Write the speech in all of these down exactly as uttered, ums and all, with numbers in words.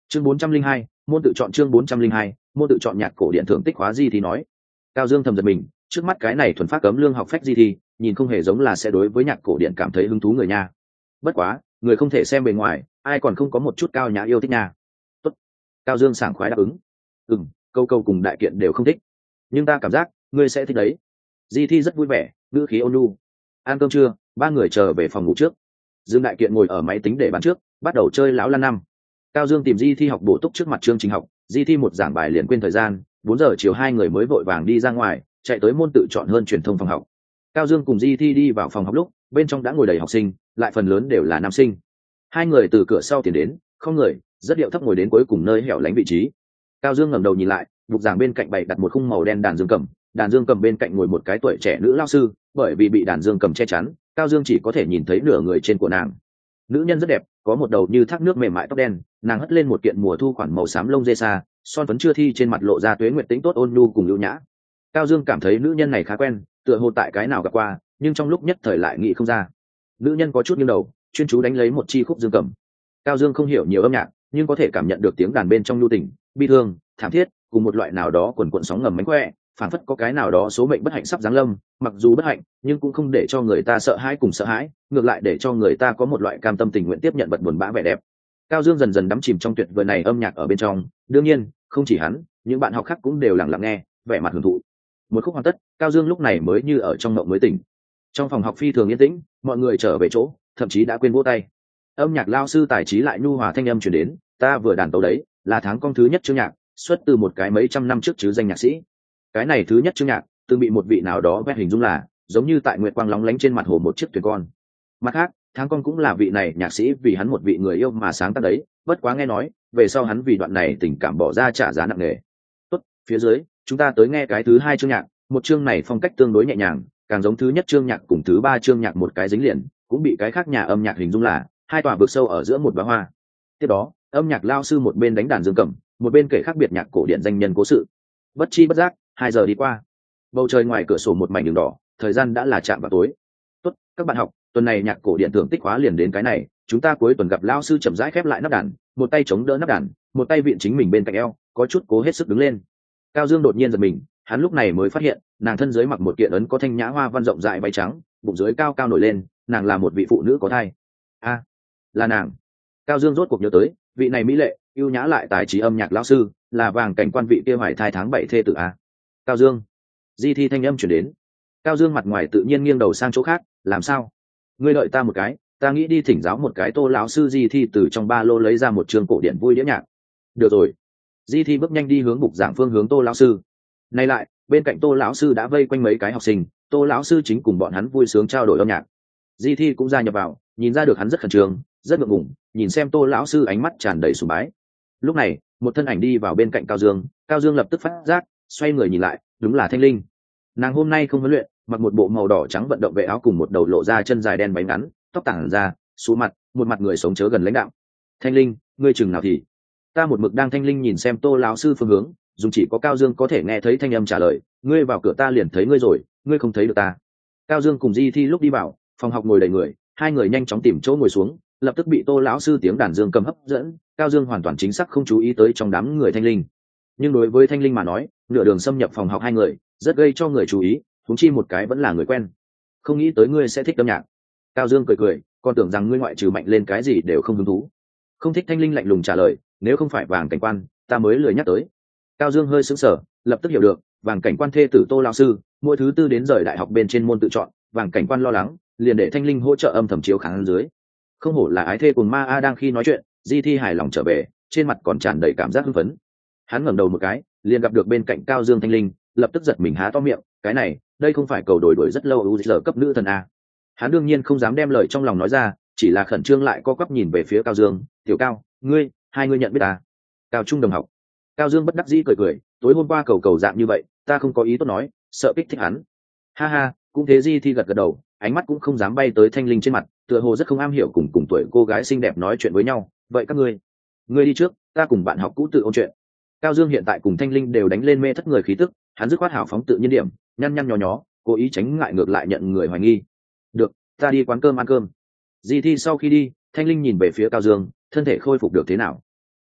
chương bốn trăm linh hai môn tự chọn chương bốn trăm linh hai môn tự chọn nhạc cổ điện thưởng tích hóa di thì nói. Cao Dương thầm giật mình, trước mắt cái này thuần phát cấm lương học phách di thi nhìn không hề giống là sẽ đối với nhạc cổ điện cảm thấy hứng thú người nha. Bất quá người không thể xem bề ngoài, ai còn không có một chút cao nhã yêu thích nha. Tốt. Cao Dương sảng khoái đáp ứng. Ừm, câu câu cùng đại kiện đều không thích, nhưng ta cảm giác ngươi sẽ thích đấy. Di thi rất vui vẻ, ngữ khí ôn nhu. Ăn cơm trưa, ba người chờ về phòng ngủ trước. Dương đại kiện ngồi ở máy tính để bàn trước, bắt đầu chơi lão lăn năm. Cao Dương tìm Di thi học bổ túc trước mặt chương trình học, Di thi một giảng bài liền quên thời gian, bốn giờ chiều hai người mới vội vàng đi ra ngoài, chạy tới môn tự chọn hơn truyền thông phòng học. Cao Dương cùng Di thi đi vào phòng học lúc, bên trong đã ngồi đầy học sinh, lại phần lớn đều là nam sinh. Hai người từ cửa sau tiến đến, không người, rất điệu thấp ngồi đến cuối cùng nơi hẻo lánh vị trí. Cao Dương ngẩng đầu nhìn lại, bục giảng bên cạnh bày đặt một khung màu đen đàn dương cầm, đàn dương cầm bên cạnh ngồi một cái tuổi trẻ nữ lao sư, bởi vì bị đàn dương cầm che chắn, Cao Dương chỉ có thể nhìn thấy nửa người trên của nàng. Nữ nhân rất đẹp, có một đầu như thác nước mềm mại tóc đen, nàng hất lên một kiện mùa thu khoản màu xám lông dê sa, son phấn chưa thi trên mặt lộ ra tuế nguyệt tính tốt ôn nhu cùng lưu nhã. Cao Dương cảm thấy nữ nhân này khá quen, tựa hồ tại cái nào gặp qua, nhưng trong lúc nhất thời lại nghĩ không ra. Nữ nhân có chút nghiêng đầu, chuyên chú đánh lấy một chi khúc dương cầm. Cao Dương không hiểu nhiều âm nhạc, nhưng có thể cảm nhận được tiếng đàn bên trong nhu tình, bi thương, thảm thiết, cùng một loại nào đó quần quần sóng ngầm mánh khỏe, phảng phất có cái nào đó số mệnh bất hạnh sắp giáng lâm, mặc dù bất hạnh, nhưng cũng không để cho người ta sợ hãi cùng sợ hãi, ngược lại để cho người ta có một loại cam tâm tình nguyện tiếp nhận bật buồn bã vẻ đẹp. Cao Dương dần dần đắm chìm trong tuyệt vời này âm nhạc ở bên trong, đương nhiên, không chỉ hắn, những bạn học khác cũng đều lặng lặng nghe, vẻ mặt hưởng thụ. Một khúc hoàn tất, Cao Dương lúc này mới như ở trong mộng mới tỉnh. Trong phòng học phi thường yên tĩnh, mọi người trở về chỗ, thậm chí đã quên vỗ tay. Âm nhạc lao sư tài trí lại nhu hòa thanh âm truyền đến, ta vừa đàn tấu đấy, là tháng công thứ nhất chương nhạc, xuất từ một cái mấy trăm năm trước chứ danh nhạc sĩ. Cái này thứ nhất chương nhạc, từng bị một vị nào đó vẽ hình dung là giống như tại nguyệt quang lóng lánh trên mặt hồ một chiếc thuyền con. Mặt khác, tháng con cũng là vị này nhạc sĩ vì hắn một vị người yêu mà sáng tác đấy, bất quá nghe nói về sau hắn vì đoạn này tình cảm bỏ ra trả giá nặng nề. Tốt, phía dưới chúng ta tới nghe cái thứ hai chương nhạc, một chương này phong cách tương đối nhẹ nhàng, càng giống thứ nhất chương nhạc cùng thứ ba chương nhạc một cái dính liền, cũng bị cái khác nhà âm nhạc hình dung là hai tòa vực sâu ở giữa một bá hoa. Tiếp đó, âm nhạc lao sư một bên đánh đàn dương cầm, một bên kể khác biệt nhạc cổ điển danh nhân cố sự. Bất chi bất giác, hai giờ đi qua. Bầu trời ngoài cửa sổ một mảnh đường đỏ, thời gian đã là chạm vào tối. Tốt, các bạn học, tuần này nhạc cổ điển thưởng tích hóa liền đến cái này, chúng ta cuối tuần gặp lao sư chậm rãi khép lại nắp đàn, một tay chống đỡ nắp đàn, một tay vịn chính mình bên cạnh eo, có chút cố hết sức đứng lên. Cao Dương đột nhiên giật mình, hắn lúc này mới phát hiện, nàng thân dưới mặc một kiện ấn có thanh nhã hoa văn rộng rãi váy trắng, bụng dưới cao cao nổi lên, nàng là một vị phụ nữ có thai. A, à, là nàng. Cao Dương rốt cuộc nhớ tới, vị này mỹ lệ, ưu nhã lại tài trí âm nhạc lão sư, là Vàng Cảnh Quan vị kia hoài thai tháng bảy thê tử a. Cao Dương. Di thi thanh âm chuyển đến. Cao Dương mặt ngoài tự nhiên nghiêng đầu sang chỗ khác, làm sao? Ngươi đợi ta một cái, ta nghĩ đi thỉnh giáo một cái. Tô lão sư Di thi từ trong ba lô lấy ra một trường cổ điển vui đĩa nhạc. Được rồi. Di thi bước nhanh đi hướng bục giảng phương hướng Tô lão sư. Nay lại, bên cạnh Tô lão sư đã vây quanh mấy cái học sinh, Tô lão sư chính cùng bọn hắn vui sướng trao đổi âm nhạc. Di thi cũng gia nhập vào, nhìn ra được hắn rất khẩn trương, rất ngượng ngùng, nhìn xem Tô lão sư ánh mắt tràn đầy sùng bái. Lúc này, một thân ảnh đi vào bên cạnh Cao Dương, Cao Dương lập tức phát giác, xoay người nhìn lại, đúng là Thanh Linh. Nàng hôm nay không huấn luyện, mặc một bộ màu đỏ trắng vận động vệ áo cùng một đầu lộ ra chân dài đen bánh ngắn, tóc tản ra, xuống mặt, một mặt người sống chớ gần lãnh đạo. Thanh Linh, ngươi chừng nào thì? Ta một mực đang Thanh Linh nhìn xem Tô lão sư phương hướng, dùng chỉ có Cao Dương có thể nghe thấy thanh âm trả lời, ngươi vào cửa ta liền thấy ngươi rồi, ngươi không thấy được ta. Cao Dương cùng Di thi lúc đi vào, phòng học ngồi đầy người, hai người nhanh chóng tìm chỗ ngồi xuống, lập tức bị Tô lão sư tiếng đàn dương cầm hấp dẫn. Cao Dương hoàn toàn chính xác không chú ý tới trong đám người Thanh Linh, nhưng đối với Thanh Linh mà nói, nửa đường xâm nhập phòng học hai người rất gây cho người chú ý, huống chi một cái vẫn là người quen. Không nghĩ tới ngươi sẽ thích âm nhạc. Cao Dương cười cười, còn tưởng rằng ngươi ngoại trừ mạnh lên cái gì đều không hứng thú. Không thích. Thanh Linh lạnh lùng trả lời, nếu không phải Vàng Cảnh Quan, ta mới lười nhắc tới. Cao Dương hơi sững sờ, lập tức hiểu được, Vàng Cảnh Quan thê tử Tô lão sư, mỗi thứ tư đến rời đại học bên trên môn tự chọn, Vàng Cảnh Quan lo lắng, liền để Thanh Linh hỗ trợ âm thầm chiếu khán dưới. Không hổ là ái thê cùng ma a. Đang khi nói chuyện, Di thi hài lòng trở về, trên mặt còn tràn đầy cảm giác hưng phấn. Hắn ngẩng đầu một cái, liền gặp được bên cạnh Cao Dương Thanh Linh, lập tức giật mình há to miệng, cái này, đây không phải cầu đổi đổi rất lâu u giờ cấp nữ thần a. Hắn đương nhiên không dám đem lời trong lòng nói ra, chỉ là khẩn trương lại co quắp nhìn về phía Cao Dương, "Tiểu Cao, ngươi, hai ngươi nhận biết ta?" Cao trung đồng học. Cao Dương bất đắc dĩ cười cười, tối hôm qua cầu cầu dạng như vậy, ta không có ý tốt nói, sợ kích thích hắn. Ha ha, cũng thế. Di thi gật gật đầu, ánh mắt cũng không dám bay tới Thanh Linh trên mặt, tựa hồ rất không am hiểu cùng cùng tuổi cô gái xinh đẹp nói chuyện với nhau. Vậy các ngươi, ngươi đi trước, ta cùng bạn học cũ tự ôn chuyện. Cao Dương hiện tại cùng Thanh Linh đều đánh lên mê thất người khí tức, hắn dứt khoát hào phóng tự nhiên điểm, nhăn nhăn nhó nhó, cố ý tránh ngại ngược lại nhận người hoài nghi. Được, ta đi quán cơm ăn cơm. Di thi sau khi đi, Thanh Linh nhìn về phía Cao Dương, thân thể khôi phục được thế nào?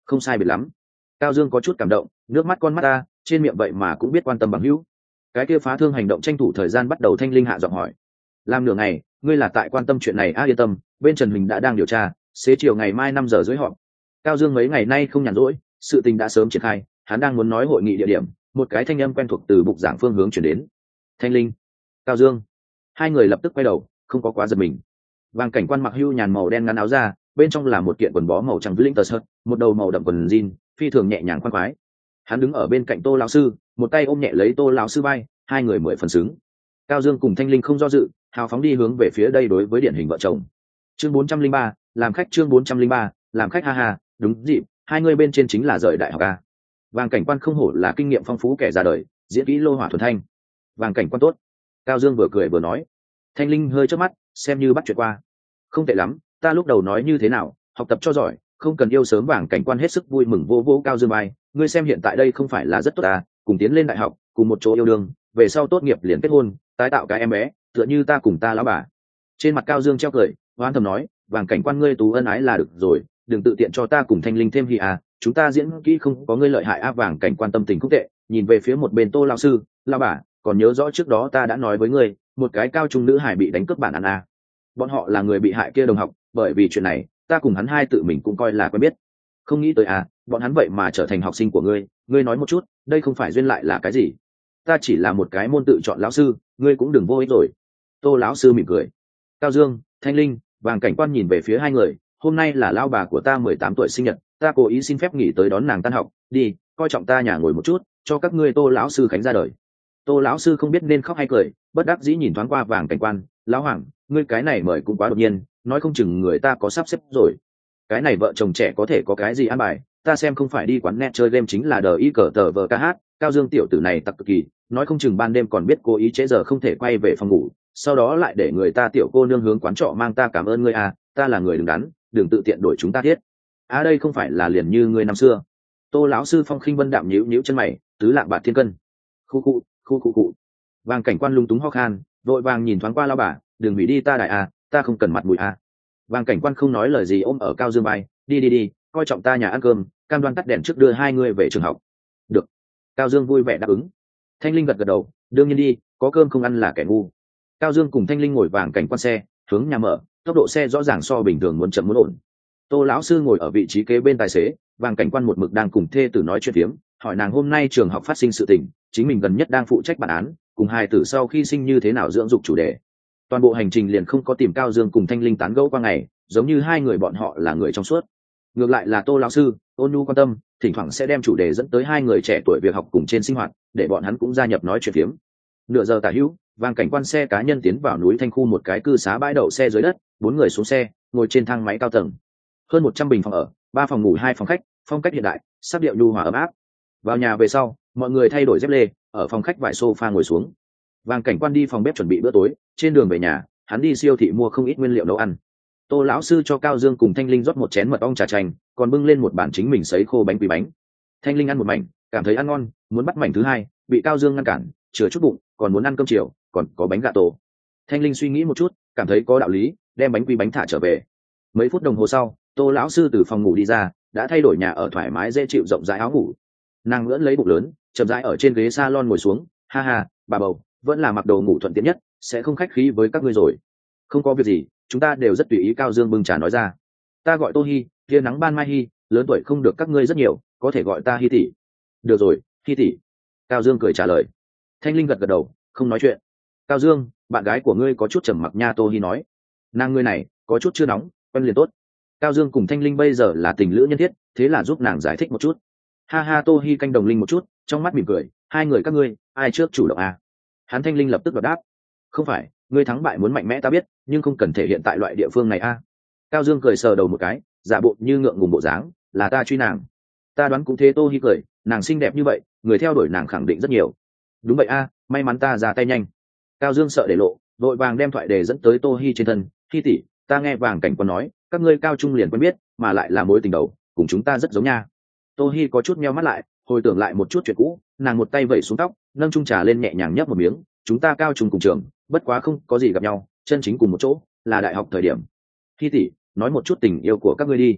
không sai biệt lắm. Cao Dương có chút cảm động, nước mắt con mắt ta trên miệng vậy mà cũng biết quan tâm bằng hữu. Cái kia phá thương hành động tranh thủ thời gian bắt đầu. Thanh linh hạ giọng hỏi, làm nửa ngày ngươi là tại quan tâm chuyện này? A yên tâm, bên Trần Huỳnh đã đang điều tra, xế chiều ngày mai năm giờ rưỡi họp. Cao Dương mấy ngày nay không nhàn rỗi, sự tình đã sớm triển khai, hắn đang muốn nói hội nghị địa điểm, một cái thanh âm quen thuộc từ bục giảng phương hướng chuyển đến. Thanh linh, Cao Dương. Hai người lập tức quay đầu, không có quá giật mình. Vàng cảnh quan mặc hưu nhàn màu đen ngắn áo ra, bên trong là một kiện quần bó màu trắng với lĩnh tờ sợt, một đầu màu đậm quần jean, phi thường nhẹ nhàng khoan khoái. Hắn đứng ở bên cạnh Tô lão sư, một tay ôm nhẹ lấy Tô lão sư vai, hai người mười phần xứng. Cao Dương cùng Thanh linh không do dự, hào phóng đi hướng về phía đây đối với điển hình vợ chồng. Chương bốn trăm linh ba, làm khách. Chương bốn trăm linh ba, làm khách. Ha ha, đúng dịp, hai người bên trên chính là rời đại học a. Vàng cảnh quan không hổ là kinh nghiệm phong phú kẻ ra đời, diễn kỹ lô hỏa thuần thanh. Vàng cảnh quan tốt. Cao Dương vừa cười vừa nói. Thanh linh hơi chớp mắt, xem như bắt chuyện qua. Không tệ lắm, ta lúc đầu nói như thế nào, học tập cho giỏi, không cần yêu sớm. Vàng cảnh quan hết sức vui mừng vô vô Cao Dương vai, ngươi xem hiện tại đây không phải là rất tốt à, cùng tiến lên đại học, cùng một chỗ yêu đương, về sau tốt nghiệp liền kết hôn, tái tạo cái em bé, tựa như ta cùng ta lão bà. Trên mặt Cao Dương treo cười, hoan thầm nói, Vàng cảnh quan ngươi tú ân ái là được rồi, đừng tự tiện cho ta cùng Thanh linh thêm hì à, chúng ta diễn kỹ không có ngươi lợi hại. A. Vàng cảnh quan tâm tình không tệ, nhìn về phía một bên Tô lão sư, lão bà, còn nhớ rõ trước đó ta đã nói với ngươi, một cái cao trung nữ hải bị đánh cướp bản ăn à. Bọn họ là người bị hại kia đồng học, bởi vì chuyện này ta cùng hắn hai tự mình cũng coi là quen biết. Không nghĩ tới à, bọn hắn vậy mà trở thành học sinh của ngươi. Ngươi nói một chút, đây không phải duyên lại là cái gì? Ta chỉ là một cái môn tự chọn lão sư, ngươi cũng đừng vô ích rồi. Tô lão sư mỉm cười. Cao Dương, Thanh linh, Vàng cảnh quan nhìn về phía hai người, hôm nay là lao bà của ta mười tám tuổi sinh nhật, ta cố ý xin phép nghỉ tới đón nàng tan học, đi, coi trọng ta nhà ngồi một chút, cho các ngươi Tô lão sư khánh ra đời. Tô lão sư không biết nên khóc hay cười, bất đắc dĩ nhìn thoáng qua Vàng cảnh quan, lão hoàng, ngươi cái này mời cũng quá đột nhiên, nói không chừng người ta có sắp xếp rồi. Cái này vợ chồng trẻ có thể có cái gì ăn bài, ta xem không phải đi quán net chơi game chính là đờ y cờ tờ vờ ca hát. Cao Dương tiểu tử này tặc cực kỳ, nói không chừng ban đêm còn biết cố ý trễ giờ không thể quay về phòng ngủ, sau đó lại để người ta tiểu cô nương hướng quán trọ mang ta cảm ơn ngươi à, ta là người đứng đắn, đừng tự tiện đổi chúng ta thiết. À đây không phải là liền như ngươi năm xưa. Tô lão sư phong khinh vân đạm nhíu nhíu chân mày, tứ lạng bạc thiên cân. Khu khu, khu khu khu. Vàng cảnh quan lung túng ho khan, vội vàng nhìn thoáng qua lão bà, đừng hủy đi ta đại à, ta không cần mặt mũi à. Vàng cảnh quan không nói lời gì ôm ở Cao Dương vai, đi đi đi, coi trọng ta nhà ăn cơm, cam đoan tắt đèn trước đưa hai người về trường học. Được. Cao Dương vui vẻ đáp ứng. Thanh linh gật gật đầu, đương nhiên đi, có cơm không ăn là kẻ ngu. Cao Dương cùng Thanh linh ngồi Vàng cảnh quan xe, hướng nhà mở, tốc độ xe rõ ràng so bình thường muốn chậm muốn ổn. Tô lão sư ngồi ở vị trí kế bên tài xế, Vàng cảnh quan một mực đang cùng thê tử nói chuyện phiếm, hỏi nàng hôm nay trường học phát sinh sự tình, chính mình gần nhất đang phụ trách bản án, cùng hai tử sau khi sinh như thế nào dưỡng dục chủ đề. Toàn bộ hành trình liền không có tìm Cao Dương cùng Thanh linh tán gẫu qua ngày, giống như hai người bọn họ là người trong suốt. Ngược lại là Tô lão sư ôn nhu quan tâm, thỉnh thoảng sẽ đem chủ đề dẫn tới hai người trẻ tuổi việc học cùng trên sinh hoạt, để bọn hắn cũng gia nhập nói chuyện phiếm. Nửa giờ tả hữu, Vàng cảnh quan xe cá nhân tiến vào núi Thanh khu một cái cư xá bãi đậu xe dưới đất, bốn người xuống xe, ngồi trên thang máy cao tầng. Hơn một trăm bình phòng ở, ba phòng ngủ hai phòng khách, phong cách hiện đại, sắc điệu nhu hòa ấm áp. Vào nhà về sau, mọi người thay đổi dép lê, ở phòng khách vải sofa ngồi xuống. Vàng cảnh quan đi phòng bếp chuẩn bị bữa tối, trên đường về nhà, hắn đi siêu thị mua không ít nguyên liệu nấu ăn. Tô lão sư cho Cao Dương cùng Thanh linh rót một chén mật ong trà chanh, còn bưng lên một bản chính mình sấy khô bánh quy bánh. Thanh linh ăn một mảnh, cảm thấy ăn ngon, muốn bắt mảnh thứ hai, bị Cao Dương ngăn cản, chừa chút bụng, còn muốn ăn cơm chiều, còn có bánh gà tổ. Thanh linh suy nghĩ một chút, cảm thấy có đạo lý, đem bánh quy bánh thả trở về. Mấy phút đồng hồ sau, Tô lão sư từ phòng ngủ đi ra, đã thay đổi nhà ở thoải mái dễ chịu rộng rãi áo ngủ. Nàng ngưỡng lấy bụng lớn, chậm rãi ở trên ghế salon ngồi xuống, ha ha, bà bầu, vẫn là mặc đồ ngủ thuận tiện nhất, sẽ không khách khí với các ngươi rồi. Không có việc gì, chúng ta đều rất tùy ý. Cao Dương bưng trà nói ra. Ta gọi Tô Hi, tia nắng ban mai Hi, lớn tuổi không được các ngươi rất nhiều, có thể gọi ta Hi tỷ. Được rồi, Hi tỷ. Cao Dương cười trả lời. Thanh linh gật gật đầu, không nói chuyện. Cao Dương, bạn gái của ngươi có chút trầm mặc nha. Tô Hi nói. Nàng ngươi này có chút chưa nóng, quen liền tốt. Cao Dương cùng Thanh linh bây giờ là tình lữ nhân thiết, thế là giúp nàng giải thích một chút. Ha ha. Tô Hi canh đồng linh một chút, trong mắt mỉm cười, hai người các ngươi ai trước chủ động à? Hắn Thanh linh lập tức đáp đáp. Không phải, ngươi thắng bại muốn mạnh mẽ ta biết, nhưng không cần thể hiện tại loại địa phương này a. À. Cao Dương cười sờ đầu một cái, giả bộ như ngượng ngùng bộ dáng, là ta truy nàng. Ta đoán cũng thế. Tô Hi cười, nàng xinh đẹp như vậy, người theo đuổi nàng khẳng định rất nhiều. Đúng vậy a, à, may mắn ta ra tay nhanh. Cao Dương sợ để lộ, vội vàng đem thoại đề dẫn tới Tô Hi trên thân. Hi tỷ, ta nghe Vàng cảnh quan nói, các ngươi cao trung liền quen biết, mà lại là mối tình đầu, cùng chúng ta rất giống nha. Tô Hi có chút meo mắt lại, hồi tưởng lại một chút chuyện cũ, nàng một tay vẩy xuống tóc, nâng chung trà lên nhẹ nhàng nhấp một miếng. Chúng ta cao trung cùng trường, bất quá không có gì gặp nhau, chân chính cùng một chỗ là đại học thời điểm. Hi tỷ, nói một chút tình yêu của các ngươi đi.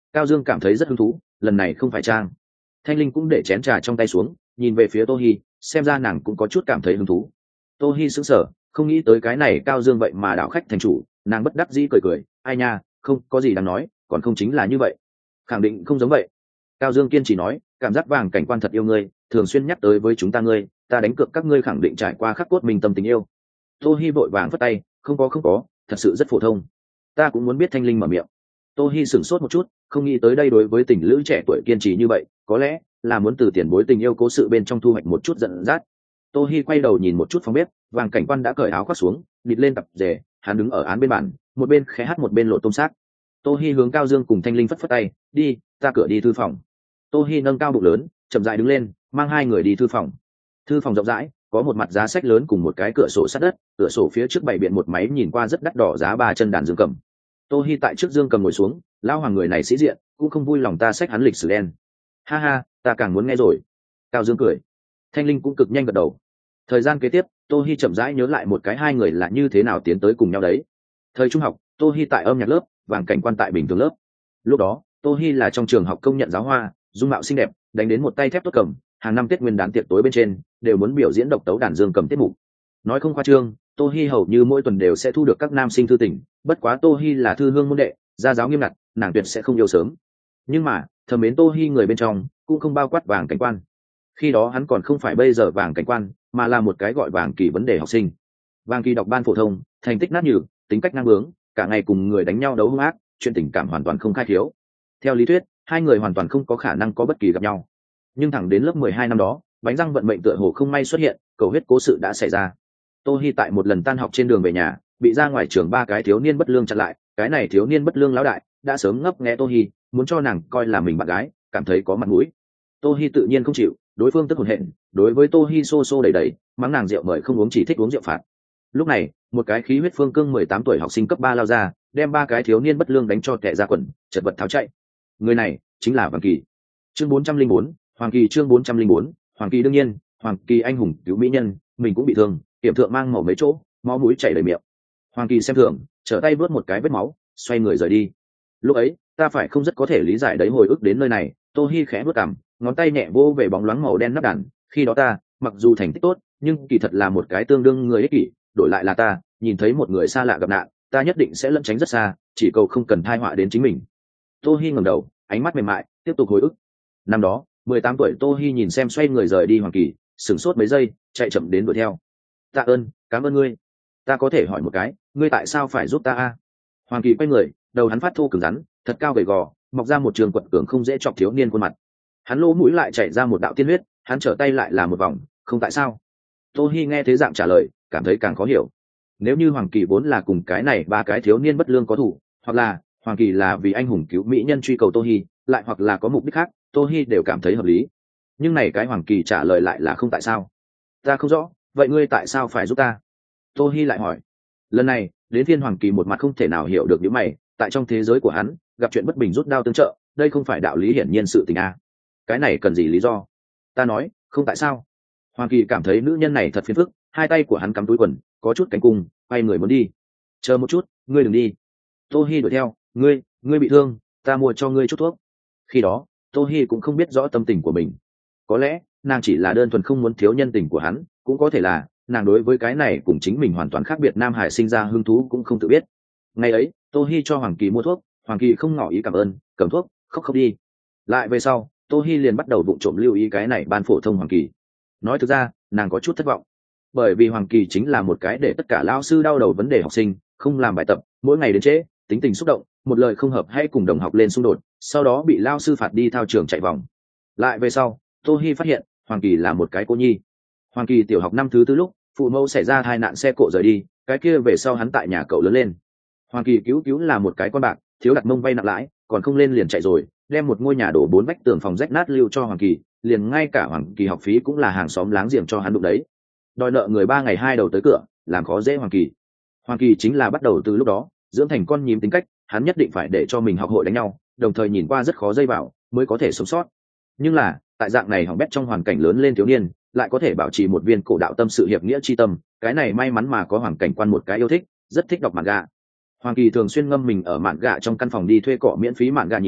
Cao Dương cảm thấy rất hứng thú, lần này không phải trang. Thanh Linh cũng để chén trà trong tay xuống, nhìn về phía Tô Hi, xem ra nàng cũng có chút cảm thấy hứng thú. Tô Hi sững sờ, không nghĩ tới cái này Cao Dương vậy mà đảo khách thành chủ, nàng bất đắc dĩ cười cười, ai nha, không có gì đáng nói, còn không chính là như vậy. Khẳng định không giống vậy. Cao Dương kiên trì nói, cảm giác vàng cảnh quan thật yêu ngươi, thường xuyên nhắc tới với chúng ta ngươi, ta đánh cược các ngươi khẳng định trải qua khắc cốt minh tâm tình yêu. Tô Hi vội vàng phất tay, không có không có, thật sự rất phổ thông. Ta cũng muốn biết. Thanh Linh mở miệng. Tô Hi sửng sốt một chút, không nghĩ tới đây đối với tình lữ trẻ tuổi kiên trì như vậy, có lẽ là muốn từ tiền bối tình yêu cố sự bên trong thu hoạch một chút giận dắt. Tô Hi quay đầu nhìn một chút phòng bếp, vàng cảnh quan đã cởi áo khoác xuống, bịt lên tập rể, hắn đứng ở án bên bàn, một bên khẽ hát một bên lột tôm xác. Tô Hi hướng Cao Dương cùng Thanh Linh phất phất tay, đi, ta cửa đi thư phòng. Tô Hi nâng cao bụng lớn, chậm rãi đứng lên, mang hai người đi thư phòng. Thư phòng rộng rãi, có một mặt giá sách lớn cùng một cái cửa sổ sắt đất, cửa sổ phía trước bày biện một máy nhìn qua rất đắt đỏ giá ba chân đàn dương cầm. Tô Hi tại trước dương cầm ngồi xuống, lão hoàng người này sĩ diện, cũng không vui lòng ta sách hắn lịch sử đen. Ha ha, ta càng muốn nghe rồi. Cao Dương cười. Thanh Linh cũng cực nhanh gật đầu. Thời gian kế tiếp, Tô Hi chậm rãi nhớ lại một cái hai người là như thế nào tiến tới cùng nhau đấy. Thời trung học, Tô Hi tại âm nhạc lớp, vàng cảnh quan tại bình thường lớp. Lúc đó, Tô Hi là trong trường học công nhận giáo hoa, dung mạo xinh đẹp, đánh đến một tay thép tốt cầm, hàng năm Tết Nguyên đán tiệc tối bên trên đều muốn biểu diễn độc tấu đàn dương cầm tiết mục. Nói không khoa trương, Tô Hi hầu như mỗi tuần đều sẽ thu được các nam sinh thư tình, bất quá Tô Hi là thư hương môn đệ, gia giáo nghiêm ngặt, nàng tuyệt sẽ không yêu sớm. Nhưng mà, thầm mến Tô Hi người bên trong cũng không bao quát vàng cảnh quan. Khi đó hắn còn không phải bây giờ vàng cảnh quan, mà là một cái gọi vàng kỳ vấn đề học sinh. Vàng kỳ đọc ban phổ thông, thành tích nát nhừ, tính cách ngang bướng, cả ngày cùng người đánh nhau đấu hung ác, chuyện tình cảm hoàn toàn không khai thiếu. Theo lý thuyết, hai người hoàn toàn không có khả năng có bất kỳ gặp nhau. Nhưng thẳng đến lớp mười hai năm đó, bánh răng vận mệnh tựa hồ không may xuất hiện, cầu huyết cố sự đã xảy ra. Tô Hi tại một lần tan học trên đường về nhà, bị ra ngoài trường ba cái thiếu niên bất lương chặn lại, cái này thiếu niên bất lương lão đại đã sớm ngấp nghé Tô Hi, muốn cho nàng coi là mình bạn gái, cảm thấy có mặt mũi. Tô Hi tự nhiên không chịu, đối phương tức hồn hện, đối với Tô Hi xô xô đẩy đẩy, mắng nàng rượu mời không uống chỉ thích uống rượu phạt. Lúc này, một cái khí huyết phương cương mười tám tuổi học sinh cấp ba lao ra, đem ba cái thiếu niên bất lương đánh cho tè ra quần, chật vật tháo chạy. Người này chính là Hoàng Kỳ. Chương bốn trăm linh bốn, Hoàng Kỳ chương bốn trăm linh bốn, Hoàng Kỳ đương nhiên, Hoàng Kỳ anh hùng cứu mỹ nhân, mình cũng bị thương, hiểm thượng mang màu mấy chỗ, máu mũi chảy đầy miệng. Hoàng Kỳ xem thường, trở tay vớt một cái vết máu, xoay người rời đi. Lúc ấy, ta phải không rất có thể lý giải đấy, hồi ức đến nơi này, Tô Hi khẽ vớt cằm, ngón tay nhẹ vô về bóng loáng màu đen nắp đàn, khi đó ta, mặc dù thành tích tốt, nhưng kỳ thật là một cái tương đương người ích kỷ, đổi lại là ta, nhìn thấy một người xa lạ gặp nạn, ta nhất định sẽ lẩn tránh rất xa, chỉ cầu không cần tai họa đến chính mình. Tô Hi ngẩng đầu, ánh mắt mềm mại, tiếp tục hồi ức. Năm đó, mười tám tuổi Tô Hi nhìn xem xoay người rời đi Hoàng Kỳ, sửng sốt mấy giây, chạy chậm đến đuổi theo. Tạ ơn, cảm ơn ngươi. Ta có thể hỏi một cái, ngươi tại sao phải giúp ta a? Hoàng Kỳ quay người, đầu hắn phát thô cứng rắn, thật cao gầy gò, mọc ra một trường quật cường không dễ chọc thiếu niên khuôn mặt. Hắn lỗ mũi lại chảy ra một đạo tiên huyết, hắn trở tay lại là một vòng, không tại sao. Tô Hi nghe thế dạng trả lời, cảm thấy càng khó hiểu. Nếu như Hoàng Kỳ vốn là cùng cái này ba cái thiếu niên bất lương có thủ, hoặc là Hoàng Kỳ là vì anh hùng cứu mỹ nhân truy cầu Tô Hi, lại hoặc là có mục đích khác, Tô Hi đều cảm thấy hợp lý. Nhưng này cái Hoàng Kỳ trả lời lại là không tại sao. Ta không rõ, vậy ngươi tại sao phải giúp ta? Tô Hi lại hỏi. Lần này, đến phiên Hoàng Kỳ một mặt không thể nào hiểu được những mày, tại trong thế giới của hắn, gặp chuyện bất bình rút đao tương trợ, đây không phải đạo lý hiển nhiên sự tình a. Cái này cần gì lý do? Ta nói, không tại sao. Hoàng Kỳ cảm thấy nữ nhân này thật phiền phức, hai tay của hắn cắm túi quần, có chút cánh cung, quay người muốn đi. Chờ một chút, ngươi đừng đi. Tô Hi đuổi theo, ngươi, ngươi bị thương, ta mua cho ngươi chút thuốc. Khi đó, Tô Hi cũng không biết rõ tâm tình của mình. Có lẽ, nàng chỉ là đơn thuần không muốn thiếu nhân tình của hắn, cũng có thể là nàng đối với cái này cùng chính mình hoàn toàn khác biệt nam hải sinh ra hứng thú cũng không tự biết. Ngày ấy, Tô Hi cho Hoàng Kỳ mua thuốc, Hoàng Kỳ không ngỏ ý cảm ơn, cầm thuốc, khóc khóc đi. Lại về sau, Tô Hi liền bắt đầu vụng trộm lưu ý cái này ban phổ thông Hoàng Kỳ. Nói thực ra, nàng có chút thất vọng, bởi vì Hoàng Kỳ chính là một cái để tất cả lão sư đau đầu vấn đề học sinh, không làm bài tập, mỗi ngày đến trễ, tính tình xúc động, một lời không hợp hay cùng đồng học lên xung đột, sau đó bị lao sư phạt đi thao trường chạy vòng. Lại về sau, Tô Hi phát hiện Hoàng Kỳ là một cái cô nhi. Hoàng Kỳ tiểu học năm thứ tư lúc phụ mẫu xảy ra tai nạn xe cộ rời đi, cái kia về sau hắn tại nhà cậu lớn lên. Hoàng Kỳ cứu cứu là một cái con bạc, thiếu đặt mông vay nặng lãi, còn không lên liền chạy rồi, đem một ngôi nhà đổ bốn vách tường phòng rách nát lưu cho Hoàng Kỳ, liền ngay cả Hoàng Kỳ học phí cũng là hàng xóm láng giềng cho hắn đụng đấy. Đòi nợ người ba ngày hai đầu tới cửa, làm khó dễ Hoàng Kỳ. Hoàng Kỳ chính là bắt đầu từ lúc đó dưỡng thành con nhím tính cách, hắn nhất định phải để cho mình học hội đánh nhau, đồng thời nhìn qua rất khó dây vào, mới có thể sống sót. Nhưng là, tại dạng này hỏng bét trong hoàn cảnh lớn lên thiếu niên, lại có thể bảo trì một viên cổ đạo tâm sự hiệp nghĩa chi tâm, cái này may mắn mà có Hoàng Cảnh Quan một cái yêu thích, rất thích đọc mạn gạ. Hoàng Kỳ thường xuyên ngâm mình ở mạn gạ trong căn phòng đi thuê cọ miễn phí mạn gạ nhìn,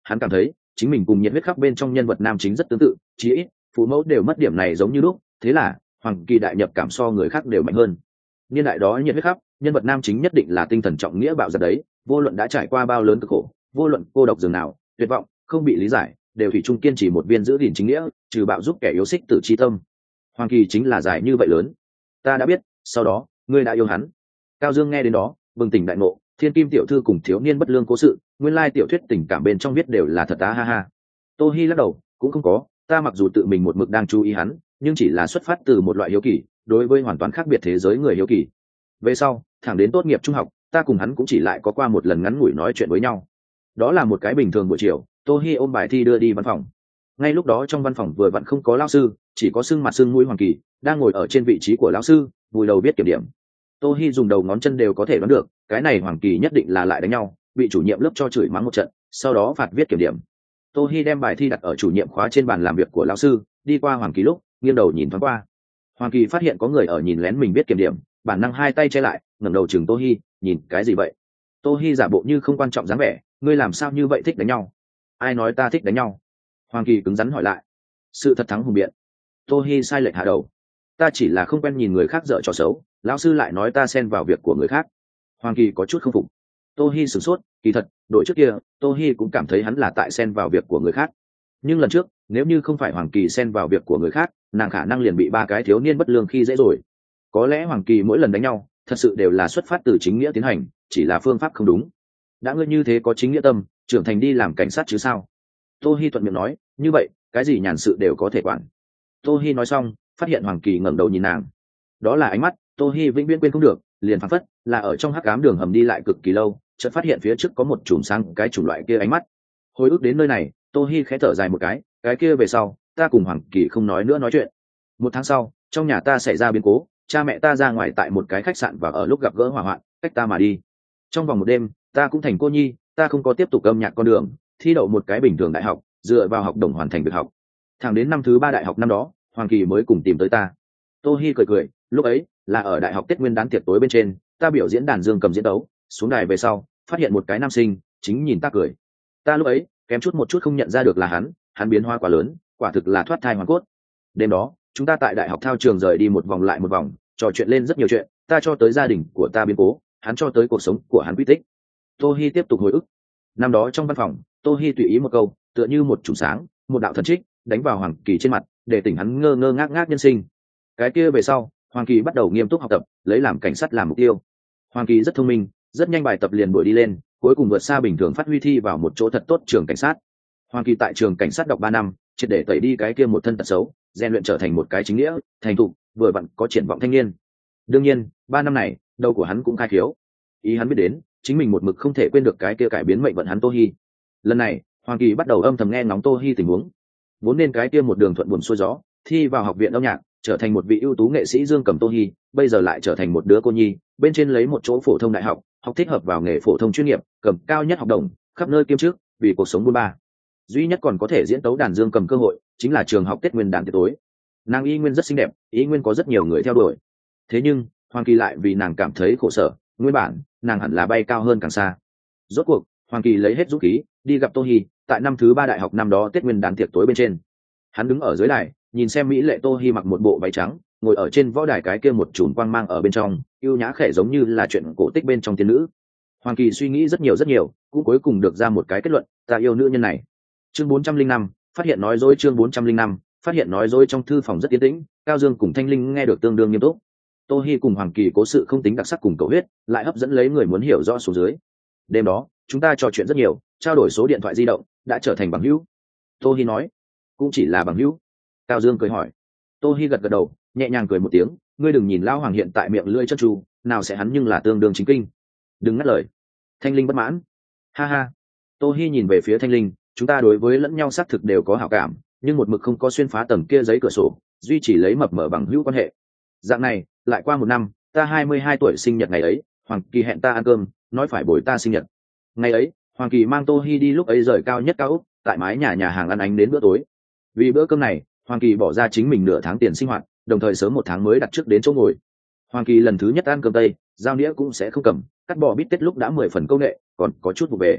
hắn cảm thấy chính mình cùng nhiệt huyết khắp bên trong nhân vật nam chính rất tương tự, chí ít phụ mẫu đều mất điểm này giống như lúc, thế là Hoàng Kỳ đại nhập cảm so người khác đều mạnh hơn. Niên đại đó nhiệt huyết khắp, nhân vật nam chính nhất định là tinh thần trọng nghĩa bạo giật đấy, vô luận đã trải qua bao lớn cực khổ, vô luận cô độc dường nào, tuyệt vọng, không bị lý giải, đều thủy chung kiên trì một viên giữ gìn chính nghĩa, trừ bạo giúp kẻ yếu xích tử chi tâm. Hoàng Kỳ chính là giải như vậy lớn. Ta đã biết, sau đó ngươi đã yêu hắn. Cao Dương nghe đến đó bừng tỉnh đại ngộ, thiên kim tiểu thư cùng thiếu niên bất lương cố sự, nguyên lai tiểu thuyết tình cảm bên trong viết đều là thật á, ha ha. Tô Hi lắc đầu, cũng không có, ta mặc dù tự mình một mực đang chú ý hắn, nhưng chỉ là xuất phát từ một loại hiếu kỳ, đối với hoàn toàn khác biệt thế giới người hiếu kỳ. Về sau thẳng đến tốt nghiệp trung học, ta cùng hắn cũng chỉ lại có qua một lần ngắn ngủi nói chuyện với nhau. Đó là một cái bình thường buổi chiều, Tô Hi ôm bài thi đưa đi văn phòng. Ngay lúc đó trong văn phòng vừa vặn không có lão sư, chỉ có sưng mặt sưng mũi Hoàng Kỳ đang ngồi ở trên vị trí của lão sư, vùi đầu viết kiểm điểm. Tô Hi dùng đầu ngón chân đều có thể đoán được, cái này Hoàng Kỳ nhất định là lại đánh nhau, bị chủ nhiệm lớp cho chửi mắng một trận, sau đó phạt viết kiểm điểm. Tô Hi đem bài thi đặt ở chủ nhiệm khóa trên bàn làm việc của lão sư, đi qua Hoàng Kỳ lúc nghiêng đầu nhìn thoáng qua. Hoàng Kỳ phát hiện có người ở nhìn lén mình viết kiểm điểm, bản năng hai tay che lại, ngẩng đầu chừng Tô Hi, nhìn cái gì vậy? Tô Hi giả bộ như không quan trọng dáng vẻ, ngươi làm sao như vậy thích đánh nhau? Ai nói ta thích đánh nhau? Hoàng Kỳ cứng rắn hỏi lại. Sự thật thắng hùng biện. Tô Hi sai lệch hạ đầu. Ta chỉ là không quen nhìn người khác dở trò xấu, lão sư lại nói ta xen vào việc của người khác. Hoàng Kỳ có chút không phục. Tô Hi sửng sốt, kỳ thật đội trước kia Tô Hi cũng cảm thấy hắn là tại xen vào việc của người khác, nhưng lần trước nếu như không phải Hoàng Kỳ xen vào việc của người khác, nàng khả năng liền bị ba cái thiếu niên bất lương khi dễ rồi. Có lẽ Hoàng Kỳ mỗi lần đánh nhau thật sự đều là xuất phát từ chính nghĩa tiến hành, chỉ là phương pháp không đúng. Đã ngươi như thế có chính nghĩa tâm, trưởng thành đi làm cảnh sát chứ sao? Tô Hi thuận miệng nói, như vậy cái gì nhàn sự đều có thể quản. Tô Hi nói xong phát hiện Hoàng Kỳ ngẩng đầu nhìn nàng, đó là ánh mắt Tô Hi vĩnh viễn quên không được, liền phảng phất là ở trong hắc ám đường hầm đi lại cực kỳ lâu, chợt phát hiện phía trước có một chùm sáng, cái chủng loại kia ánh mắt. Hồi ức đến nơi này, Tô Hi khẽ thở dài một cái, cái kia về sau ta cùng Hoàng Kỳ không nói nữa nói chuyện. Một tháng sau, trong nhà ta xảy ra biến cố, cha mẹ ta ra ngoài tại một cái khách sạn và ở lúc gặp gỡ hỏa hoạn, cách ta mà đi. Trong vòng một đêm ta cũng thành cô nhi, ta không có tiếp tục âm nhạc con đường, thi đậu một cái bình thường đại học, dựa vào học đồng hoàn thành việc học. Thẳng đến năm thứ ba đại học năm đó, Hoàng Kỳ mới cùng tìm tới ta. Tô Hi cười cười, lúc ấy là ở đại học Tết Nguyên đán tiệc tối bên trên, ta biểu diễn đàn dương cầm diễn đấu, xuống đài về sau phát hiện một cái nam sinh chính nhìn ta cười. Ta lúc ấy kém chút một chút không nhận ra được là hắn, hắn biến hóa quá lớn, quả thực là thoát thai hoàn cốt. Đêm đó chúng ta tại đại học thao trường rời đi một vòng lại một vòng, trò chuyện lên rất nhiều chuyện, ta cho tới gia đình của ta biến cố, hắn cho tới cuộc sống của hắn quy tích. Tô Hi tiếp tục hồi ức. Năm đó trong văn phòng, Tô Hi tùy ý một câu, tựa như một chùm sáng, một đạo thần trích đánh vào Hoàng Kỳ trên mặt, để tỉnh hắn ngơ ngơ ngác ngác nhân sinh. Cái kia về sau, Hoàng Kỳ bắt đầu nghiêm túc học tập, lấy làm cảnh sát làm mục tiêu. Hoàng Kỳ rất thông minh, rất nhanh bài tập liền đuổi đi lên, cuối cùng vượt xa bình thường phát huy thi vào một chỗ thật tốt trường cảnh sát. Hoàng Kỳ tại trường cảnh sát đọc ba năm, triệt để tẩy đi cái kia một thân tật xấu, rèn luyện trở thành một cái chính nghĩa, thành thục, vừa vặn có triển vọng thanh niên. Đương nhiên, ba năm này, đầu của hắn cũng khai khiếu. Ý hắn biết đến, chính mình một mực không thể quên được cái kia cải biến mệnh vận hắn Tô Hi. Lần này, Hoàng Kỳ bắt đầu âm thầm nghe ngóng Tô Hi tình huống. Vốn nên cái kia một đường thuận buồm xuôi gió, thi vào học viện âm nhạc, trở thành một vị ưu tú nghệ sĩ Dương Cầm Tô Hi, bây giờ lại trở thành một đứa cô nhi, bên trên lấy một chỗ phổ thông đại học, học thích hợp vào nghề phổ thông chuyên nghiệp, cầm cao nhất học đồng, khắp nơi kiêm chức, vì cuộc sống buôn ba. Duy nhất còn có thể diễn tấu đàn dương cầm cơ hội, chính là trường học Tết Nguyên đán tiệc tối. Nàng y nguyên rất xinh đẹp, y nguyên có rất nhiều người theo đuổi. Thế nhưng, Hoàng Kỳ lại vì nàng cảm thấy khổ sở, nguyên bản, nàng hẳn là bay cao hơn càng xa. Rốt cuộc, Hoàng Kỳ lấy hết dũng khí, đi gặp Tô Hi, tại năm thứ ba đại học năm đó Tết Nguyên đán tiệc tối bên trên. Hắn đứng ở dưới đài, nhìn xem mỹ lệ Tô Hi mặc một bộ váy trắng, ngồi ở trên võ đài, cái kia một chùm quang mang ở bên trong, yêu nhã khẽ giống như là chuyện cổ tích bên trong tiên nữ. Hoàng Kỳ suy nghĩ rất nhiều rất nhiều, cũng cuối cùng được ra một cái kết luận, ta yêu nữ nhân này. Chương bốn trăm linh năm, phát hiện nói dối. Chương bốn trăm linh năm, phát hiện nói dối. Trong thư phòng rất yên tĩnh, Cao Dương cùng Thanh Linh nghe được tương đương nghiêm túc. Tô Hi cùng Hoàng Kỳ cố sự không tính đặc sắc cùng cầu huyết, lại hấp dẫn lấy người muốn hiểu rõ số dưới. Đêm đó, chúng ta trò chuyện rất nhiều, trao đổi số điện thoại di động, đã trở thành bằng hữu. Tô Hi nói, cũng chỉ là bằng hữu. Cao Dương cười hỏi. Tô Hi gật gật đầu, nhẹ nhàng cười một tiếng, ngươi đừng nhìn lão Hoàng hiện tại miệng lưỡi chân tru, nào sẽ hắn nhưng là tương đương chính kinh. Đừng ngắt lời. Thanh Linh bất mãn. Ha ha. Tô Hi nhìn về phía Thanh Linh, chúng ta đối với lẫn nhau xác thực đều có hảo cảm, nhưng một mực không có xuyên phá tầng kia giấy cửa sổ, duy trì lấy mập mờ bằng hữu quan hệ. Dạng này, lại qua một năm, ta hai mươi hai tuổi sinh nhật ngày ấy, Hoàng Kỳ hẹn ta ăn cơm, nói phải bồi ta sinh nhật. Ngày ấy, Hoàng Kỳ mang Tô Hi đi lúc ấy rời cao nhất cao ốc, tại mái nhà nhà hàng ăn ánh đến bữa tối. Vì bữa cơm này, Hoàng Kỳ bỏ ra chính mình nửa tháng tiền sinh hoạt, đồng thời sớm một tháng mới đặt trước đến chỗ ngồi. Hoàng Kỳ lần thứ nhất ăn cơm tây, dao đĩa cũng sẽ không cầm, cắt bỏ bít tết lúc đã mười phần công nghệ, còn có chút vụ về.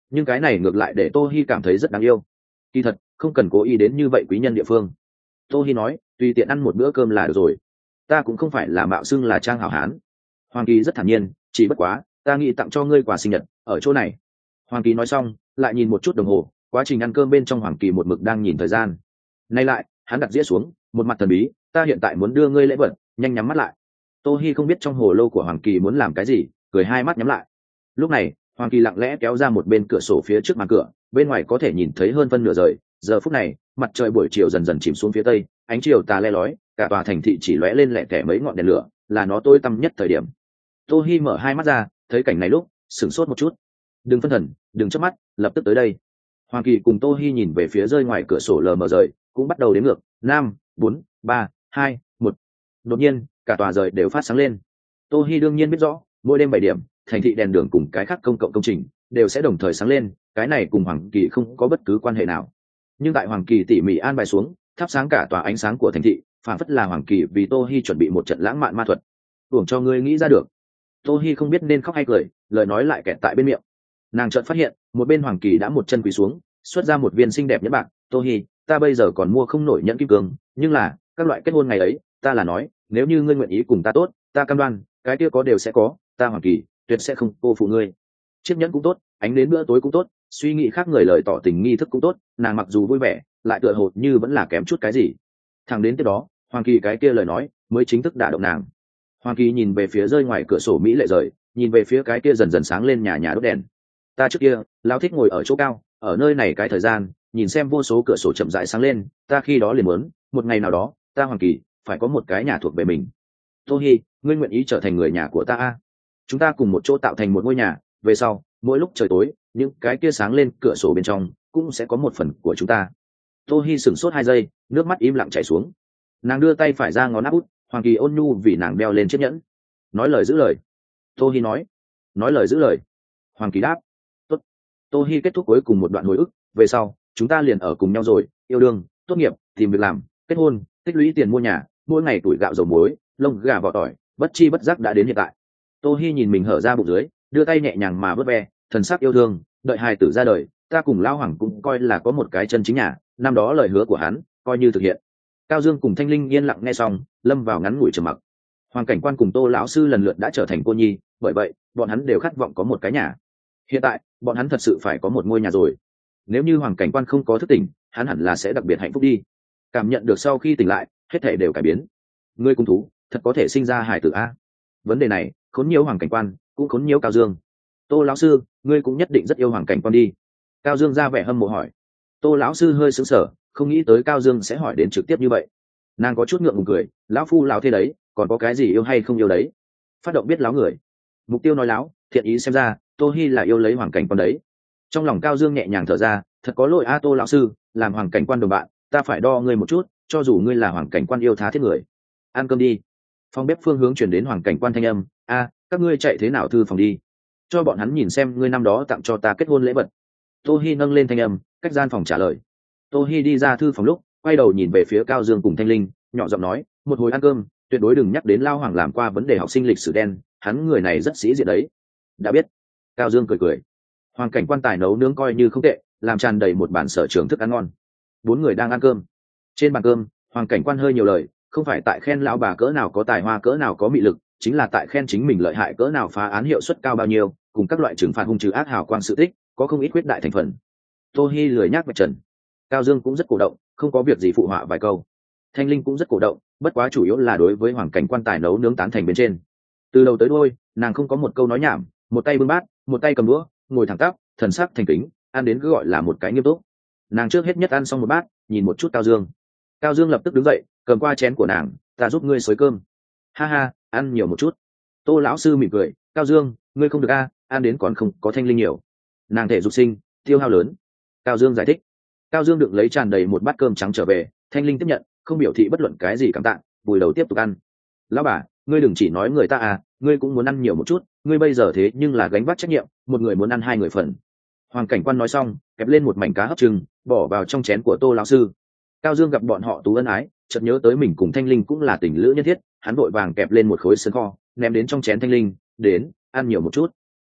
nhưng cái này ngược lại để tô hi cảm thấy rất đáng yêu. Kỳ thật không cần cố ý đến như vậy quý nhân địa phương. Tô hi nói tùy tiện ăn một bữa cơm là được rồi, ta cũng không phải là mạo xưng là trang hảo hán. Hoàng Kỳ rất thản nhiên, chỉ bất quá ta nghĩ tặng cho ngươi quà sinh nhật ở chỗ này. Hoàng Kỳ nói xong lại nhìn một chút đồng hồ, quá trình ăn cơm bên trong Hoàng Kỳ một mực đang nhìn thời gian. Nay lại hắn đặt dĩa xuống, một mặt thần bí, ta hiện tại muốn đưa ngươi lễ vật, nhanh nhắm mắt lại. Tô hi không biết trong hồ lô của Hoàng Kỳ muốn làm cái gì, cười hai mắt nhắm lại. Lúc này Hoàng Kỳ lặng lẽ kéo ra một bên cửa sổ phía trước màn cửa, bên ngoài có thể nhìn thấy hơn phân nửa rời. Giờ phút này mặt trời buổi chiều dần dần chìm xuống phía tây, ánh chiều tà le lói, cả tòa thành thị chỉ lóe lên lẻ tẻ mấy ngọn đèn lửa, là nó tối tăm nhất thời điểm. Tô hi mở hai mắt ra, thấy cảnh này lúc sửng sốt một chút. Đừng phân thần, đừng chớp mắt, lập tức tới đây. Hoàng Kỳ cùng Tô hi nhìn về phía rơi ngoài cửa sổ lờ mờ rời, cũng bắt đầu đếm ngược, năm, bốn, ba, hai, một. Đột nhiên cả tòa rời đều phát sáng lên. Tô hi đương nhiên biết rõ, mỗi đêm bảy điểm thành thị đèn đường cùng cái khác công cộng công trình đều sẽ đồng thời sáng lên, cái này cùng Hoàng Kỳ không có bất cứ quan hệ nào. Nhưng tại Hoàng Kỳ tỉ mỉ an bài xuống, thắp sáng cả tòa ánh sáng của thành thị, phản phất là Hoàng Kỳ vì Tô hi chuẩn bị một trận lãng mạn ma thuật. Tưởng cho ngươi nghĩ ra được. Tô hi không biết nên khóc hay cười, lời nói lại kẹt tại bên miệng. Nàng chợt phát hiện một bên Hoàng Kỳ đã một chân quỳ xuống, xuất ra một viên xinh đẹp nhẫn bạc. Tô hi, ta bây giờ còn mua không nổi nhẫn kim cương, nhưng là các loại kết hôn ngày ấy, ta là nói nếu như ngươi nguyện ý cùng ta tốt, ta cam đoan cái kia có đều sẽ có, ta Hoàng Kỳ tuyệt sẽ không cô phụ ngươi. Chiếc nhẫn cũng tốt, ánh đến bữa tối cũng tốt, suy nghĩ khác người lời tỏ tình nghi thức cũng tốt, nàng mặc dù vui vẻ lại tựa hồ như vẫn là kém chút cái gì. Thẳng đến tiếp đó Hoàng Kỳ cái kia lời nói mới chính thức đả động nàng. Hoàng Kỳ nhìn về phía rơi ngoài cửa sổ mỹ lệ rời, nhìn về phía cái kia dần dần sáng lên nhà nhà đốt đèn. Ta trước kia lao thích ngồi ở chỗ cao, ở nơi này cái thời gian nhìn xem vô số cửa sổ chậm rãi sáng lên, ta khi đó liền muốn một ngày nào đó ta Hoàng Kỳ phải có một cái nhà thuộc về mình. Tô hi, ngươi nguyện ý trở thành người nhà của ta a? Chúng ta cùng một chỗ tạo thành một ngôi nhà, về sau mỗi lúc trời tối những cái kia sáng lên cửa sổ bên trong cũng sẽ có một phần của chúng ta. Tô hi sửng sốt hai giây, nước mắt im lặng chảy xuống. Nàng đưa tay phải ra ngón áp út, Hoàng Kỳ ôn nhu vì nàng đeo lên chiếc nhẫn. Nói lời giữ lời. Tô hi nói. Nói lời giữ lời. Hoàng Kỳ đáp. Tốt. Tô hi kết thúc cuối cùng một đoạn hồi ức, về sau chúng ta liền ở cùng nhau rồi, yêu đương, tốt nghiệp, tìm việc làm, kết hôn, tích lũy tiền mua nhà, mỗi ngày tuổi gạo dầu muối, lông gà vỏ tỏi, bất chi bất giác đã đến hiện tại. Tô hi nhìn mình hở ra bụng dưới, đưa tay nhẹ nhàng mà vớt ve, thần sắc yêu thương, đợi hài tử ra đời, ta cùng Lão Hoàng cũng coi là có một cái chân chính nhà, năm đó lời hứa của hắn coi như thực hiện. Cao Dương cùng Thanh Linh yên lặng nghe xong, lâm vào ngắn ngủi trầm mặc. Hoàng Cảnh Quan cùng Tô lão sư lần lượt đã trở thành cô nhi, bởi vậy bọn hắn đều khát vọng có một cái nhà. Hiện tại bọn hắn thật sự phải có một ngôi nhà rồi. Nếu như Hoàng Cảnh Quan không có thức tỉnh, hắn hẳn là sẽ đặc biệt hạnh phúc đi. Cảm nhận được sau khi tỉnh lại, hết thảy đều cải biến. Ngươi cung thú thật có thể sinh ra hài tử a? Vấn đề này khốn nhiễu Hoàng Cảnh Quan, cũng khốn nhiễu Cao Dương. Tô lão sư, ngươi cũng nhất định rất yêu Hoàng Cảnh Quan đi. Cao Dương ra vẻ hâm mộ hỏi. Tô lão sư hơi sững sờ, không nghĩ tới Cao Dương sẽ hỏi đến trực tiếp như vậy. Nàng có chút ngượng ngùng cười, lão phu lão thế đấy, còn có cái gì yêu hay không yêu đấy? Phát động biết láo người. Mục tiêu nói láo, thiện ý xem ra Tô hi là yêu lấy Hoàng Cảnh Quan đấy. Trong lòng Cao Dương nhẹ nhàng thở ra, thật có lỗi a Tô lão sư, làm Hoàng Cảnh Quan đồng bạn, ta phải đo ngươi một chút, cho dù ngươi là Hoàng Cảnh Quan yêu tha thiết người. Ăn cơm đi. Phòng bếp phương hướng chuyển đến Hoàng Cảnh Quan thanh âm, a, các ngươi chạy thế nào thư phòng đi, cho bọn hắn nhìn xem ngươi năm đó tặng cho ta kết hôn lễ vật. Tô hi nâng lên thanh âm, cách gian phòng trả lời. Tô hi đi ra thư phòng lúc quay đầu nhìn về phía Cao Dương cùng Thanh Linh, nhỏ giọng nói, một hồi ăn cơm tuyệt đối đừng nhắc đến Lao Hoàng làm qua vấn đề học sinh lịch sử đen, hắn người này rất sĩ diện đấy. Đã biết. Cao Dương cười cười. Hoàng Cảnh Quan tài nấu nướng coi như không tệ, làm tràn đầy một bàn sở trường thức ăn ngon. Bốn người đang ăn cơm. Trên bàn cơm Hoàng Cảnh Quan hơi nhiều lời, không phải tại khen lão bà cỡ nào có tài hoa cỡ nào có mị lực, chính là tại khen chính mình lợi hại cỡ nào phá án hiệu suất cao bao nhiêu, cùng các loại trừng phạt hung trừ ác hào quang sự tích có không ít quyết đại thành phần. Tô hi lười nhác vạch trần. Cao Dương cũng rất cổ động, không có việc gì phụ họa vài câu. Thanh Linh cũng rất cổ động, bất quá chủ yếu là đối với Hoàng Cảnh Quan tài nấu nướng tán thành bên trên. Từ đầu tới đuôi nàng không có một câu nói nhảm, một tay bưng bát, một tay cầm đũa, ngồi thẳng tắp, thần sắc thành kính, ăn đến cứ gọi là một cái nghiêm túc. Nàng trước hết nhất ăn xong một bát, nhìn một chút Cao Dương. Cao Dương lập tức đứng dậy, cầm qua chén của nàng, ta giúp ngươi xới cơm. Ha ha, ăn nhiều một chút. Tô lão sư mỉm cười, Cao Dương, ngươi không được a, ăn đến còn không có Thanh Linh nhiều. Nàng thể dục sinh, tiêu hao lớn. Cao Dương giải thích. Cao Dương đựng lấy tràn đầy một bát cơm trắng trở về, Thanh Linh tiếp nhận, không biểu thị bất luận cái gì cảm tạ, vùi đầu tiếp tục ăn. Lão bà, ngươi đừng chỉ nói người ta à, ngươi cũng muốn ăn nhiều một chút, ngươi bây giờ thế nhưng là gánh vác trách nhiệm, một người muốn ăn hai người phần. Hoàng Cảnh Quan nói xong, kẹp lên một mảnh cá hấp trừng, bỏ vào trong chén của Tô lão sư. Cao Dương gặp bọn họ tú ân ái, chợt nhớ tới mình cùng Thanh Linh cũng là tình lữ nhân thiết, hắn vội vàng kẹp lên một khối sườn kho, ném đến trong chén Thanh Linh, đến, ăn nhiều một chút.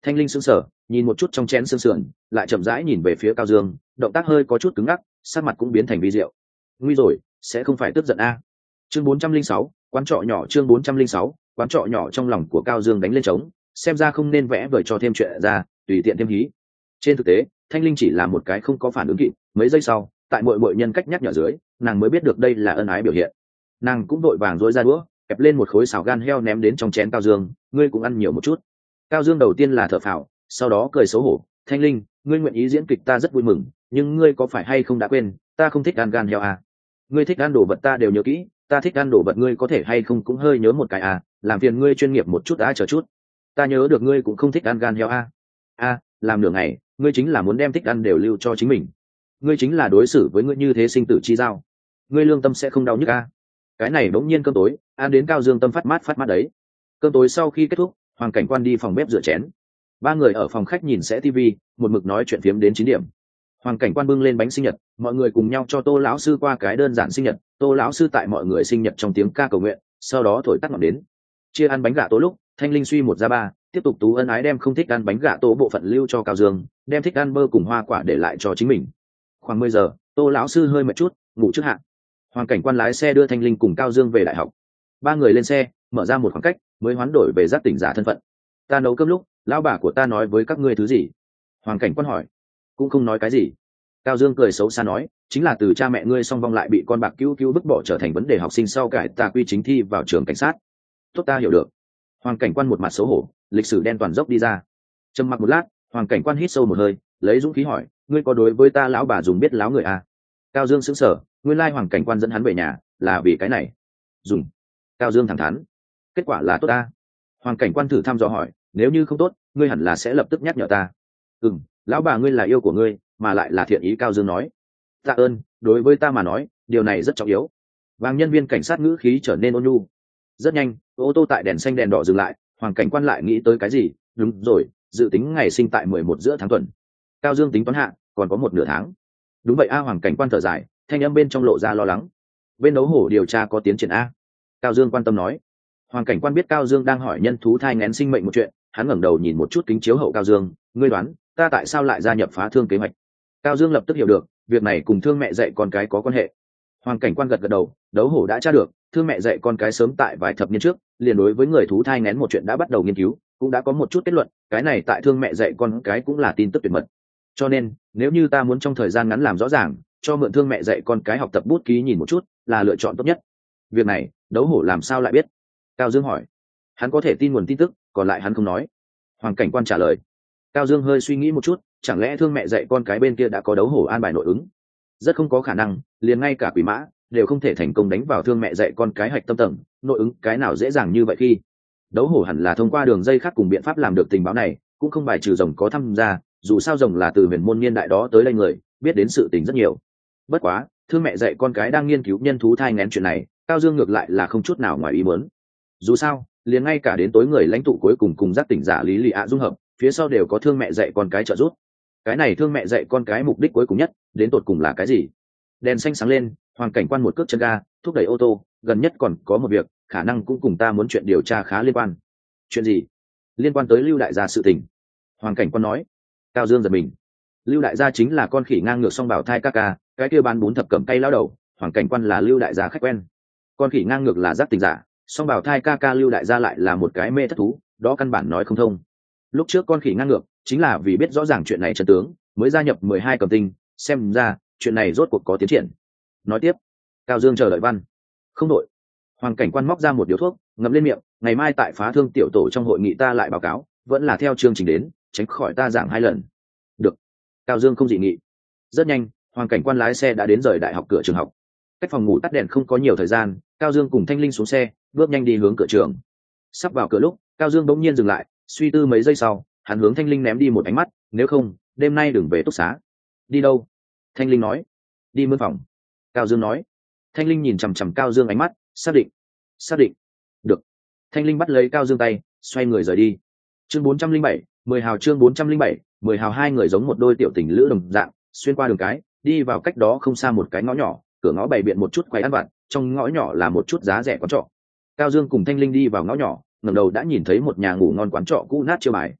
Thanh linh sững sờ, nhìn một chút trong chén xương sườn, lại chậm rãi nhìn về phía Cao Dương, động tác hơi có chút cứng ngắc, sắc mặt cũng biến thành vi diệu. Nguy rồi, sẽ không phải tức giận a? Chương bốn trăm linh sáu, quán trọ nhỏ. Chương bốn trăm linh sáu, quán trọ nhỏ. Trong lòng của Cao Dương đánh lên trống, xem ra không nên vẽ vời cho thêm chuyện ra, tùy tiện thêm hí. Trên thực tế, Thanh linh chỉ là một cái không có phản ứng kịp, mấy giây sau, tại mọi mọi nhân cách nhắc nhở dưới, nàng mới biết được đây là ân ái biểu hiện. Nàng cũng đội vàng rối ra đũa, kẹp lên một khối xào gan heo ném đến trong chén Cao Dương, ngươi cũng ăn nhiều một chút. Cao Dương đầu tiên là thở phào, sau đó cười xấu hổ, Thanh linh, ngươi nguyện ý diễn kịch ta rất vui mừng, nhưng ngươi có phải hay không đã quên, ta không thích ăn gan heo à? Ngươi thích ăn đồ vật ta đều nhớ kỹ, ta thích ăn đồ vật ngươi có thể hay không cũng hơi nhớ một cái à, làm phiền ngươi chuyên nghiệp một chút đã chờ chút. Ta nhớ được ngươi cũng không thích ăn gan heo à? A, làm nửa ngày, ngươi chính là muốn đem thích ăn đều lưu cho chính mình. Ngươi chính là đối xử với ngươi như thế sinh tử chi giao. Ngươi lương tâm sẽ không đau nhức à? Cái này bỗng nhiên cơm tối, ăn đến Cao Dương tâm phát mát phát mát đấy. Cơm tối sau khi kết thúc, Hoàng Cảnh Quan đi phòng bếp rửa chén. Ba người ở phòng khách nhìn sẽ tivi, một mực nói chuyện phiếm đến chín điểm. Hoàng Cảnh Quan bưng lên bánh sinh nhật, mọi người cùng nhau cho Tô lão sư qua cái đơn giản sinh nhật. Tô lão sư tại mọi người sinh nhật trong tiếng ca cầu nguyện, sau đó thổi tắt ngọn đến. Chia ăn bánh gà tổ lúc, Thanh linh suy một ra ba, tiếp tục tú ân ái đem không thích ăn bánh gà tổ bộ phận lưu cho Cao Dương, đem thích ăn bơ cùng hoa quả để lại cho chính mình. Khoảng mười giờ, Tô lão sư hơi mệt chút, ngủ trước hạn. Hoàng Cảnh Quan lái xe đưa Thanh linh cùng Cao Dương về đại học. Ba người lên xe, mở ra một khoảng cách, mới hoán đổi về giác tỉnh giả thân phận. Ta nấu cơm lúc, lão bà của ta nói với các ngươi thứ gì? Hoàng Cảnh Quan hỏi. Cũng không nói cái gì. Cao Dương cười xấu xa nói, chính là từ cha mẹ ngươi song vong lại bị con bạc cứu cứu bức bỏ trở thành vấn đề học sinh sau cải tà quy chính thi vào trường cảnh sát. Tốt, ta hiểu được. Hoàng Cảnh Quan một mặt xấu hổ, lịch sử đen toàn dốc đi ra. Trầm mặc một lát, Hoàng Cảnh Quan hít sâu một hơi, lấy dũng khí hỏi, ngươi có đối với ta lão bà dùng biết láo người à? Cao Dương sững sờ, nguyên lai Hoàng Cảnh Quan dẫn hắn về nhà là vì cái này. Dùng. Cao Dương thẳng thắn. Kết quả là tốt ta. Hoàng Cảnh Quan thử thăm dò hỏi, nếu như không tốt, ngươi hẳn là sẽ lập tức nhắc nhở ta. Ừm, lão bà ngươi là yêu của ngươi, mà lại là thiện ý. Cao Dương nói. Tạ ơn, đối với ta mà nói, điều này rất trọng yếu. Vàng nhân viên cảnh sát ngữ khí trở nên ôn nhu. Rất nhanh, ô tô tại đèn xanh đèn đỏ dừng lại. Hoàng Cảnh Quan lại nghĩ tới cái gì, đúng rồi, dự tính ngày sinh tại mười một giữa tháng tuần. Cao Dương tính toán hạ, còn có một nửa tháng. Đúng vậy a. Hoàng Cảnh Quan thở dài, thanh âm bên trong lộ ra lo lắng. Bên đấu hổ điều tra có tiến triển a? Cao Dương quan tâm nói. Hoàng Cảnh Quan biết Cao Dương đang hỏi nhân thú thai nghén sinh mệnh một chuyện, hắn ngẩng đầu nhìn một chút kính chiếu hậu Cao Dương, ngươi đoán ta tại sao lại gia nhập phá thương kế hoạch? Cao Dương lập tức hiểu được, việc này cùng thương mẹ dạy con cái có quan hệ. Hoàng Cảnh Quan gật gật đầu, đấu hổ đã tra được, thương mẹ dạy con cái sớm tại vài thập niên trước, liền đối với người thú thai nghén một chuyện đã bắt đầu nghiên cứu, cũng đã có một chút kết luận, cái này tại thương mẹ dạy con cái cũng là tin tức tuyệt mật. Cho nên, nếu như ta muốn trong thời gian ngắn làm rõ ràng, cho mượn thương mẹ dạy con cái học tập bút ký nhìn một chút, là lựa chọn tốt nhất. Việc này, đấu hổ làm sao lại biết? Cao Dương hỏi. Hắn có thể tin nguồn tin tức, còn lại hắn không nói. Hoàng Cảnh Quan trả lời. Cao Dương hơi suy nghĩ một chút, chẳng lẽ thương mẹ dạy con cái bên kia đã có đấu hổ an bài nội ứng? Rất không có khả năng, liền ngay cả quỷ mã đều không thể thành công đánh vào thương mẹ dạy con cái hạch tâm tầng, nội ứng cái nào dễ dàng như vậy khi đấu hổ hẳn là thông qua đường dây khác cùng biện pháp làm được tình báo này, cũng không bài trừ rồng có tham gia, dù sao rồng là từ huyền môn niên đại đó tới đây người, biết đến sự tình rất nhiều. Bất quá, thương mẹ dạy con cái đang nghiên cứu nhân thú thai nghén chuyện này, Cao Dương ngược lại là không chút nào ngoài ý muốn. Dù sao, liền ngay cả đến tối người lãnh tụ cuối cùng cùng giác tỉnh giả lý lị ạ dung hợp, phía sau đều có thương mẹ dạy con cái trợ giúp. Cái này thương mẹ dạy con cái mục đích cuối cùng nhất, đến tột cùng là cái gì? Đèn xanh sáng lên, Hoàng Cảnh Quan một cước chân ga, thúc đẩy ô tô, gần nhất còn có một việc, khả năng cũng cùng ta muốn chuyện điều tra khá liên quan. Chuyện gì? Liên quan tới Lưu đại gia sự tình. Hoàng Cảnh Quan nói. Cao Dương giật mình. Lưu đại gia chính là con khỉ ngang ngược song bảo thai ca ca, cái kia bán bún thập cẩm tay lao đầu. Hoàng Cảnh Quan là Lưu đại gia khách quen. Con khỉ ngang ngược là giác tình giả, song bảo thai ca ca Lưu đại gia lại là một cái mê thất thú, đó căn bản nói không thông. Lúc trước con khỉ ngang ngược chính là vì biết rõ ràng chuyện này chân tướng, mới gia nhập mười hai cầm tinh, xem ra chuyện này rốt cuộc có tiến triển. Nói tiếp. Cao Dương chờ đợi văn. Không đội. Hoàng Cảnh Quan móc ra một điếu thuốc, ngậm lên miệng, ngày mai tại phá thương tiểu tổ trong hội nghị ta lại báo cáo, vẫn là theo chương trình đến, tránh khỏi ta giảng hai lần. Được. Cao Dương không dị nghị. Rất nhanh, Hoàng Cảnh Quan lái xe đã đến rời đại học cửa trường học. Cách phòng ngủ tắt đèn không có nhiều thời gian, Cao Dương cùng Thanh Linh xuống xe, bước nhanh đi hướng cửa trường. Sắp vào cửa lúc, Cao Dương bỗng nhiên dừng lại, suy tư mấy giây sau, hắn hướng Thanh Linh ném đi một ánh mắt, nếu không, đêm nay đừng về túc xá. Đi đâu? Thanh Linh nói. Đi mướn phòng. Cao Dương nói. Thanh Linh nhìn chằm chằm Cao Dương ánh mắt, xác định. Xác định. Được. Thanh Linh bắt lấy Cao Dương tay, xoay người rời đi. Chương bốn trăm linh bảy, mười hào. Chương bốn trăm linh bảy, mười hào. Hai người giống một đôi tiểu tình lữ đồng dạng, xuyên qua đường cái, đi vào cách đó không xa một cái ngõ nhỏ, cửa ngõ bày biện một chút quầy ăn vặt, trong ngõ nhỏ là một chút giá rẻ quán trọ. Cao Dương cùng Thanh Linh đi vào ngõ nhỏ, ngẩng đầu đã nhìn thấy một nhà ngủ ngon quán trọ cũ nát chiêu bài.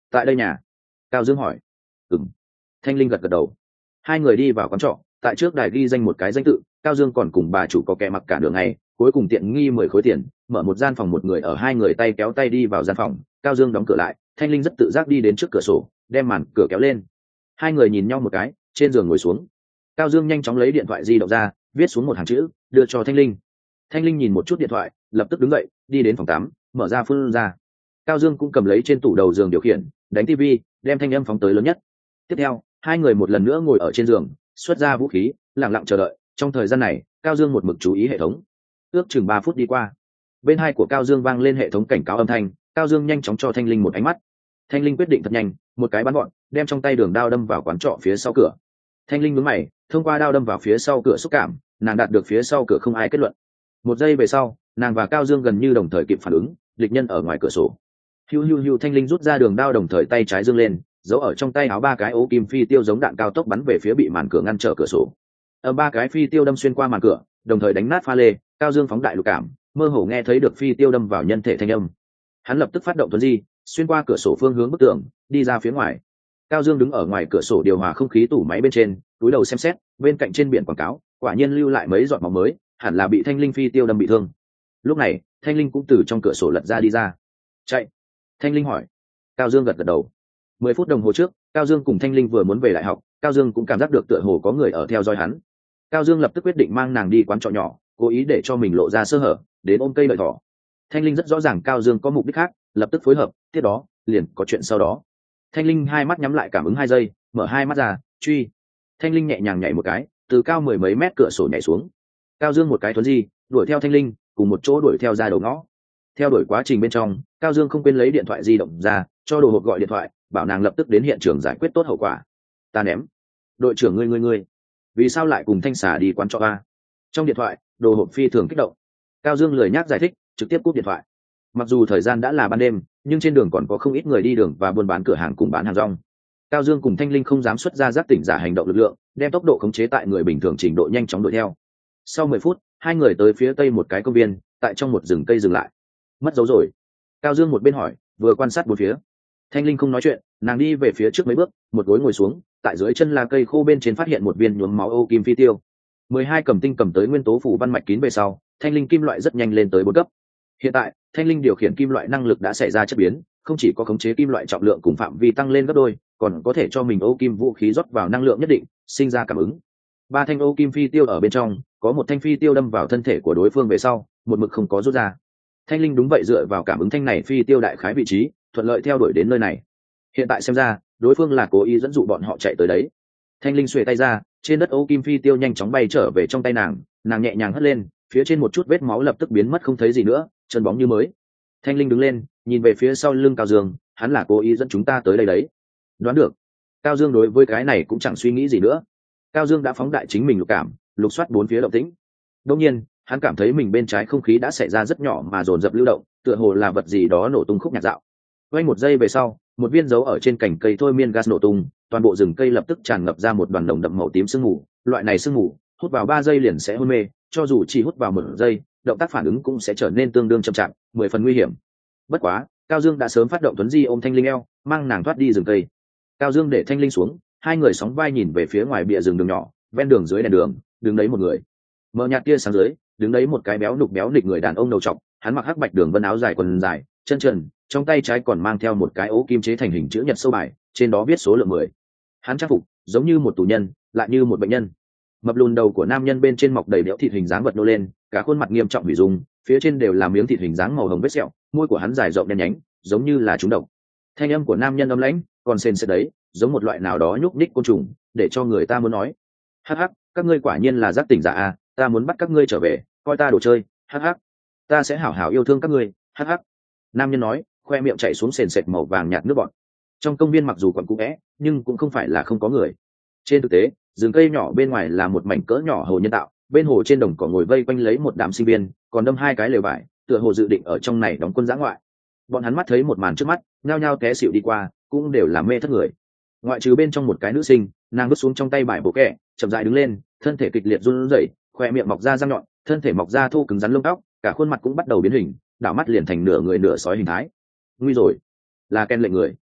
tại đây nhà. Cao Dương hỏi. Ừm. Thanh Linh gật gật đầu. Hai người đi vào quán trọ, tại trước đài ghi danh một cái danh tự, Cao Dương còn cùng bà chủ có kẻ mặc cả đường ngày, cuối cùng tiện nghi mười khối tiền, mở một gian phòng, một người ở, hai người tay kéo tay đi vào gian phòng. Cao Dương đóng cửa lại, Thanh Linh rất tự giác đi đến trước cửa sổ, đem màn cửa kéo lên. Hai người nhìn nhau một cái, trên giường ngồi xuống. Cao Dương nhanh chóng lấy điện thoại di động ra, viết xuống một hàng chữ, đưa cho Thanh Linh. Thanh Linh nhìn một chút điện thoại, lập tức đứng dậy, đi đến phòng tắm, mở ra phun ra. Cao Dương cũng cầm lấy trên tủ đầu giường điều khiển, đánh tivi, đem thanh âm phóng tới lớn nhất. Tiếp theo, hai người một lần nữa ngồi ở trên giường, xuất ra vũ khí, lặng lặng chờ đợi. Trong thời gian này, Cao Dương một mực chú ý hệ thống. Ước chừng ba phút đi qua, bên hai của Cao Dương vang lên hệ thống cảnh cáo âm thanh. Cao Dương nhanh chóng cho Thanh Linh một ánh mắt. Thanh Linh quyết định thật nhanh, một cái bắn gọn, đem trong tay đường đao đâm vào quán trọ phía sau cửa. Thanh Linh nhướng mày, thông qua đao đâm vào phía sau cửa xúc cảm, nàng đạt được phía sau cửa không ai kết luận. Một giây về sau, nàng và Cao Dương gần như đồng thời kịp phản ứng, địch nhân ở ngoài cửa sổ. Hiu hiu hiu, Thanh Linh rút ra đường đao, đồng thời tay trái giương lên, giấu ở trong tay áo ba cái ố kim phi tiêu giống đạn cao tốc bắn về phía bị màn cửa ngăn trở cửa sổ. Ở ba cái phi tiêu đâm xuyên qua màn cửa, đồng thời đánh nát pha lê. Cao Dương phóng đại lục cảm, mơ hồ nghe thấy được phi tiêu đâm vào nhân thể thanh âm. Hắn lập tức phát động tuấn di, xuyên qua cửa sổ phương hướng bức tường, đi ra phía ngoài. Cao Dương đứng ở ngoài cửa sổ điều hòa không khí tủ máy bên trên, túi đầu xem xét, bên cạnh trên biển quảng cáo, quả nhiên lưu lại mấy giọt máu mới, hẳn là bị Thanh Linh phi tiêu đâm bị thương. Lúc này, Thanh Linh cũng từ trong cửa sổ lật ra đi ra. Chạy. Thanh Linh hỏi. Cao Dương gật gật đầu. Mười phút đồng hồ trước, Cao Dương cùng Thanh Linh vừa muốn về đại học, Cao Dương cũng cảm giác được tựa hồ có người ở theo dõi hắn. Cao Dương lập tức quyết định mang nàng đi quán trọ nhỏ, cố ý để cho mình lộ ra sơ hở, đến ôm cây lợi thỏ. Thanh Linh rất rõ ràng Cao Dương có mục đích khác, lập tức phối hợp, tiếp đó liền có chuyện sau đó. Thanh Linh hai mắt nhắm lại cảm ứng hai giây, mở hai mắt ra, truy. Thanh Linh nhẹ nhàng nhảy một cái, từ cao mười mấy mét cửa sổ nhảy xuống. Cao Dương một cái thuấn di, đuổi theo Thanh Linh, cùng một chỗ đuổi theo ra đầu ngõ. Theo đuổi quá trình bên trong, Cao Dương không quên lấy điện thoại di động ra, cho đồ hộp gọi điện thoại, bảo nàng lập tức đến hiện trường giải quyết tốt hậu quả. Ta ném. Đội trưởng ngươi ngươi ngươi, vì sao lại cùng Thanh Xà đi quán trọ a? Trong điện thoại, đồ hộp phi thường kích động. Cao Dương lười nhác giải thích, trực tiếp cúp điện thoại. Mặc dù thời gian đã là ban đêm, nhưng trên đường còn có không ít người đi đường và buôn bán cửa hàng cùng bán hàng rong. Cao Dương cùng Thanh Linh không dám xuất ra giác tỉnh giả hành động lực lượng, đem tốc độ khống chế tại người bình thường trình độ nhanh chóng đuổi theo. Sau mười phút, hai người tới phía tây một cái công viên, tại trong một rừng cây dừng lại. Mất dấu rồi. Cao Dương một bên hỏi, vừa quan sát bốn phía. Thanh Linh không nói chuyện, nàng đi về phía trước mấy bước, một gối ngồi xuống, tại dưới chân là cây khô bên trên phát hiện một viên nhuốm máu ô kim phi tiêu. Mười hai cầm tinh cầm tới nguyên tố phủ văn mạch kín về sau, Thanh Linh kim loại rất nhanh lên tới bốn cấp. Hiện tại, Thanh Linh điều khiển kim loại năng lực đã xảy ra chất biến, không chỉ có khống chế kim loại trọng lượng cùng phạm vi tăng lên gấp đôi, còn có thể cho mình ô kim vũ khí rót vào năng lượng nhất định, sinh ra cảm ứng. Ba thanh ô kim phi tiêu ở bên trong, có một thanh phi tiêu đâm vào thân thể của đối phương về sau, một mực không có rút ra. Thanh Linh đúng vậy dựa vào cảm ứng thanh này phi tiêu đại khái vị trí, thuận lợi theo đuổi đến nơi này. Hiện tại xem ra, đối phương là cố ý dẫn dụ bọn họ chạy tới đấy. Thanh Linh xuề tay ra, trên đất ô kim phi tiêu nhanh chóng bay trở về trong tay nàng, nàng nhẹ nhàng hất lên, phía trên một chút vết máu lập tức biến mất không thấy gì nữa, chân bóng như mới. Thanh Linh đứng lên, nhìn về phía sau lưng Cao Dương, hắn là cố ý dẫn chúng ta tới đây đấy. Đoán được. Cao Dương đối với cái này cũng chẳng suy nghĩ gì nữa. Cao Dương đã phóng đại chính mình lục cảm, lục soát bốn phía động tĩnh. Đương nhiên, hắn cảm thấy mình bên trái không khí đã xảy ra rất nhỏ mà dồn dập lưu động, tựa hồ là vật gì đó nổ tung khúc nhạc dạo. Quanh một giây về sau, một viên dấu ở trên cành cây thôi miên gas nổ tung, toàn bộ rừng cây lập tức tràn ngập ra một đoàn nồng đậm màu tím sương mù. Loại này sương mù, hút vào ba giây liền sẽ hôn mê, cho dù chỉ hút vào một giây, động tác phản ứng cũng sẽ trở nên tương đương chậm chạp, mười phần nguy hiểm. Bất quá, Cao Dương đã sớm phát động tuấn di ôm Thanh Linh eo, mang nàng thoát đi rừng cây. Cao Dương để Thanh Linh xuống, hai người sóng vai nhìn về phía ngoài bìa rừng đường nhỏ, ven đường dưới đèn đường, đứng đấy một người. Mờ nhạt tia sáng dưới, đứng đấy một cái béo nục béo nịch người đàn ông đầu trọc, hắn mặc hắc bạch đường vân áo dài quần dài, chân trần, trong tay trái còn mang theo một cái ố kim chế thành hình chữ nhật sâu bài, trên đó viết số lượng mười. Hắn trang phục giống như một tù nhân, lại như một bệnh nhân. Mập lùn đầu của nam nhân bên trên mọc đầy béo thịt hình dáng vật nô lên, cả khuôn mặt nghiêm trọng hủy dung, phía trên đều là miếng thịt hình dáng màu hồng vết sẹo, môi của hắn dài rộng đen nhánh, giống như là trúng độc. Thanh âm của nam nhân âm lãnh, còn sền sệt đấy, giống một loại nào đó nhúc nhích côn trùng, để cho người ta muốn nói. Hắc hắc, các ngươi quả nhiên là giác tỉnh giả à, ta muốn bắt các ngươi trở về, coi ta đồ chơi, hắc hắc. Ta sẽ hảo hảo yêu thương các ngươi, hắc hắc. Nam nhân nói, khoe miệng chảy xuống sền sệt màu vàng nhạt nước bọt. Trong công viên mặc dù còn cũ é, nhưng cũng không phải là không có người. Trên thực tế, rừng cây nhỏ bên ngoài là một mảnh cỡ nhỏ hồ nhân tạo, bên hồ trên đồng cỏ ngồi vây quanh lấy một đám sinh viên, còn đâm hai cái lều vải, tựa hồ dự định ở trong này đóng quân giã ngoại. Bọn hắn mắt thấy một màn trước mắt, nhao nhao té xỉu đi qua, cũng đều là mê thất người. Ngoại trừ bên trong một cái nữ sinh, nàng vứt xuống trong tay bài bộ kẹ, chậm rãi đứng lên, thân thể kịch liệt run rẩy, khoe miệng mọc ra răng nhọn, thân thể mọc ra thô cứng rắn lông tóc, cả khuôn mặt cũng bắt đầu biến hình, đảo mắt liền thành nửa người nửa sói hình thái. Nguy rồi, là Ken lệnh người.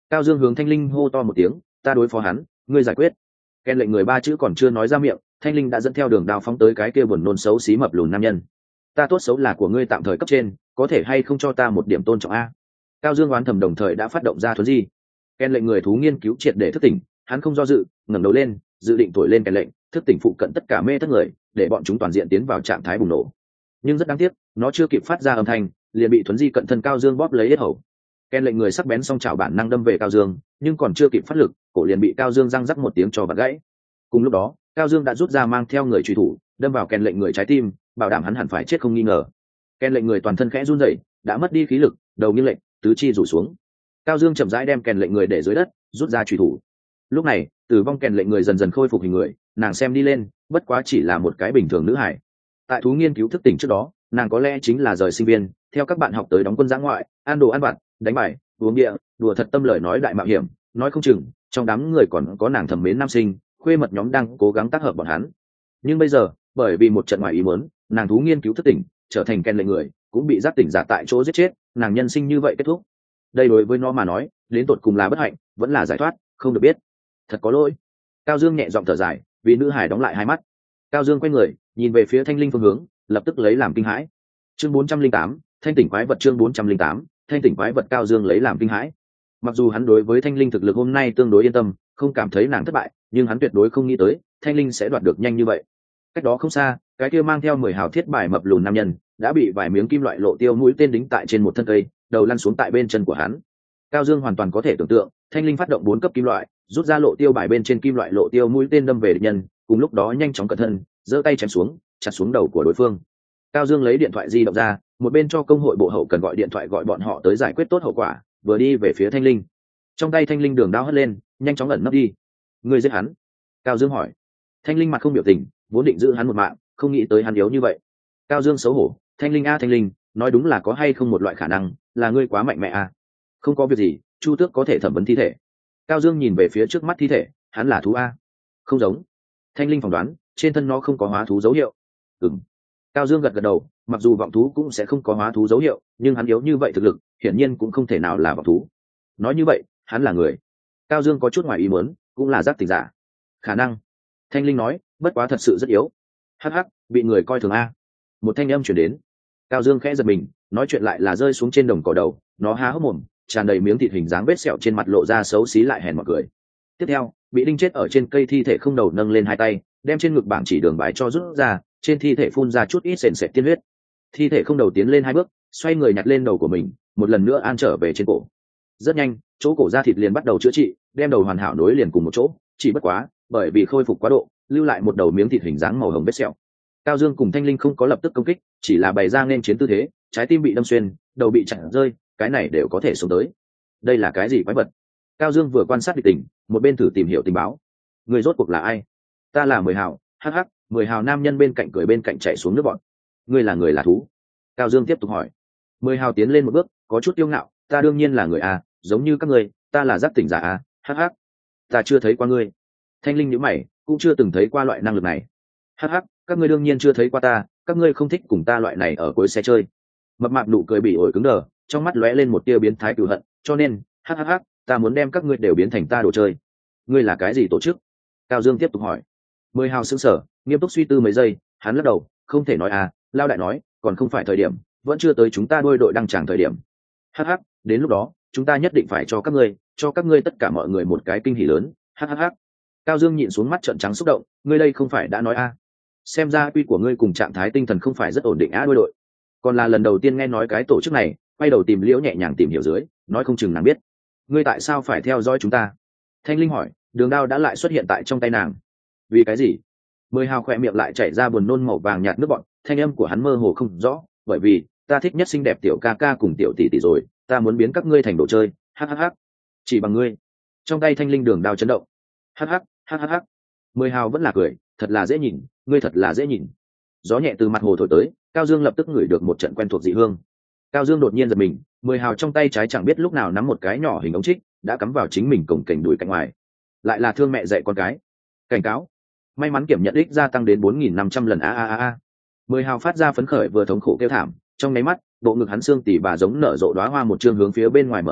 Cao Dương hướng Thanh Linh hô to một tiếng, ta đối phó hắn, ngươi giải quyết. Ken lệnh người ba chữ còn chưa nói ra miệng, Thanh Linh đã dẫn theo đường đao phóng tới cái kia buồn nôn xấu xí mập lùn nam nhân. Ta tốt xấu là của ngươi tạm thời cấp trên, có thể hay không cho ta một điểm tôn trọng a? Cao Dương oán thầm đồng thời đã phát động ra thuấn di. Ken lệnh người thú nghiên cứu triệt để thức tỉnh, hắn không do dự, ngẩng đầu lên, dự định thổi lên Ken lệnh, thức tỉnh phụ cận tất cả mê thất người, để bọn chúng toàn diện tiến vào trạng thái bùng nổ. Nhưng rất đáng tiếc, nó chưa kịp phát ra âm thanh, liền bị thuấn di cận thân Cao Dương bóp lấy yết hầu. Ken lệnh người sắc bén song chảo bản năng đâm về Cao Dương, nhưng còn chưa kịp phát lực, cổ liền bị Cao Dương răng rắc một tiếng cho vặt gãy. Cùng lúc đó, Cao Dương đã rút ra mang theo người truy thủ, đâm vào Ken lệnh người trái tim, bảo đảm hắn hẳn phải chết không nghi ngờ. Ken lệnh người toàn thân khẽ run rẩy, đã mất đi khí lực, đầu nghiêng lệch, tứ chi rủ xuống. Cao Dương chậm rãi đem Ken lệnh người để dưới đất, rút ra truy thủ. Lúc này, tử vong Ken lệnh người dần dần khôi phục hình người, nàng xem đi lên, bất quá chỉ là một cái bình thường nữ hải. Tại thú nghiên cứu thức tỉnh trước đó, nàng có lẽ chính là rời sinh viên, theo các bạn học tới đóng quân dã ngoại, ăn đồ ăn vặt, đánh bài, uống bia, đùa thật tâm lời nói đại mạo hiểm, nói không chừng trong đám người còn có nàng thầm mến nam sinh, khuê mật nhóm đang cố gắng tác hợp bọn hắn. Nhưng bây giờ, bởi vì một trận ngoài ý muốn, nàng thú nghiên cứu thức tỉnh, trở thành Ken lệnh người, cũng bị giác tỉnh giả tại chỗ giết chết, nàng nhân sinh như vậy kết thúc. Đây đối với nó mà nói, đến tột cùng là bất hạnh, vẫn là giải thoát, không được biết. Thật có lỗi. Cao Dương nhẹ giọng thở dài, vì nữ hải đóng lại hai mắt. Cao Dương quay người, nhìn về phía Thanh Linh phương hướng, lập tức lấy làm kinh hãi. Chương bốn trăm linh tám, thanh tỉnh quái vật chương bốn trăm linh tám, thanh tỉnh quái vật Cao Dương lấy làm kinh hãi. Mặc dù hắn đối với Thanh Linh thực lực hôm nay tương đối yên tâm, không cảm thấy nàng thất bại, nhưng hắn tuyệt đối không nghĩ tới, Thanh Linh sẽ đoạt được nhanh như vậy. Cách đó không xa, cái kia mang theo mười hào thiết bài mập lùn nam nhân, đã bị vài miếng kim loại lộ tiêu mũi tên đính tại trên một thân cây, đầu lăn xuống tại bên chân của hắn. Cao Dương hoàn toàn có thể tưởng tượng, Thanh Linh phát động bốn cấp kim loại, rút ra lộ tiêu bài bên trên kim loại lộ tiêu mũi tên đâm về địch nhân, cùng lúc đó nhanh chóng cẩn thân, giơ tay chém xuống, chặt xuống đầu của đối phương. Cao Dương lấy điện thoại di động ra, một bên cho công hội bộ hậu cần gọi điện thoại gọi bọn họ tới giải quyết tốt hậu quả, vừa đi về phía Thanh Linh. Trong tay Thanh Linh đường đao hất lên, nhanh chóng ẩn nấp đi. Người giết hắn? Cao Dương hỏi. Thanh Linh mặt không biểu tình, vốn định giữ hắn một mạng, không nghĩ tới hắn yếu như vậy. Cao Dương xấu hổ, Thanh Linh a Thanh Linh, nói đúng là có hay không một loại khả năng, là ngươi quá mạnh mẽ a. Không có việc gì, Chu Tước có thể thẩm vấn thi thể. Cao Dương nhìn về phía trước mắt thi thể, hắn là thú a? Không giống. Thanh Linh phỏng đoán, trên thân nó không có hóa thú dấu hiệu. Ừm. Cao Dương gật gật đầu, mặc dù vọng thú cũng sẽ không có hóa thú dấu hiệu, nhưng hắn yếu như vậy thực lực, hiển nhiên cũng không thể nào là vọng thú. Nói như vậy, hắn là người. Cao Dương có chút ngoài ý muốn, cũng là giác tỉnh giả. Khả năng. Thanh Linh nói, bất quá thật sự rất yếu. Hắc hắc, bị người coi thường a. Một thanh âm truyền đến. Cao Dương khẽ giật mình, nói chuyện lại là rơi xuống trên đồng cỏ đầu, nó há hốc mồm, tràn đầy miếng thịt hình dáng vết sẹo trên mặt lộ ra xấu xí lại hèn mọt cười. Tiếp theo, bị đinh chết ở trên cây thi thể không đầu nâng lên hai tay, đem trên ngực bảng chỉ đường bài cho rút ra, trên thi thể phun ra chút ít sền sệt tiên huyết. Thi thể không đầu tiến lên hai bước, xoay người nhặt lên đầu của mình, một lần nữa an trở về trên cổ. Rất nhanh, chỗ cổ da thịt liền bắt đầu chữa trị, đem đầu hoàn hảo nối liền cùng một chỗ, chỉ bất quá, bởi vì khôi phục quá độ, lưu lại một đầu miếng thịt hình dáng màu hồng vết sẹo. Cao Dương cùng Thanh Linh không có lập tức công kích, chỉ là bày ra nên chiến tư thế, trái tim bị đâm xuyên, đầu bị chặn rơi, cái này đều có thể sống tới. Đây là cái gì quái vật? Cao Dương vừa quan sát địch tình, một bên thử tìm hiểu tình báo. Người rốt cuộc là ai? Ta là Mười Hào, hắc hắc, Mười Hào nam nhân bên cạnh cười bên cạnh chạy xuống nước bọn. Ngươi là người là thú? Cao Dương tiếp tục hỏi. Mười Hào tiến lên một bước, có chút kiêu ngạo, ta đương nhiên là người a, giống như các ngươi, ta là giác tỉnh giả a, hắc hắc. Ta chưa thấy qua ngươi. Thanh Linh nhíu mày, cũng chưa từng thấy qua loại năng lực này. Hắc hắc, các ngươi đương nhiên chưa thấy qua ta, các ngươi không thích cùng ta loại này ở cuối xe chơi. Mập mạp nụ cười bị ổi cứng đờ, trong mắt lóe lên một tia biến thái cừu hận, cho nên, hắc hắc hắc, ta muốn đem các ngươi đều biến thành ta đồ chơi. Ngươi là cái gì tổ chức? Cao Dương tiếp tục hỏi. Mười Hào sững sờ, nghiêm túc suy tư mấy giây, hắn lắc đầu, không thể nói à, Lao đại nói, còn không phải thời điểm, vẫn chưa tới chúng ta đôi đội đăng tràng thời điểm. Hắc hắc, đến lúc đó, chúng ta nhất định phải cho các ngươi, cho các ngươi tất cả mọi người một cái kinh hỉ lớn. Hắc hắc hắc. Cao Dương nhịn xuống mắt trợn trắng xúc động, ngươi đây không phải đã nói a? À. Xem ra quy của ngươi cùng trạng thái tinh thần không phải rất ổn định á đôi đội. Còn là lần đầu tiên nghe nói cái tổ chức này, quay đầu tìm Liễu nhẹ nhàng tìm hiểu dưới, nói không chừng nàng biết. Ngươi tại sao phải theo dõi chúng ta? Thanh Linh hỏi, đường đao đã lại xuất hiện tại trong tay nàng. Vì cái gì? Mười Hào khỏe miệng lại chảy ra buồn nôn màu vàng nhạt nước bọt, thanh âm của hắn mơ hồ không rõ, bởi vì ta thích nhất xinh đẹp tiểu ca ca cùng tiểu tỷ tỷ rồi, ta muốn biến các ngươi thành đồ chơi. Hắc hắc hắc. Chỉ bằng ngươi. Trong tay Thanh Linh đường đao chấn động. Hắc hắc, hắc hắc hắc. Mười Hào vẫn là cười, thật là dễ nhìn, ngươi thật là dễ nhìn. Gió nhẹ từ mặt hồ thổi tới, Cao Dương lập tức ngửi được một trận quen thuộc dị hương. Cao Dương đột nhiên giật mình, Mười Hào trong tay trái chẳng biết lúc nào nắm một cái nhỏ hình ống trích, đã cắm vào chính mình cổng cảnh đuổi cạnh ngoài. Lại là thương mẹ dạy con cái. Cảnh cáo. May mắn kiểm nhận ích gia tăng đến bốn nghìn năm trăm lần a a a a. Mười Hào phát ra phấn khởi vừa thống khổ kêu thảm, trong nháy mắt, bộ ngực hắn xương tỉ bà giống nở rộ đóa hoa một chương hướng phía bên ngoài mở ra,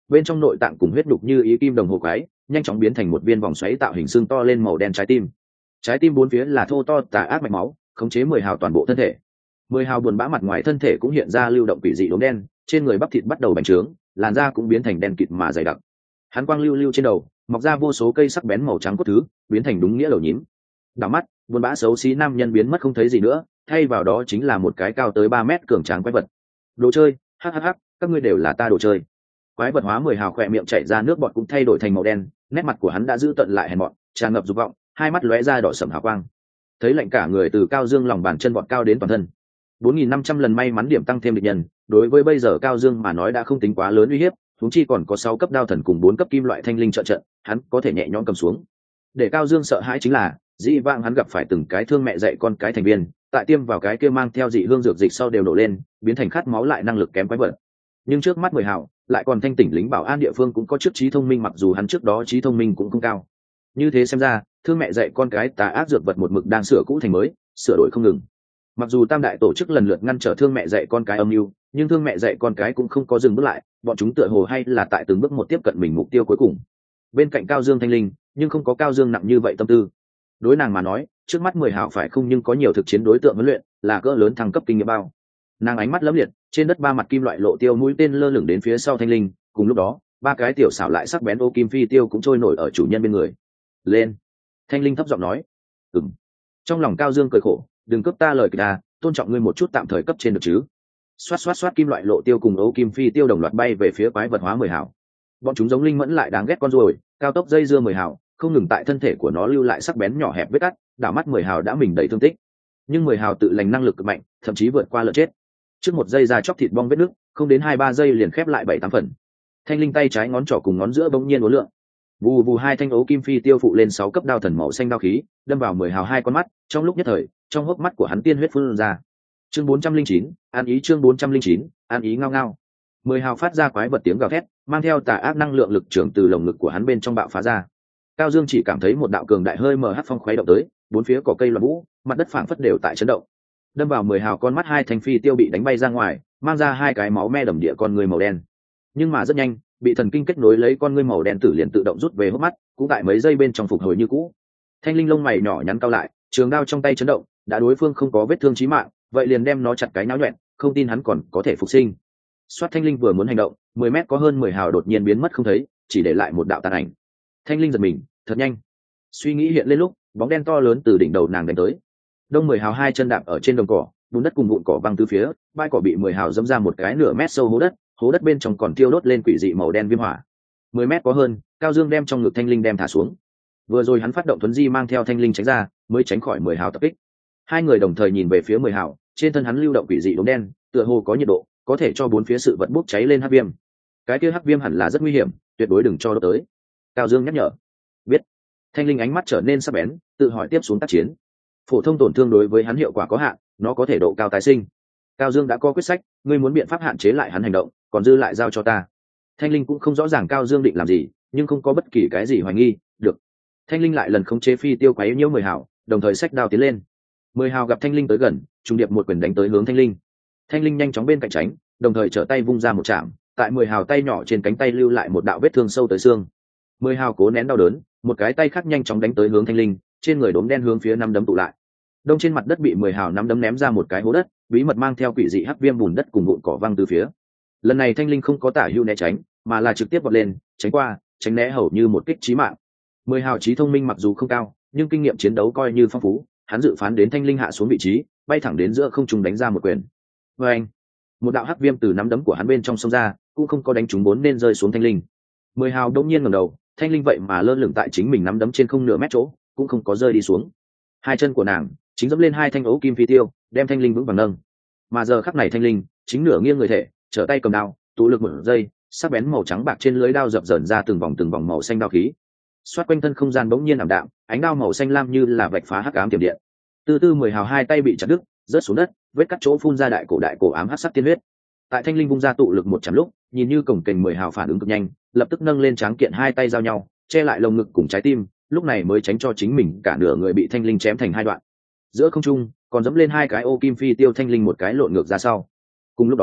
bên trong nội tạng cùng huyết đục như ý kim đồng hồ quái nhanh chóng biến thành một viên vòng xoáy tạo hình xương to lên màu đen trái tim. Trái tim bốn phía là thô to tà ác mạch máu khống chế mười hào toàn bộ thân thể. Mười hào buồn bã mặt ngoài thân thể cũng hiện ra lưu động quỷ dị đốm đen, trên người bắp thịt bắt đầu bành trướng, làn da cũng biến thành đen kịt mà dày đặc. Hắn quang lưu lưu trên đầu mọc ra vô số cây sắc bén màu trắng cốt thứ, biến thành đúng nghĩa đầu nhím. Đảo mắt, buồn bã xấu xí nam nhân biến mất không thấy gì nữa, thay vào đó chính là một cái cao tới ba mét cường tráng quái vật. Đồ chơi, hắc hắc hắc, các ngươi đều là ta đồ chơi. Quái vật hóa mười hào khỏe miệng chảy ra nước bọt cũng thay đổi thành màu đen, nét mặt của hắn đã giữ tận lại hèn mọn, tràn ngập dục vọng, hai mắt lóe ra đỏ sẫm hào quang. Thấy lạnh cả người từ Cao Dương lòng bàn chân vọt cao đến toàn thân. bốn nghìn năm trăm lần may mắn điểm tăng thêm địch nhân, đối với bây giờ Cao Dương mà nói đã không tính quá lớn uy hiếp, huống chi còn có sáu cấp đao thần cùng bốn cấp kim loại thanh linh trợ trận, hắn có thể nhẹ nhõm cầm xuống. Để Cao Dương sợ hãi chính là, dĩ vãng hắn gặp phải từng cái thương mẹ dạy con cái thành viên, tại tiêm vào cái kia mang theo dị hương dược dịch sau đều nổ lên, biến thành khát máu lại năng lực kém quái vật. Nhưng trước mắt mười hào, lại còn thanh tỉnh lính bảo an địa phương cũng có trước trí thông minh, mặc dù hắn trước đó trí thông minh cũng không cao. Như thế xem ra, thương mẹ dạy con cái tà ác dược vật một mực đang sửa cũ thành mới, sửa đổi không ngừng. Mặc dù tam đại tổ chức lần lượt ngăn trở thương mẹ dạy con cái âm mưu, nhưng thương mẹ dạy con cái cũng không có dừng bước lại, bọn chúng tựa hồ hay là tại từng bước một tiếp cận mình mục tiêu cuối cùng. Bên cạnh Cao Dương thanh linh, nhưng không có Cao Dương nặng như vậy tâm tư. Đối nàng mà nói, trước mắt mười hào phải không nhưng có nhiều thực chiến đối tượng huấn luyện, là cỡ lớn thăng cấp kinh nghiệm bao. Nàng ánh mắt lấm liệt, trên đất ba mặt kim loại lộ tiêu mũi tên lơ lửng đến phía sau thanh linh, cùng lúc đó, ba cái tiểu xảo lại sắc bén ô kim phi tiêu cũng trôi nổi ở chủ nhân bên người. Lên! Thanh linh thấp giọng nói. Ừm. Trong lòng Cao Dương cười khổ, đừng cướp ta lời kìa, ta tôn trọng ngươi một chút tạm thời cấp trên được chứ. Xoát xoát xoát kim loại lộ tiêu cùng ô kim phi tiêu đồng loạt bay về phía quái vật hóa mười hào. Bọn chúng giống linh mẫn lại đáng ghét con ruồi, cao tốc dây dưa mười hào, không ngừng tại thân thể của nó lưu lại sắc bén nhỏ hẹp vết cắt, đảo mắt mười hào đã mình đầy thương tích. Nhưng mười hào tự lành năng lực cực mạnh, thậm chí vượt qua lợn chết. Trước một giây ra chóc thịt bong vết nứt, không đến hai ba giây liền khép lại bảy tám phần. Thanh linh tay trái ngón trỏ cùng ngón giữa bỗng nhiên uốn lượn. Vù vù hai thanh ấu kim phi tiêu phụ lên sáu cấp đao thần màu xanh đao khí, đâm vào mười hào hai con mắt, trong lúc nhất thời, trong hốc mắt của hắn tiên huyết phun ra. Chương bốn trăm linh chín, an ý chương bốn trăm linh chín, an ý ngao ngao. Mười hào phát ra quái vật tiếng gào thét, mang theo tà ác năng lượng lực trưởng từ lồng ngực của hắn bên trong bạo phá ra. Cao Dương chỉ cảm thấy một đạo cường đại hơi mờ hắc phong khuấy động tới, bốn phía cỏ cây loạn vũ, mặt đất phảng phất đều tại chấn động. Đâm vào mười hào con mắt hai thanh phi tiêu bị đánh bay ra ngoài, mang ra hai cái máu me đầm địa con người màu đen. Nhưng mà rất nhanh, bị thần kinh kết nối lấy con ngươi màu đen tử liền tự động rút về hốc mắt, cũng tại mấy giây bên trong phục hồi như cũ. Thanh linh lông mày nhỏ nhắn cao lại, trường đao trong tay chấn động, đã đối phương không có vết thương chí mạng, vậy liền đem nó chặt cái náo nhuẹn, không tin hắn còn có thể phục sinh. Soát thanh linh vừa muốn hành động, mười mét có hơn mười hào đột nhiên biến mất không thấy, chỉ để lại một đạo tàn ảnh. Thanh linh giật mình, thật nhanh. Suy nghĩ hiện lên lúc, bóng đen to lớn từ đỉnh đầu nàng đánh tới. Đông mười hào hai chân đạp ở trên đồng cỏ, bùn đất cùng vụn cỏ văng từ phía, bãi cỏ bị mười hào dẫm ra một cái nửa mét sâu hố đất, hố đất bên trong còn thiêu đốt lên quỷ dị màu đen viêm hỏa. Mười mét có hơn, Cao Dương đem trong ngực thanh linh đem thả xuống. Vừa rồi hắn phát động thuấn di mang theo thanh linh tránh ra, mới tránh khỏi mười hào tập kích. Hai người đồng thời nhìn về phía mười hào, trên thân hắn lưu động quỷ dị đốm đen, tựa hồ có nhiệt độ, có thể cho bốn phía sự vật bốc cháy lên hắc viêm. Cái kia hắc viêm hẳn là rất nguy hiểm, tuyệt đối đừng cho đốt tới. Cao Dương nhắc nhở. Biết. Thanh linh ánh mắt trở nên sắc bén, tự hỏi tiếp xuống tác chiến. Phổ thông tổn thương đối với hắn hiệu quả có hạn, nó có thể độ cao tái sinh. Cao Dương đã có quyết sách, ngươi muốn biện pháp hạn chế lại hắn hành động, còn dư lại giao cho ta. Thanh linh cũng không rõ ràng Cao Dương định làm gì, nhưng không có bất kỳ cái gì hoài nghi. Được. Thanh linh lại lần khống chế phi tiêu quấy nhiễu mười hào, đồng thời xách đao tiến lên. Mười hào gặp thanh linh tới gần, trung điệp một quyền đánh tới hướng thanh linh. Thanh linh nhanh chóng bên cạnh tránh, đồng thời trở tay vung ra một chạm, tại mười hào tay nhỏ trên cánh tay lưu lại một đạo vết thương sâu tới xương. Mười hào cố nén đau đớn, một cái tay khác nhanh chóng đánh tới hướng thanh linh, trên người đốm đen hướng phía năm đấm tụ lại. Đông trên mặt đất bị mười hào năm đấm ném ra một cái hố đất, bí mật mang theo quỷ dị hắc viêm bùn đất cùng vụn cỏ văng từ phía. Lần này thanh linh không có tả hưu né tránh, mà là trực tiếp vọt lên, tránh qua, tránh né hầu như một kích chí mạng. Mười hào trí thông minh mặc dù không cao, nhưng kinh nghiệm chiến đấu coi như phong phú, hắn dự phán đến thanh linh hạ xuống vị trí, bay thẳng đến giữa không trung đánh ra một quyền. Và anh, một đạo hắc viêm từ nắm đấm của hắn bên trong xông ra, cũng không có đánh trúng bốn nên rơi xuống thanh linh. Mười hào đông nhiên ngẩng đầu, thanh linh vậy mà lơ lửng tại chính mình nắm đấm trên không nửa mét chỗ, cũng không có rơi đi xuống. Hai chân của nàng chính dẫm lên hai thanh ấu kim phi tiêu, đem thanh linh vững vàng nâng. Mà giờ khắc này thanh linh chính nửa nghiêng người thể, trở tay cầm đao, tụ lực một giây, sắc bén màu trắng bạc trên lưới đao dập dờn ra từng vòng từng vòng màu xanh đao khí. Xoát quanh thân không gian bỗng nhiên ảm đạm, ánh đao màu xanh lam như là vạch phá hắc ám tiềm điện. Từ từ mười hào hai tay bị chặt đứt, rớt xuống đất, vết cắt chỗ phun ra đại cổ đại cổ ám hắc sắc tiên huyết. Tại thanh linh vung ra tụ lực một chấm lúc, nhìn như cổng kềnh mười hào phản ứng cực nhanh, lập tức nâng lên tráng kiện hai tay giao nhau, che lại lồng ngực cùng trái tim, lúc này mới tránh cho chính mình cả nửa người bị thanh linh chém thành hai đoạn. Giữa không trung còn dẫm lên hai cái ô kim phi tiêu thanh linh một cái lộn ngược ra sau. Cùng lúc đó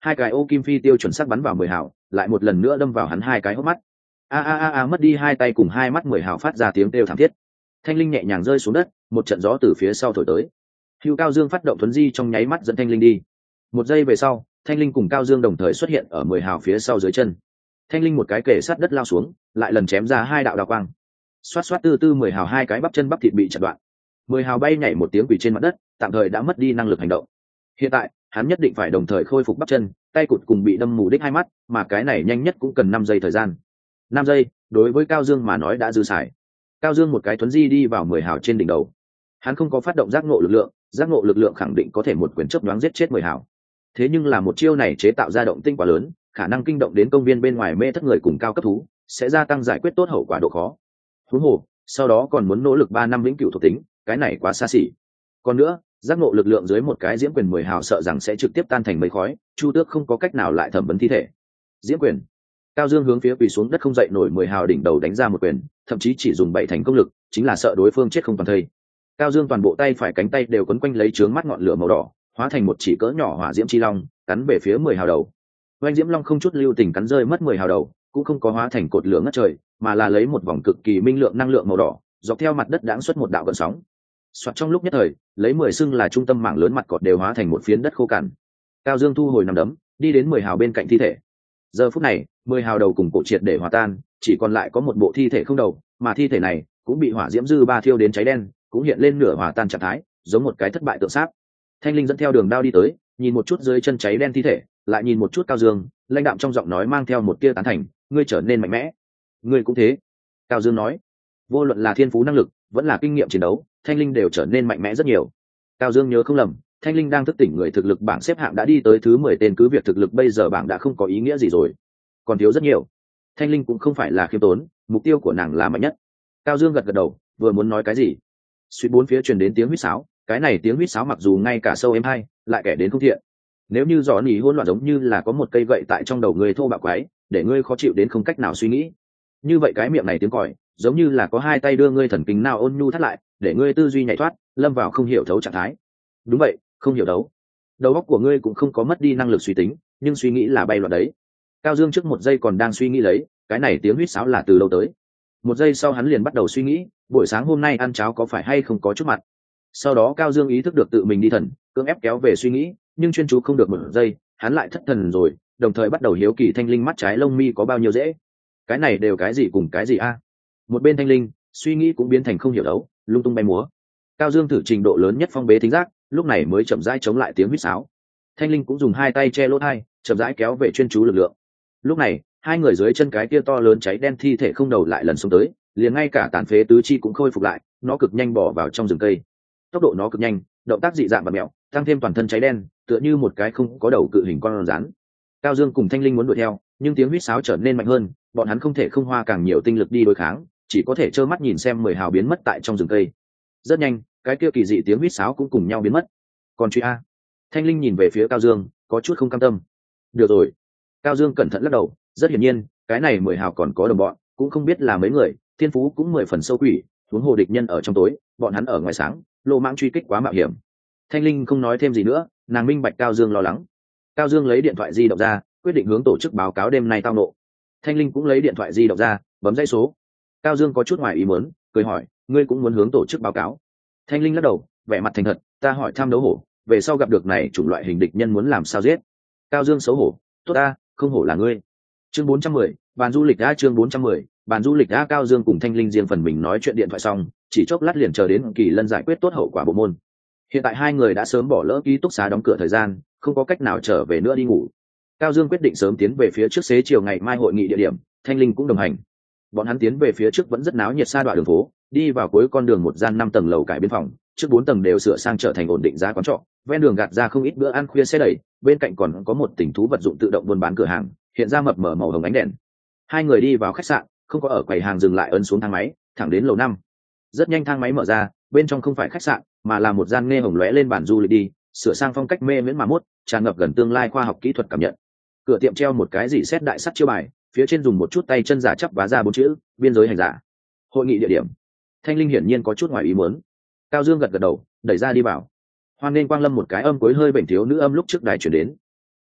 hai cái ô kim phi tiêu chuẩn sắc bắn vào mười hào, lại một lần nữa đâm vào hắn hai cái hốc mắt. A a a a mất đi hai tay cùng hai mắt mười hào phát ra tiếng kêu thảm thiết. Thanh linh nhẹ nhàng rơi xuống đất, một trận gió từ phía sau thổi tới. Hưu Cao Dương phát động thuấn di trong nháy mắt dẫn Thanh linh đi. Một giây về sau, Thanh linh cùng Cao Dương đồng thời xuất hiện ở mười hào phía sau dưới chân. Thanh linh một cái kề sát đất lao xuống, lại lần chém ra hai đạo đao quang. Xoát xoát tư tư mười hào hai cái bắp chân bắp thịt bị chặt đoạn. Mười hào bay nhảy một tiếng quỳ trên mặt đất, tạm thời đã mất đi năng lực hành động. Hiện tại, hắn nhất định phải đồng thời khôi phục bắp chân, tay cụt cùng bị đâm mù đích hai mắt, mà cái này nhanh nhất cũng cần năm giây thời gian. Năm giây, đối với Cao Dương mà nói đã dư xài. Cao Dương một cái thuấn di đi vào mười hào trên đỉnh đầu. Hắn không có phát động giác ngộ lực lượng, giác ngộ lực lượng khẳng định có thể một quyền chớp nhoáng giết chết mười hào. Thế nhưng là một chiêu này chế tạo ra động tinh quá lớn, khả năng kinh động đến công viên bên ngoài mê thất người cùng cao cấp thú, sẽ gia tăng giải quyết tốt hậu quả độ khó. Huống hồ, sau đó còn muốn nỗ lực ba năm vĩnh cửu thuộc tính, cái này quá xa xỉ. Còn nữa, giác ngộ lực lượng dưới một cái diễm quyền mười hào sợ rằng sẽ trực tiếp tan thành mây khói, Chu Tước không có cách nào lại thẩm vấn thi thể. Diễm quyền. Cao Dương hướng phía quỳ xuống đất không dậy nổi mười hào đỉnh đầu đánh ra một quyền, thậm chí chỉ dùng bảy thành công lực, chính là sợ đối phương chết không toàn thây. Cao Dương toàn bộ tay phải cánh tay đều quấn quanh lấy trướng mắt ngọn lửa màu đỏ, hóa thành một chỉ cỡ nhỏ hỏa diễm chi long, cắn về phía mười hào đầu. Oanh diễm long không chút lưu tình cắn rơi mất mười hào đầu, cũng không có hóa thành cột lửa ngất trời, mà là lấy một vòng cực kỳ minh lượng năng lượng màu đỏ, dọc theo mặt đất đãng xuất một đạo gợn sóng. Soạt trong lúc nhất thời, lấy mười xưng là trung tâm mảng lớn mặt cọt đều hóa thành một phiến đất khô cằn. Cao Dương thu hồi nằm đấm, đi đến mười hào bên cạnh thi thể. Giờ phút này, mười hào đầu cùng cổ triệt để hòa tan, chỉ còn lại có một bộ thi thể không đầu, mà thi thể này cũng bị hỏa diễm dư ba thiêu đến cháy đen, cũng hiện lên nửa hòa tan trạng thái, giống một cái thất bại tượng sáp. Thanh linh dẫn theo đường đao đi tới, nhìn một chút dưới chân cháy đen thi thể, lại nhìn một chút Cao Dương, lãnh đạm trong giọng nói mang theo một tia tán thành, ngươi trở nên mạnh mẽ. Ngươi cũng thế. Cao Dương nói, vô luận là thiên phú năng lực, vẫn là kinh nghiệm chiến đấu, Thanh linh đều trở nên mạnh mẽ rất nhiều. Cao Dương nhớ không lầm, Thanh linh đang thức tỉnh người thực lực bảng xếp hạng đã đi tới thứ mười tên, cứ việc thực lực bây giờ bảng đã không có ý nghĩa gì rồi, còn thiếu rất nhiều. Thanh linh cũng không phải là khiêm tốn, mục tiêu của nàng là mạnh nhất. Cao Dương gật gật đầu, vừa muốn nói cái gì, suýt bốn phía truyền đến tiếng huýt sáo. Cái này tiếng huýt sáo mặc dù ngay cả sâu êm hay, lại kẻ đến không thiện. Nếu như gió nỉ hỗn loạn giống như là có một cây gậy tại trong đầu ngươi thô bạo quái, để ngươi khó chịu đến không cách nào suy nghĩ. Như vậy cái miệng này tiếng còi, giống như là có hai tay đưa ngươi thần kinh nào ôn nhu thắt lại, để ngươi tư duy nhảy thoát, lâm vào không hiểu thấu trạng thái. Đúng vậy, không hiểu đấu. Đầu óc của ngươi cũng không có mất đi năng lực suy tính, nhưng suy nghĩ là bay loạn đấy. Cao Dương trước một giây còn đang suy nghĩ lấy, cái này tiếng huýt sáo là từ đâu tới. Một giây sau hắn liền bắt đầu suy nghĩ, buổi sáng hôm nay ăn cháo có phải hay không có chút mặt. Sau đó Cao Dương ý thức được tự mình đi thần, cưỡng ép kéo về suy nghĩ, nhưng chuyên chú không được một giây, hắn lại thất thần rồi, đồng thời bắt đầu hiếu kỳ Thanh linh mắt trái lông mi có bao nhiêu dễ. Cái này đều cái gì cùng cái gì a? Một bên Thanh linh, suy nghĩ cũng biến thành không hiểu đấu, lung tung bay múa. Cao Dương thử trình độ lớn nhất phong bế thính giác, lúc này mới chậm rãi chống lại tiếng huýt sáo. Thanh linh cũng dùng hai tay che lỗ tai, chậm rãi kéo về chuyên chú lực lượng. Lúc này, hai người dưới chân cái kia to lớn cháy đen thi thể không đầu lại lần xông tới, liền ngay cả tàn phế tứ chi cũng khôi phục lại, nó cực nhanh bỏ vào trong rừng cây. Tốc độ nó cực nhanh, động tác dị dạng và mẹo, tăng thêm toàn thân cháy đen, tựa như một cái không có đầu cự hình con rắn. Cao Dương cùng Thanh linh muốn đuổi theo, nhưng tiếng huýt sáo trở nên mạnh hơn, bọn hắn không thể không hoa càng nhiều tinh lực đi đối kháng, chỉ có thể trơ mắt nhìn xem mười hào biến mất tại trong rừng cây. Rất nhanh, cái kia kỳ dị tiếng huýt sáo cũng cùng nhau biến mất. Còn truy a? Thanh linh nhìn về phía Cao Dương, có chút không cam tâm. Được rồi. Cao Dương cẩn thận lắc đầu, rất hiển nhiên, cái này mười hào còn có đồng bọn, cũng không biết là mấy người, thiên phú cũng mười phần sâu quỷ, huống hồ địch nhân ở trong tối, bọn hắn ở ngoài sáng, lô mãng truy kích quá mạo hiểm. Thanh linh không nói thêm gì nữa, nàng minh bạch Cao Dương lo lắng. Cao Dương lấy điện thoại di động ra, quyết định hướng tổ chức báo cáo đêm nay tao nộ. Thanh linh cũng lấy điện thoại di động ra, bấm dãy số. Cao Dương có chút ngoài ý muốn, cười hỏi, ngươi cũng muốn hướng tổ chức báo cáo? Thanh linh lắc đầu, vẻ mặt thành thật, ta hỏi tham đấu hổ, về sau gặp được này chủng loại hình địch nhân muốn làm sao giết. Cao Dương xấu hổ, tốt ta, không hổ là ngươi. Chương bốn trăm mười, bàn du lịch a chương bốn trăm mười, bàn du lịch a. Cao Dương cùng Thanh linh riêng phần mình nói chuyện điện thoại xong, chỉ chốc lát liền chờ đến Kỳ Lân giải quyết tốt hậu quả bộ môn. Hiện tại hai người đã sớm bỏ lỡ ký túc xá đóng cửa thời gian, không có cách nào trở về nữa đi ngủ. Cao Dương quyết định sớm tiến về phía trước xế chiều ngày mai hội nghị địa điểm, Thanh linh cũng đồng hành. Bọn hắn tiến về phía trước vẫn rất náo nhiệt, xa đoạn đường phố, đi vào cuối con đường một gian năm tầng lầu cải biên phòng, trước bốn tầng đều sửa sang trở thành ổn định giá quán trọ, ven đường gạt ra không ít bữa ăn khuya xe đẩy, bên cạnh còn có một tỉnh thú vật dụng tự động buôn bán cửa hàng, hiện ra mập mờ màu hồng ánh đèn. Hai người đi vào khách sạn, không có ở quầy hàng dừng lại, ấn xuống thang máy, thẳng đến lầu năm. Rất nhanh thang máy mở ra, bên trong không phải khách sạn, mà là một gian nghe hồng lóe lên bản du lịch đi, sửa sang phong cách mê miễn mà mốt, tràn ngập gần tương lai khoa học kỹ thuật cảm nhận. Cửa tiệm treo một cái gì xét đại sắt chiêu bài, phía trên dùng một chút tay chân giả chắp vá ra bốn chữ biên giới hành giả. Hội nghị địa điểm. Thanh linh hiển nhiên có chút ngoài ý muốn. Cao Dương gật gật đầu, đẩy ra đi vào. Hoan nên quang lâm một cái âm cuối hơi bệnh thiếu nữ âm lúc trước đài chuyển đến.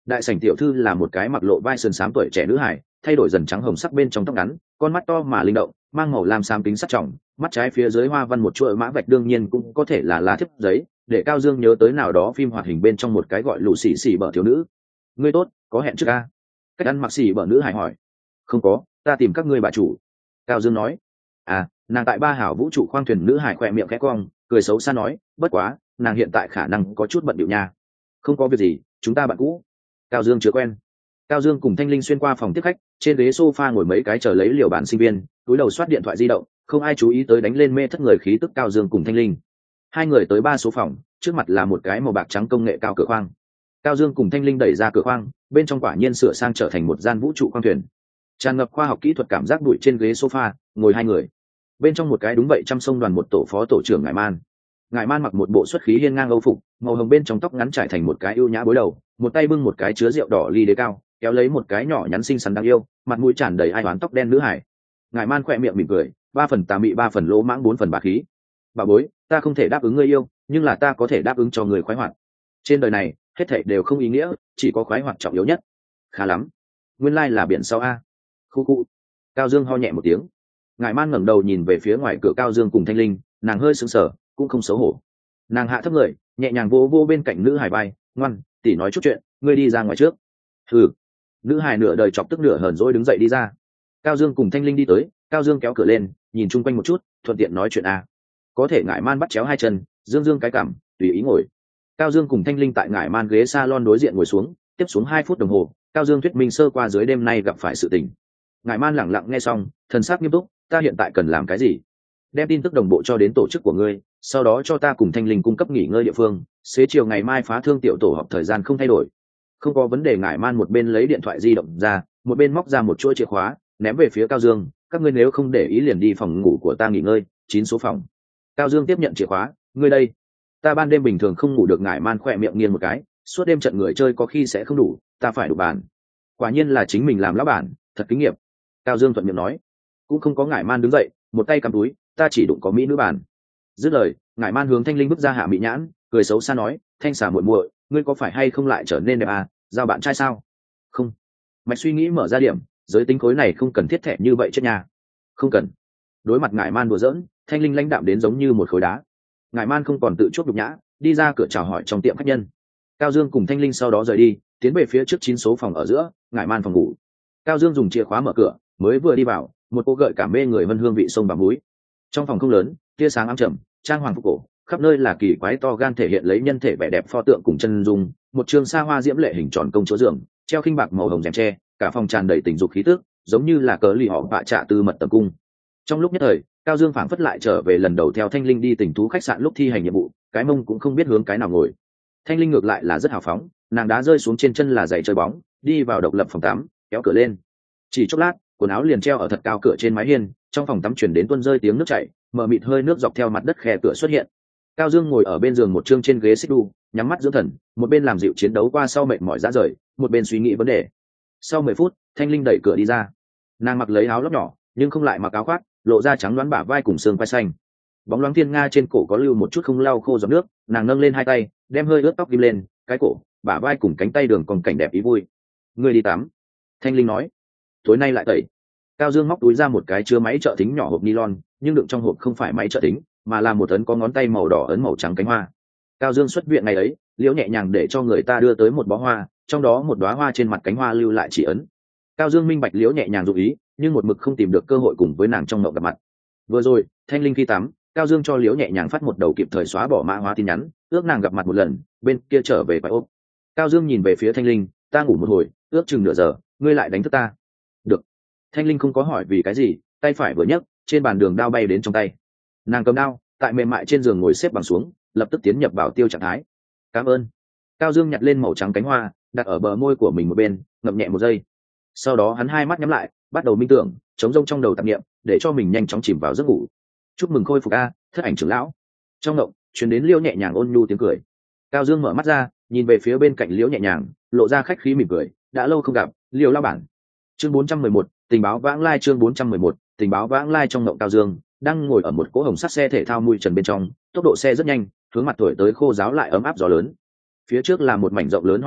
đại sảnh tiểu thư là một cái mặc lộ vai sườn xám tuổi trẻ nữ hải, thay đổi dần trắng hồng sắc bên trong tóc ngắn, con mắt to mà linh động, mang màu lam xám kính sắt trọng, mắt trái phía dưới hoa văn một chuỗi mã vạch đương nhiên cũng có thể là lá thiếp giấy, để Cao Dương nhớ tới nào đó phim hoạt hình bên trong một cái gọi lũ xì xì bở thiếu nữ. Ngươi tốt, có hẹn trước a? Cách ăn mặc xì bở nữ hải hỏi. Không có, ta tìm các ngươi bà chủ. Cao Dương nói. À, nàng tại Ba Hảo vũ trụ khoang thuyền nữ hải khỏe miệng khẽ cong, cười xấu xa nói, bất quá, nàng hiện tại khả năng có chút bận điệu nha. Không có việc gì, chúng ta bạn cũ. Cao Dương chưa quen. Cao Dương cùng Thanh Linh xuyên qua phòng tiếp khách, trên ghế sofa ngồi mấy cái chờ lấy liều bản sinh viên, túi đầu soát điện thoại di động, không ai chú ý tới đánh lên mê thất người khí tức Cao Dương cùng Thanh Linh. Hai người tới ba số phòng, trước mặt là một cái màu bạc trắng công nghệ cao cửa khoang. Cao Dương cùng Thanh Linh đẩy ra cửa khoang, bên trong quả nhiên sửa sang trở thành một gian vũ trụ khoang thuyền. Tràn ngập khoa học kỹ thuật cảm giác bụi trên ghế sofa, ngồi hai người. Bên trong một cái đúng vậy trăm sông đoàn một tổ phó tổ trưởng Ngải Man. Ngải Man mặc một bộ xuất khí hiên ngang âu phục, màu hồng bên trong tóc ngắn trải thành một cái ưu nhã bối đầu, một tay bưng một cái chứa rượu đỏ ly đế cao, kéo lấy một cái nhỏ nhắn xinh xắn đáng yêu, mặt mũi tràn đầy ai toán tóc đen nữ hải. Ngải Man khỏe miệng mỉm cười, ba phần tà mị ba phần lỗ mãng bốn phần bá khí. Bà bối, ta không thể đáp ứng ngươi yêu, nhưng là ta có thể đáp ứng cho người khoái hoạt. Trên đời này, hết thảy đều không ý nghĩa, chỉ có khoái hoạt trọng yếu nhất. Khá lắm, nguyên lai là biển sau a. Khu khu. Cao Dương ho nhẹ một tiếng. Ngải Man ngẩng đầu nhìn về phía ngoài cửa Cao Dương cùng Thanh Linh, nàng hơi sững sờ, cũng không xấu hổ. Nàng hạ thấp người, nhẹ nhàng vô vô bên cạnh nữ hải vai, ngoan, tỉ nói chút chuyện, ngươi đi ra ngoài trước. Hừ. Nữ hải nửa đời chọc tức nửa hờn dỗi đứng dậy đi ra. Cao Dương cùng Thanh Linh đi tới, Cao Dương kéo cửa lên, nhìn chung quanh một chút, thuận tiện nói chuyện a. Có thể Ngải Man bắt chéo hai chân, dương dương cái cằm, tùy ý ngồi. Cao Dương cùng Thanh Linh tại Ngải Man ghế salon đối diện ngồi xuống, tiếp xuống hai phút đồng hồ, Cao Dương thuyết minh sơ qua dưới đêm nay gặp phải sự tình. Ngải Man lẳng lặng nghe xong, thần sắc nghiêm túc, ta hiện tại cần làm cái gì? Đem tin tức đồng bộ cho đến tổ chức của ngươi, sau đó cho ta cùng Thanh Linh cung cấp nghỉ ngơi địa phương, xế chiều ngày mai phá thương tiểu tổ họp thời gian không thay đổi. Không có vấn đề. Ngải Man một bên lấy điện thoại di động ra, một bên móc ra một chuỗi chìa khóa, ném về phía Cao Dương, các ngươi nếu không để ý liền đi phòng ngủ của ta nghỉ ngơi, chín số phòng. Cao Dương tiếp nhận chìa khóa, ngươi đây. Ta ban đêm bình thường không ngủ được. Ngải Man khỏe miệng nghiêng một cái, suốt đêm trận người chơi có khi sẽ không đủ, ta phải đủ bàn. Quả nhiên là chính mình làm lão bản, thật kinh nghiệm. Cao Dương thuận miệng nói. Cũng không có Ngải Man đứng dậy, một tay cầm túi, ta chỉ đụng có mỹ nữ bàn. Dứt lời, Ngải Man hướng Thanh Linh bước ra hạ mỹ nhãn, cười xấu xa nói, Thanh xà muội muội, ngươi có phải hay không lại trở nên đẹp à, giao bạn trai sao? Không. Mạch suy nghĩ mở ra điểm, giới tính khối này không cần thiết thẻ như vậy chết nhà. Không cần. Đối mặt Ngải Man đùa giỡn, Thanh Linh lãnh đạm đến giống như một khối đá. Ngải Man không còn tự chuốc nhục nhã, đi ra cửa chào hỏi trong tiệm khách nhân. Cao Dương cùng Thanh Linh sau đó rời đi, tiến về phía trước chín số phòng ở giữa, Ngải Man phòng ngủ. Cao Dương dùng chìa khóa mở cửa, mới vừa đi vào, một cô gợi cảm mê người vân hương vị sông bạc múi. Trong phòng không lớn, tia sáng ám trầm, trang hoàng phục cổ, khắp nơi là kỳ quái to gan thể hiện lấy nhân thể vẻ đẹp pho tượng cùng chân dung, một trường xa hoa diễm lệ hình tròn công chúa giường, treo khinh bạc màu hồng rèm tre, cả phòng tràn đầy tình dục khí tức, giống như là cớ lì họ vạ trạ tư mật tầm cung. Trong lúc nhất thời, Cao Dương phảng phất lại trở về lần đầu theo Thanh Linh đi tình thú khách sạn lúc thi hành nhiệm vụ, cái mông cũng không biết hướng cái nào ngồi. Thanh Linh ngược lại là rất hào phóng, nàng đá rơi xuống trên chân là giày chơi bóng, đi vào độc lập phòng tắm, kéo cửa lên. Chỉ chốc lát, quần áo liền treo ở thật cao cửa trên mái hiên, trong phòng tắm truyền đến tuôn rơi tiếng nước chảy, mờ mịt hơi nước dọc theo mặt đất khe cửa xuất hiện. Cao Dương ngồi ở bên giường một chương trên ghế xích đu, nhắm mắt dưỡng thần, một bên làm dịu chiến đấu qua sau mệt mỏi rã rời, một bên suy nghĩ vấn đề. Sau mười phút, Thanh Linh đẩy cửa đi ra. Nàng mặc lấy áo lót nhỏ, nhưng không lại mặc áo khoác, lộ ra trắng đoán bả vai cùng xương vai xanh. Bóng loáng thiên nga trên cổ có lưu một chút không lau khô giọt nước, nàng nâng lên hai tay, đem hơi ướt tóc kim lên, cái cổ, bả vai cùng cánh tay đường còn cảnh đẹp ý vui. Người đi tắm. Thanh Linh nói. Tối nay lại tẩy. Cao Dương móc túi ra một cái chứa máy trợ thính nhỏ hộp nylon, nhưng đựng trong hộp không phải máy trợ thính, mà là một ấn có ngón tay màu đỏ ấn màu trắng cánh hoa. Cao Dương xuất viện ngày ấy, Liễu nhẹ nhàng để cho người ta đưa tới một bó hoa, trong đó một đóa hoa trên mặt cánh hoa lưu lại chỉ ấn. Cao Dương minh bạch Liễu nhẹ nhàng dụng ý, nhưng một mực không tìm được cơ hội cùng với nàng trong mộng gặp mặt. Vừa rồi, Thanh Linh khi tắm, Cao Dương cho Liễu nhẹ nhàng phát một đầu kịp thời xóa bỏ mã hóa tin nhắn, ước nàng gặp mặt một lần, bên kia trở về phải ôm. Cao Dương nhìn về phía Thanh Linh, ta ngủ một hồi, ước chừng nửa giờ, ngươi lại đánh thức ta. Được. Thanh Linh không có hỏi vì cái gì, tay phải vừa nhấc, trên bàn đường đao bay đến trong tay. Nàng cầm đao, tại mềm mại trên giường ngồi xếp bằng xuống, lập tức tiến nhập bảo tiêu trạng thái. Cảm ơn. Cao Dương nhặt lên màu trắng cánh hoa, đặt ở bờ môi của mình một bên, ngậm nhẹ một giây. Sau đó hắn hai mắt nhắm lại, bắt đầu minh tưởng, chống rông trong đầu tạp niệm, để cho mình nhanh chóng chìm vào giấc ngủ. Chúc mừng khôi phục a, thất ảnh trưởng lão. Trong ngộng, truyền đến Liễu nhẹ nhàng ôn nhu tiếng cười. Cao Dương mở mắt ra, nhìn về phía bên cạnh Liễu nhẹ nhàng, lộ ra khách khí mỉm cười, đã lâu không gặp, Liễu lão bản. Chương bốn trăm mười một, tình báo vãng lai. Chương bốn trăm mười một, tình báo vãng lai. Trong ngộng Cao Dương đang ngồi ở một cỗ hồng sắt xe thể thao mui trần bên trong, tốc độ xe rất nhanh, hướng mặt thổi tới khô ráo lại ấm áp gió lớn. Phía trước là một mảnh rộng lớn hoang mạc,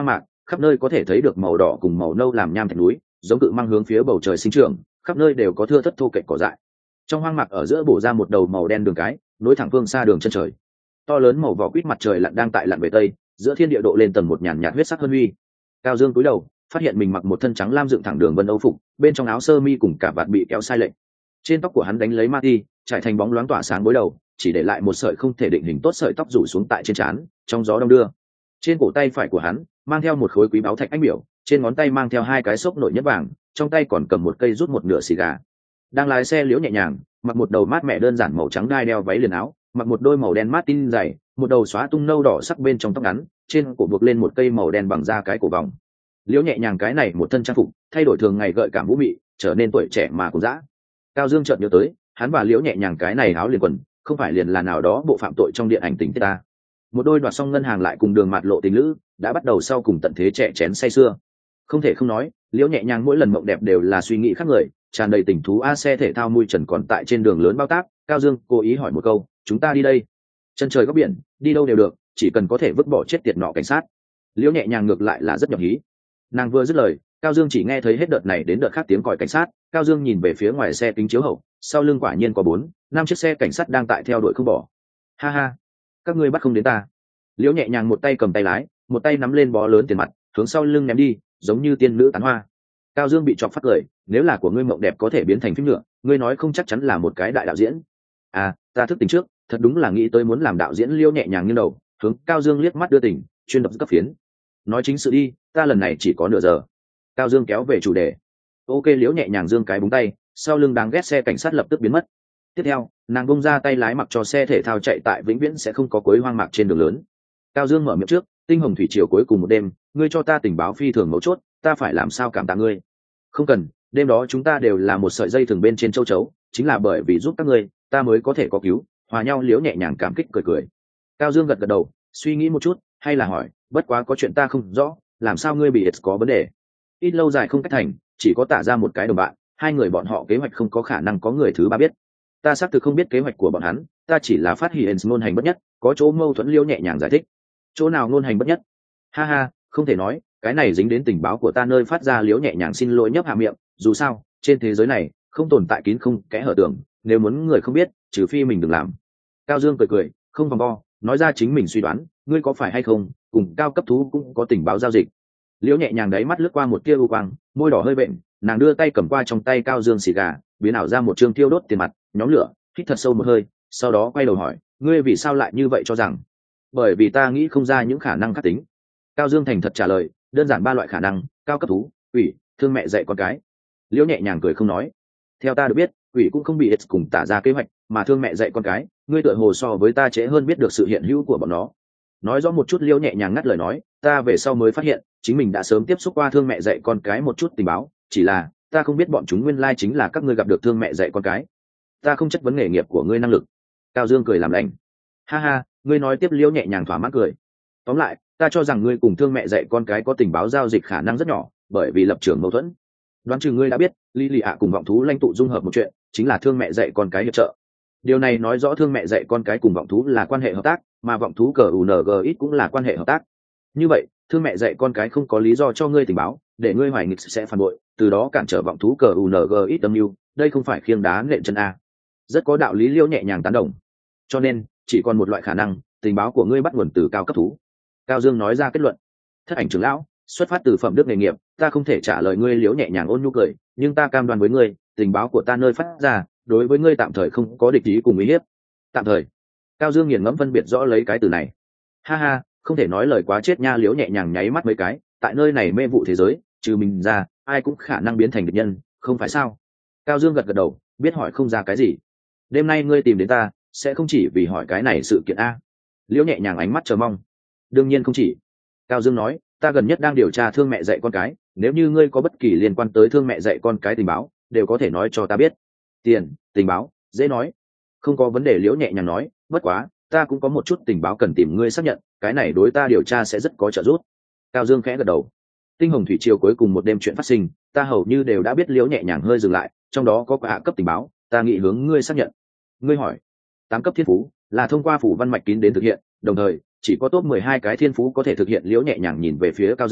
khắp nơi có thể thấy được màu đỏ cùng màu nâu làm nham thạch núi giống cự mang hướng phía bầu trời sinh trưởng, khắp nơi đều có thưa thất thô kệch cỏ dại. Trong hoang mạc ở giữa bổ ra một đầu màu đen đường cái nối thẳng phương xa đường chân trời. To lớn màu vỏ quýt mặt trời lặn đang tại lặn về tây, giữa thiên địa độ lên tầng một nhàn nhạt huyết sắc hơn huy. Cao Dương cúi đầu phát hiện mình mặc một thân trắng lam dựng thẳng đường vân âu phục, bên trong áo sơ mi cùng cả vạt bị kéo sai lệch. Trên tóc của hắn đánh lấy ma ti trải thành bóng loáng tỏa sáng bối đầu, chỉ để lại một sợi không thể định hình tốt sợi tóc rủ xuống tại trên trán, trong gió đông đưa. Trên cổ tay phải của hắn mang theo một khối quý báu thạch anh biểu, trên ngón tay mang theo hai cái xốc nội nhất vàng, trong tay còn cầm một cây rút một nửa xì gà. Đang lái xe liễu nhẹ nhàng, mặc một đầu mát mẻ đơn giản màu trắng đai đeo váy liền áo, mặc một đôi màu đen Martin dày, một đầu xóa tung nâu đỏ sắc bên trong tóc ngắn, trên cổ buộc lên một cây màu đen bằng da cái cổ vòng. Liễu nhẹ nhàng cái này một thân trang phục thay đổi thường ngày gợi cảm vũ mị, trở nên tuổi trẻ mà cũng dã. Cao Dương chợt nhớ tới, hắn và liễu nhẹ nhàng cái này áo liền quần, không phải liền là nào đó bộ phạm tội trong điện ảnh tình tiết ta. Một đôi đoạt xong ngân hàng lại cùng đường mạt lộ tình lữ, đã bắt đầu sau cùng tận thế trẻ chén say sưa. Không thể không nói, liễu nhẹ nhàng mỗi lần mộng đẹp đều là suy nghĩ khác người, tràn đầy tình thú. A xe thể thao mui trần còn tại trên đường lớn bao tác. Cao Dương cố ý hỏi một câu, chúng ta đi đây? Chân trời góc biển, đi đâu đều được, chỉ cần có thể vứt bỏ chết tiệt nọ cảnh sát. Liễu nhẹ nhàng ngược lại là rất nhập hí. Nàng vừa dứt lời, Cao Dương chỉ nghe thấy hết đợt này đến đợt khác tiếng còi cảnh sát. Cao Dương nhìn về phía ngoài xe kính chiếu hậu, sau lưng quả nhiên có bốn năm chiếc xe cảnh sát đang tại theo đuổi không bỏ. Ha ha, các ngươi bắt không đến ta. Liễu nhẹ nhàng một tay cầm tay lái, một tay nắm lên bó lớn tiền mặt hướng sau lưng ném đi, giống như tiên nữ tán hoa. Cao Dương bị chọc phát cười, nếu là của ngươi mộng đẹp có thể biến thành phim nữa, ngươi nói không chắc chắn là một cái đại đạo diễn. À, ta thức tỉnh trước, thật đúng là nghĩ tới muốn làm đạo diễn. Liễu nhẹ nhàng như đầu hướng Cao Dương liếc mắt đưa tình, chuyên độc cấp phiến. Nói chính sự đi, ta lần này chỉ có nửa giờ. Cao Dương kéo về chủ đề. Ok. Liễu nhẹ nhàng giương cái búng tay, sau lưng đáng ghét xe cảnh sát lập tức biến mất. Tiếp theo, nàng bung ra tay lái mặc cho xe thể thao chạy tại vĩnh viễn sẽ không có cuối hoang mạc trên đường lớn. Cao Dương mở miệng trước, tinh hồng thủy triều cuối cùng một đêm, ngươi cho ta tình báo phi thường mấu chốt, ta phải làm sao cảm tạ ngươi? Không cần, đêm đó chúng ta đều là một sợi dây thường bên trên châu chấu, chính là bởi vì giúp các ngươi, ta mới có thể có cứu. Hòa nhau. Liễu nhẹ nhàng cảm kích cười cười. Cao Dương gật gật đầu, suy nghĩ một chút, hay là hỏi, bất quá có chuyện ta không rõ, làm sao ngươi bị có vấn đề? Ít lâu dài không cách thành, chỉ có tả ra một cái đồng bạn, hai người bọn họ kế hoạch không có khả năng có người thứ ba biết. Ta xác thực không biết kế hoạch của bọn hắn, ta chỉ là phát hiện ngôn hành bất nhất, có chỗ mâu thuẫn. Liễu nhẹ nhàng giải thích. Chỗ nào ngôn hành bất nhất? Ha ha, không thể nói, cái này dính đến tình báo của ta nơi phát ra. Liễu nhẹ nhàng xin lỗi nhấp hạ miệng, dù sao trên thế giới này không tồn tại kín không kẽ hở tường, nếu muốn người không biết, trừ phi mình đừng làm. Cao Dương cười cười, không vòng vo, nói ra chính mình suy đoán, ngươi có phải hay không cùng cao cấp thú cũng có tình báo giao dịch? Liễu nhẹ nhàng đáy mắt lướt qua một tia u quang, môi đỏ hơi bệnh, nàng đưa tay cầm qua trong tay Cao Dương xì gà, biến ảo ra một chương tiêu đốt tiền mặt, nhóm lửa, hít thật sâu một hơi, sau đó quay đầu hỏi, ngươi vì sao lại như vậy cho rằng? Bởi vì ta nghĩ không ra những khả năng khác tính. Cao Dương thành thật trả lời, đơn giản ba loại khả năng: cao cấp thú, quỷ, thương mẹ dạy con cái. Liễu nhẹ nhàng cười không nói. Theo ta được biết, quỷ cũng không bị X cùng tả ra kế hoạch, mà thương mẹ dạy con cái, ngươi tựa hồ so với ta trễ hơn biết được sự hiện hữu của bọn nó. Nói rõ một chút. Liễu nhẹ nhàng ngắt lời nói, ta về sau mới phát hiện chính mình đã sớm tiếp xúc qua thương mẹ dạy con cái một chút tình báo, chỉ là ta không biết bọn chúng nguyên lai chính là các ngươi gặp được thương mẹ dạy con cái. Ta không chất vấn nghề nghiệp của ngươi năng lực. Cao Dương cười làm lành. Ha ha, ngươi nói tiếp. Liễu nhẹ nhàng thỏa mãn cười. Tóm lại, ta cho rằng ngươi cùng thương mẹ dạy con cái có tình báo giao dịch khả năng rất nhỏ, bởi vì lập trường mâu thuẫn. Đoán chừng ngươi đã biết, Lý Lì ạ cùng vọng thú lãnh tụ dung hợp một chuyện, chính là thương mẹ dạy con cái hiệp trợ. Điều này nói rõ thương mẹ dạy con cái cùng vọng thú là quan hệ hợp tác, mà vọng thú cờ u en giê ít cũng là quan hệ hợp tác. Như vậy, thương mẹ dạy con cái không có lý do cho ngươi tình báo, để ngươi hoài nghịch sẽ phản bội, từ đó cản trở vọng thú cờ u en giê ít âm mưu, đây không phải khiêng đá nện chân a. Rất có đạo lý. Liễu nhẹ nhàng tán đồng. Cho nên, chỉ còn một loại khả năng, tình báo của ngươi bắt nguồn từ cao cấp thú. Cao Dương nói ra kết luận. Thất ảnh trưởng lão, xuất phát từ phẩm đức nghề nghiệp, ta không thể trả lời ngươi. Liễu nhẹ nhàng ôn nhu cười, nhưng ta cam đoan với ngươi, tình báo của ta nơi phát ra, đối với ngươi tạm thời không có địch ý cùng uy hiếp. Tạm thời? Cao Dương nghiền ngẫm phân biệt rõ lấy cái từ này. Ha ha, không thể nói lời quá chết nha. Liễu nhẹ nhàng nháy mắt mấy cái, tại nơi này mê vụ thế giới, trừ mình ra, ai cũng khả năng biến thành địch nhân, không phải sao? Cao Dương gật gật đầu, biết hỏi không ra cái gì. Đêm nay ngươi tìm đến ta, sẽ không chỉ vì hỏi cái này sự kiện a? Liễu nhẹ nhàng ánh mắt chờ mong. Đương nhiên không chỉ. Cao Dương nói, ta gần nhất đang điều tra thương mẹ dạy con cái, nếu như ngươi có bất kỳ liên quan tới thương mẹ dạy con cái tình báo, đều có thể nói cho ta biết. Tiền, tình báo, dễ nói. Không có vấn đề. Liễu nhẹ nhàng nói, bất quá, ta cũng có một chút tình báo cần tìm ngươi xác nhận, cái này đối ta điều tra sẽ rất có trợ giúp. Cao Dương khẽ gật đầu. Tinh hồng thủy triều cuối cùng một đêm chuyện phát sinh, ta hầu như đều đã biết. Liễu nhẹ nhàng hơi dừng lại, trong đó có hạ cấp tình báo, ta nghĩ hướng ngươi xác nhận. Ngươi hỏi. Tám cấp thiên phú là thông qua phủ văn mạch kín đến thực hiện, đồng thời chỉ có top mười hai cái thiên phú có thể thực hiện. Liễu nhẹ nhàng nhìn về phía Cao Dương,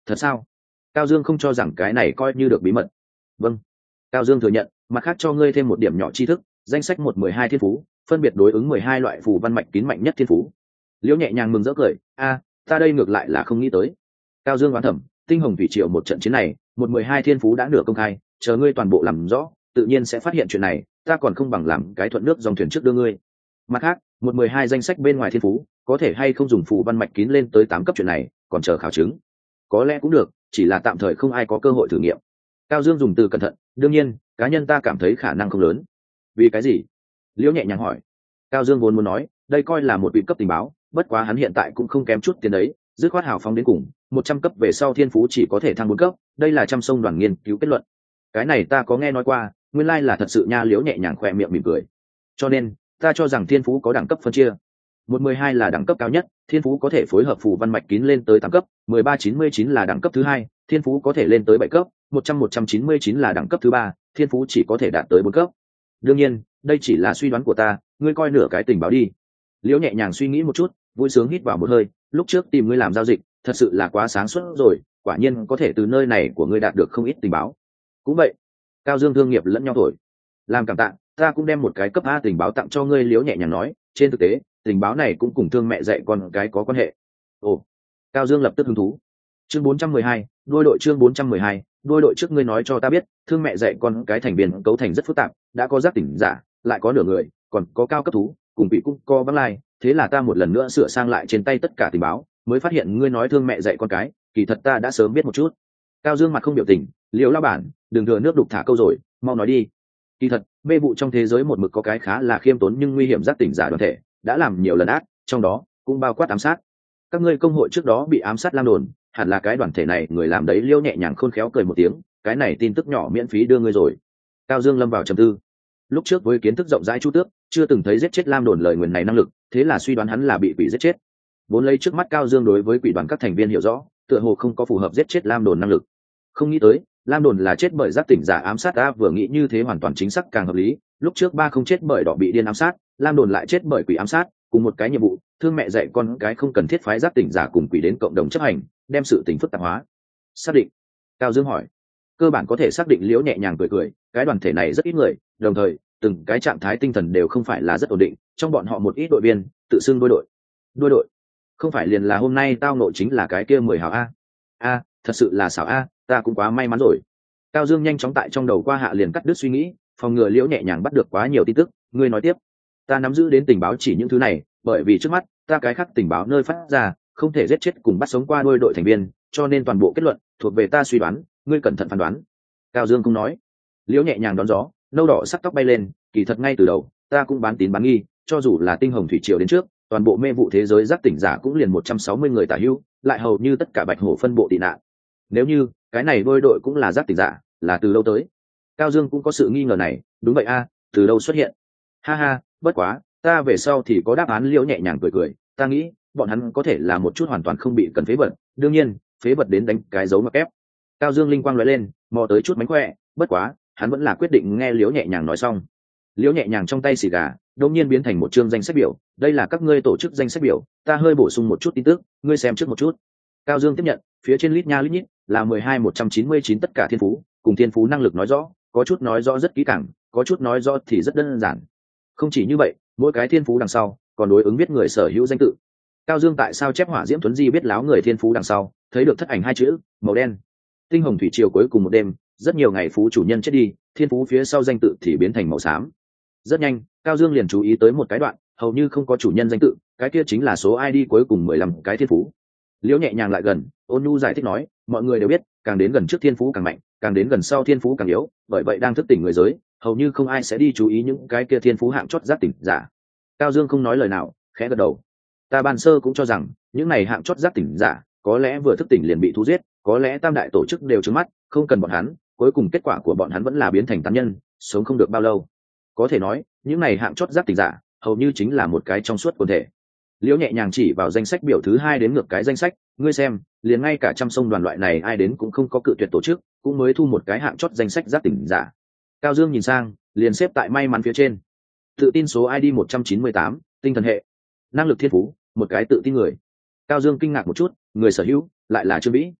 Thật sao? Cao Dương không cho rằng cái này coi như được bí mật. Vâng. Cao Dương thừa nhận, mặt khác cho ngươi thêm một điểm nhỏ tri thức, danh sách một mười hai thiên phú, phân biệt đối ứng mười hai loại phù văn mạch kín mạnh nhất thiên phú. Liễu nhẹ nhàng mừng rỡ cười, a, ta đây ngược lại là không nghĩ tới. Cao Dương đoán thẩm, tinh hồng thủy triều một trận chiến này, một mười hai thiên phú đã nửa công khai, chờ ngươi toàn bộ làm rõ, tự nhiên sẽ phát hiện chuyện này, ta còn không bằng làm cái thuận nước dòng thuyền trước đưa ngươi. Mặt khác, một mười hai danh sách bên ngoài thiên phú, có thể hay không dùng phù văn mạch kín lên tới tám cấp chuyện này, còn chờ khảo chứng. Có lẽ cũng được, chỉ là tạm thời không ai có cơ hội thử nghiệm. Cao Dương dùng từ cẩn thận, đương nhiên, cá nhân ta cảm thấy khả năng không lớn. Vì cái gì? Liễu nhẹ nhàng hỏi. Cao Dương vốn muốn nói, đây coi là một vị cấp tình báo, bất quá hắn hiện tại cũng không kém chút tiền đấy, dứt khoát hào phóng đến cùng, một trăm cấp về sau thiên phú chỉ có thể thăng bốn cấp, đây là trăm sông đoàn nghiên cứu kết luận. Cái này ta có nghe nói qua, nguyên lai là thật sự nha. Liễu nhẹ nhàng khỏe miệng mỉm cười. Cho nên, ta cho rằng thiên phú có đẳng cấp phân chia. Một mười hai là đẳng cấp cao nhất, thiên phú có thể phối hợp phù văn mạch kín lên tới tám cấp, mười ba chín mươi chín là đẳng cấp thứ hai, thiên phú có thể lên tới bảy cấp, một trăm một trăm chín mươi chín là đẳng cấp thứ ba, thiên phú chỉ có thể đạt tới bốn cấp. Đương nhiên, đây chỉ là suy đoán của ta, ngươi coi nửa cái tình báo đi. Liễu nhẹ nhàng suy nghĩ một chút, vui sướng hít vào một hơi, lúc trước tìm ngươi làm giao dịch, thật sự là quá sáng suốt rồi, quả nhiên có thể từ nơi này của ngươi đạt được không ít tình báo. Cũng vậy. Cao Dương thương nghiệp lẫn nhau thổi. Làm cảm tạ, ta cũng đem một cái cấp A tình báo tặng cho ngươi. Liễu nhẹ nhàng nói, trên thực tế, tình báo này cũng cùng thương mẹ dạy con cái có quan hệ. Ồ. Cao Dương lập tức hứng thú. Chương bốn trăm mười hai, đôi đội chương bốn trăm mười hai, đôi đội trước ngươi nói cho ta biết, thương mẹ dạy con cái thành viên cấu thành rất phức tạp, đã có giác tỉnh giả, lại có nửa người, còn có cao cấp thú, cùng bị cung co băng lai, thế là ta một lần nữa sửa sang lại trên tay tất cả tình báo, mới phát hiện ngươi nói thương mẹ dạy con cái, kỳ thật ta đã sớm biết một chút. Cao Dương mặt không biểu tình, Liễu lão bản, đừng thừa nước đục thả câu rồi, mau nói đi. Kỳ thật, mê vụ trong thế giới một mực có cái khá là khiêm tốn nhưng nguy hiểm giác tỉnh giả đoàn thể, đã làm nhiều lần ác, trong đó cũng bao quát ám sát. Các ngươi công hội trước đó bị ám sát Lam Đồn, hẳn là cái đoàn thể này người làm đấy. Liễu nhẹ nhàng khôn khéo cười một tiếng, cái này tin tức nhỏ miễn phí đưa ngươi rồi. Cao Dương lâm vào trầm tư. Lúc trước với kiến thức rộng rãi chu tước, chưa từng thấy giết chết Lam Đồn lời nguyền này năng lực, thế là suy đoán hắn là bị quỷ giết chết. Vốn lấy trước mắt Cao Dương đối với quỷ đoàn các thành viên hiểu rõ, tựa hồ không có phù hợp giết chết Lam Đồn năng lực. Không nghĩ tới, Lam Đồn là chết bởi giác tỉnh giả ám sát. Ta vừa nghĩ như thế hoàn toàn chính xác càng hợp lý. Lúc trước ba không chết bởi đỏ bị điên ám sát, Lam Đồn lại chết bởi quỷ ám sát, cùng một cái nhiệm vụ, thương mẹ dạy con cái không cần thiết phái giác tỉnh giả cùng quỷ đến cộng đồng chấp hành, đem sự tình phức tạp hóa. Xác định. Cao Dương hỏi. Cơ bản có thể xác định. Liễu nhẹ nhàng cười cười, cái đoàn thể này rất ít người, đồng thời từng cái trạng thái tinh thần đều không phải là rất ổn định, trong bọn họ một ít đội viên tự xưng đôi đội. Đôi đội? Không phải liền là hôm nay tao nội chính là cái kia mười hào a? A, thật sự là xảo a, ta cũng quá may mắn rồi. Cao Dương nhanh chóng tại trong đầu qua hạ liền cắt đứt suy nghĩ, phòng ngừa Liễu nhẹ nhàng bắt được quá nhiều tin tức. Ngươi nói tiếp. Ta nắm giữ đến tình báo chỉ những thứ này, bởi vì trước mắt ta cái khác tình báo nơi phát ra không thể giết chết cùng bắt sống qua đôi đội thành viên, cho nên toàn bộ kết luận thuộc về ta suy đoán, ngươi cẩn thận phán đoán. Cao Dương không nói. Liễu nhẹ nhàng đón gió, nâu đỏ sắc tóc bay lên, kỳ thật ngay từ đầu ta cũng bán tín bán nghi, cho dù là tinh hồng thủy triều đến trước, toàn bộ mê vụ thế giới giác tỉnh giả cũng liền một trăm sáu mươi người tả hữu, lại hầu như tất cả bạch hổ phân bộ tị nạn. Nếu như cái này đôi đội cũng là giác tỉnh giả, là từ lâu tới. Cao Dương cũng có sự nghi ngờ này. Đúng vậy a, từ đâu xuất hiện? Ha ha, bất quá ta về sau thì có đáp án. Liễu nhẹ nhàng cười cười, ta nghĩ bọn hắn có thể là một chút hoàn toàn không bị cần phế vật, đương nhiên phế vật đến đánh cái dấu mặc ép. Cao Dương linh quang lóe lên, mò tới chút mánh khỏe, bất quá hắn vẫn là quyết định nghe Liễu nhẹ nhàng nói xong. Liễu nhẹ nhàng trong tay xì gà đột nhiên biến thành một chương danh sách biểu, đây là các ngươi tổ chức danh sách biểu, ta hơi bổ sung một chút tin tức, ngươi xem trước một chút. Cao Dương tiếp nhận, phía trên lít nha lít nhít là mười hai một trăm chín mươi chín tất cả thiên phú, cùng thiên phú năng lực nói rõ, có chút nói rõ rất kỹ càng, có chút nói rõ thì rất đơn giản. Không chỉ như vậy, mỗi cái thiên phú đằng sau còn đối ứng biết người sở hữu danh tự. Cao Dương tại sao chép hỏa diễm tuấn di biết láo người thiên phú đằng sau thấy được thất ảnh hai chữ màu đen. Tinh hồng thủy triều cuối cùng một đêm, rất nhiều ngày phú chủ nhân chết đi, thiên phú phía sau danh tự thì biến thành màu xám. Rất nhanh, Cao Dương liền chú ý tới một cái đoạn hầu như không có chủ nhân danh tự, cái kia chính là số i đê cuối cùng mười lăm cái thiên phú. Liễu nhẹ nhàng lại gần, ôn nhu giải thích nói, mọi người đều biết, càng đến gần trước thiên phú càng mạnh, càng đến gần sau thiên phú càng yếu, bởi vậy đang thức tỉnh người giới, hầu như không ai sẽ đi chú ý những cái kia thiên phú hạng chót giác tỉnh giả. Cao Dương không nói lời nào, khẽ gật đầu. Ta ban sơ cũng cho rằng những này hạng chót giác tỉnh giả có lẽ vừa thức tỉnh liền bị thú giết, có lẽ tam đại tổ chức đều trừng mắt, không cần bọn hắn, cuối cùng kết quả của bọn hắn vẫn là biến thành tán nhân, sống không được bao lâu. Có thể nói những này hạng chót giác tỉnh giả hầu như chính là một cái trong suốt quần thể. Liễu nhẹ nhàng chỉ vào danh sách biểu thứ hai đến ngược cái danh sách, ngươi xem, liền ngay cả trăm sông đoàn loại này ai đến cũng không có cự tuyệt tổ chức, cũng mới thu một cái hạng chót danh sách giác tỉnh giả. Cao Dương nhìn sang, liền xếp tại may mắn phía trên. Tự tin số i đê một trăm chín mươi tám, tinh thần hệ. Năng lực thiên phú, một cái tự tin người. Cao Dương kinh ngạc một chút, người sở hữu lại là Trương Vĩ.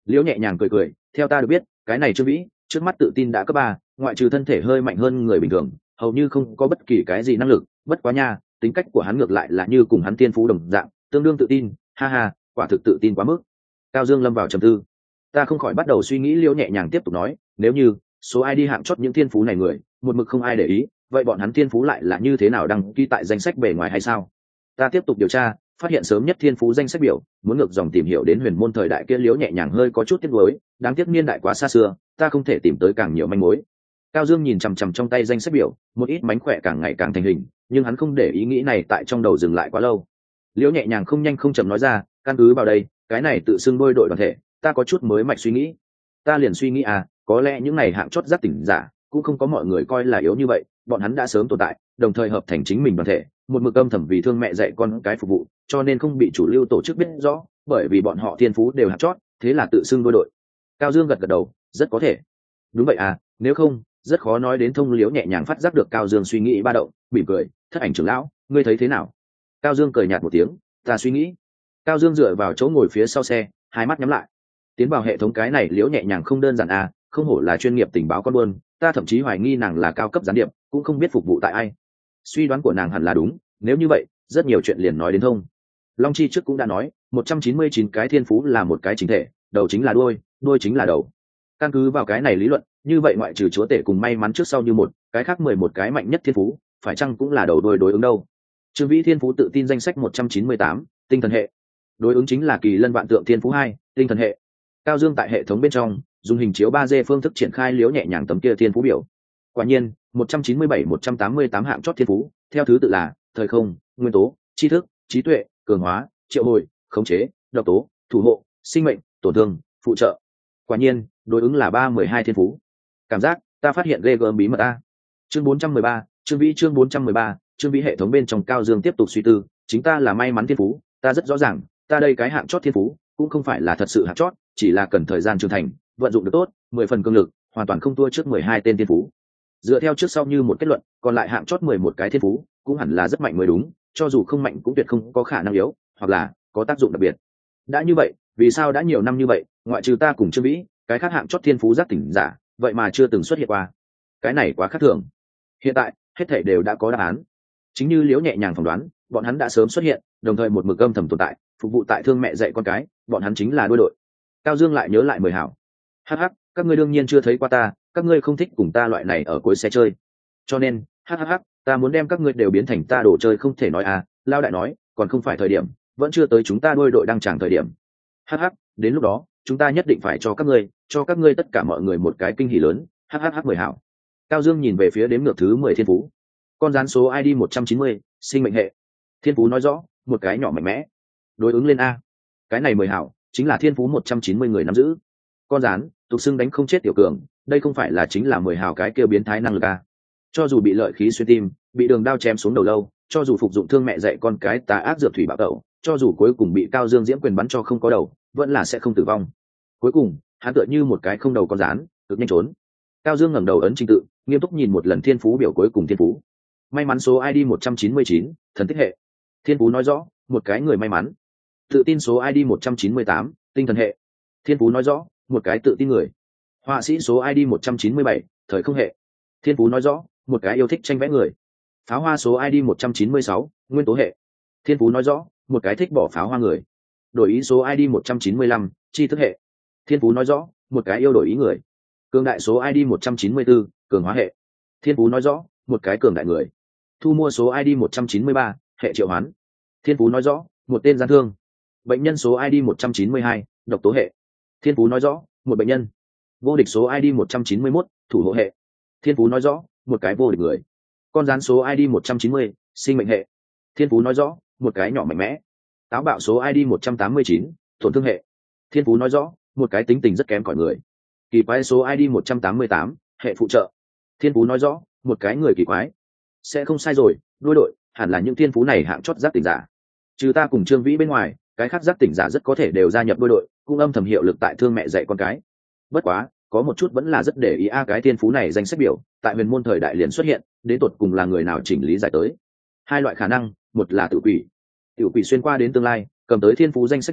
Liễu nhẹ nhàng cười cười, theo ta được biết cái này Trương Vĩ trước mắt tự tin đã cấp ba, ngoại trừ thân thể hơi mạnh hơn người bình thường hầu như không có bất kỳ cái gì năng lực, bất quá nha, tính cách của hắn ngược lại là như cùng hắn thiên phú đồng dạng, tương đương tự tin, ha ha, quả thực tự tin quá mức. Cao Dương lâm vào trầm tư. Ta không khỏi bắt đầu suy nghĩ. Liễu nhẹ nhàng tiếp tục nói, nếu như số ai đi hạng chót những thiên phú này người một mực không ai để ý, vậy bọn hắn thiên phú lại là như thế nào đăng ký tại danh sách bề ngoài hay sao? Ta tiếp tục điều tra, phát hiện sớm nhất thiên phú danh sách biểu, muốn ngược dòng tìm hiểu đến huyền môn thời đại kia. Liễu nhẹ nhàng hơi có chút tiếc nuối, đáng tiếc niên đại quá xa xưa, ta không thể tìm tới càng nhiều manh mối. Cao Dương nhìn chằm chằm trong tay danh sách biểu, một ít mánh khỏe càng ngày càng thành hình, nhưng hắn không để ý nghĩ này tại trong đầu dừng lại quá lâu. Liễu nhẹ nhàng không nhanh không chậm nói ra, căn cứ vào đây, cái này tự xưng đôi đội đoàn thể, ta có chút mới mạch suy nghĩ. Ta liền suy nghĩ à, có lẽ những này hạng chót giác tỉnh giả cũng không có mọi người coi là yếu như vậy, bọn hắn đã sớm tồn tại, đồng thời hợp thành chính mình đoàn thể, một mực âm thầm vì thương mẹ dạy con cái phục vụ, cho nên không bị chủ lưu tổ chức biết rõ, bởi vì bọn họ thiên phú đều hạng chót, thế là tự xưng đôi đội. Cao Dương gật gật đầu, rất có thể. Đúng vậy à, nếu không rất khó nói đến thông. Liễu nhẹ nhàng phát giác được Cao Dương suy nghĩ ba động, mỉm cười, Thất Ảnh trưởng lão, ngươi thấy thế nào? Cao Dương cười nhạt một tiếng, ta suy nghĩ. Cao Dương dựa vào chỗ ngồi phía sau xe, hai mắt nhắm lại. Tiến vào hệ thống cái này Liễu nhẹ nhàng không đơn giản à, không hổ là chuyên nghiệp tình báo con buôn, ta thậm chí hoài nghi nàng là cao cấp gián điệp, cũng không biết phục vụ tại ai. Suy đoán của nàng hẳn là đúng, nếu như vậy rất nhiều chuyện liền nói đến thông. Long Chi trước cũng đã nói, một trăm chín mươi chín cái thiên phú là một cái chính thể, đầu chính là đuôi, đuôi chính là đầu. Căn cứ vào cái này lý luận, như vậy ngoại trừ chúa tể cùng may mắn trước sau như một, cái khác mười một cái mạnh nhất thiên phú phải chăng cũng là đầu đuôi đối ứng đâu? Trương Vĩ thiên phú tự tin danh sách một trăm chín mươi tám, tinh thần hệ, đối ứng chính là Kỳ Lân Vạn Tượng thiên phú hai, tinh thần hệ. Cao Dương tại hệ thống bên trong dùng hình chiếu ba D phương thức triển khai Liễu nhẹ nhàng tấm kia thiên phú biểu. Quả nhiên, một trăm chín mươi bảy một trăm tám mươi tám hạng chót thiên phú, theo thứ tự là thời không, nguyên tố, tri thức, trí tuệ, cường hóa, triệu hồi, khống chế, độc tố, thủ hộ, sinh mệnh, tổn thương, phụ trợ. Quả nhiên, đối ứng là ba mười hai thiên phú. Cảm giác ta phát hiện ghê gớm bí mật a. Chương bốn trăm mười ba, chương Vĩ chương bốn trăm mười ba, chương Vĩ hệ thống bên trong. Cao Dương tiếp tục suy tư, chính ta là may mắn thiên phú, ta rất rõ ràng, ta đây cái hạng chót thiên phú cũng không phải là thật sự hạng chót, chỉ là cần thời gian trưởng thành, vận dụng được tốt, mười phần cương lực, hoàn toàn không thua trước mười hai tên thiên phú. Dựa theo trước sau như một kết luận, còn lại hạng chót mười một cái thiên phú cũng hẳn là rất mạnh mới đúng, cho dù không mạnh cũng tuyệt không có khả năng yếu, hoặc là có tác dụng đặc biệt. Đã như vậy, vì sao đã nhiều năm như vậy, ngoại trừ ta cùng Trương Vĩ, cái khác hạng chót thiên phú giác tỉnh giả, vậy mà chưa từng xuất hiện qua? Cái này quá khác thường. Hiện tại, hết thảy đều đã có đáp án. Chính như Liễu nhẹ nhàng phỏng đoán, bọn hắn đã sớm xuất hiện, đồng thời một mực âm thầm tồn tại, phục vụ tại thương mẹ dạy con cái, bọn hắn chính là đuôi đội. Cao Dương lại nhớ lại mười hảo. Hắc hắc, các ngươi đương nhiên chưa thấy qua ta, các ngươi không thích cùng ta loại này ở cuối xe chơi. Cho nên, hắc hắc hắc, ta muốn đem các ngươi đều biến thành ta đồ chơi không thể nói à, Lao đại nói, còn không phải thời điểm, vẫn chưa tới chúng ta đuôi đội đang chẳng thời điểm. Hắc hắc, đến lúc đó, chúng ta nhất định phải cho các ngươi, cho các ngươi tất cả mọi người một cái kinh hỉ lớn, hắc hắc hắc mười hảo. Cao Dương nhìn về phía đếm ngược thứ mười thiên phú. Con rắn số i đê một trăm chín mươi, sinh mệnh hệ. Thiên phú nói rõ, một cái nhỏ mạnh mẽ. Đối ứng lên A. Cái này mười hảo, chính là thiên phú một trăm chín mươi người nắm giữ. Con rắn, tục xưng đánh không chết tiểu cường, đây không phải là chính là mười hảo cái kêu biến thái năng lực A. Cho dù bị lợi khí xuyên tim, bị đường đao chém xuống đầu lâu, cho dù phục dụng thương mẹ dạy con cái tà ác dược thủy bạo tẩu, cho dù cuối cùng bị Cao Dương diễm quyền bắn cho không có đầu, vẫn là sẽ không tử vong. Cuối cùng, hắn tựa như một cái không đầu con rắn, cực nhanh trốn. Cao Dương ngẩng đầu ấn trình tự, nghiêm túc nhìn một lần thiên phú biểu cuối cùng thiên phú. May mắn số i đê một trăm chín mươi chín, thần tích hệ. Thiên phú nói rõ, một cái người may mắn. Tự tin số i đê một trăm chín mươi tám, tinh thần hệ. Thiên phú nói rõ, một cái tự tin người. Họa sĩ số i đê một trăm chín mươi bảy, thời không hệ. Thiên phú nói rõ, một cái yêu thích tranh vẽ người. Pháo hoa số i đê một trăm chín mươi sáu, nguyên tố hệ. Thiên phú nói rõ, một cái thích bỏ pháo hoa người. Đổi ý số i đê một trăm chín mươi lăm, tri thức hệ. Thiên phú nói rõ, một cái yêu đổi ý người. Cường đại số i đê một trăm chín mươi bốn, cường hóa hệ. Thiên phú nói rõ, một cái cường đại người. Thu mua số i đê một trăm chín mươi ba, hệ triệu hoán. Thiên phú nói rõ, một tên gian thương. Bệnh nhân số i đê một trăm chín mươi hai, độc tố hệ. Thiên phú nói rõ, một bệnh nhân. Vô địch số i đê một trăm chín mươi mốt, thủ hộ hệ. Thiên phú nói rõ, một cái vô địch người. Con rắn số i đê một trăm chín mươi, sinh mệnh hệ. Thiên phú nói rõ, một cái nhỏ mạnh mẽ. Táo bạo số i đê một trăm tám mươi chín, tổn thương hệ. Thiên phú nói rõ, một cái tính tình rất kém cỏi người. Kỳ quái số i đê một trăm tám mươi tám, hệ phụ trợ. Thiên phú nói rõ, một cái người kỳ quái. Sẽ không sai rồi, đuôi đội hẳn là những thiên phú này hạng chót giác tỉnh giả. Trừ ta cùng Trương Vĩ bên ngoài, cái khác giác tỉnh giả rất có thể đều gia nhập đuôi đội, cũng âm thầm hiệu lực tại thương mẹ dạy con cái. Bất quá, có một chút vẫn là rất để ý a, cái thiên phú này danh sách biểu, tại huyền môn thời đại liền xuất hiện, đến tột cùng là người nào chỉnh lý giải tới. Hai loại khả năng, một là tự quỷ, tiểu quỷ xuyên qua đến tương lai, cầm tới thiên phú danh sách biểu,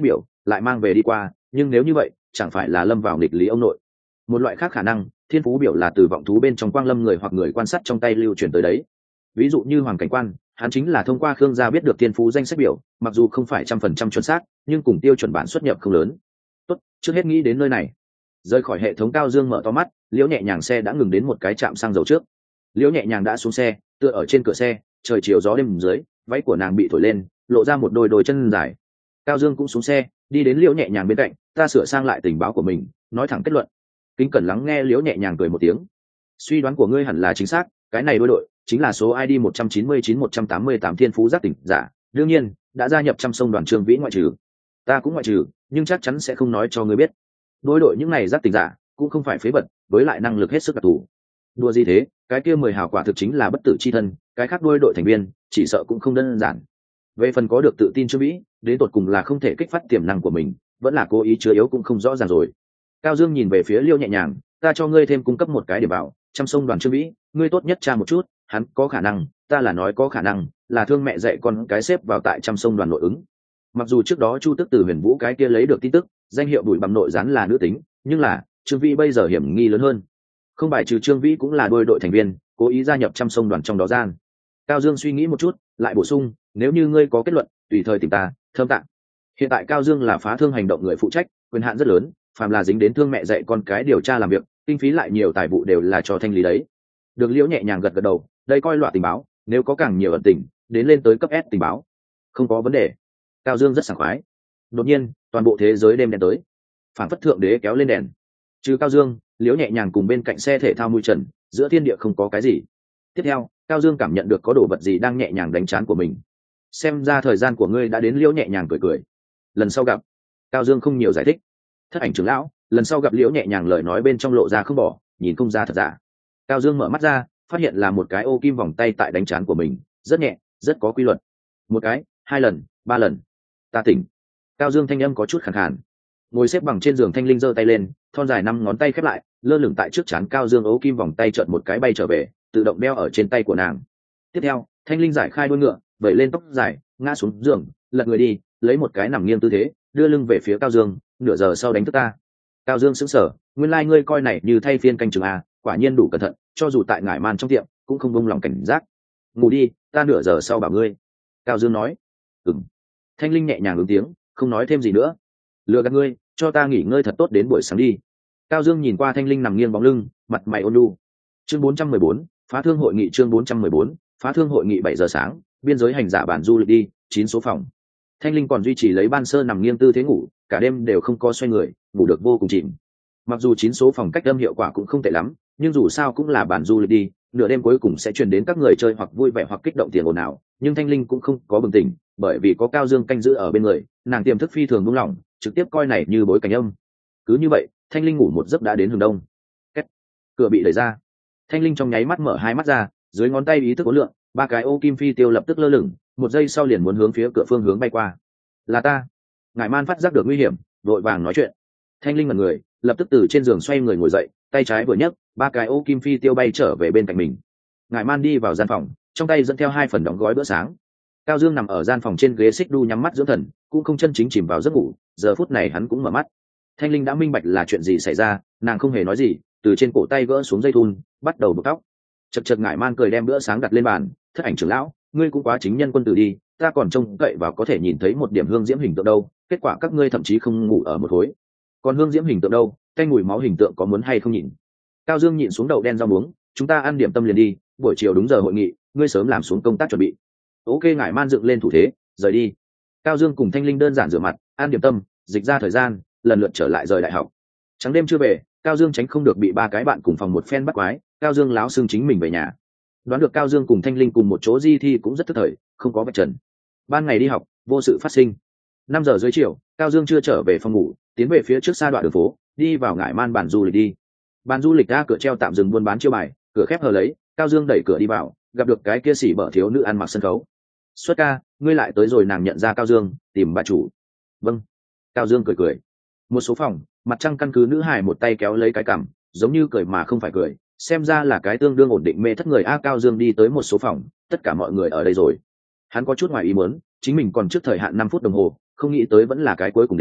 lại mang về đi qua, nhưng nếu như vậy chẳng phải là lâm vào nghịch lý ông nội. Một loại khác khả năng, thiên phú biểu là từ vọng thú bên trong quang lâm người hoặc người quan sát trong tay lưu truyền tới đấy. Ví dụ như Hoàng Cảnh Quan, hắn chính là thông qua Khương gia biết được thiên phú danh sách biểu, mặc dù không phải trăm phần trăm chuẩn xác, nhưng cùng tiêu chuẩn bản xuất nhập không lớn. Tốt, trước hết nghĩ đến nơi này. Rời khỏi hệ thống, Cao Dương mở to mắt, Liễu Nhẹ Nhàng xe đã ngừng đến một cái trạm xăng dầu trước. Liễu Nhẹ Nhàng đã xuống xe, tựa ở trên cửa xe, trời chiều gió đêm dưới, váy của nàng bị thổi lên, lộ ra một đôi đôi chân dài. Cao Dương cũng xuống xe, đi đến Liễu Nhẹ Nhàng bên cạnh, ta sửa sang lại tình báo của mình, nói thẳng kết luận. Kính cẩn lắng nghe Liễu Nhẹ Nhàng cười một tiếng. Suy đoán của ngươi hẳn là chính xác, cái này đôi đội chính là số i đê một trăm chín mươi chín một trăm tám mươi tám thiên phú giác tỉnh giả, đương nhiên đã gia nhập trăm sông đoàn Trương Vĩ ngoại trừ. Ta cũng ngoại trừ, nhưng chắc chắn sẽ không nói cho ngươi biết. Đôi đội những này giác tỉnh giả cũng không phải phế vật, với lại năng lực hết sức đặc thù. Đùa gì thế, cái kia mười hào quả thực chính là bất tử chi thân, cái khác đôi đội thành viên chỉ sợ cũng không đơn giản. Về phần có được tự tin Trương Vĩ, đến tột cùng là không thể kích phát tiềm năng của mình, vẫn là cố ý chứa yếu cũng không rõ ràng rồi. Cao Dương nhìn về phía Liêu Nhẹ Nhàng, ta cho ngươi thêm cung cấp một cái điểm vào, trăm sông đoàn Trương Vĩ, ngươi tốt nhất tra một chút, hắn có khả năng, ta là nói có khả năng, là thương mẹ dạy con cái xếp vào tại trăm sông đoàn nội ứng. Mặc dù trước đó Chu Tức từ Huyền Vũ cái kia lấy được tin tức, danh hiệu đuổi bằng nội gián là nữ tính, nhưng là Trương Vĩ bây giờ hiểm nghi lớn hơn. Không bài trừ Trương Vĩ cũng là đôi đội thành viên, cố ý gia nhập trăm sông đoàn trong đó gian. Cao Dương suy nghĩ một chút, lại bổ sung, nếu như ngươi có kết luận, tùy thời tìm ta, thơm tạng. Hiện tại Cao Dương là phá thương hành động người phụ trách, quyền hạn rất lớn, phàm là dính đến thương mẹ dạy con cái điều tra làm việc, kinh phí lại nhiều tài vụ đều là cho thanh lý đấy. Được Liễu Nhẹ Nhàng gật gật đầu, đây coi loại tình báo, nếu có càng nhiều ẩn tình, đến lên tới cấp S tình báo, không có vấn đề. Cao Dương rất sảng khoái. Đột nhiên, toàn bộ thế giới đêm đen tới, phản phất thượng đế kéo lên đèn. Trừ Cao Dương, Liễu Nhẹ Nhàng cùng bên cạnh xe thể thao mui trần, giữa thiên địa không có cái gì. Tiếp theo, Cao Dương cảm nhận được có đồ vật gì đang nhẹ nhàng đánh trán của mình. Xem ra thời gian của ngươi đã đến. Liễu Nhẹ Nhàng cười cười. Lần sau gặp. Cao Dương không nhiều giải thích. Thất ảnh trưởng lão, lần sau gặp. Liễu Nhẹ Nhàng lời nói bên trong lộ ra không bỏ, nhìn không ra thật giả. Cao Dương mở mắt ra, phát hiện là một cái ô kim vòng tay tại đánh trán của mình, rất nhẹ, rất có quy luật. Một cái, hai lần, ba lần. Ta tỉnh. Cao Dương thanh âm có chút khàn khàn. Ngồi xếp bằng trên giường, Thanh Linh giơ tay lên, thon dài năm ngón tay khép lại, lơ lửng tại trước trán Cao Dương. Ố kim vòng tay chợt một cái bay trở về, tự động đeo ở trên tay của nàng. Tiếp theo, Thanh Linh giải khai đuôi ngựa, vẩy lên tóc dài, ngã xuống giường, lật người đi, lấy một cái nằm nghiêng tư thế, đưa lưng về phía Cao Dương. Nửa giờ sau đánh thức ta. Cao Dương sững sờ, nguyên lai like ngươi coi này như thay phiên canh chừng à, quả nhiên đủ cẩn thận, cho dù tại ngải man trong tiệm cũng không buông lòng cảnh giác. Ngủ đi, ta nửa giờ sau bảo ngươi. Cao Dương nói. Ừm. Thanh Linh nhẹ nhàng ứng tiếng, không nói thêm gì nữa. Lừa gạt ngươi, cho ta nghỉ ngơi thật tốt đến buổi sáng đi. Cao Dương nhìn qua Thanh Linh nằm nghiêng bóng lưng, mặt mày ôn nhu. Chương bốn trăm mười bốn, phá thương hội nghị. Chương bốn trăm mười bốn, phá thương hội nghị. Bảy giờ sáng, biên giới hành giả bản du lịch đi, chín số phòng. Thanh Linh còn duy trì lấy ban sơ nằm nghiêng tư thế ngủ, cả đêm đều không có xoay người, ngủ được vô cùng chìm. Mặc dù chín số phòng cách âm hiệu quả cũng không tệ lắm, nhưng dù sao cũng là bản du lịch đi, nửa đêm cuối cùng sẽ truyền đến các người chơi hoặc vui vẻ hoặc kích động tiền ồn ào, nhưng Thanh Linh cũng không có bừng tỉnh, bởi vì có Cao Dương canh giữ ở bên người, nàng tiềm thức phi thường buông lỏng, trực tiếp coi này như bối cảnh âm. Cứ như vậy, Thanh Linh ngủ một giấc đã đến hừng đông. Két. Cửa bị đẩy ra. Thanh Linh trong nháy mắt mở hai mắt ra, dưới ngón tay ý thức uốn lượn, ba cái ô kim phi tiêu lập tức lơ lửng, một giây sau liền muốn hướng phía cửa phương hướng bay qua. Là ta. Ngải Man phát giác được nguy hiểm, vội vàng nói chuyện. Thanh Linh ngẩn người, lập tức từ trên giường xoay người ngồi dậy, tay trái vừa nhấc, ba cái ô kim phi tiêu bay trở về bên cạnh mình. Ngải Man đi vào gian phòng, trong tay dẫn theo hai phần đóng gói bữa sáng. Cao Dương nằm ở gian phòng trên ghế xích đu nhắm mắt dưỡng thần, cũng không chân chính chìm vào giấc ngủ, giờ phút này hắn cũng mở mắt. Thanh Linh đã minh bạch là chuyện gì xảy ra, nàng không hề nói gì, từ trên cổ tay gỡ xuống dây thun, bắt đầu buộc tóc. Chật chật Ngải Man cười đem bữa sáng đặt lên bàn, Thất ảnh trưởng lão, ngươi cũng quá chính nhân quân tử đi, ta còn trông cậy vào có thể nhìn thấy một điểm hương diễm hình tượng đâu, kết quả các ngươi thậm chí không ngủ ở một khối. Còn hương diễm hình tượng đâu, canh mùi máu hình tượng có muốn hay không nhìn? Cao Dương nhịn xuống đậu đen rau muống, chúng ta ăn điểm tâm liền đi, buổi chiều đúng giờ hội nghị, ngươi sớm làm xuống công tác chuẩn bị. Ok. Ngải Man dựng lên thủ thế, rời đi. Cao Dương cùng Thanh Linh đơn giản rửa mặt, ăn điểm tâm, dịch ra thời gian, lần lượt trở lại rời đại học. Trắng đêm chưa về, Cao Dương tránh không được bị ba cái bạn cùng phòng một phen bắt quái, Cao Dương láo xương chính mình về nhà. Đoán được Cao Dương cùng Thanh Linh cùng một chỗ di thi cũng rất thức thời, không có vạch trần. Ban ngày đi học, vô sự phát sinh. Năm giờ dưới chiều, Cao Dương chưa trở về phòng ngủ, tiến về phía trước xa đoạn đường phố, đi vào Ngải Man bàn du lịch đi. Bàn du lịch ra cửa treo tạm dừng buôn bán chiêu bài, cửa khép hờ lấy, Cao Dương đẩy cửa đi vào, gặp được cái kia xỉ bở thiếu nữ ăn mặc sân khấu. Xuất ca, ngươi lại tới rồi. Nàng nhận ra Cao Dương, tìm bà chủ. Vâng. Cao Dương cười cười. Một số phòng, mặt trăng căn cứ nữ hài một tay kéo lấy cái cằm, giống như cười mà không phải cười, xem ra là cái tương đương ổn định mê thất người. A Cao Dương đi tới một số phòng, tất cả mọi người ở đây rồi. Hắn có chút ngoài ý muốn, chính mình còn trước thời hạn năm phút đồng hồ, không nghĩ tới vẫn là cái cuối cùng đến,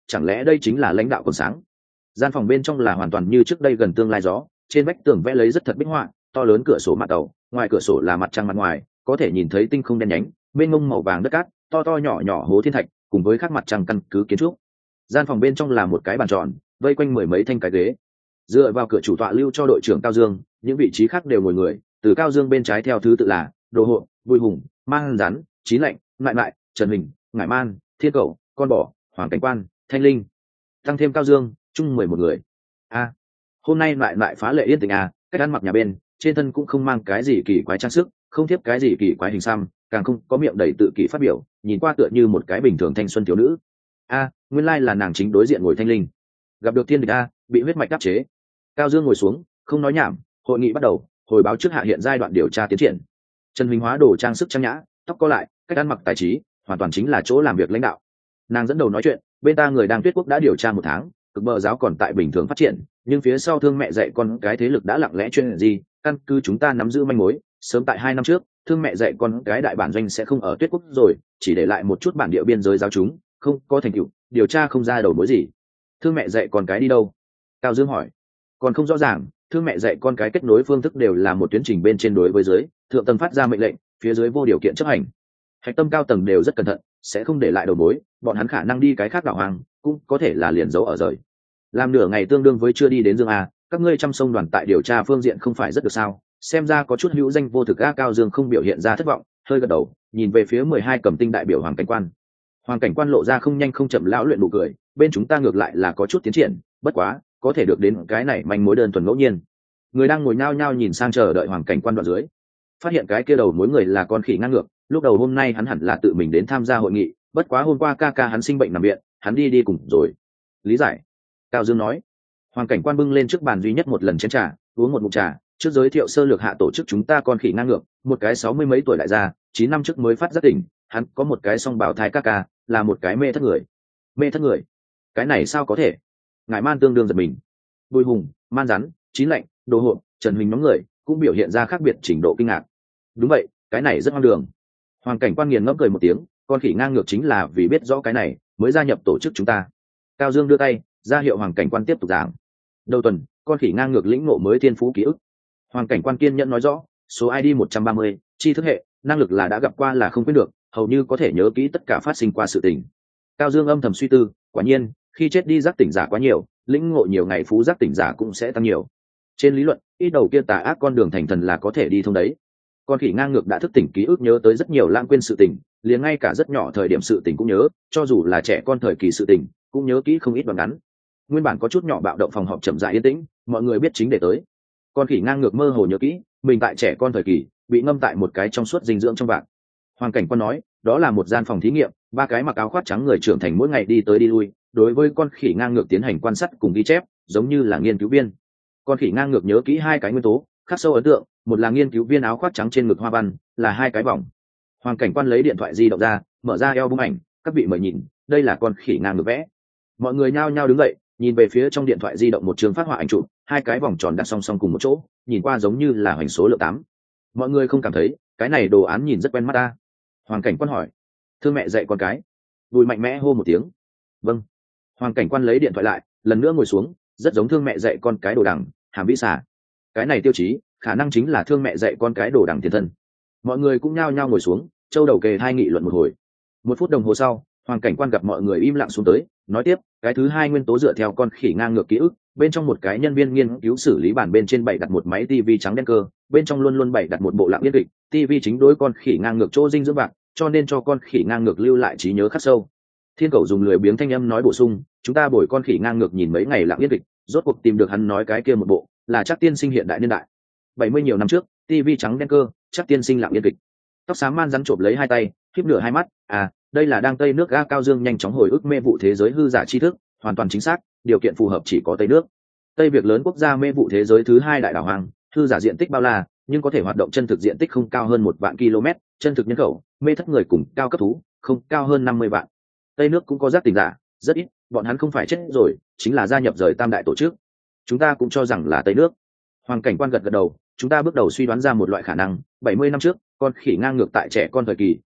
chẳng lẽ đây chính là lãnh đạo còn sáng? Gian phòng bên trong là hoàn toàn như trước đây gần tương lai gió, trên vách tường vẽ lấy rất thật bích họa, to lớn cửa sổ mặt tàu, ngoài cửa sổ là mặt trăng mặt ngoài, có thể nhìn thấy tinh không đen nhánh, mênh mông màu vàng đất cát, to to nhỏ nhỏ hố thiên thạch, cùng với khắc mặt trăng căn cứ kiến trúc. Gian phòng bên trong là một cái bàn tròn, vây quanh mười mấy thanh cái ghế. Dựa vào cửa chủ tọa lưu cho đội trưởng Cao Dương, những vị trí khác đều ngồi người, từ Cao Dương bên trái theo thứ tự là Đồ Hộ, Bùi Hùng, Mang Rắn, Chí Lạnh, Ngại Ngại, Trần Hình, Ngải Man, Thiên Cẩu, Con Bò, Hoàng Cảnh Quan, Thanh Linh, tăng thêm Cao Dương, chung mười một người. A, hôm nay lại lại phá lệ yên tĩnh à, cách ăn mặc nhà bên, trên thân cũng không mang cái gì kỳ quái trang sức, không thiếp cái gì kỳ quái hình xăm, càng không có miệng đầy tự kỷ phát biểu, nhìn qua tựa như một cái bình thường thanh xuân thiếu nữ. A, nguyên lai là nàng chính đối diện ngồi Thanh Linh. Gặp được thiên địch a, bị huyết mạch đáp chế. Cao Dương ngồi xuống, không nói nhảm, hội nghị bắt đầu, hồi báo trước hạ hiện giai đoạn điều tra tiến triển. Trần Huỳnh hóa đồ trang sức trang nhã, tóc có lại, cách ăn mặc tài trí, hoàn toàn chính là chỗ làm việc lãnh đạo. Nàng dẫn đầu nói chuyện, bên ta người đang Tuyết Quốc đã điều tra một tháng, cực bờ giáo còn tại bình thường phát triển, nhưng phía sau thương mẹ dạy con cái thế lực đã lặng lẽ chuyên gì, căn cứ chúng ta nắm giữ manh mối, sớm tại hai năm trước, thương mẹ dạy con cái đại bản doanh sẽ không ở Tuyết Quốc rồi, chỉ để lại một chút bản địa biên giới giáo chúng, không có thành tựu, điều tra không ra đầu mối gì. Thương mẹ dạy con cái đi đâu? Cao Dương hỏi. Còn không rõ ràng, thương mẹ dạy con cái kết nối phương thức đều là một tuyến trình bên trên đối với dưới, thượng tầng phát ra mệnh lệnh, phía dưới vô điều kiện chấp hành. Hạch tâm cao tầng đều rất cẩn thận, sẽ không để lại đầu mối, bọn hắn khả năng đi cái khác đảo hoàng, cũng có thể là liền giấu ở rời. Làm nửa ngày tương đương với chưa đi đến Dương a, các ngươi chăm sông đoàn tại điều tra phương diện không phải rất được sao? Xem ra có chút hữu danh vô thực a. Cao Dương không biểu hiện ra thất vọng, hơi gật đầu, nhìn về phía mười hai cầm tinh đại biểu Hoàng Cảnh Quan. Hoàng Cảnh Quan lộ ra không nhanh không chậm lão luyện nụ cười, bên chúng ta ngược lại là có chút tiến triển, bất quá có thể được đến cái này manh mối đơn thuần ngẫu nhiên. Người đang ngồi nhao nhao nhìn sang chờ đợi Hoàng Cảnh Quan đoạn dưới, phát hiện cái kia đầu mối người là con khỉ ngang ngược. Lúc đầu hôm nay hắn hẳn là tự mình đến tham gia hội nghị, bất quá hôm qua ca ca hắn sinh bệnh nằm viện, hắn đi đi cùng rồi. Lý giải. Cao Dương nói. Hoàng Cảnh Quan bưng lên trước bàn duy nhất một lần chén trà, uống một ngụm trà, trước giới thiệu sơ lược hạ tổ chức chúng ta con khỉ ngang ngược, một cái sáu mươi mấy tuổi đại gia, chín năm trước mới phát giác tỉnh, hắn có một cái song bảo thai ca ca, là một cái mê thất người. Mê thất người? Cái này sao có thể? Ngải Man tương đương giật mình. Bùi Hùng, Man Rắn, Chín Lạnh, Đồ Hộ, Trần Huỳnh nhóm người cũng biểu hiện ra khác biệt trình độ kinh ngạc. Đúng vậy, cái này rất hoang đường. Hoàng Cảnh Quan nghiền ngẫm cười một tiếng, con khỉ ngang ngược chính là vì biết rõ cái này mới gia nhập tổ chức chúng ta. Cao Dương đưa tay ra hiệu Hoàng Cảnh Quan tiếp tục giảng. Đầu tuần, con khỉ ngang ngược lĩnh ngộ mới thiên phú ký ức. Hoàng Cảnh Quan kiên nhẫn nói rõ, số i đê một trăm ba mươi, tri thức hệ, năng lực là đã gặp qua là không quên được, hầu như có thể nhớ kỹ tất cả phát sinh qua sự tình. Cao Dương âm thầm suy tư, quả nhiên, khi chết đi giác tỉnh giả quá nhiều, lĩnh ngộ nhiều ngày phú giác tỉnh giả cũng sẽ tăng nhiều. Trên lý luận, ít đầu kia tà ác con đường thành thần là có thể đi thông đấy. Con khỉ ngang ngược đã thức tỉnh ký ức, nhớ tới rất nhiều lãng quên sự tình, liền ngay cả rất nhỏ thời điểm sự tình cũng nhớ, cho dù là trẻ con thời kỳ sự tình, cũng nhớ kỹ không ít đoạn ngắn. Nguyên bản có chút nhỏ bạo động, phòng họp chậm rãi yên tĩnh, mọi người biết chính để tới. Con khỉ ngang ngược mơ hồ nhớ kỹ, mình tại trẻ con thời kỳ bị ngâm tại một cái trong suốt dinh dưỡng trong bạc. Hoàng Cảnh Quan nói, đó là một gian phòng thí nghiệm, ba cái mặc áo khoác trắng người trưởng thành mỗi ngày đi tới đi lui, đối với con khỉ ngang ngược tiến hành quan sát cùng ghi chép, giống như là nghiên cứu viên. Con khỉ ngang ngược nhớ kỹ hai cái nguyên tố khắc sâu ấn tượng, một là nghiên cứu viên áo khoác trắng trên ngực hoa văn, là hai cái vòng. Hoàng Cảnh Quan lấy điện thoại di động ra, mở ra album ảnh, các vị mời nhìn, đây là con khỉ ngang ngược vẽ. Mọi người nhao nhao đứng dậy, nhìn về phía trong điện thoại di động một trường phát họa ảnh chụp, hai cái vòng tròn đặt song song cùng một chỗ, nhìn qua giống như là hoành số lượng tám. Mọi người không cảm thấy cái này đồ án nhìn rất quen mắt ta? Hoàng Cảnh Quan hỏi. Thương mẹ dạy con cái. Bùi mạnh mẽ hô một tiếng. Vâng. Hoàng Cảnh Quan lấy điện thoại lại, lần nữa ngồi xuống, rất giống thương mẹ dạy con cái đồ đằng, hàm vĩ xà. Cái này tiêu chí khả năng chính là thương mẹ dạy con cái đồ đằng tiền thân. Mọi người cũng nhao nhao ngồi xuống, châu đầu kề hai nghị luận một hồi. Một phút đồng hồ sau, Hoàng Cảnh Quan gặp mọi người im lặng xuống tới, nói tiếp, cái thứ hai nguyên tố dựa theo con khỉ ngang ngược ký ức, bên trong một cái nhân viên nghiên cứu xử lý bản bên trên bày đặt một máy tivi trắng đen cơ, bên trong luôn luôn bày đặt một bộ lạng yên kịch, tivi chính đối con khỉ ngang ngược chỗ dinh dưỡng bạc, cho nên cho con khỉ ngang ngược lưu lại trí nhớ khắc sâu. Thiên Cẩu dùng lười biếng thanh âm nói bổ sung, chúng ta bồi con khỉ ngang ngược nhìn mấy ngày lạng yên kịch, rốt cuộc tìm được hắn nói cái kia một bộ, là chắc tiên sinh hiện đại niên đại. bảy mươi nhiều năm trước, tivi trắng đen cơ, chắc tiên sinh lạng yên kịch. Tóc xám Man rắn chộp lấy hai tay, khép nửa hai mắt, à, đây là đang Tây nước ga. Cao Dương nhanh chóng hồi ức mê vụ thế giới hư giả tri thức, hoàn toàn chính xác, điều kiện phù hợp chỉ có Tây nước. Tây Việt lớn quốc gia mê vụ thế giới thứ hai đại đảo hoàng, hư giả diện tích bao la, nhưng có thể hoạt động chân thực diện tích không cao hơn một vạn km, chân thực nhân khẩu, mê thất người cùng cao cấp thú, không cao hơn năm mươi vạn. Tây nước cũng có giác tỉnh giả, rất ít, bọn hắn không phải chết rồi, chính là gia nhập rời tam đại tổ chức. Chúng ta cũng cho rằng là Tây nước. Hoàng Cảnh Quan gật gật đầu, chúng ta bước đầu suy đoán ra một loại khả năng, bảy mươi năm trước, con khỉ ngang ngược tại trẻ con thời kỳ,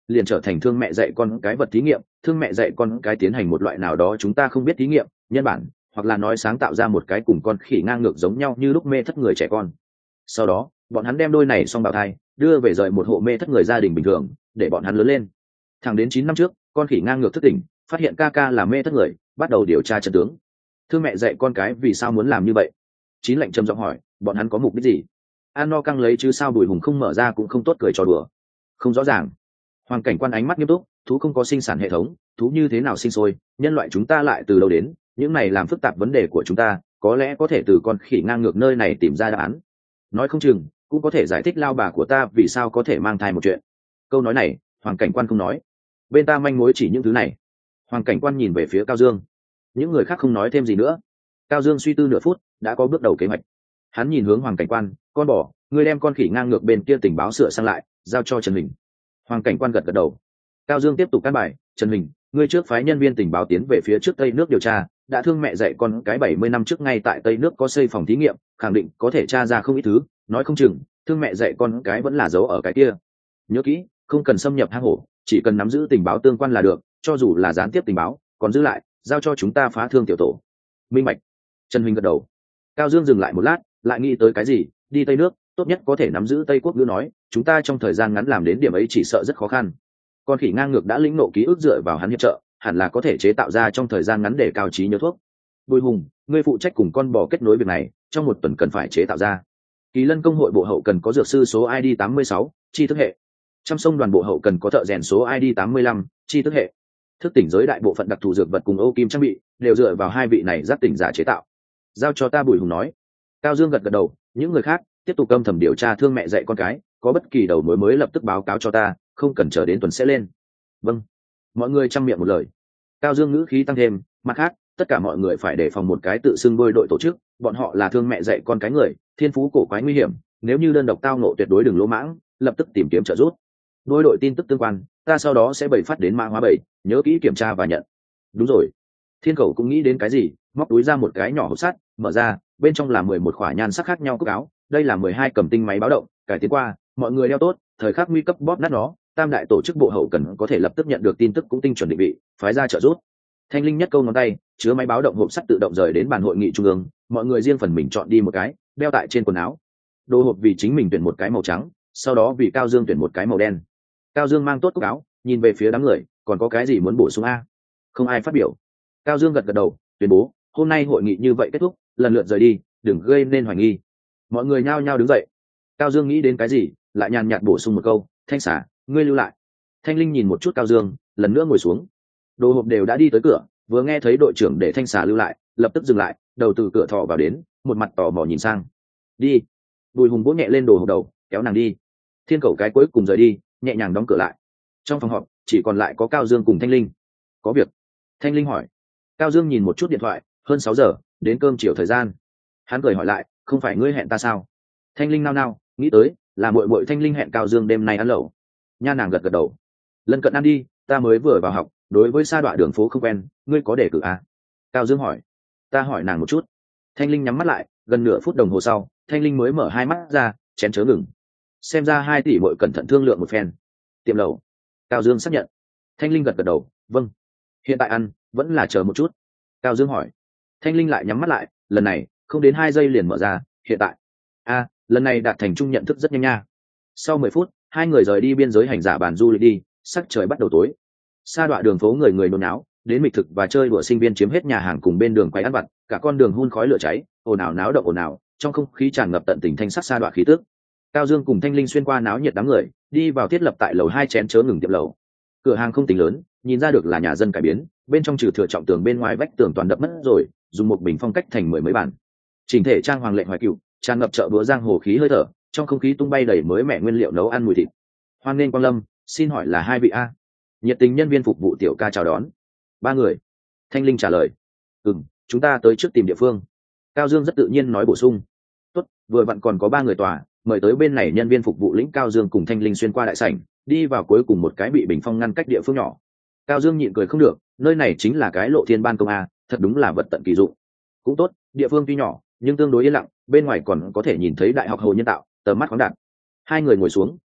liền trở thành thương mẹ dạy con cái vật thí nghiệm, thương mẹ dạy con cái tiến hành một loại nào đó chúng ta không biết thí nghiệm nhân bản, hoặc là nói sáng tạo ra một cái cùng con khỉ ngang ngược giống nhau như lúc mê thất người trẻ con. Sau đó bọn hắn đem đôi này xong bào thai đưa về rời một hộ mê thất người gia đình bình thường để bọn hắn lớn lên. Thẳng đến chín năm trước con khỉ ngang ngược thức tỉnh, phát hiện ca ca là mê thất người, bắt đầu điều tra chân tướng. Thương mẹ dạy con cái vì sao muốn làm như vậy? Chín lạnh trầm giọng hỏi, bọn hắn có mục đích gì? An no căng lấy chứ sao Bùi Hùng không mở ra cũng không tốt cười trò đùa. Không rõ ràng. Hoàng cảnh quan ánh mắt nghiêm túc, thú không có sinh sản hệ thống, thú như thế nào sinh sôi, nhân loại chúng ta lại từ đâu đến, những này làm phức tạp vấn đề của chúng ta, có lẽ có thể từ con khỉ ngang ngược nơi này tìm ra đáp án. Nói không chừng cũng có thể giải thích lao bà của ta vì sao có thể mang thai một chuyện. Câu nói này hoàng cảnh quan không nói, bên ta manh mối chỉ những thứ này. Hoàng cảnh quan nhìn về phía Cao Dương, những người khác không nói thêm gì nữa. Cao Dương suy tư nửa phút đã có bước đầu kế hoạch. Hắn nhìn hướng hoàng cảnh quan, con bò, ngươi đem con khỉ ngang ngược bên kia tình báo sửa sang lại, giao cho Trần Hình. Hoàng cảnh quan gật gật đầu. Cao Dương tiếp tục căn bài, Trần Hình, ngươi trước phái nhân viên tình báo tiến về phía trước Tây nước điều tra, đã thương mẹ dạy con cái bảy mươi năm trước ngay tại Tây nước có xây phòng thí nghiệm, khẳng định có thể tra ra không ít thứ, nói không chừng thương mẹ dạy con cái vẫn là giấu ở cái kia. Nhớ kỹ, không cần xâm nhập hang hổ, chỉ cần nắm giữ tình báo tương quan là được, cho dù là gián tiếp tình báo, còn giữ lại, giao cho chúng ta phá thương tiểu tổ. Minh bạch. Trần Huynh gật đầu. Cao Dương dừng lại một lát, lại nghĩ tới cái gì, đi Tây nước, tốt nhất có thể nắm giữ Tây quốc ngữ nói, chúng ta trong thời gian ngắn làm đến điểm ấy chỉ sợ rất khó khăn. Con khỉ ngang ngược đã lĩnh nộ ký ức dựa vào hắn hiệp trợ, hẳn là có thể chế tạo ra trong thời gian ngắn để cao trí nhớ thuốc. Bùi Hùng, ngươi phụ trách cùng con bò kết nối việc này, trong một tuần cần phải chế tạo ra. Kỳ Lân công hội bộ hậu cần có dược sư số i đê tám mươi sáu, chi thức hệ. Trăm sông đoàn bộ hậu cần có thợ rèn số i đê tám mươi lăm, chi thức hệ. Thức tỉnh giới đại bộ phận đặc thù dược vật cùng ô kim trang bị đều dựa vào hai vị này giác tỉnh giả chế tạo. Giao cho ta, Bùi Hùng nói. Cao Dương gật gật đầu, những người khác tiếp tục âm thầm điều tra thương mẹ dạy con cái, có bất kỳ đầu mối mới lập tức báo cáo cho ta, không cần chờ đến tuần sẽ lên. Vâng. Mọi người chăm miệng một lời. Cao Dương ngữ khí tăng thêm, mặt khác tất cả mọi người phải đề phòng một cái tự xưng bôi đội tổ chức, bọn họ là thương mẹ dạy con cái người, thiên phú cổ quái nguy hiểm, nếu như đơn độc tao nộ tuyệt đối đừng lỗ mãng, lập tức tìm kiếm trợ giúp. Đối đội tin tức tương quan, ta sau đó sẽ bày phát đến mã hóa bảy, nhớ kỹ kiểm tra và nhận. Đúng rồi. Thiên Cầu cũng nghĩ đến cái gì, móc túi ra một cái nhỏ hộp sắt, mở ra, bên trong là mười một khỏa nhan sắc khác nhau cúc áo, đây là mười hai cầm tinh máy báo động, cải tiến qua, mọi người đeo tốt, thời khắc nguy cấp bóp nát nó, tam đại tổ chức bộ hậu cần có thể lập tức nhận được tin tức cũng tinh chuẩn định vị, phái ra trợ giúp. Thanh Linh nhất câu ngón tay, chứa máy báo động hộp sắt tự động rời đến bàn hội nghị trung ương, mọi người riêng phần mình chọn đi một cái, đeo tại trên quần áo. Đồ hộp vì chính mình tuyển một cái màu trắng, sau đó vì Cao Dương tuyển một cái màu đen. Cao Dương mang tốt cúc áo, nhìn về phía đám người, còn có cái gì muốn bổ sung a? Không ai phát biểu. Cao Dương gật gật đầu, tuyên bố, hôm nay hội nghị như vậy kết thúc, lần lượt rời đi, đừng gây nên hoài nghi. Mọi người nhao nhao đứng dậy. Cao Dương nghĩ đến cái gì, lại nhàn nhạt bổ sung một câu, Thanh xả, ngươi lưu lại. Thanh Linh nhìn một chút Cao Dương, lần nữa ngồi xuống. Đồ hộp đều đã đi tới cửa, vừa nghe thấy đội trưởng để Thanh xả lưu lại, lập tức dừng lại, đầu từ cửa thò vào đến, một mặt tò mò nhìn sang. Đi. Bùi Hùng vỗ nhẹ lên đồ hộp đầu, kéo nàng đi. Thiên Cầu cái cuối cùng rời đi, nhẹ nhàng đóng cửa lại. Trong phòng họp chỉ còn lại có Cao Dương cùng Thanh Linh. Có việc? Thanh Linh hỏi. Cao Dương nhìn một chút điện thoại, hơn sáu giờ, đến cơm chiều thời gian. Hắn cười hỏi lại, không phải ngươi hẹn ta sao? Thanh Linh nao nao, nghĩ tới là muội muội Thanh Linh hẹn Cao Dương đêm nay ăn lẩu. Nha nàng gật gật đầu. Lần cận ăn đi, ta mới vừa vào học, đối với sa đọa đường phố không quen, ngươi có đề cử à? Cao Dương hỏi. Ta hỏi nàng một chút. Thanh Linh nhắm mắt lại, gần nửa phút đồng hồ sau, Thanh Linh mới mở hai mắt ra, chén chớ ngừng. Xem ra hai tỷ muội cẩn thận thương lượng một phen. Tiệm lẩu. Cao Dương xác nhận. Thanh Linh gật gật đầu, vâng. Hiện tại ăn, vẫn là chờ một chút. Cao Dương hỏi. Thanh Linh lại nhắm mắt lại, lần này không đến hai giây liền mở ra, hiện tại. A, à, lần này đạt thành chung nhận thức rất nhanh nha. Sau mười phút, hai người rời đi biên giới hành giả bàn du lịch đi, sắc trời bắt đầu tối. Sa đọa đường phố người người nôn náo, đến mịch thực và chơi đùa sinh viên chiếm hết nhà hàng cùng bên đường quay ăn vặt, cả con đường hun khói lửa cháy, ồn ào náo động ồn ào, trong không khí tràn ngập tận tình thanh sắc sa đọa khí tức. Cao Dương cùng Thanh Linh xuyên qua náo nhiệt đám người, đi vào thiết lập tại lầu hai chén chớ ngừng tiệm lẩu. Cửa hàng không tính lớn, nhìn ra được là nhà dân cải biến, bên trong trừ thừa trọng tường bên ngoài vách tường toàn đập mất rồi, dùng một bình phong cách thành mười mấy bản. Chỉnh thể trang hoàng lệnh hoài cựu, tràn ngập chợ búa giang hồ khí hơi thở, trong không khí tung bay đầy mới mẻ nguyên liệu nấu ăn mùi thịt. Hoan nghênh quang lâm, xin hỏi là hai vị a? Nhiệt tình nhân viên phục vụ tiểu ca chào đón. Ba người. Thanh Linh trả lời. Ừm, chúng ta tới trước tìm địa phương. Cao Dương rất tự nhiên nói bổ sung. Tốt, vừa vặn còn có ba người tòa, mời tới bên này nhân viên phục vụ lĩnh Cao Dương cùng Thanh Linh xuyên qua đại sảnh, đi vào cuối cùng một cái bị bình phong ngăn cách địa phương nhỏ. Cao Dương nhịn cười không được, nơi này chính là cái lộ thiên ban công a, thật đúng là vật tận kỳ dụng. Cũng tốt, địa phương tuy nhỏ, nhưng tương đối yên lặng, bên ngoài còn có thể nhìn thấy đại học hồ nhân tạo, tầm mắt khoáng đạt. Hai người ngồi xuống,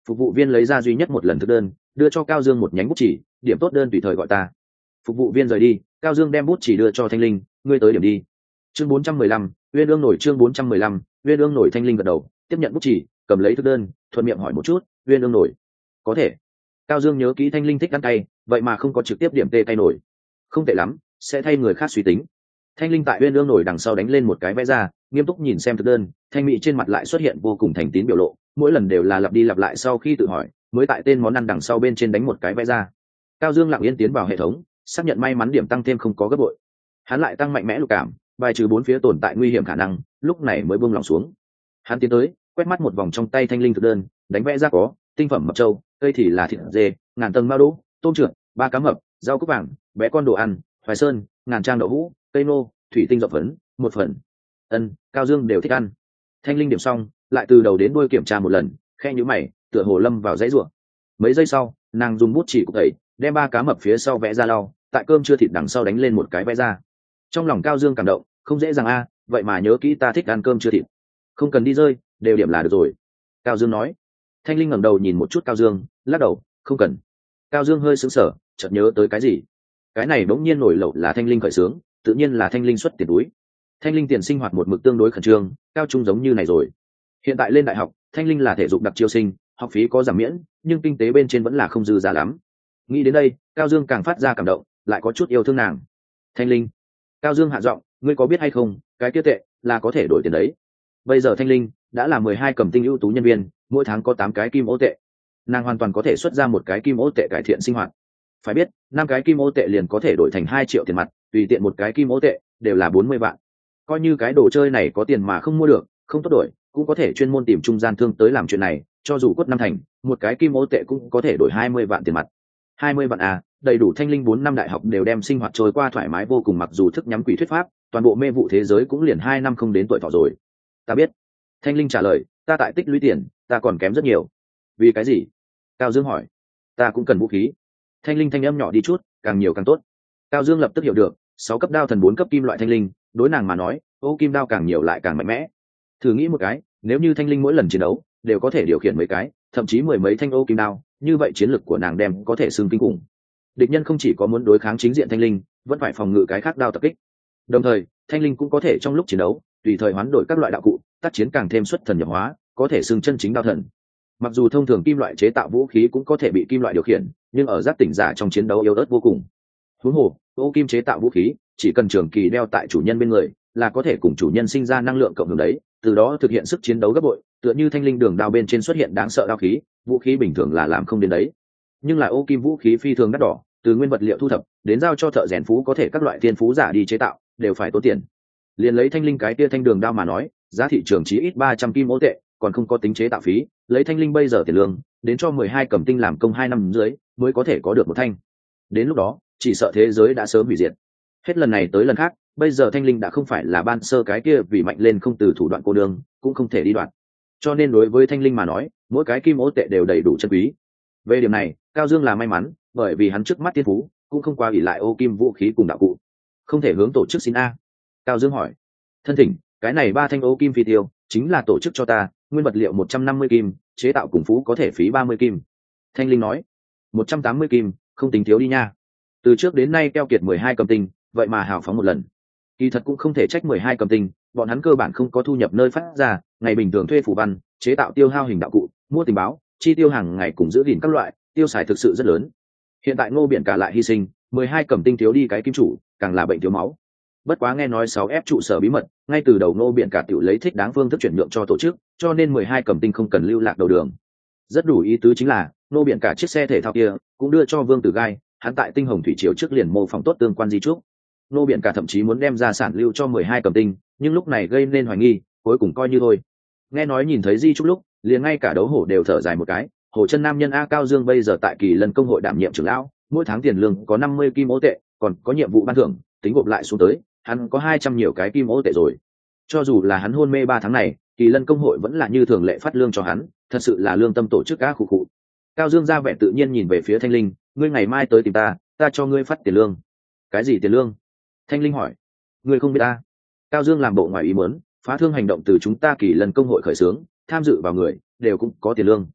Phục vụ viên lấy ra duy nhất một lần thực đơn, đưa cho Cao Dương một nhánh bút chỉ, điểm tốt đơn tùy thời gọi ta. Phục vụ viên rời đi, Cao Dương đem bút chỉ đưa cho Thanh Linh, ngươi tới điểm đi. Chương bốn trăm mười lăm, Uyên Ương nổi chương bốn trăm mười lăm, Uyên Ương nổi. Thanh Linh gật đầu, tiếp nhận bút chỉ, cầm lấy thực đơn, thuận miệng hỏi một chút, Uyên Ương nổi. Có thể. Cao Dương nhớ kỹ Thanh Linh thích ăn cay, vậy mà không có trực tiếp điểm tê cay nổi. Không tệ lắm, sẽ thay người khác suy tính. Thanh Linh tại Uyên Ương nổi đằng sau đánh lên một cái vẽ ra, nghiêm túc nhìn xem thực đơn, thanh mỹ trên mặt lại xuất hiện vô cùng thành tín biểu lộ, mỗi lần đều là lặp đi lặp lại sau khi tự hỏi, mới tại tên món ăn đằng sau bên trên đánh một cái vẽ ra. Cao Dương lặng yên tiến vào hệ thống, xác nhận may mắn điểm tăng thêm không có gấp bội. Hắn lại tăng mạnh mẽ lục cảm, bài trừ bốn phía tồn tại nguy hiểm khả năng, lúc này mới buông lòng xuống. Hắn tiến tới, quét mắt một vòng trong tay Thanh Linh thực đơn, đánh vẽ ra có tinh phẩm mập trâu, cây thì là thịt dê, ngàn tầng mao đỗ, tôm trượt, ba cá mập, rau cúc vàng, bé con đồ ăn, hoài sơn, ngàn trang đậu hũ, cây nô, thủy tinh dọc phấn, một phần. Ân, Cao Dương đều thích ăn. Thanh Linh điểm xong, lại từ đầu đến đuôi kiểm tra một lần, khe nhíu mày, tựa hồ lâm vào dãy rủa. Mấy giây sau, nàng dùng bút chỉ cục tẩy, đem ba cá mập phía sau vẽ ra lau, tại cơm chưa thịt đằng sau đánh lên một cái vẽ ra. Trong lòng Cao Dương cảm động, không dễ dàng a, vậy mà nhớ kỹ ta thích ăn cơm chưa thịt. Không cần đi rơi, đều điểm là được rồi. Cao Dương nói. Thanh Linh ngẩng đầu nhìn một chút Cao Dương, lắc đầu, không cần. Cao Dương hơi sững sờ, chợt nhớ tới cái gì. Cái này đống nhiên nổi lẩu là Thanh Linh khởi xướng, tự nhiên là Thanh Linh xuất tiền túi. Thanh Linh tiền sinh hoạt một mực tương đối khẩn trương, cao trung giống như này rồi. Hiện tại lên đại học, Thanh Linh là thể dục đặc chiêu sinh, học phí có giảm miễn, nhưng kinh tế bên trên vẫn là không dư giả lắm. Nghĩ đến đây, Cao Dương càng phát ra cảm động, lại có chút yêu thương nàng. Thanh Linh. Cao Dương hạ giọng, ngươi có biết hay không, cái kia tệ là có thể đổi tiền đấy. Bây giờ Thanh Linh đã là mười hai cầm tinh ưu tú nhân viên, mỗi tháng có tám cái kim ô tệ. Nàng hoàn toàn có thể xuất ra một cái kim ô tệ cải thiện sinh hoạt. Phải biết, năm cái kim ô tệ liền có thể đổi thành hai triệu tiền mặt, tùy tiện một cái kim ô tệ đều là bốn mươi vạn. Coi như cái đồ chơi này có tiền mà không mua được, không tốt đổi, cũng có thể chuyên môn tìm trung gian thương tới làm chuyện này, cho dù quất năm thành, một cái kim ô tệ cũng có thể đổi hai mươi vạn tiền mặt. hai mươi vạn à, đầy đủ Thanh Linh bốn năm đại học đều đem sinh hoạt trôi qua thoải mái vô cùng, mặc dù thức nhắm quỷ thuyết pháp, toàn bộ mê vụ thế giới cũng liền hai năm không đến tuổi thọ rồi. Ta biết. Thanh Linh trả lời, ta tại tích lũy tiền, ta còn kém rất nhiều. Vì cái gì? Cao Dương hỏi. Ta cũng cần vũ khí. Thanh Linh thanh âm nhỏ đi chút, càng nhiều càng tốt. Cao Dương lập tức hiểu được, sáu cấp đao thần bốn cấp kim loại Thanh Linh, đối nàng mà nói, ô kim đao càng nhiều lại càng mạnh mẽ. Thử nghĩ một cái, nếu như Thanh Linh mỗi lần chiến đấu đều có thể điều khiển mấy cái, thậm chí mười mấy thanh ô kim đao, như vậy chiến lực của nàng đem có thể xưng kinh khủng. Địch nhân không chỉ có muốn đối kháng chính diện Thanh Linh, vẫn phải phòng ngự cái khác đao tập kích. Đồng thời, Thanh Linh cũng có thể trong lúc chiến đấu tùy thời hoán đổi các loại đạo cụ, tác chiến càng thêm xuất thần nhập hóa, có thể xưng chân chính đao thần. Mặc dù thông thường kim loại chế tạo vũ khí cũng có thể bị kim loại điều khiển, nhưng ở giác tỉnh giả trong chiến đấu yếu ớt vô cùng. Huống hồ, ô kim chế tạo vũ khí chỉ cần trường kỳ đeo tại chủ nhân bên người là có thể cùng chủ nhân sinh ra năng lượng cộng hưởng đấy, từ đó thực hiện sức chiến đấu gấp bội, tựa như Thanh Linh đường đao bên trên xuất hiện đáng sợ đao khí, vũ khí bình thường là làm không đến đấy. Nhưng là ô kim vũ khí phi thường đắt đỏ, từ nguyên vật liệu thu thập đến giao cho thợ rèn phú có thể các loại thiên phú giả đi chế tạo, đều phải tốn tiền. Liền lấy Thanh Linh cái tia thanh đường đao mà nói, giá thị trường chỉ ít ba trăm kim ô tệ, còn không có tính chế tạo phí, lấy Thanh Linh bây giờ tiền lương, đến cho mười hai cầm tinh làm công hai năm dưới, mới có thể có được một thanh. Đến lúc đó, chỉ sợ thế giới đã sớm hủy diệt. Hết lần này tới lần khác, bây giờ Thanh Linh đã không phải là ban sơ cái kia vì mạnh lên không từ thủ đoạn cô đường, cũng không thể đi đoạn. Cho nên đối với Thanh Linh mà nói, mỗi cái kim ô tệ đều đầy đủ chân quý. Về điểm này, Cao Dương là may mắn, bởi vì hắn trước mắt tiên phú cũng không qua ỷ lại ô kim vũ khí cùng đạo cụ. Không thể hướng tổ chức xin a. Cao Dương hỏi. Thân thỉnh, cái này ba thanh ô kim phi tiêu chính là tổ chức cho ta, nguyên vật liệu một trăm năm mươi kim, chế tạo cùng phú có thể phí ba mươi kim. Thanh Linh nói. một trăm tám mươi kim, không tính thiếu đi nha. Từ trước đến nay keo kiệt mười hai cầm tinh, vậy mà hào phóng một lần. Kỳ thật cũng không thể trách mười hai cầm tinh, bọn hắn cơ bản không có thu nhập nơi phát ra, ngày bình thường thuê phù văn, chế tạo tiêu hao hình đạo cụ, mua tình báo, chi tiêu hàng ngày cùng giữ gìn các loại, tiêu xài thực sự rất lớn. Hiện tại Ngô Biển Cả lại hy sinh, mười hai cầm tinh thiếu đi cái kim chủ, càng là bệnh thiếu máu. Bất quá nghe nói sáu ép trụ sở bí mật, ngay từ đầu Ngô Biển Cả tự lấy thích đáng phương thức chuyển nhượng cho tổ chức, cho nên mười hai cầm tinh không cần lưu lạc đầu đường. Rất đủ ý tứ chính là, Ngô Biển Cả chiếc xe thể thao kia cũng đưa cho Vương Tử Gai, hắn tại Tinh Hồng thủy triều trước liền mô phỏng tốt tương quan di trúc. Ngô Biển Cả thậm chí muốn đem ra sản lưu cho mười hai cầm tinh, nhưng lúc này gây nên hoài nghi, cuối cùng coi như thôi. Nghe nói nhìn thấy di trúc lúc, liền ngay cả đấu hổ đều thở dài một cái. Hồ chân nam nhân A Cao Dương bây giờ tại Kỳ Lân công hội đảm nhiệm trưởng lão, mỗi tháng tiền lương có năm mươi kim ô tệ, còn có nhiệm vụ ban thưởng, tính gộp lại xuống tới, hắn có hai trăm nhiều cái kim ô tệ rồi. Cho dù là hắn hôn mê ba tháng này, Kỳ Lân công hội vẫn là như thường lệ phát lương cho hắn, thật sự là lương tâm tổ chức á khụ khụ. Cao Dương ra vẻ tự nhiên nhìn về phía Thanh Linh, ngươi ngày mai tới tìm ta, ta cho ngươi phát tiền lương. Cái gì tiền lương? Thanh Linh hỏi. Ngươi không biết ta? Cao Dương làm bộ ngoài ý muốn, phá thương hành động từ chúng ta Kỳ Lân công hội khởi xướng, tham dự vào người đều cũng có tiền lương.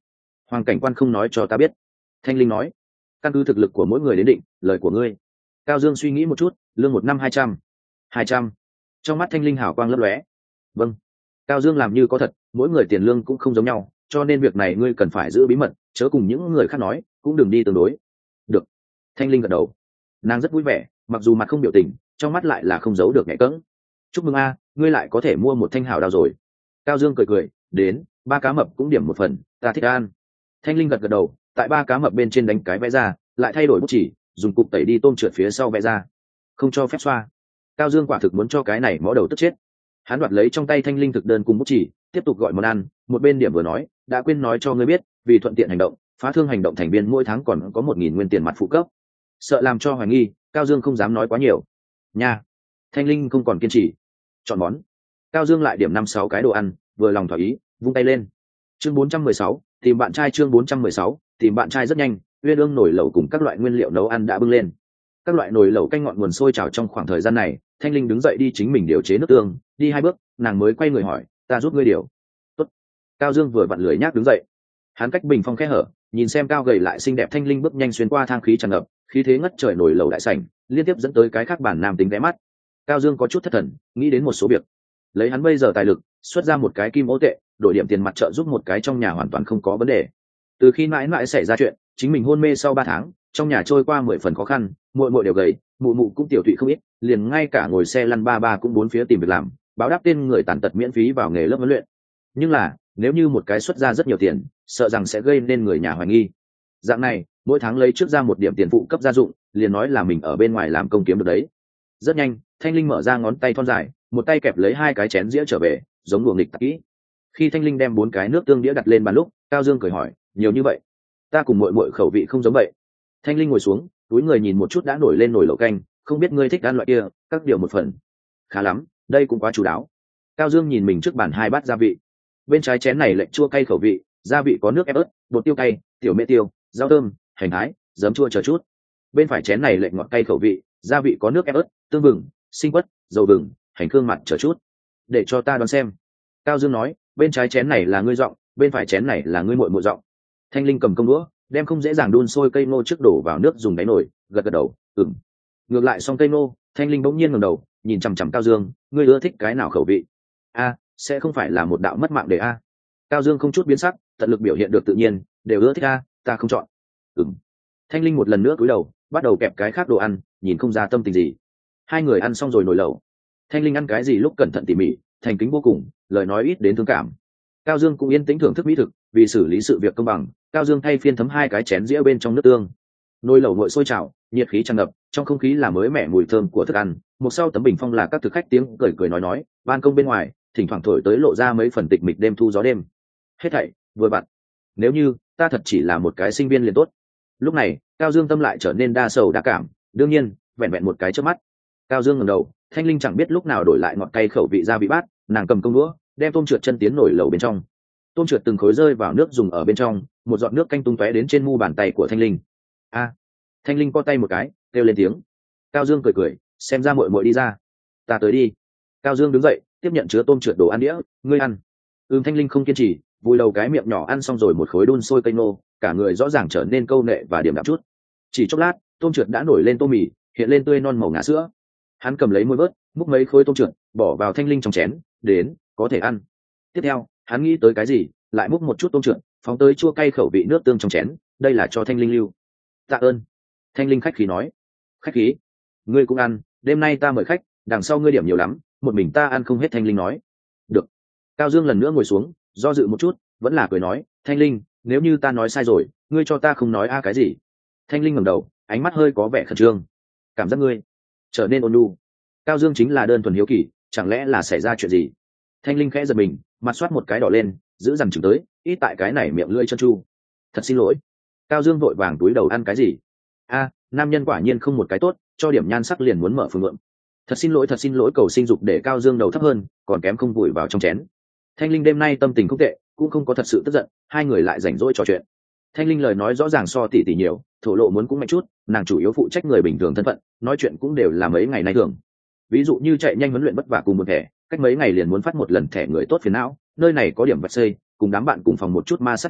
Hoàng cảnh quan không nói cho ta biết. Thanh linh nói. Căn cứ thực lực của mỗi người đến định lời của ngươi. Cao Dương suy nghĩ một chút, lương một năm hai trăm. Hai trăm. Trong mắt Thanh linh hào quang lấp lóe. Vâng. Cao Dương làm như có thật, mỗi người tiền lương cũng không giống nhau, cho nên việc này ngươi cần phải giữ bí mật, chớ cùng những người khác nói, cũng đừng đi tương đối. Được. Thanh linh gật đầu. Nàng rất vui vẻ, mặc dù mặt không biểu tình, trong mắt lại là không giấu được nhẹ cẫng. Chúc mừng a, ngươi lại có thể mua một thanh hào đao rồi. Cao Dương cười cười, đến, ba cá mập cũng điểm một phần, ta thích ăn. Thanh linh gật gật đầu, tại ba cá mập bên trên đánh cái vẽ ra, lại thay đổi bút chỉ, dùng cục tẩy đi tôm trượt phía sau vẽ ra, không cho phép xoa. Cao Dương quả thực muốn cho cái này mõ đầu tức chết. Hắn đoạt lấy trong tay thanh linh thực đơn cùng bút chỉ, tiếp tục gọi món ăn, một bên điểm vừa nói, đã quên nói cho ngươi biết, vì thuận tiện hành động, phá thương hành động thành viên mỗi tháng còn có một nghìn nguyên tiền mặt phụ cấp. Sợ làm cho hoài nghi, Cao Dương không dám nói quá nhiều. Nha. Thanh linh không còn kiên trì. Chọn món. Cao Dương lại điểm năm sáu cái đồ ăn, vừa lòng thỏa ý, vung tay lên. Chương bốn trăm mười sáu, tìm bạn trai. Chương bốn trăm mười sáu, tìm bạn trai rất nhanh, uyên ương nồi lẩu cùng các loại nguyên liệu nấu ăn đã bưng lên. Các loại nồi lẩu canh ngọn nguồn sôi trào trong khoảng thời gian này, Thanh linh đứng dậy đi chính mình điều chế nước tương, đi hai bước, nàng mới quay người hỏi, ta giúp ngươi điều. Tốt. Cao Dương vừa vặn lười nhác đứng dậy. Hắn cách bình phong khe hở, nhìn xem cao gầy lại xinh đẹp Thanh linh bước nhanh xuyên qua thang khí tràn ngập, khí thế ngất trời nổi lầu đại sảnh, liên tiếp dẫn tới cái khác bản nam tính ghé mắt. Cao Dương có chút thất thần, nghĩ đến một số việc. Lấy hắn bây giờ tài lực, xuất ra một cái kim ô tệ, đổi điểm tiền mặt trợ giúp một cái trong nhà hoàn toàn không có vấn đề. Từ khi mãi mãi xảy ra chuyện, chính mình hôn mê sau ba tháng, trong nhà trôi qua mười phần khó khăn, muội muội đều gầy, mụ mụ cũng tiểu tụy không ít, liền ngay cả ngồi xe lăn ba ba cũng bốn phía tìm việc làm, báo đáp tên người tàn tật miễn phí vào nghề lớp huấn luyện. Nhưng là, nếu như một cái xuất ra rất nhiều tiền, sợ rằng sẽ gây nên người nhà hoài nghi. Dạng này, mỗi tháng lấy trước ra một điểm tiền phụ cấp gia dụng, liền nói là mình ở bên ngoài làm công kiếm được đấy. Rất nhanh, Thanh linh mở ra ngón tay thon dài, một tay kẹp lấy hai cái chén dĩa trở về, giống đùa nghịch tặc kỹ. Khi Thanh linh đem bốn cái nước tương đĩa đặt lên bàn lúc, Cao Dương cười hỏi, nhiều như vậy? Ta cùng muội muội khẩu vị không giống vậy. Thanh linh ngồi xuống, túi người nhìn một chút đã nổi lên nồi lẩu canh, không biết ngươi thích ăn loại kia, các điều một phần. Khá lắm, đây cũng quá chu đáo. Cao Dương nhìn mình trước bàn hai bát gia vị. Bên trái chén này lệnh chua cay khẩu vị, gia vị có nước ép ớt, bột tiêu cay, tiểu mễ tiêu, rau thơm, hành thái, giấm chua chờ chút. Bên phải chén này lệnh ngọt cay khẩu vị, gia vị có nước ép ớt, tương vừng, sinh quất, dầu vừng, hành khương mặt chờ chút. Để cho ta đoán xem. Cao Dương nói, bên trái chén này là ngươi giọng, bên phải chén này là ngươi muội muội giọng. Thanh linh cầm công đũa, đem không dễ dàng đun sôi cây nô trước đổ vào nước dùng đáy nồi, gật gật đầu, ừm. Ngược lại xong cây nô, Thanh linh bỗng nhiên ngẩng đầu, nhìn chằm chằm Cao Dương, ngươi ưa thích cái nào khẩu vị? A, sẽ không phải là một đạo mất mạng để a. Cao Dương không chút biến sắc, tận lực biểu hiện được tự nhiên, đều ưa thích a, ta không chọn. Ừm. Thanh linh một lần nữa cúi đầu, bắt đầu kẹp cái khác đồ ăn, nhìn không ra tâm tình gì. Hai người ăn xong rồi nồi lẩu. Thanh linh ăn cái gì lúc cẩn thận tỉ mỉ, thành kính vô cùng, lời nói ít đến thương cảm. Cao Dương cũng yên tĩnh thưởng thức mỹ thực, vì xử lý sự việc công bằng, Cao Dương thay phiên thấm hai cái chén dĩa bên trong nước tương. Nồi lẩu nguội sôi trào, nhiệt khí tràn ngập, trong không khí là mới mẻ mùi thơm của thức ăn, một sau tấm bình phong là các thực khách tiếng cười cười nói nói, ban công bên ngoài, thỉnh thoảng thổi tới lộ ra mấy phần tịch mịch đêm thu gió đêm. Hết thảy vừa vặn. Nếu như ta thật chỉ là một cái sinh viên liền tốt. Lúc này, Cao Dương tâm lại trở nên đa sầu đa cảm, đương nhiên, vẹn vẹn một cái chớp mắt. Cao Dương ngẩng đầu, Thanh linh chẳng biết lúc nào đổi lại ngọt cay khẩu vị gia vị bát, nàng cầm công đũa, đem tôm trượt chân tiến nổi lẩu bên trong. Tôm trượt từng khối rơi vào nước dùng ở bên trong, một giọt nước canh tung tóe đến trên mu bàn tay của Thanh linh. A! Thanh linh co tay một cái, kêu lên tiếng. Cao Dương cười cười, xem ra muội muội đi ra. Ta tới đi. Cao Dương đứng dậy, tiếp nhận chứa tôm trượt đồ ăn đĩa, ngươi ăn. Ừm. Thanh linh không kiên trì, vùi đầu cái miệng nhỏ ăn xong rồi một khối đun sôi cây nô, cả người rõ ràng trở nên câu nệ và điểm đạm chút. Chỉ chốc lát, tôm trượt đã nổi lên tô mì, hiện lên tươi non màu ngà sữa. Hắn cầm lấy muôi vớt, múc mấy khối tôm trượt, bỏ vào Thanh linh trong chén, đến, có thể ăn. Tiếp theo, hắn nghĩ tới cái gì, lại múc một chút tôm trượt, phóng tới chua cay khẩu vị nước tương trong chén, đây là cho Thanh linh lưu. Tạ ơn. Thanh linh khách khí nói. Khách khí? Ngươi cũng ăn, đêm nay ta mời khách, đằng sau ngươi điểm nhiều lắm, một mình ta ăn không hết. Thanh linh nói. Được. Cao Dương lần nữa ngồi xuống, do dự một chút, vẫn là cười nói, Thanh linh, nếu như ta nói sai rồi, ngươi cho ta không nói a cái gì. Thanh linh ngẩng đầu, ánh mắt hơi có vẻ khẩn trương. Cảm giác ngươi trở nên ôn nhu. Cao Dương chính là đơn thuần hiếu kỳ, chẳng lẽ là xảy ra chuyện gì? Thanh linh khẽ giật mình, mặt soát một cái đỏ lên, giữ dằn chừng tới, ít tại cái này miệng lưỡi chân chu. Thật xin lỗi. Cao Dương vội vàng túi đầu ăn cái gì? A, nam nhân quả nhiên không một cái tốt, cho điểm nhan sắc liền muốn mở phương ngượng. Thật xin lỗi, thật xin lỗi cầu sinh dục để Cao Dương đầu thấp hơn, còn kém không vùi vào trong chén. Thanh linh đêm nay tâm tình không tệ, cũng không có thật sự tức giận, hai người lại rảnh rỗi trò chuyện. Thanh linh lời nói rõ ràng so tỷ tỷ nhiều, thổ lộ muốn cũng mạnh chút, nàng chủ yếu phụ trách người bình thường thân phận, nói chuyện cũng đều là mấy ngày nay thường. Ví dụ như chạy nhanh huấn luyện vất vả cùng một thẻ, cách mấy ngày liền muốn phát một lần thẻ người tốt phiền não, nơi này có điểm vật xây, cùng đám bạn cùng phòng một chút ma sát nhỏ,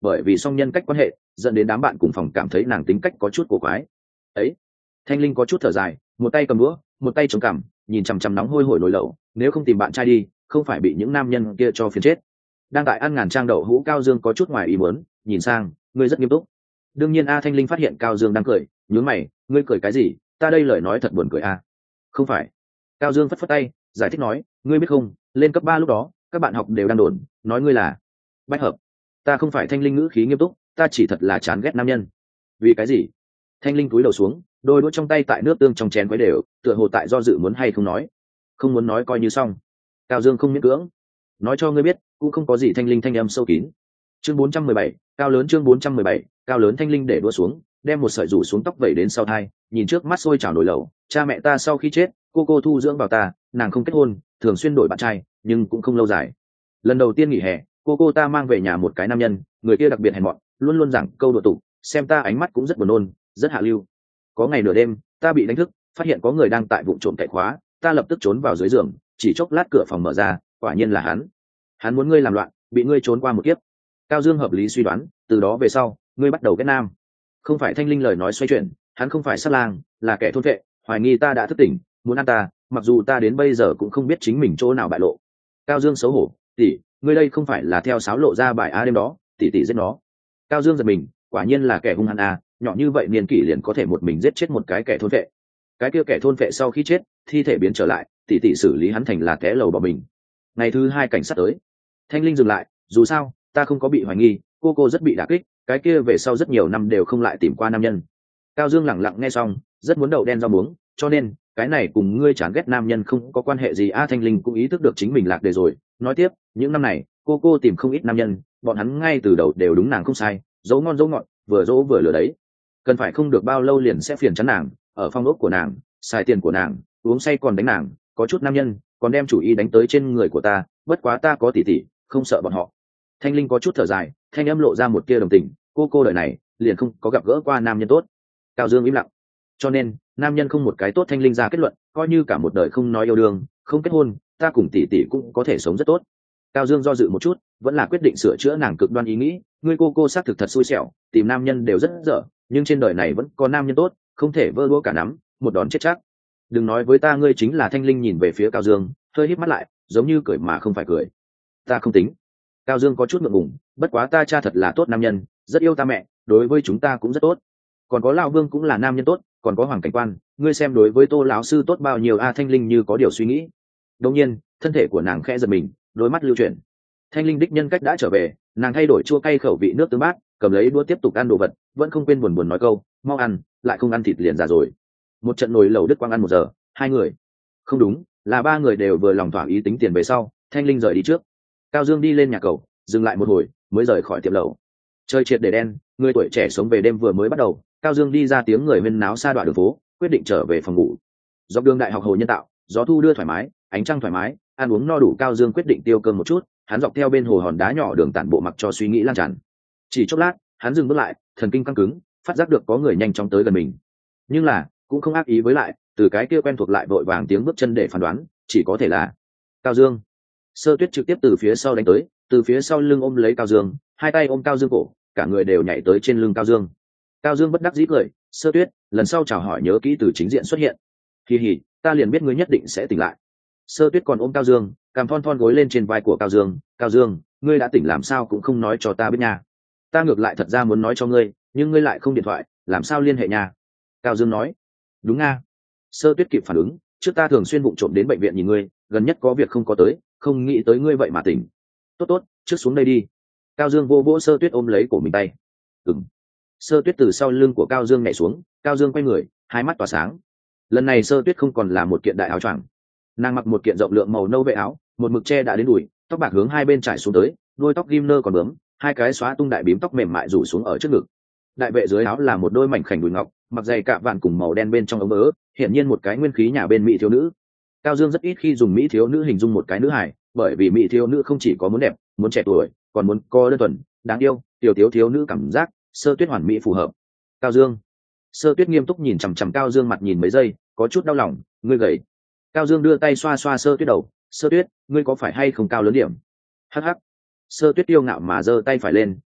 bởi vì song nhân cách quan hệ dẫn đến đám bạn cùng phòng cảm thấy nàng tính cách có chút cổ quái ấy. Thanh linh có chút thở dài, một tay cầm đũa một tay chống cằm, nhìn chằm chằm nóng hôi hổi nồi lẩu, nếu không tìm bạn trai đi không phải bị những nam nhân kia cho phiền chết. Đang tại ăn ngàn trang đậu hũ Cao Dương có chút ngoài ý muốn, nhìn sang, ngươi rất nghiêm túc. Đương nhiên a Thanh linh phát hiện Cao Dương đang cười, nhướng mày, ngươi cười cái gì, ta đây lời nói thật buồn cười a. Không phải. Cao Dương phất phất tay giải thích nói, ngươi biết không, lên cấp ba lúc đó các bạn học đều đang đồn nói ngươi là bách hợp. Ta không phải. Thanh linh ngữ khí nghiêm túc, ta chỉ thật là chán ghét nam nhân. Vì cái gì? Thanh linh cúi đầu xuống, đôi đũa trong tay tại nước tương trong chén quấy đều, tựa hồ tại do dự muốn hay không nói. Không muốn nói coi như xong. Cao Dương không miễn cưỡng, nói cho ngươi biết cũng không có gì. Thanh linh thanh âm sâu kín. Chương bốn trăm mười bảy, cao lớn. Chương bốn trăm mười bảy, cao lớn. Thanh linh để đũa xuống, đem một sợi rủ xuống tóc vẩy đến sau thai, nhìn trước mắt sôi trào nổi lẩu. Cha mẹ ta sau khi chết, cô cô thu dưỡng vào ta, nàng không kết hôn, thường xuyên đổi bạn trai, nhưng cũng không lâu dài. Lần đầu tiên nghỉ hè, cô cô ta mang về nhà một cái nam nhân, người kia đặc biệt hèn mọn, luôn luôn giảng câu đùa tục, xem ta ánh mắt cũng rất buồn nôn, rất hạ lưu. Có ngày nửa đêm, ta bị đánh thức, phát hiện có người đang tại vụ trộm cậy khóa, ta lập tức trốn vào dưới giường, chỉ chốc lát cửa phòng mở ra, quả nhiên là hắn. Hắn muốn ngươi làm loạn, bị ngươi trốn qua một kiếp. Cao Dương hợp lý suy đoán, từ đó về sau, ngươi bắt đầu kết nam. Không phải. Thanh linh lời nói xoay chuyển, hắn không phải sát lang, là kẻ thôn vệ, hoài nghi ta đã thức tỉnh, muốn ăn ta, mặc dù ta đến bây giờ cũng không biết chính mình chỗ nào bại lộ. Cao Dương xấu hổ, tỷ, ngươi đây không phải là theo sáo lộ ra bài a đêm đó, tỷ tỷ giết nó. Cao Dương giật mình, quả nhiên là kẻ hung hăng a, nhỏ như vậy niên kỷ liền có thể một mình giết chết một cái kẻ thôn vệ. Cái kia kẻ thôn vệ sau khi chết, thi thể biến trở lại, tỷ tỷ xử lý hắn thành là té lầu bỏ mình. Ngày thứ hai cảnh sát tới. Thanh linh dừng lại, dù sao ta không có bị hoài nghi, cô cô rất bị đả kích, cái kia về sau rất nhiều năm đều không lại tìm qua nam nhân. Cao Dương lẳng lặng nghe xong, rất muốn đậu đen rau muống, cho nên cái này cùng ngươi chán ghét nam nhân không có quan hệ gì a. Thanh linh cũng ý thức được chính mình lạc đề rồi, nói tiếp, những năm này cô cô tìm không ít nam nhân, bọn hắn ngay từ đầu đều đúng nàng không sai, dấu ngon dấu ngọt, vừa dỗ vừa lừa đấy, cần phải không được bao lâu liền sẽ phiền chán nàng, ở phong ốc của nàng, xài tiền của nàng, uống say còn đánh nàng, có chút nam nhân còn đem chủ ý đánh tới trên người của ta, bất quá ta có tỷ tỷ, không sợ bọn họ. Thanh linh có chút thở dài, thanh âm lộ ra một tia đồng tình, cô cô đời này liền không có gặp gỡ qua nam nhân tốt. Cao Dương im lặng, cho nên nam nhân không một cái tốt. Thanh linh ra kết luận, coi như cả một đời không nói yêu đương, không kết hôn, ta cùng tỷ tỷ cũng có thể sống rất tốt. Cao Dương do dự một chút, vẫn là quyết định sửa chữa nàng cực đoan ý nghĩ, ngươi cô cô xác thực thật xui xẻo, tìm nam nhân đều rất dở, nhưng trên đời này vẫn có nam nhân tốt, không thể vơ đũa cả nắm, một đòn chết chắc. Đừng nói với ta ngươi chính là. Thanh linh nhìn về phía Cao Dương, hơi híp mắt lại, giống như cười mà không phải cười. Ta không tính. Cao Dương có chút ngượng ngùng, bất quá ta cha thật là tốt nam nhân, rất yêu ta mẹ, đối với chúng ta cũng rất tốt. Còn có Lão Vương cũng là nam nhân tốt, còn có Hoàng Cảnh Quan, ngươi xem đối với Tô lão sư tốt bao nhiêu a. Thanh linh như có điều suy nghĩ. Đột nhiên, thân thể của nàng khẽ giật mình, đôi mắt lưu chuyển. Thanh linh đích nhân cách đã trở về, nàng thay đổi chua cay khẩu vị nước tương bát, cầm lấy đũa tiếp tục ăn đồ vật, vẫn không quên buồn buồn nói câu, mau ăn, lại không ăn thịt liền già rồi. Một trận nồi lẩu đứt quang ăn một giờ, hai người, không đúng, là ba người đều vừa lòng thỏa ý tính tiền về sau, Thanh linh rời đi trước. Cao Dương đi lên nhà cầu, dừng lại một hồi, mới rời khỏi tiệm lẩu. Trời triệt để đen, người tuổi trẻ sống về đêm vừa mới bắt đầu. Cao Dương đi ra tiếng người huyên náo xa đoạn đường phố, quyết định trở về phòng ngủ. Dọc đường đại học Hồ Nhân Tạo, gió thu đưa thoải mái, ánh trăng thoải mái, ăn uống no đủ. Cao Dương quyết định tiêu cơm một chút, hắn dọc theo bên hồ hòn đá nhỏ đường tản bộ mặc cho suy nghĩ lan tràn. Chỉ chốc lát, hắn dừng bước lại, thần kinh căng cứng, phát giác được có người nhanh chóng tới gần mình, nhưng là cũng không ác ý với lại, từ cái kia quen thuộc lại vội vàng tiếng bước chân để phán đoán, chỉ có thể là Cao Dương. Sơ Tuyết trực tiếp từ phía sau đánh tới, từ phía sau lưng ôm lấy Cao Dương, hai tay ôm Cao Dương cổ, cả người đều nhảy tới trên lưng Cao Dương. Cao Dương bất đắc dĩ cười, Sơ Tuyết, lần sau chào hỏi nhớ kỹ từ chính diện xuất hiện. Kỳ hỉ, ta liền biết ngươi nhất định sẽ tỉnh lại. Sơ Tuyết còn ôm Cao Dương, cằm thon thon gối lên trên vai của Cao Dương. Cao Dương, ngươi đã tỉnh làm sao cũng không nói cho ta biết nha. Ta ngược lại thật ra muốn nói cho ngươi, nhưng ngươi lại không điện thoại, làm sao liên hệ nha. Cao Dương nói. Đúng nga. Sơ Tuyết kịp phản ứng, trước ta thường xuyên vụng trộm đến bệnh viện nhìn ngươi, gần nhất có việc không có tới, không nghĩ tới ngươi vậy mà tỉnh. Tốt tốt, trước xuống đây đi. Cao Dương vô vỗ Sơ Tuyết ôm lấy cổ mình tay. Ừm. Sơ Tuyết từ sau lưng của Cao Dương nhảy xuống, Cao Dương quay người, hai mắt tỏa sáng. Lần này Sơ Tuyết không còn là một kiện đại áo choàng, nàng mặc một kiện rộng lượng màu nâu vệ áo, một mực che đã đến đùi, tóc bạc hướng hai bên trải xuống tới, đuôi tóc ghim nơ còn bướm, hai cái xóa tung đại bím tóc mềm mại rủ xuống ở trước ngực. Đại vệ dưới áo là một đôi mảnh khảnh đùi ngọc, mặc giày cạ vạn cùng màu đen bên trong ống ớ, hiển nhiên một cái nguyên khí nhà bên mỹ thiếu nữ. Cao Dương rất ít khi dùng mỹ thiếu nữ hình dung một cái nữ hài, bởi vì mỹ thiếu nữ không chỉ có muốn đẹp, muốn trẻ tuổi, còn muốn co đơn thuần, đáng yêu, tiểu thiếu thiếu nữ cảm giác. Sơ Tuyết hoàn mỹ phù hợp. Cao Dương. Sơ Tuyết nghiêm túc nhìn chằm chằm Cao Dương mặt nhìn mấy giây, có chút đau lòng, ngươi gầy. Cao Dương đưa tay xoa xoa Sơ Tuyết đầu, Sơ Tuyết, ngươi có phải hay không cao lớn điểm? Hắc hắc. Sơ Tuyết yêu ngạo mà giơ tay phải lên,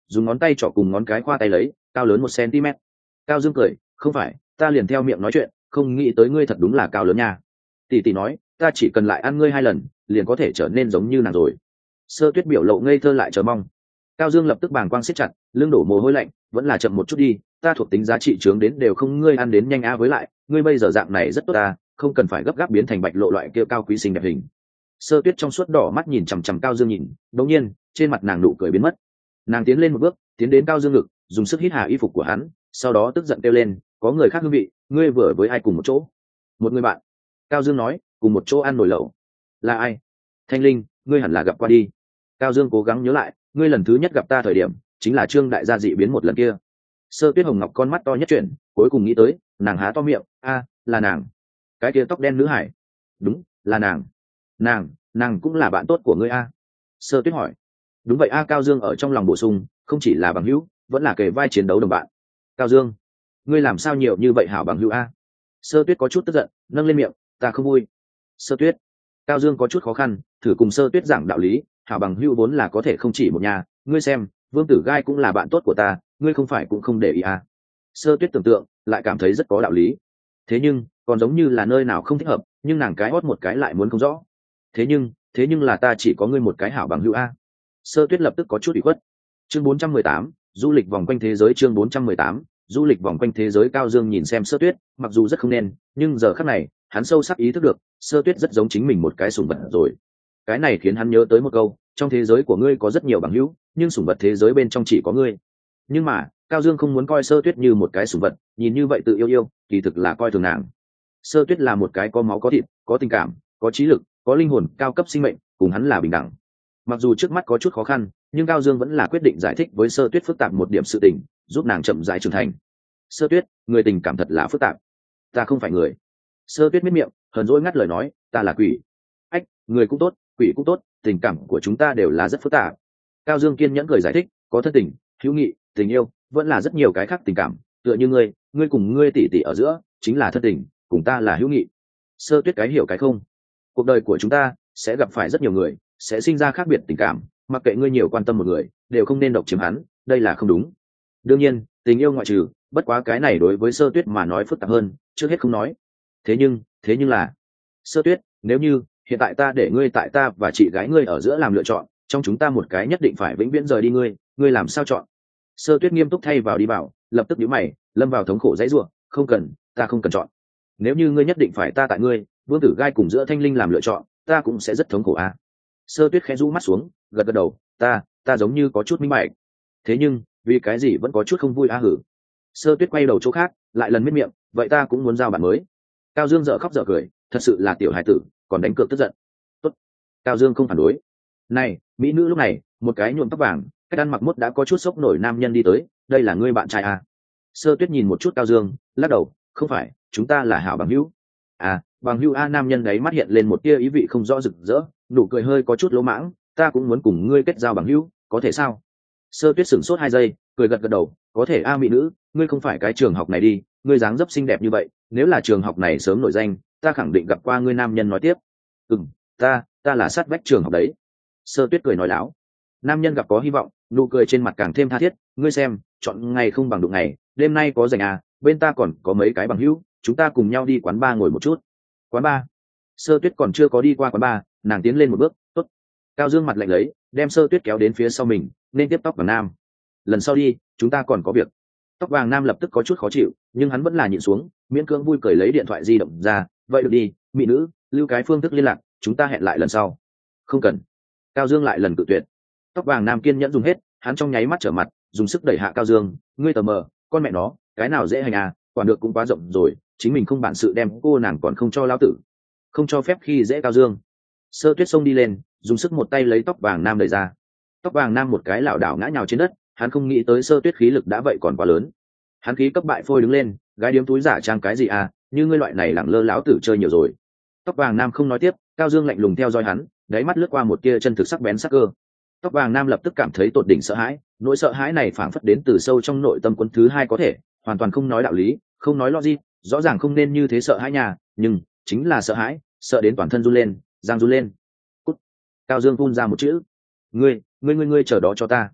dùng ngón tay trỏ cùng ngón cái khoa tay lấy, cao lớn một cm. Cao Dương cười, không phải, ta liền theo miệng nói chuyện, không nghĩ tới ngươi thật đúng là cao lớn nha. Tỷ tỷ nói, ta chỉ cần lại ăn ngươi hai lần, liền có thể trở nên giống như nàng rồi. Sơ Tuyết biểu lộ ngây thơ lại chờ mong. Cao Dương lập tức bàng quang siết chặt, lưng đổ mồ hôi lạnh, vẫn là chậm một chút đi, ta thuộc tính giá trị trướng đến đều không ngươi ăn đến nhanh a, với lại, ngươi bây giờ dạng này rất tốt ta, không cần phải gấp gáp biến thành bạch lộ loại kia cao quý xinh đẹp hình. Sơ Tuyết trong suốt đỏ mắt nhìn chằm chằm Cao Dương nhìn, đột nhiên, trên mặt nàng nụ cười biến mất. Nàng tiến lên một bước, tiến đến Cao Dương ngực, dùng sức hít hà y phục của hắn, sau đó tức giận kêu lên, có người khác hương vị, ngươi vừa với ai cùng một chỗ? Một người bạn. Cao Dương nói, cùng một chỗ ăn nồi lẩu. Là ai? Thanh Linh, ngươi hẳn là gặp qua đi. Cao Dương cố gắng nhớ lại, ngươi lần thứ nhất gặp ta thời điểm, chính là Trương đại gia dị biến một lần kia. Sơ Tuyết hồng ngọc con mắt to nhất chuyển, cuối cùng nghĩ tới, nàng há to miệng, a, là nàng. Cái kia tóc đen nữ hải. Đúng, là nàng. Nàng, nàng cũng là bạn tốt của ngươi a. Sơ Tuyết hỏi. Đúng vậy a. Cao Dương ở trong lòng bổ sung, không chỉ là bằng hữu, vẫn là kề vai chiến đấu đồng bạn. Cao Dương, ngươi làm sao nhiều như vậy hảo bằng hữu a? Sơ Tuyết có chút tức giận, nâng lên miệng, ta không vui. Sơ Tuyết. Cao Dương có chút khó khăn, thử cùng Sơ Tuyết giảng đạo lý, hảo bằng hữu vốn là có thể không chỉ một nhà, ngươi xem, Vương Tử Gai cũng là bạn tốt của ta, ngươi không phải cũng không để ý à. Sơ Tuyết tưởng tượng, lại cảm thấy rất có đạo lý. Thế nhưng, còn giống như là nơi nào không thích hợp, nhưng nàng cái hót một cái lại muốn không rõ. Thế nhưng, thế nhưng là ta chỉ có ngươi một cái hảo bằng hữu a. Sơ Tuyết lập tức có chút ủy khuất. Chương bốn trăm mười tám, du lịch vòng quanh thế giới. Chương bốn trăm mười tám, du lịch vòng quanh thế giới. Cao Dương nhìn xem Sơ Tuyết, mặc dù rất không nên, nhưng giờ khắc này, hắn sâu sắc ý thức được, Sơ Tuyết rất giống chính mình một cái sủng vật rồi. Cái này khiến hắn nhớ tới một câu, trong thế giới của ngươi có rất nhiều bằng hữu, nhưng sủng vật thế giới bên trong chỉ có ngươi. Nhưng mà, Cao Dương không muốn coi Sơ Tuyết như một cái sủng vật, nhìn như vậy tự yêu yêu, kỳ thực là coi thường nàng. Sơ Tuyết là một cái có máu có thịt, có tình cảm, có trí lực, có linh hồn, cao cấp sinh mệnh, cùng hắn là bình đẳng. Mặc dù trước mắt có chút khó khăn, nhưng Cao Dương vẫn là quyết định giải thích với Sơ Tuyết phức tạp một điểm sự tình, giúp nàng chậm rãi trưởng thành. Sơ Tuyết, người tình cảm thật là phức tạp. Ta không phải người. Sơ Tuyết miết miệng, hờn dỗi ngắt lời nói, ta là quỷ. Ách, người cũng tốt, quỷ cũng tốt, tình cảm của chúng ta đều là rất phức tạp. Cao Dương kiên nhẫn cười giải thích, có thân tình, hữu nghị, tình yêu, vẫn là rất nhiều cái khác tình cảm, tựa như ngươi, ngươi cùng ngươi tỷ tỷ ở giữa, chính là thân tình, cùng ta là hữu nghị. Sơ Tuyết cái hiểu cái không. Cuộc đời của chúng ta sẽ gặp phải rất nhiều người, sẽ sinh ra khác biệt tình cảm, mặc kệ ngươi nhiều quan tâm một người, đều không nên độc chiếm hắn, đây là không đúng. Đương nhiên, tình yêu ngoại trừ, bất quá cái này đối với Sơ Tuyết mà nói phức tạp hơn, trước hết không nói. Thế nhưng, thế nhưng là, Sơ Tuyết, nếu như hiện tại ta để ngươi tại ta và chị gái ngươi ở giữa làm lựa chọn, trong chúng ta một cái nhất định phải vĩnh viễn rời đi ngươi, ngươi làm sao chọn? Sơ Tuyết nghiêm túc thay vào đi bảo, lập tức nhíu mày, lâm vào thống khổ dãy rủa, không cần, ta không cần chọn. Nếu như ngươi nhất định phải ta tại ngươi, Vương Tử Gai cùng giữa Thanh Linh làm lựa chọn, ta cũng sẽ rất thống khổ à. Sơ Tuyết khẽ rũ mắt xuống, gật gật đầu, ta, ta giống như có chút minh bạch. Thế nhưng, vì cái gì vẫn có chút không vui a à hử. Sơ Tuyết quay đầu chỗ khác, lại lần miết miệng, vậy ta cũng muốn giao bạn mới. Cao Dương dở khóc dở cười, thật sự là tiểu hài tử, còn đánh cược tức giận. Tốt. Cao Dương không phản đối. Này, mỹ nữ lúc này, một cái nhuộm tóc vàng, cách ăn mặc mốt đã có chút sốc nổi nam nhân đi tới, đây là ngươi bạn trai à? Sơ Tuyết nhìn một chút Cao Dương, lắc đầu, không phải, chúng ta là hảo bằng hữu. À, bằng hữu a. Nam nhân đấy mắt hiện lên một tia ý vị không rõ rực rỡ, nụ cười hơi có chút lỗ mãng, ta cũng muốn cùng ngươi kết giao bằng hữu, có thể sao? Sơ Tuyết sửng sốt hai giây, cười gật gật đầu, có thể a. Mỹ nữ, ngươi không phải cái trường học này đi, ngươi dáng dấp xinh đẹp như vậy, nếu là trường học này sớm nổi danh, ta khẳng định gặp qua ngươi. Nam nhân nói tiếp, ừm, ta, ta là sát vách trường học đấy. Sơ Tuyết cười nói láo. Nam nhân gặp có hy vọng, nụ cười trên mặt càng thêm tha thiết, ngươi xem, chọn ngày không bằng đụng ngày, đêm nay có rảnh à, bên ta còn có mấy cái bằng hữu, chúng ta cùng nhau đi quán bar ngồi một chút. Quán bar? Sơ Tuyết còn chưa có đi qua quán bar, nàng tiến lên một bước, tốt. Cao Dương mặt lạnh lấy, đem Sơ Tuyết kéo đến phía sau mình, nên tiếp tóc vàng nam. Lần sau đi, chúng ta còn có việc. Tóc vàng nam lập tức có chút khó chịu, nhưng hắn vẫn là nhịn xuống, miễn cưỡng vui cười lấy điện thoại di động ra, vậy được đi, mỹ nữ, lưu cái phương thức liên lạc, chúng ta hẹn lại lần sau. Không cần. Cao Dương lại lần cự tuyệt. Tóc vàng nam kiên nhẫn dùng hết, hắn trong nháy mắt trở mặt, dùng sức đẩy hạ Cao Dương, ngươi tờ mờ, con mẹ nó, cái nào dễ hành à, quản được cũng quá rộng rồi, chính mình không bản sự đem cô nàng còn không cho lao tử, không cho phép khi dễ Cao Dương. Sơ Tuyết xông đi lên, dùng sức một tay lấy tóc vàng nam đẩy ra. Tóc vàng nam một cái lảo đảo ngã nhào trên đất, hắn không nghĩ tới Sơ Tuyết khí lực đã vậy còn quá lớn. Hắn khí cấp bại phôi đứng lên, gái điếm túi giả trang cái gì à, như ngươi loại này lẳng lơ lão tử chơi nhiều rồi. Tóc vàng nam không nói tiếp, Cao Dương lạnh lùng theo dõi hắn, đáy mắt lướt qua một tia chân thực sắc bén sắc cơ. Tóc vàng nam lập tức cảm thấy tột đỉnh sợ hãi, nỗi sợ hãi này phảng phất đến từ sâu trong nội tâm quân thứ hai, có thể hoàn toàn không nói đạo lý, không nói logic, rõ ràng không nên như thế sợ hãi nhà, nhưng chính là sợ hãi, sợ đến toàn thân run lên, giang run lên. Cút. Cao Dương phun ra một chữ, ngươi ngươi ngươi ngươi chờ đó cho ta.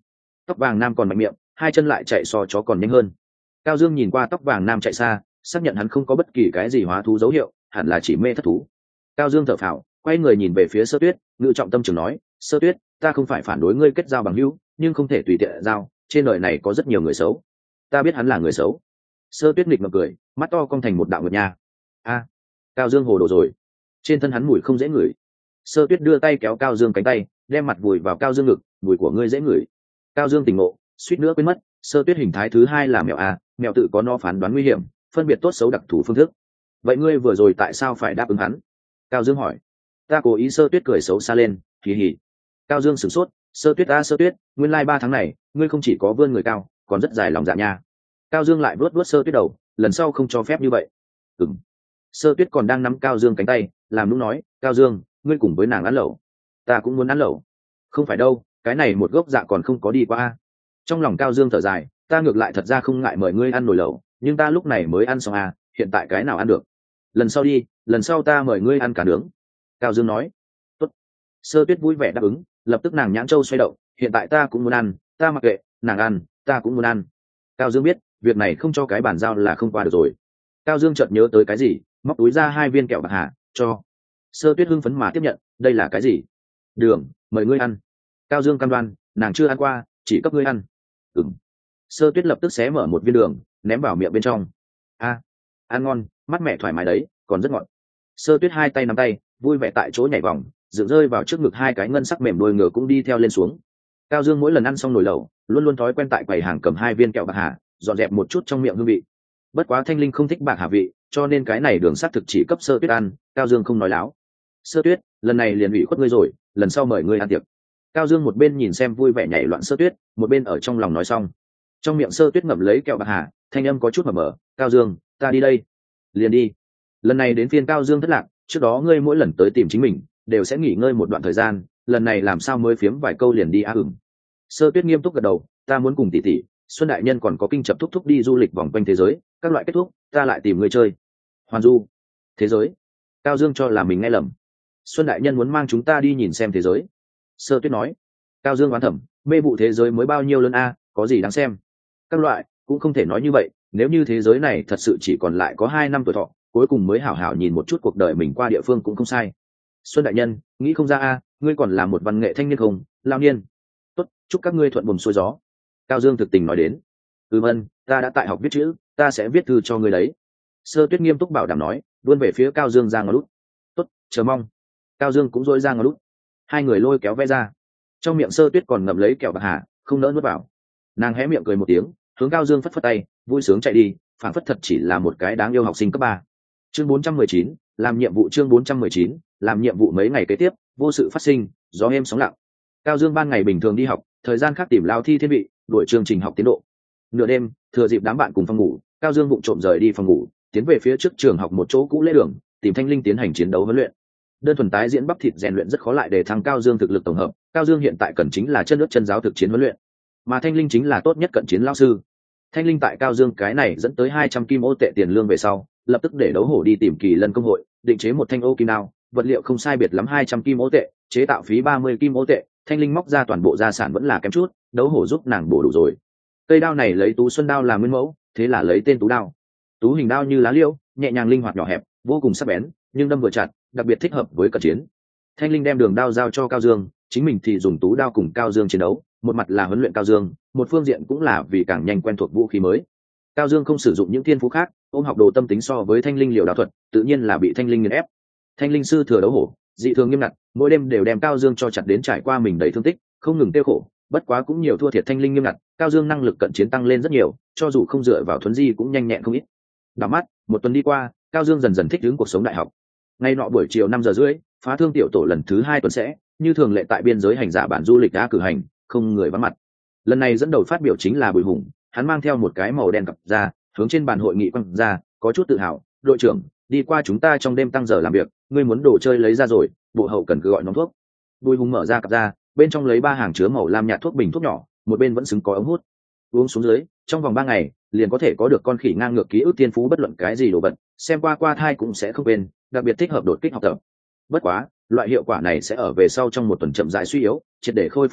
Tóc vàng nam còn mạnh miệng, hai chân lại chạy so chó còn nhanh hơn. Cao Dương nhìn qua tóc vàng nam chạy xa, xác nhận hắn không có bất kỳ cái gì hóa thú dấu hiệu, hẳn là chỉ mê thất thú. Cao Dương thở phào, quay người nhìn về phía Sơ Tuyết, ngự trọng tâm trường nói: Sơ Tuyết, ta không phải phản đối ngươi kết giao bằng hữu, nhưng không thể tùy tiện giao, trên đời này có rất nhiều người xấu. Ta biết hắn là người xấu. Sơ Tuyết nghịch ngợm cười, mắt to cong thành một đạo nguyệt nha. A, Cao Dương hồ đồ rồi, trên thân hắn mùi không dễ ngửi. Sơ Tuyết đưa tay kéo Cao Dương cánh tay, đem mặt vùi vào Cao Dương ngực, mùi của ngươi dễ ngửi. Cao Dương tỉnh ngộ, suýt nữa quên mất, Sơ Tuyết hình thái thứ hai là mèo a, mèo tự có nó phán đoán nguy hiểm, phân biệt tốt xấu đặc thù phương thức. Vậy ngươi vừa rồi tại sao phải đáp ứng hắn? Cao Dương hỏi. Ta cố ý. Sơ Tuyết cười xấu xa lên, kỳ hỉ. Cao Dương sửng sốt, Sơ Tuyết a Sơ Tuyết, nguyên lai ba tháng này ngươi không chỉ có vươn người cao, còn rất dài lòng dạ nha. Cao Dương lại vuốt vuốt Sơ Tuyết đầu, lần sau không cho phép như vậy. Ừm. Sơ Tuyết còn đang nắm Cao Dương cánh tay, làm nũng nói: Cao Dương, ngươi cùng với nàng ăn lẩu. Ta cũng muốn ăn lẩu. Không phải đâu, cái này một gốc dạ còn không có đi qua a. Trong lòng Cao Dương thở dài, ta ngược lại thật ra không ngại mời ngươi ăn nồi lẩu, nhưng ta lúc này mới ăn xong à, hiện tại cái nào ăn được. Lần sau đi, lần sau ta mời ngươi ăn cá nướng. Cao Dương nói. Tốt. Sơ Tuyết vui vẻ đáp ứng, lập tức nàng nhãn châu xoay động, hiện tại ta cũng muốn ăn, ta mặc kệ, nàng ăn, ta cũng muốn ăn. Cao Dương biết, việc này không cho cái bàn giao là không qua được rồi. Cao Dương chợt nhớ tới cái gì, móc túi ra hai viên kẹo bạc hà, cho. Sơ Tuyết hưng phấn mà tiếp nhận, đây là cái gì? Đường, mời ngươi ăn. Cao Dương cam đoan, nàng chưa ăn qua, chỉ cấp ngươi ăn. Ừm. Sơ Tuyết lập tức xé mở một viên đường, ném vào miệng bên trong. A, ăn ngon, mắt mẹ thoải mái đấy, còn rất ngọt. Sơ Tuyết hai tay nắm tay, vui vẻ tại chỗ nhảy vòng, dựng rơi vào trước ngực hai cái ngân sắc mềm đuôi ngựa cũng đi theo lên xuống. Cao Dương mỗi lần ăn xong nồi lẩu, luôn luôn thói quen tại quầy hàng cầm hai viên kẹo bạc hà, dọn dẹp một chút trong miệng hương vị. Bất quá Thanh Linh không thích bạc hà vị, cho nên cái này đường sắt thực chỉ cấp Sơ Tuyết ăn, Cao Dương không nói láo. Sơ Tuyết, lần này liền ủy khuất ngươi rồi, lần sau mời ngươi ăn tiệc. Cao Dương một bên nhìn xem vui vẻ nhảy loạn Sơ Tuyết, một bên ở trong lòng nói xong. Trong miệng Sơ Tuyết ngậm lấy kẹo bạc hà, thanh âm có chút mờ mờ. Cao Dương, ta đi đây. Liền đi. Lần này đến phiên Cao Dương thất lạc, trước đó ngươi mỗi lần tới tìm chính mình đều sẽ nghỉ ngơi một đoạn thời gian, lần này làm sao mới phiếm vài câu liền đi á? Ừm. Sơ Tuyết nghiêm túc gật đầu, ta muốn cùng tỷ tỷ Xuân đại nhân còn có kinh chập thúc thúc đi du lịch vòng quanh thế giới, các loại kết thúc ta lại tìm ngươi chơi. Hoàn du thế giới? Cao Dương cho là mình nghe lầm. Xuân đại nhân muốn mang chúng ta đi nhìn xem thế giới. Sơ Tuyết nói. Cao Dương oán thầm, mê vụ thế giới mới bao nhiêu lớn a, có gì đáng xem? Các loại cũng không thể nói như vậy, nếu như thế giới này thật sự chỉ còn lại có hai năm tuổi thọ, cuối cùng mới hảo hảo nhìn một chút cuộc đời mình qua địa phương cũng không sai. Xuân đại nhân, nghĩ không ra a, ngươi còn là một văn nghệ thanh niên không, lao niên. Tốt, chúc các ngươi thuận buồm xuôi gió. Cao Dương thực tình nói đến. Ừ vâng, ta đã tại học viết chữ, ta sẽ viết thư cho ngươi đấy. Sơ Tuyết nghiêm túc bảo đảm nói, vươn về phía Cao Dương ra ngó lút. Tốt, chờ mong. Cao Dương cũng dỗi ra ngó lút. Hai người lôi kéo vẽ ra. Trong miệng Sơ Tuyết còn ngậm lấy kẹo bạc hà, không nỡ nuốt vào. Nàng hé miệng cười một tiếng, hướng Cao Dương phất phất tay, vui sướng chạy đi, phản phất thật chỉ là một cái đáng yêu học sinh cấp ba. Chương bốn trăm mười chín, làm nhiệm vụ. Chương bốn trăm mười chín, làm nhiệm vụ. Mấy ngày kế tiếp, vô sự phát sinh, gió êm sóng lặng. Cao Dương ban ngày bình thường đi học, thời gian khác tìm lao thi thiên vị, đuổi chương trình học tiến độ. Nửa đêm, thừa dịp đám bạn cùng phòng ngủ, Cao Dương vụng trộm rời đi phòng ngủ, tiến về phía trước trường học một chỗ cũ lễ đường, tìm Thanh Linh tiến hành chiến đấu huấn luyện. Đơn thuần tái diễn bắp thịt rèn luyện rất khó lại để thăng Cao Dương thực lực tổng hợp, Cao Dương hiện tại cần chính là chân nước chân giáo thực chiến huấn luyện, mà Thanh Linh chính là tốt nhất cận chiến lão sư. Thanh Linh tại Cao Dương cái này dẫn tới hai trăm kim ô tệ tiền lương về sau, lập tức để đấu hổ đi tìm Kỳ Lân công hội, định chế một thanh ô kim đao, vật liệu không sai biệt lắm hai trăm kim ô tệ, chế tạo phí ba mươi kim ô tệ, Thanh Linh móc ra toàn bộ gia sản vẫn là kém chút, đấu hổ giúp nàng bổ đủ rồi. Cây đao này lấy Tú Xuân đao làm nguyên mẫu, thế là lấy tên Tú đao. Tú hình đao như lá liễu, nhẹ nhàng linh hoạt nhỏ hẹp, vô cùng sắc bén, nhưng đâm vừa chặt, đặc biệt thích hợp với cận chiến. Thanh Linh đem đường đao giao cho Cao Dương, chính mình thì dùng Tú đao cùng Cao Dương chiến đấu, một mặt là huấn luyện Cao Dương, một phương diện cũng là vì càng nhanh quen thuộc vũ khí mới. Cao Dương không sử dụng những thiên phú khác, ôm học đồ tâm tính so với Thanh Linh liều đao thuật, tự nhiên là bị Thanh Linh nghiền ép. Thanh Linh sư thừa đấu hổ, dị thường nghiêm ngặt, mỗi đêm đều đem Cao Dương cho chặt đến trải qua mình đầy thương tích, không ngừng tiêu khổ, bất quá cũng nhiều thua thiệt Thanh Linh nghiêm ngặt, Cao Dương năng lực cận chiến tăng lên rất nhiều, cho dù không dựa vào thuấn di cũng nhanh nhẹn không ít. Đảo mắt, một tuần đi qua, Cao Dương dần dần thích ứng cuộc sống đại học. Ngay nọ buổi chiều năm giờ rưỡi, phá thương tiểu tổ lần thứ hai tuần sẽ, như thường lệ tại biên giới hành giả bản du lịch đã cử hành, không người vắng mặt. Lần này dẫn đầu phát biểu chính là Bùi Hùng, hắn mang theo một cái màu đen cặp ra, hướng trên bàn hội nghị quăng ra, có chút tự hào, đội trưởng, đi qua chúng ta trong đêm tăng giờ làm việc, ngươi muốn đồ chơi lấy ra rồi, bộ hậu cần cứ gọi nóng thuốc. Bùi Hùng mở ra cặp ra, bên trong lấy ba hàng chứa màu lam nhạt thuốc bình thuốc nhỏ, một bên vẫn xứng có ống hút. Uống xuống dưới, trong vòng ba ngày, liền có thể có được con khỉ ngang ngược ký ức tiên phú bất luận cái gì đồ vật, xem qua qua thai cũng sẽ không quên, đặc biệt thích hợp đột kích học tập. Bất quá, loại hiệu quả này sẽ ở về sau trong một tuần chậm rãi suy yếu, triệt để khôi phục lúc,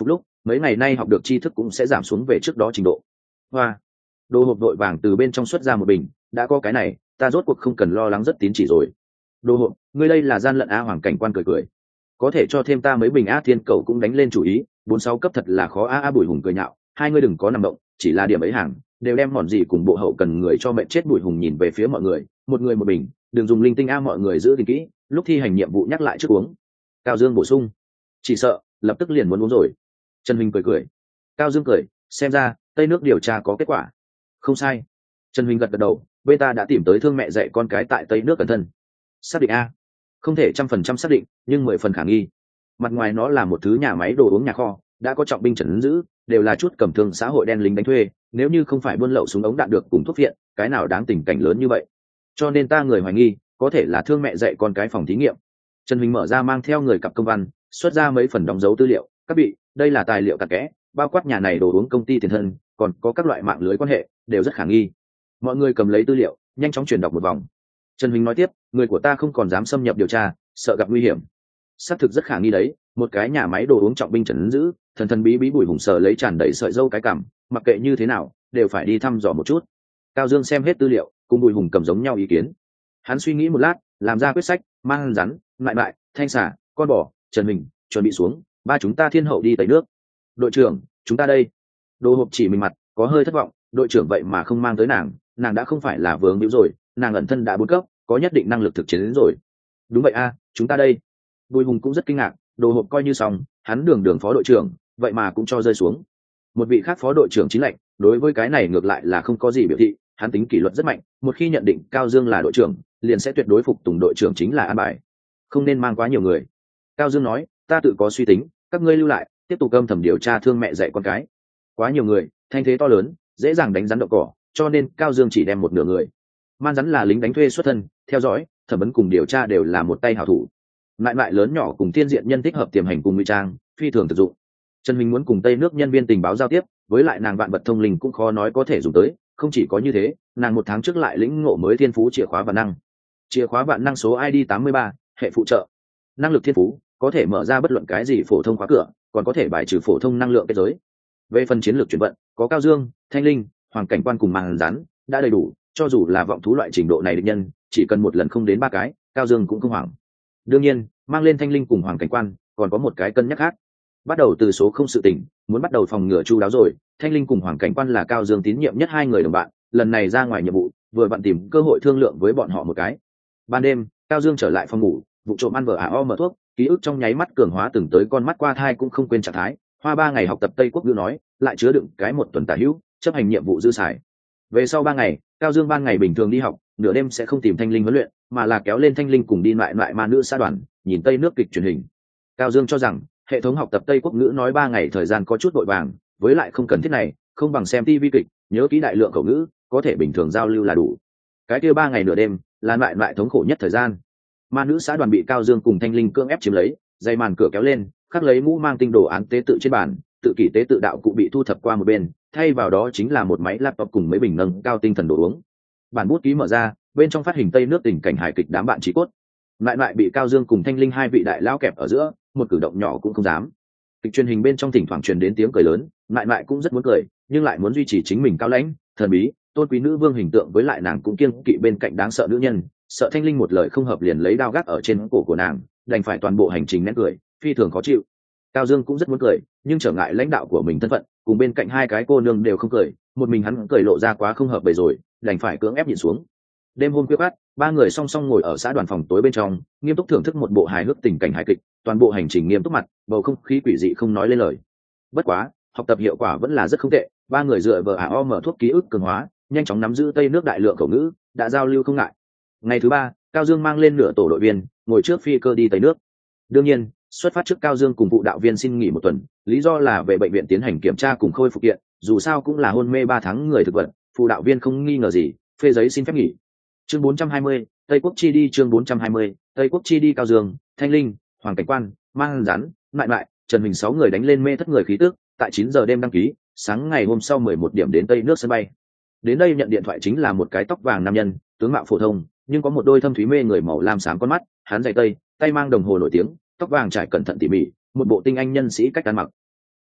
mấy ngày nay học được tri thức cũng sẽ giảm xuống về trước đó trình độ. Hoa, đồ hộp đội vàng từ bên trong xuất ra một bình, đã có cái này ta rốt cuộc không cần lo lắng rất tín chỉ rồi. Đồ hộp, ngươi đây là gian lận a? Hoàng cảnh quan cười cười, có thể cho thêm ta mấy bình a? Thiên cầu cũng đánh lên chủ ý, bốn sáu cấp thật là khó a. A Bùi Hùng cười nhạo, hai ngươi đừng có nằm động, chỉ là điểm ấy hàng đều đem mòn gì cùng bộ hậu cần người cho mệnh chết. Bùi Hùng nhìn về phía mọi người, một người một bình, đừng dùng linh tinh a, mọi người giữ gìn kỹ, lúc thi hành nhiệm vụ nhắc lại trước uống. Cao Dương bổ sung, chỉ sợ lập tức liền muốn uống rồi. Trần Huỳnh cười cười. Cao Dương cười, xem ra tây nước điều tra có kết quả. Không sai. Trần Huỳnh gật gật đầu, bên ta đã tìm tới thương mẹ dạy con cái tại tây nước cẩn thân. Xác định a? Không thể trăm phần trăm xác định, nhưng mười phần khả nghi. Mặt ngoài nó là một thứ nhà máy đồ uống nhà kho, đã có trọng binh trấn giữ, đều là chút cầm thương xã hội đen lính đánh thuê, nếu như không phải buôn lậu súng ống đạn được cùng thuốc viện, cái nào đáng tình cảnh lớn như vậy. Cho nên ta người hoài nghi có thể là thương mẹ dạy con cái phòng thí nghiệm. Trần Huỳnh mở ra mang theo người cặp công văn, xuất ra mấy phần đóng dấu tư liệu. Các vị, đây là tài liệu cặn kẽ, bao quát nhà này đồ uống công ty tiền thân, còn có các loại mạng lưới quan hệ, đều rất khả nghi. Mọi người cầm lấy tư liệu, nhanh chóng truyền đọc một vòng. Trần Huỳnh nói tiếp, người của ta không còn dám xâm nhập điều tra, sợ gặp nguy hiểm. Xác thực rất khả nghi đấy, một cái nhà máy đồ uống trọng binh trấn giữ, thần thần bí bí. Bùi Hùng sờ lấy tràn đầy sợi dâu cái cằm, mặc kệ như thế nào đều phải đi thăm dò một chút. Cao Dương xem hết tư liệu, cùng Bùi Hùng cầm giống nhau ý kiến. Hắn suy nghĩ một lát, làm ra quyết sách, mang rắn, lại lại, thanh xả, con bò, Trần Huỳnh chuẩn bị xuống, ba chúng ta thiên hậu đi tẩy nước. Đội trưởng, chúng ta đây. Đồ hộp chỉ mình mặt, có hơi thất vọng, đội trưởng vậy mà không mang tới nàng, nàng đã không phải là vướng hữu rồi, nàng ẩn thân đã bốn cấp, có nhất định năng lực thực chiến đến rồi. Đúng vậy a, chúng ta đây. Bùi Hùng cũng rất kinh ngạc, đồ hộp coi như xong, hắn đường đường phó đội trưởng, vậy mà cũng cho rơi xuống. Một vị khác phó đội trưởng chính lệnh, đối với cái này ngược lại là không có gì biểu thị, hắn tính kỷ luật rất mạnh, một khi nhận định Cao Dương là đội trưởng, liền sẽ tuyệt đối phục tùng đội trưởng chính là an bài, không nên mang quá nhiều người. Cao Dương nói, ta tự có suy tính, các ngươi lưu lại, tiếp tục âm thầm điều tra thương mẹ dạy con cái. Quá nhiều người, thanh thế to lớn, dễ dàng đánh rắn đậu cỏ, cho nên Cao Dương chỉ đem một nửa người. Man rắn là lính đánh thuê xuất thân, theo dõi, thẩm vấn cùng điều tra đều là một tay hảo thủ. Lại lại lớn nhỏ cùng thiên diện nhân thích hợp tiềm hành cùng ngụy trang, phi thường thực dụng. Trần Huỳnh muốn cùng tây nước nhân viên tình báo giao tiếp, với lại nàng vạn vật thông linh cũng khó nói có thể dùng tới. Không chỉ có như thế, nàng một tháng trước lại lĩnh ngộ mới thiên phú chìa khóa vạn năng. Chìa khóa vạn năng số i đê tám mươi ba, hệ phụ trợ. Năng lực thiên phú có thể mở ra bất luận cái gì phổ thông khóa cửa, còn có thể bài trừ phổ thông năng lượng kết giới. Về phần chiến lược chuyển vận, có Cao Dương, Thanh Linh, Hoàng cảnh quan cùng màn rắn đã đầy đủ, cho dù là vọng thú loại trình độ này địch nhân, chỉ cần một lần không đến ba cái, Cao Dương cũng không hoảng. Đương nhiên, mang lên Thanh Linh cùng Hoàng cảnh quan, còn có một cái cân nhắc khác. Bắt đầu từ số không sự tỉnh, muốn bắt đầu phòng ngừa chu đáo rồi. Thanh Linh cùng Hoàng cảnh quan là Cao Dương tín nhiệm nhất hai người đồng bạn, lần này ra ngoài nhiệm vụ, vừa vặn tìm cơ hội thương lượng với bọn họ một cái. Ban đêm, Cao Dương trở lại phòng ngủ, vụ trộm ăn vờ ả o mở thuốc, ký ức trong nháy mắt cường hóa từng tới con mắt qua thai cũng không quên trạng thái. Hoa ba ngày học tập Tây Quốc ngữ nói, lại chứa đựng cái một tuần tả hữu, chấp hành nhiệm vụ dư xài. Về sau ba ngày, Cao Dương ban ngày bình thường đi học, nửa đêm sẽ không tìm Thanh Linh huấn luyện, mà là kéo lên Thanh Linh cùng đi lại lại ma nữ xã đoàn, nhìn Tây nước kịch truyền hình. Cao Dương cho rằng hệ thống học tập Tây Quốc ngữ nói ba ngày thời gian có chút vội vàng, với lại không cần thiết này, không bằng xem ti vi kịch, nhớ kỹ đại lượng khẩu ngữ, có thể bình thường giao lưu là đủ. Cái kia ba ngày nửa đêm là lại lại thống khổ nhất thời gian. Ma nữ xã đoàn bị Cao Dương cùng Thanh Linh cưỡng ép chiếm lấy, dây màn cửa kéo lên, khắc lấy mũ mang tinh đồ án tế tự trên bàn, tự kỷ tế tự đạo cụ bị thu thập qua một bên, thay vào đó chính là một máy laptop cùng mấy bình nâng cao tinh thần đồ uống. Bản bút ký mở ra, bên trong phát hình Tây nước tình cảnh hài kịch đám bạn trí cốt. Lại lại bị Cao Dương cùng Thanh Linh hai vị đại lão kẹp ở giữa, một cử động nhỏ cũng không dám. Kịch truyền hình bên trong thỉnh thoảng truyền đến tiếng cười lớn, lại lại cũng rất muốn cười, nhưng lại muốn duy trì chính mình cao lãnh, thần bí, tôn quý nữ vương hình tượng, với lại nàng cũng kiêng kỵ bên cạnh đáng sợ nữ nhân, sợ Thanh Linh một lời không hợp liền lấy đao gác ở trên cổ của nàng, đành phải toàn bộ hành trình nén cười, phi thường khó chịu. Cao Dương cũng rất muốn cười, nhưng trở ngại lãnh đạo của mình thân phận, cùng bên cạnh hai cái cô nương đều không cười, một mình hắn cười lộ ra quá không hợp bầy rồi, đành phải cưỡng ép nhìn xuống. Đêm hôm khuya khoắt, ba người song song ngồi ở xã đoàn phòng tối bên trong, nghiêm túc thưởng thức một bộ hài hước tình cảnh hài kịch, toàn bộ hành trình nghiêm túc mặt, bầu không khí quỷ dị không nói lên lời. Bất quá, học tập hiệu quả vẫn là rất không tệ, ba người dựa vào ả o mở thuốc ký ức cường hóa, nhanh chóng nắm giữ Tây nước đại lượng khẩu ngữ, đã giao lưu không ngại. Ngày thứ ba, Cao Dương mang lên nửa tổ đội viên, ngồi trước phi cơ đi Tây nước. Đương nhiên, xuất phát trước Cao Dương cùng vụ đạo viên xin nghỉ một tuần, lý do là về bệnh viện tiến hành kiểm tra cùng khôi phục kiện, dù sao cũng là hôn mê ba tháng người thực vật, phụ đạo viên không nghi ngờ gì, phê giấy xin phép nghỉ. Chương bốn trăm hai mươi, Tây Quốc chi đi. Chương bốn trăm hai mươi, Tây Quốc chi đi. Cao Dương, Thanh Linh, Hoàng cảnh quan, mang rắn, lại lại, Trần Huỳnh sáu người đánh lên mê thất người khí tức, tại chín giờ đêm đăng ký, sáng ngày hôm sau mười một điểm đến Tây nước sân bay. Đến đây nhận điện thoại chính là một cái tóc vàng nam nhân, tướng mạo phổ thông, nhưng có một đôi thâm thúy mê người màu lam xám con mắt, hắn giày tây, tay mang đồng hồ nổi tiếng, tóc vàng trải cẩn thận tỉ mỉ, một bộ tinh anh nhân sĩ cách ăn mặc.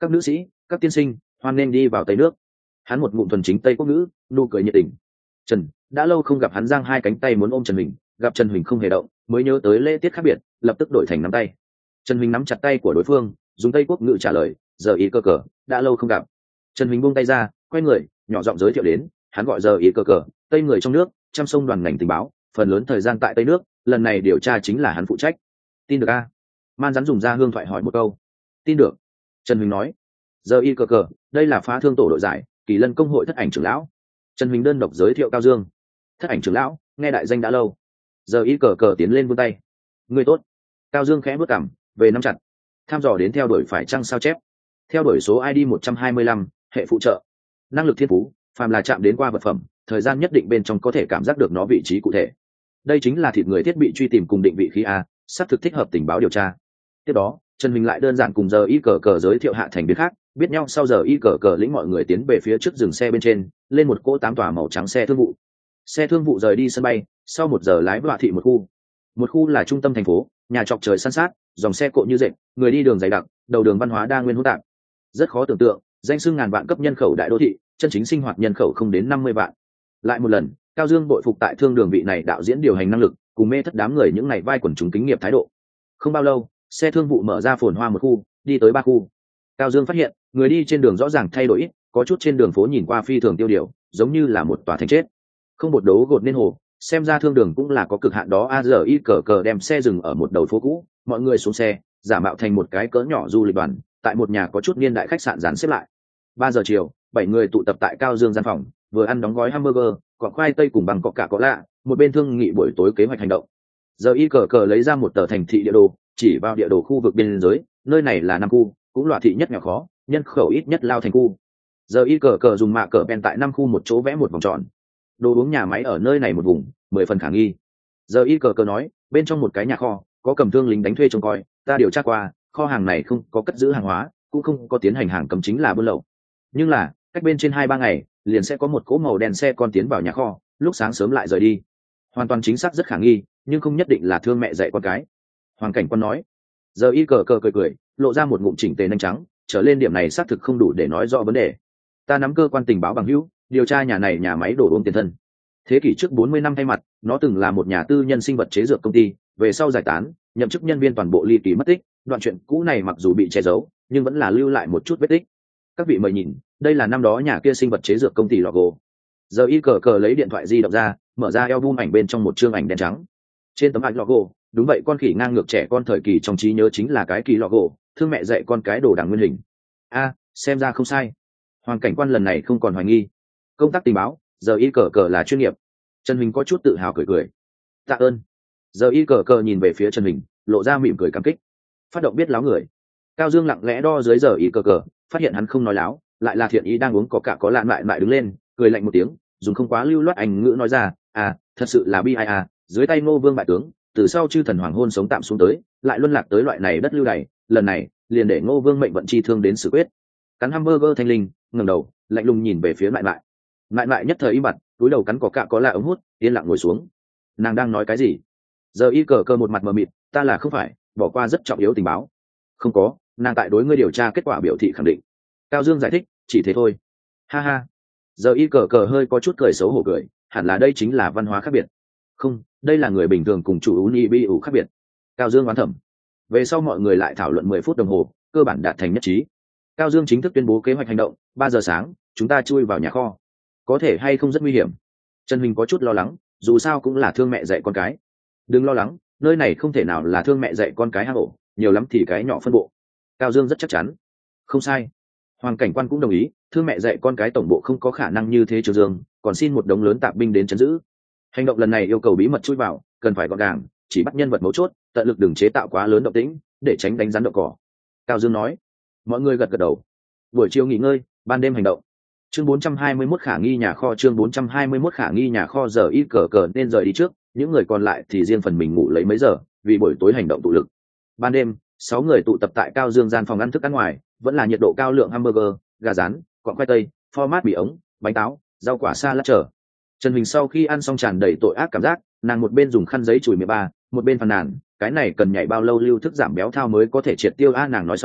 Các nữ sĩ, các tiên sinh, hoan nên đi vào tây nước. Hắn một ngụm thuần chính tây quốc ngữ, nụ cười nhiệt tình. Trần đã lâu không gặp, hắn giang hai cánh tay muốn ôm Trần Huỳnh, gặp Trần Huỳnh không hề động, mới nhớ tới lễ tiết khác biệt, lập tức đổi thành nắm tay. Trần Huỳnh nắm chặt tay của đối phương, dùng tây quốc ngữ trả lời, giờ ý cơ cờ, đã lâu không gặp. Trần Huỳnh buông tay ra, quay người, nhỏ giọng giới thiệu đến, hắn gọi giờ ý cơ cờ, tây người trong nước, trăm sông đoàn ngành tình báo, phần lớn thời gian tại tây nước, lần này điều tra chính là hắn phụ trách. Tin được a? Man rắn dùng ra hương thoại hỏi một câu. Tin được. Trần Huỳnh nói. Giờ y cờ cờ, đây là phá thương tổ đội giải, Kỳ Lân công hội thất ảnh trưởng lão. Trần Huỳnh đơn độc giới thiệu Cao Dương. Thất ảnh trưởng lão, nghe đại danh đã lâu. Giờ y cờ cờ tiến lên vươn tay. Người tốt. Cao Dương khẽ bước cằm, về nắm chặt. Tham dò đến theo đuổi phải chăng sao chép. Theo đuổi số i đê một trăm hai mươi lăm, hệ phụ trợ. Năng lực thiên phú, phàm là chạm đến qua vật phẩm, thời gian nhất định bên trong có thể cảm giác được nó vị trí cụ thể. Đây chính là thịt người thiết bị truy tìm cùng định vị khí a, sắp thực thích hợp tình báo điều tra. Tiếp đó, Trần Huỳnh lại đơn giản cùng giờ y cờ cờ giới thiệu hạ thành biến khác, biết nhau sau giờ y cờ cờ lĩnh mọi người tiến về phía trước dừng xe bên trên, lên một cỗ tám tòa màu trắng xe thương vụ. Xe thương vụ rời đi sân bay, sau một giờ lái vào thị một khu. Một khu là trung tâm thành phố, nhà chọc trời san sát, dòng xe cộ như dệt, người đi đường dày đặc, đầu đường văn hóa đa nguyên hỗn tạp. Rất khó tưởng tượng, danh xưng ngàn vạn cấp nhân khẩu đại đô thị, chân chính sinh hoạt nhân khẩu không đến năm mươi vạn. Lại một lần, Cao Dương bội phục tại thương đường vị này đạo diễn điều hành năng lực, cùng mê thất đám người những này vai quần chúng kinh nghiệm thái độ. Không bao lâu, xe thương vụ mở ra phồn hoa một khu, đi tới ba khu. Cao Dương phát hiện, người đi trên đường rõ ràng thay đổi ít, có chút trên đường phố nhìn qua phi thường tiêu điều, giống như là một tòa thành chết. Không một đấu gột nên hồ, xem ra thương đường cũng là có cực hạn đó. A giờ y cờ cờ đem xe dừng ở một đầu phố cũ, mọi người xuống xe, giả mạo thành một cái cỡ nhỏ du lịch đoàn, tại một nhà có chút niên đại khách sạn dàn xếp lại. Ba giờ chiều, bảy người tụ tập tại Cao Dương gian phòng, vừa ăn đóng gói hamburger, còn khoai tây cùng bằng cọ cả có lạ, một bên thương nghị buổi tối kế hoạch hành động. Giờ y cờ cờ lấy ra một tờ thành thị địa đồ, chỉ vào địa đồ khu vực biên giới, nơi này là năm khu, cũng loại thị nhất nghèo khó, nhân khẩu ít nhất lao thành khu. Giờ y cờ cờ dùng mạ cờ pen tại năm khu một chỗ vẽ một vòng tròn. Đồ uống nhà máy ở nơi này một vùng, mười phần khả nghi. Giờ y cờ cờ nói, bên trong một cái nhà kho, có cầm thương lính đánh thuê trông coi, ta điều tra qua, kho hàng này không có cất giữ hàng hóa, cũng không có tiến hành hàng cấm, chính là buôn lậu. Nhưng là, cách bên trên hai ba ngày, liền sẽ có một cỗ màu đen xe con tiến vào nhà kho, lúc sáng sớm lại rời đi. Hoàn toàn chính xác rất khả nghi, nhưng không nhất định là thương mẹ dạy con cái. Hoàng Cảnh Quan nói. Giờ y cờ cờ cười cười, lộ ra một ngụm chỉnh tề nanh trắng, trở lên điểm này xác thực không đủ để nói rõ vấn đề. Ta nắm cơ quan tình báo bằng hữu, điều tra nhà này nhà máy đồ uống tiền thân. Thế kỷ trước bốn mươi năm thay mặt, nó từng là một nhà tư nhân sinh vật chế dược công ty, về sau giải tán, nhậm chức nhân viên toàn bộ ly kỳ mất tích. Đoạn chuyện cũ này mặc dù bị che giấu, nhưng vẫn là lưu lại một chút vết tích. Các vị mời nhìn, đây là năm đó nhà kia sinh vật chế dược công ty logo. Giờ y cờ cờ lấy điện thoại di động ra, mở ra album ảnh bên trong một chương ảnh đen trắng. Trên tấm ảnh logo, đúng vậy, con khỉ ngang ngược trẻ con thời kỳ trong trí nhớ chính là cái kỳ logo, thương mẹ dạy con cái đồ đằng nguyên hình. A, xem ra không sai. Hoàng Cảnh Quan lần này không còn hoài nghi. Công tác tình báo, giờ y cờ cờ là chuyên nghiệp. Trần Huỳnh có chút tự hào cười cười. Tạ ơn. Giờ y cờ cờ nhìn về phía Trần Huỳnh, lộ ra mỉm cười cảm kích. Phát động biết láo người. Cao Dương lặng lẽ đo dưới giờ y cờ cờ, phát hiện hắn không nói láo, lại là thiện ý đang uống có cả có lạn lại lại đứng lên, cười lạnh một tiếng, dùng không quá lưu loát anh ngữ nói ra, à, thật sự là bi ai à, dưới tay Ngô Vương bại tướng, từ sau chư thần hoàng hôn sống tạm xuống tới, lại luân lạc tới loại này đất lưu này, lần này, liền để Ngô Vương mệnh vận chi thương đến xử quyết. Cắn hamburger thanh linh, ngẩng đầu, lạnh lùng nhìn về phía Mại Mại. Mại Mại nhất thời im bặt, túi đầu cắn có cạ có lạ ống hút, yên lặng ngồi xuống. Nàng đang nói cái gì? Giờ y cờ cờ một mặt mờ mịt, ta là không phải, bỏ qua rất trọng yếu tình báo. Không có, nàng tại đối ngươi điều tra kết quả biểu thị khẳng định. Cao Dương giải thích, chỉ thế thôi. Ha ha. Giờ y cờ cờ hơi có chút cười xấu hổ cười, hẳn là đây chính là văn hóa khác biệt. Không, đây là người bình thường cùng chủ uni bi ủ khác biệt. Cao Dương oán thẩm. Về sau mọi người lại thảo luận mười phút đồng hồ, cơ bản đạt thành nhất trí. Cao Dương chính thức tuyên bố kế hoạch hành động, ba giờ sáng, chúng ta chui vào nhà kho. Có thể hay không rất nguy hiểm. Trần Huỳnh có chút lo lắng, dù sao cũng là thương mẹ dạy con cái. Đừng lo lắng, nơi này không thể nào là thương mẹ dạy con cái hang ổ, nhiều lắm thì cái nhỏ phân bộ. Cao Dương rất chắc chắn. Không sai. Hoàng Cảnh Quan cũng đồng ý, thương mẹ dạy con cái tổng bộ không có khả năng như thế Trường Dương, còn xin một đống lớn tạp binh đến trấn giữ. Hành động lần này yêu cầu bí mật chui vào, cần phải gọn gàng, chỉ bắt nhân vật mấu chốt, tận lực đừng chế tạo quá lớn động tĩnh, để tránh đánh rắn đậu cỏ. Cao Dương nói. Mọi người gật gật đầu. Buổi chiều nghỉ ngơi, ban đêm hành động. Chương bốn trăm hai mươi mốt khả nghi nhà kho, chương bốn trăm hai mươi mốt khả nghi nhà kho. Giờ ít cờ cờ nên rời đi trước, những người còn lại thì riêng phần mình ngủ lấy mấy giờ, vì buổi tối hành động tụ lực. Ban đêm, sáu người tụ tập tại Cao Dương gian phòng ăn thức ăn ngoài, vẫn là nhiệt độ cao lượng hamburger, gà rán, quặng khoai tây, format mì ống, bánh táo, rau quả salad chờ. Trần Huỳnh sau khi ăn xong tràn đầy tội ác cảm giác, nàng một bên dùng khăn giấy chùi mười ba, một bên phàn nàn, cái này cần nhảy bao lâu lưu thức giảm béo thao mới có thể triệt tiêu a. Nàng nói xong,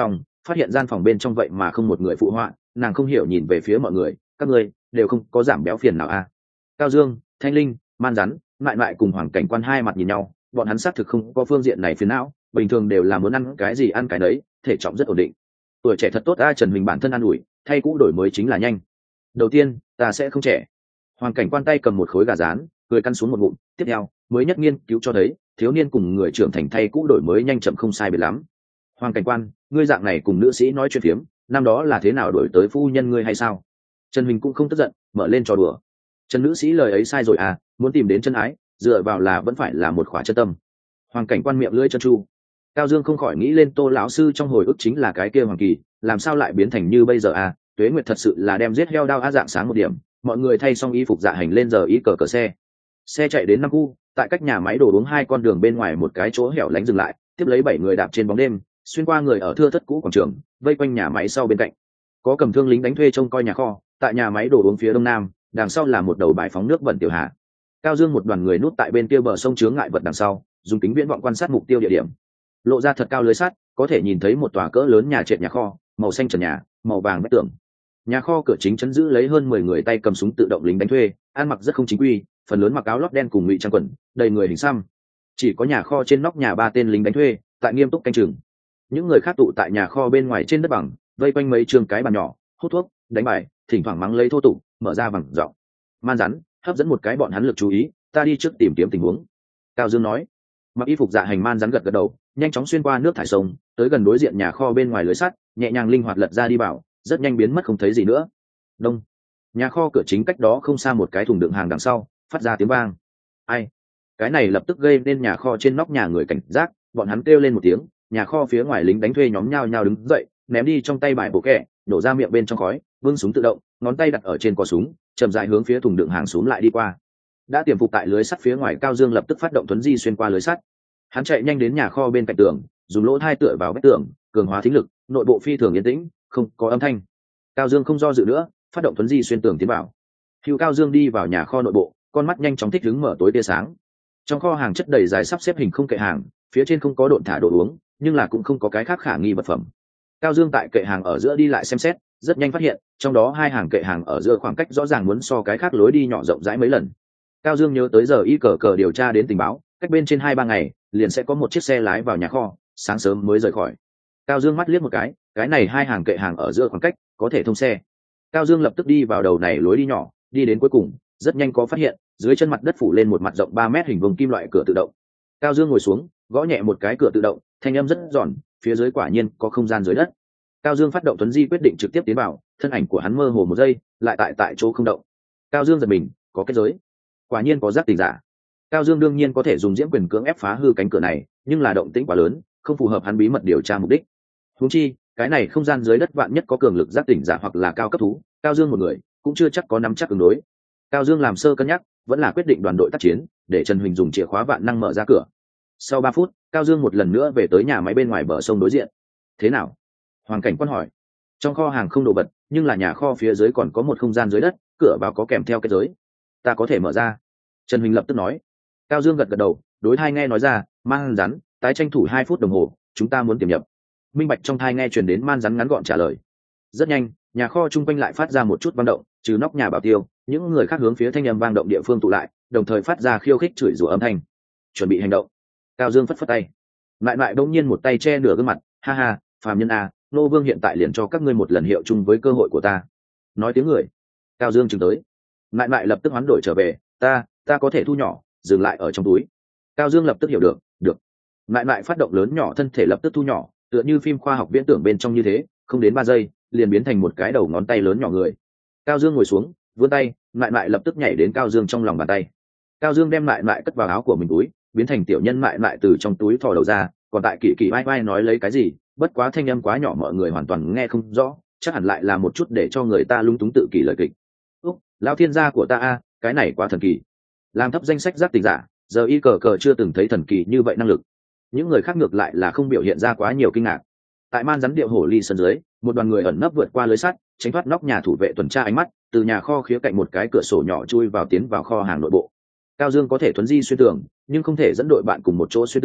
phát hiện gian phòng bên trong vậy mà không một người phụ họa, nàng không hiểu nhìn về phía mọi người, các ngươi đều không có giảm béo phiền nào à? Cao Dương, Thanh Linh, Man Rắn, Mại Mại cùng Hoàng Cảnh Quan hai mặt nhìn nhau, bọn hắn xác thực không có phương diện này phiền não, bình thường đều là muốn ăn cái gì ăn cái đấy, thể trọng rất ổn định. Tuổi trẻ thật tốt a. Trần Huỳnh bản thân ăn ủi, thay cũ đổi mới chính là nhanh. Đầu tiên, ta sẽ không trẻ. Hoàng Cảnh Quan tay cầm một khối gà rán, cười căn xuống một ngụm. Tiếp theo, mới nhất nghiên cứu cho thấy, thiếu niên cùng người trưởng thành thay cũ đổi mới nhanh chậm không sai biệt lắm. Hoàng Cảnh Quan, ngươi dạng này cùng nữ sĩ nói chuyện phiếm, năm đó là thế nào đổi tới phu nhân ngươi hay sao? Trần Huỳnh cũng không tức giận, mở lên trò đùa. Trần nữ sĩ lời ấy sai rồi à, muốn tìm đến chân ái, dựa vào là vẫn phải là một khỏa chân tâm. Hoàng Cảnh Quan miệng lưỡi chân chu. Cao Dương không khỏi nghĩ lên Tô lão sư trong hồi ức chính là cái kia Hoàng Kỳ, làm sao lại biến thành như bây giờ à? Tuế Nguyệt thật sự là đem giết heo đao á. Dạng sáng một điểm, mọi người thay xong y phục dạ hành lên giờ ý cờ cờ xe. Xe chạy đến năm khu, tại cách nhà máy đồ uống hai con đường bên ngoài một cái chỗ hẻo lánh dừng lại, tiếp lấy bảy người đạp trên bóng đêm, xuyên qua người ở thưa thất cũ quảng trường, vây quanh nhà máy sau bên cạnh. Có cầm thương lính đánh thuê trông coi nhà kho, tại nhà máy đồ uống phía đông nam, đằng sau là một đầu bãi phóng nước bẩn tiểu hà. Cao Dương một đoàn người núp tại bên kia bờ sông chướng ngại vật đằng sau, dùng kính viễn vọng quan sát mục tiêu địa điểm. Lộ ra thật cao lưới sắt, có thể nhìn thấy một tòa cỡ lớn nhà trệt nhà kho, màu xanh trần nhà, màu vàng vách tường. Nhà kho cửa chính chấn giữ lấy hơn mười người tay cầm súng tự động lính đánh thuê, ăn mặc rất không chính quy, phần lớn mặc áo lót đen cùng ngụy trang quần, đầy người hình xăm. Chỉ có nhà kho trên nóc nhà ba tên lính đánh thuê, tại nghiêm túc canh chừng. Những người khác tụ tại nhà kho bên ngoài trên đất bằng, vây quanh mấy trường cái bàn nhỏ, hút thuốc, đánh bài, thỉnh thoảng mắng lấy thô tục, mở ra bằng giọng. Man Rắn hấp dẫn một cái bọn hắn lực chú ý, ta đi trước tìm kiếm tình huống. Cao Dương nói. Mặc y phục dạ hành Man Rắn gật gật đầu, nhanh chóng xuyên qua nước thải sông, tới gần đối diện nhà kho bên ngoài lưới sắt, nhẹ nhàng linh hoạt lật ra đi bảo, rất nhanh biến mất không thấy gì nữa. Đông. Nhà kho cửa chính cách đó không xa một cái thùng đựng hàng đằng sau, phát ra tiếng vang. Ai? Cái này lập tức gây nên nhà kho trên nóc nhà người cảnh giác, bọn hắn kêu lên một tiếng, nhà kho phía ngoài lính đánh thuê nhóm nhao nhao đứng dậy, ném đi trong tay bài bộ kẹ, đổ ra miệng bên trong khói, vung súng tự động, ngón tay đặt ở trên cò súng, chậm rãi hướng phía thùng đựng hàng xuống lại đi qua. Đã tiềm phục tại lưới sắt phía ngoài, Cao Dương lập tức phát động tuấn di xuyên qua lưới sắt. Hắn chạy nhanh đến nhà kho bên cạnh tường, dùng lỗ hai tựa vào vách tường, cường hóa thính lực, nội bộ phi thường yên tĩnh, không có âm thanh. Cao Dương không do dự nữa, phát động tuấn di xuyên tường tiến vào. Hữu Cao Dương đi vào nhà kho nội bộ, con mắt nhanh chóng thích ứng mở tối tia sáng. Trong kho hàng chất đầy dài sắp xếp hình không kệ hàng, phía trên không có độn thả đồ uống, nhưng là cũng không có cái khác khả nghi vật phẩm. Cao Dương tại kệ hàng ở giữa đi lại xem xét, rất nhanh phát hiện, trong đó hai hàng kệ hàng ở giữa khoảng cách rõ ràng muốn so cái khác lối đi nhỏ rộng rãi mấy lần. Cao Dương nhớ tới giờ y cờ cờ điều tra đến tình báo, cách bên trên hai ba ngày, liền sẽ có một chiếc xe lái vào nhà kho, sáng sớm mới rời khỏi. Cao Dương mắt liếc một cái, cái này hai hàng kệ hàng ở giữa khoảng cách, có thể thông xe. Cao Dương lập tức đi vào đầu này lối đi nhỏ, đi đến cuối cùng, rất nhanh có phát hiện, dưới chân mặt đất phủ lên một mặt rộng ba mét hình vuông kim loại cửa tự động. Cao Dương ngồi xuống, gõ nhẹ một cái cửa tự động, thanh âm rất giòn, phía dưới quả nhiên có không gian dưới đất. Cao Dương phát động tuấn di quyết định trực tiếp tiến vào, thân ảnh của hắn mơ hồ một giây, lại tại tại chỗ không động. Cao Dương giật mình, có kết giới, quả nhiên có giác tỉnh giả. Cao Dương đương nhiên có thể dùng diễm quyền cưỡng ép phá hư cánh cửa này, nhưng là động tĩnh quá lớn, không phù hợp hắn bí mật điều tra mục đích. Huống chi, cái này không gian dưới đất vạn nhất có cường lực giác tỉnh giả hoặc là cao cấp thú, Cao Dương một người cũng chưa chắc có nắm chắc ứng đối. Cao Dương làm sơ cân nhắc, vẫn là quyết định đoàn đội tác chiến, để Trần Huỳnh dùng chìa khóa vạn năng mở ra cửa. Sau ba phút, Cao Dương một lần nữa về tới nhà máy bên ngoài bờ sông đối diện. Thế nào? Hoàng Cảnh Quan hỏi. Trong kho hàng không đồ vật, nhưng là nhà kho phía dưới còn có một không gian dưới đất, cửa vào có kèm theo kết giới. Ta có thể mở ra. Trần Huỳnh lập tức nói. Cao Dương gật gật đầu, đối thai nghe nói ra, Man Rắn, tái tranh thủ hai phút đồng hồ, chúng ta muốn tiềm nhập. Minh bạch trong thai nghe truyền đến Man Rắn ngắn gọn trả lời. Rất nhanh, nhà kho chung quanh lại phát ra một chút vang động, trừ nóc nhà bảo tiêu, những người khác hướng phía thanh âm vang động địa phương tụ lại, đồng thời phát ra khiêu khích chửi rủa âm thanh. Chuẩn bị hành động. Cao Dương phất phất tay. Lại lại bỗng nhiên một tay che nửa gương mặt, ha ha, phàm nhân a, nô vương hiện tại liền cho các ngươi một lần hiệu chung với cơ hội của ta. Nói tiếng người. Cao Dương chừng tới. Lại lại lập tức hoán đổi trở về, ta, ta có thể thu nhỏ, dừng lại ở trong túi. Cao Dương lập tức hiểu được, được. Lại lại phát động lớn nhỏ thân thể lập tức thu nhỏ, tựa như phim khoa học viễn tưởng bên trong như thế, không đến ba giây, liền biến thành một cái đầu ngón tay lớn nhỏ người. Cao Dương ngồi xuống, vươn tay, lại lại lập tức nhảy đến Cao Dương trong lòng bàn tay. Cao Dương đem lại lại cất vào áo của mình túi, biến thành tiểu nhân lại lại từ trong túi thò đầu ra, còn tại kỳ kỳ vai vai nói lấy cái gì, bất quá thanh âm quá nhỏ mọi người hoàn toàn nghe không rõ, chắc hẳn lại là một chút để cho người ta lung túng tự kỷ lời kịch. Úc, lão thiên gia của ta a, cái này quá thần kỳ. Làm thấp danh sách giác tỉnh giả, giờ y cờ cờ chưa từng thấy thần kỳ như vậy năng lực. Những người khác ngược lại là không biểu hiện ra quá nhiều kinh ngạc. Tại Man Rắn điệu hổ ly sân dưới, một đoàn người ẩn nấp vượt qua lưới sắt, tránh thoát nóc nhà thủ vệ tuần tra ánh mắt, từ nhà kho khía cạnh một cái cửa sổ nhỏ chui vào tiến vào kho hàng nội bộ. Cao Dương có thể thuấn di xuyên tường, nhưng không thể dẫn đội bạn cùng một chỗ xuyên tường,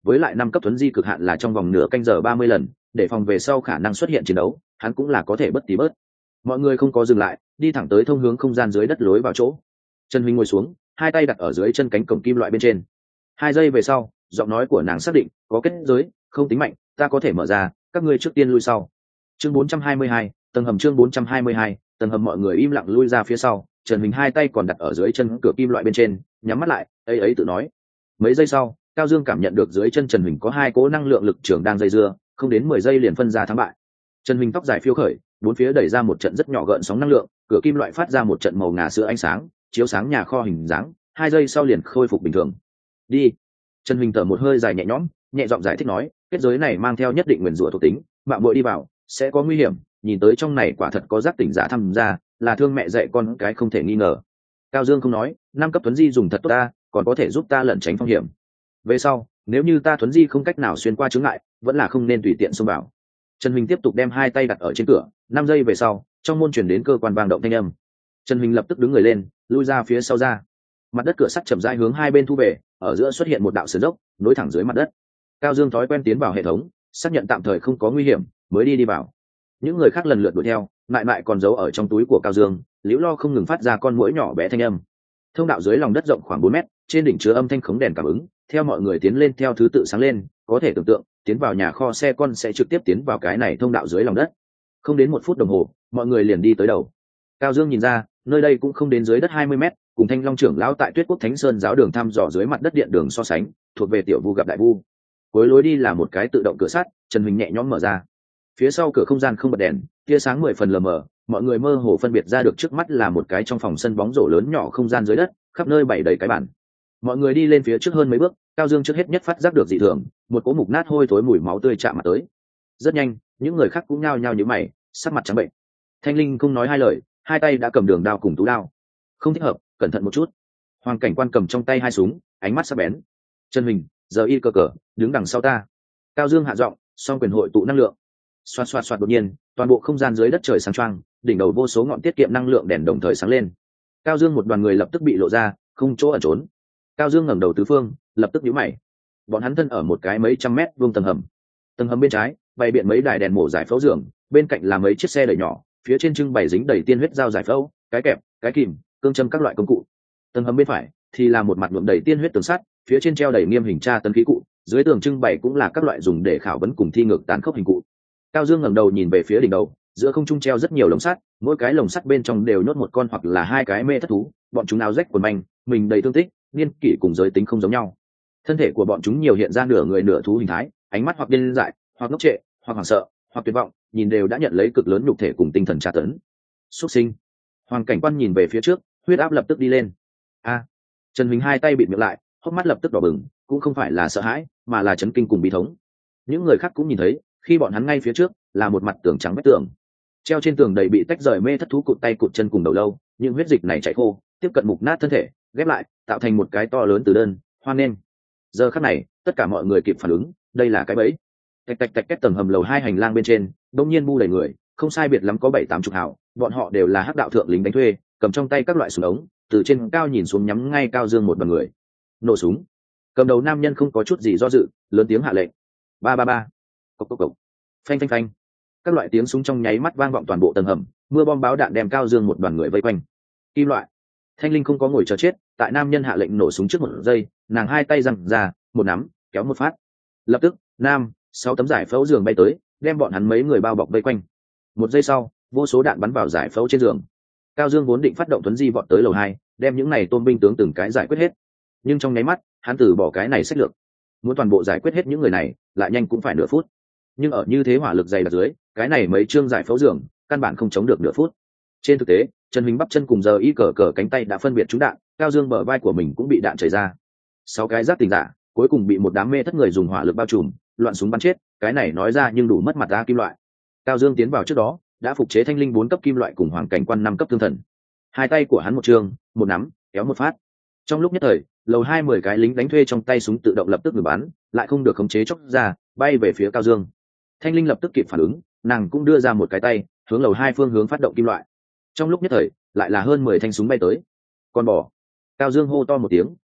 với lại năm cấp thuấn di cực hạn là trong vòng nửa canh giờ ba mươi lần, để phòng về sau khả năng xuất hiện chiến đấu, hắn cũng là có thể bất tí bớt. Mọi người không có dừng lại, đi thẳng tới thông hướng không gian dưới đất lối vào chỗ. Trần Huỳnh ngồi xuống, hai tay đặt ở dưới chân cánh cổng kim loại bên trên. Hai giây về sau, giọng nói của nàng xác định, có kết giới, không tính mạnh, ta có thể mở ra, các ngươi trước tiên lui sau. Chương bốn trăm hai mươi hai, tầng hầm chương bốn trăm hai mươi hai, tầng hầm mọi người im lặng lui ra phía sau, Trần Huỳnh hai tay còn đặt ở dưới chân cửa kim loại bên trên, nhắm mắt lại, ấy ấy tự nói. Mấy giây sau, Cao Dương cảm nhận được dưới chân Trần Huỳnh có hai cỗ năng lượng lực trường đang dây dưa, không đến mười giây liền phân ra thắng bại. Trần Huỳnh tóc dài phiêu khởi, bốn phía đẩy ra một trận rất nhỏ gợn sóng năng lượng, cửa kim loại phát ra một trận màu ngà sữa ánh sáng, chiếu sáng nhà kho hình dáng, hai giây sau liền khôi phục bình thường. Đi. Trần Huỳnh thở một hơi dài nhẹ nhõm, nhẹ giọng giải thích nói, kết giới này mang theo nhất định nguyền rủa thuộc tính, mạo muội đi vào sẽ có nguy hiểm, nhìn tới trong này quả thật có giác tỉnh giả tham gia, là thương mẹ dạy con cái không thể nghi ngờ. Cao Dương không nói, năm cấp thuấn di dùng thật tốt ta, còn có thể giúp ta lẩn tránh phong hiểm. Về sau, nếu như ta thuấn di không cách nào xuyên qua chướng ngại, vẫn là không nên tùy tiện xông vào. Trần Huỳnh tiếp tục đem hai tay đặt ở trên cửa, năm giây về sau, trong môn truyền đến cơ quan vang động thanh âm. Trần Huỳnh lập tức đứng người lên, lui ra phía sau ra. Mặt đất cửa sắt chậm rãi hướng hai bên thu về, ở giữa xuất hiện một đạo sườn dốc, nối thẳng dưới mặt đất. Cao Dương thói quen tiến vào hệ thống, xác nhận tạm thời không có nguy hiểm, mới đi đi vào. Những người khác lần lượt đuổi theo, lại lại còn giấu ở trong túi của Cao Dương, liễu lo không ngừng phát ra con muỗi nhỏ bé thanh âm. Thông đạo dưới lòng đất rộng khoảng bốn mét, trên đỉnh chứa âm thanh khống đèn cảm ứng, theo mọi người tiến lên theo thứ tự sáng lên, có thể tưởng tượng, tiến vào nhà kho xe con sẽ trực tiếp tiến vào cái này thông đạo dưới lòng đất. Không đến một phút đồng hồ, mọi người liền đi tới đầu. Cao Dương nhìn ra, nơi đây cũng không đến dưới đất hai mươi mét, cùng Thanh Long trưởng lão tại Tuyết Quốc Thánh Sơn giáo đường thăm dò dưới mặt đất điện đường so sánh, thuộc về tiểu vu gặp đại vu. Cuối lối đi là một cái tự động cửa sắt, Trần Huỳnh nhẹ nhõm mở ra. Phía sau cửa không gian không bật đèn, tia sáng mười phần lờ mờ, mọi người mơ hồ phân biệt ra được trước mắt là một cái trong phòng sân bóng rổ lớn nhỏ không gian dưới đất, khắp nơi bày đầy cái bàn. Mọi người đi lên phía trước hơn mấy bước, Cao Dương trước hết nhất phát giác được dị thường, một cỗ mục nát hôi thối mùi máu tươi chạm mặt tới. Rất nhanh, những người khác cũng nhao nhao nhíu mày, sắc mặt trắng bệnh. Thanh Linh không nói hai lời, hai tay đã cầm đường đao cùng tú đao. Không thích hợp, cẩn thận một chút. Hoàng Cảnh Quan cầm trong tay hai súng, ánh mắt sắc bén. Trần Huỳnh, giờ y cờ cờ, đứng đằng sau ta. Cao Dương hạ giọng, song quyền hội tụ năng lượng. Xoạt xoạt xoạt đột nhiên, toàn bộ không gian dưới đất trời sáng choang, đỉnh đầu vô số ngọn tiết kiệm năng lượng đèn đồng thời sáng lên. Cao Dương một đoàn người lập tức bị lộ ra, không chỗ ẩn trốn. Cao Dương ngẩng đầu tứ phương, lập tức nhíu mày. Bọn hắn thân ở một cái mấy trăm mét vuông tầng hầm. Tầng hầm bên trái, bày biện mấy đài đèn mổ giải phẫu giường, bên cạnh là mấy chiếc xe đẩy nhỏ, phía trên trưng bày dính đầy tiên huyết dao giải phẫu, cái kẹp, cái kìm, cương châm các loại công cụ. Tầng hầm bên phải thì là một mặt nhuộm đầy tiên huyết tường sắt, phía trên treo đầy nghiêm hình tra tấn khí cụ, dưới tường trưng bày cũng là các loại dùng để khảo vấn cùng thi ngược tàn khốc hình cụ. Cao Dương ngẩng đầu nhìn về phía đỉnh đầu, giữa không trung treo rất nhiều lồng sắt, mỗi cái lồng sắt bên trong đều nhốt một con hoặc là hai cái mê thất thú, bọn chúng áo rách quần manh, mình đầy thương tích, niên kỷ cùng giới tính không giống nhau. Thân thể của bọn chúng nhiều hiện ra nửa người nửa thú hình thái, ánh mắt hoặc điên dại, hoặc ngốc trệ, hoặc hoảng sợ, hoặc tuyệt vọng, nhìn đều đã nhận lấy cực lớn nhục thể cùng tinh thần tra tấn. Xuất sinh. Hoàng Cảnh Quan nhìn về phía trước, huyết áp lập tức đi lên. A. Trần Huỳnh hai tay bịt miệng lại, hốc mắt lập tức đỏ bừng, cũng không phải là sợ hãi, mà là chấn kinh cùng bi thống. Những người khác cũng nhìn thấy, khi bọn hắn ngay phía trước là một mặt tường trắng vách tường, treo trên tường đầy bị tách rời mê thất thú cụt tay cụt chân cùng đầu lâu, những huyết dịch này chảy khô, tiếp cận mục nát thân thể, ghép lại, tạo thành một cái to lớn từ đơn, hoan nên. Giờ khắc này, tất cả mọi người kịp phản ứng, đây là cái bẫy. Tạch tạch tạch cách tầng hầm lầu hai hành lang bên trên, đông nhiên bu đầy người, không sai biệt lắm có bảy tám chục hào, bọn họ đều là hắc đạo thượng lính đánh thuê, cầm trong tay các loại súng ống, từ trên cao nhìn xuống nhắm ngay Cao Dương một bằng người. Nổ súng. Cầm đầu nam nhân không có chút gì do dự, lớn tiếng hạ lệnh. Ba ba ba. Cộc cộc cộc. Phanh phanh phanh. Các loại tiếng súng trong nháy mắt vang vọng toàn bộ tầng hầm, mưa bom báo đạn đem Cao Dương một đoàn người vây quanh. Kim loại. Thanh Linh không có ngồi chờ chết, tại nam nhân hạ lệnh nổ súng trước một giây, nàng hai tay giằng ra, một nắm, kéo một phát. Lập tức, nam, sáu tấm giải phẫu giường bay tới, đem bọn hắn mấy người bao bọc vây quanh. Một giây sau, vô số đạn bắn vào giải phẫu trên giường. Cao Dương vốn định phát động tuấn di vọt tới lầu hai, đem những này tôn binh tướng từng cái giải quyết hết, nhưng trong nháy mắt, hắn từ bỏ cái này sách lược. Muốn toàn bộ giải quyết hết những người này, lại nhanh cũng phải nửa phút. Nhưng ở như thế hỏa lực dày đặc dưới, cái này mấy chương giải phẫu giường, căn bản không chống được nửa phút. Trên thực tế, Trần Huỳnh bắp chân cùng giờ y cờ cờ cánh tay đã phân biệt trúng đạn, Cao Dương bờ vai của mình cũng bị đạn chảy ra. Sáu cái giáp tình giả, cuối cùng bị một đám mê thất người dùng hỏa lực bao trùm, loạn súng bắn chết, cái này nói ra nhưng đủ mất mặt ra kim loại. Cao Dương tiến vào trước đó, đã phục chế Thanh Linh bốn cấp kim loại cùng Hoàng Cảnh Quan năm cấp thương thần. Hai tay của hắn một trường, một nắm, kéo một phát. Trong lúc nhất thời, lầu hai mười cái lính đánh thuê trong tay súng tự động lập tức ngừng bắn, lại không được khống chế chốc ra, bay về phía Cao Dương. Thanh Linh lập tức kịp phản ứng, nàng cũng đưa ra một cái tay, hướng lầu hai phương hướng phát động kim loại. Trong lúc nhất thời, lại là hơn mười thanh súng bay tới. Con bò. Cao Dương hô to một tiếng,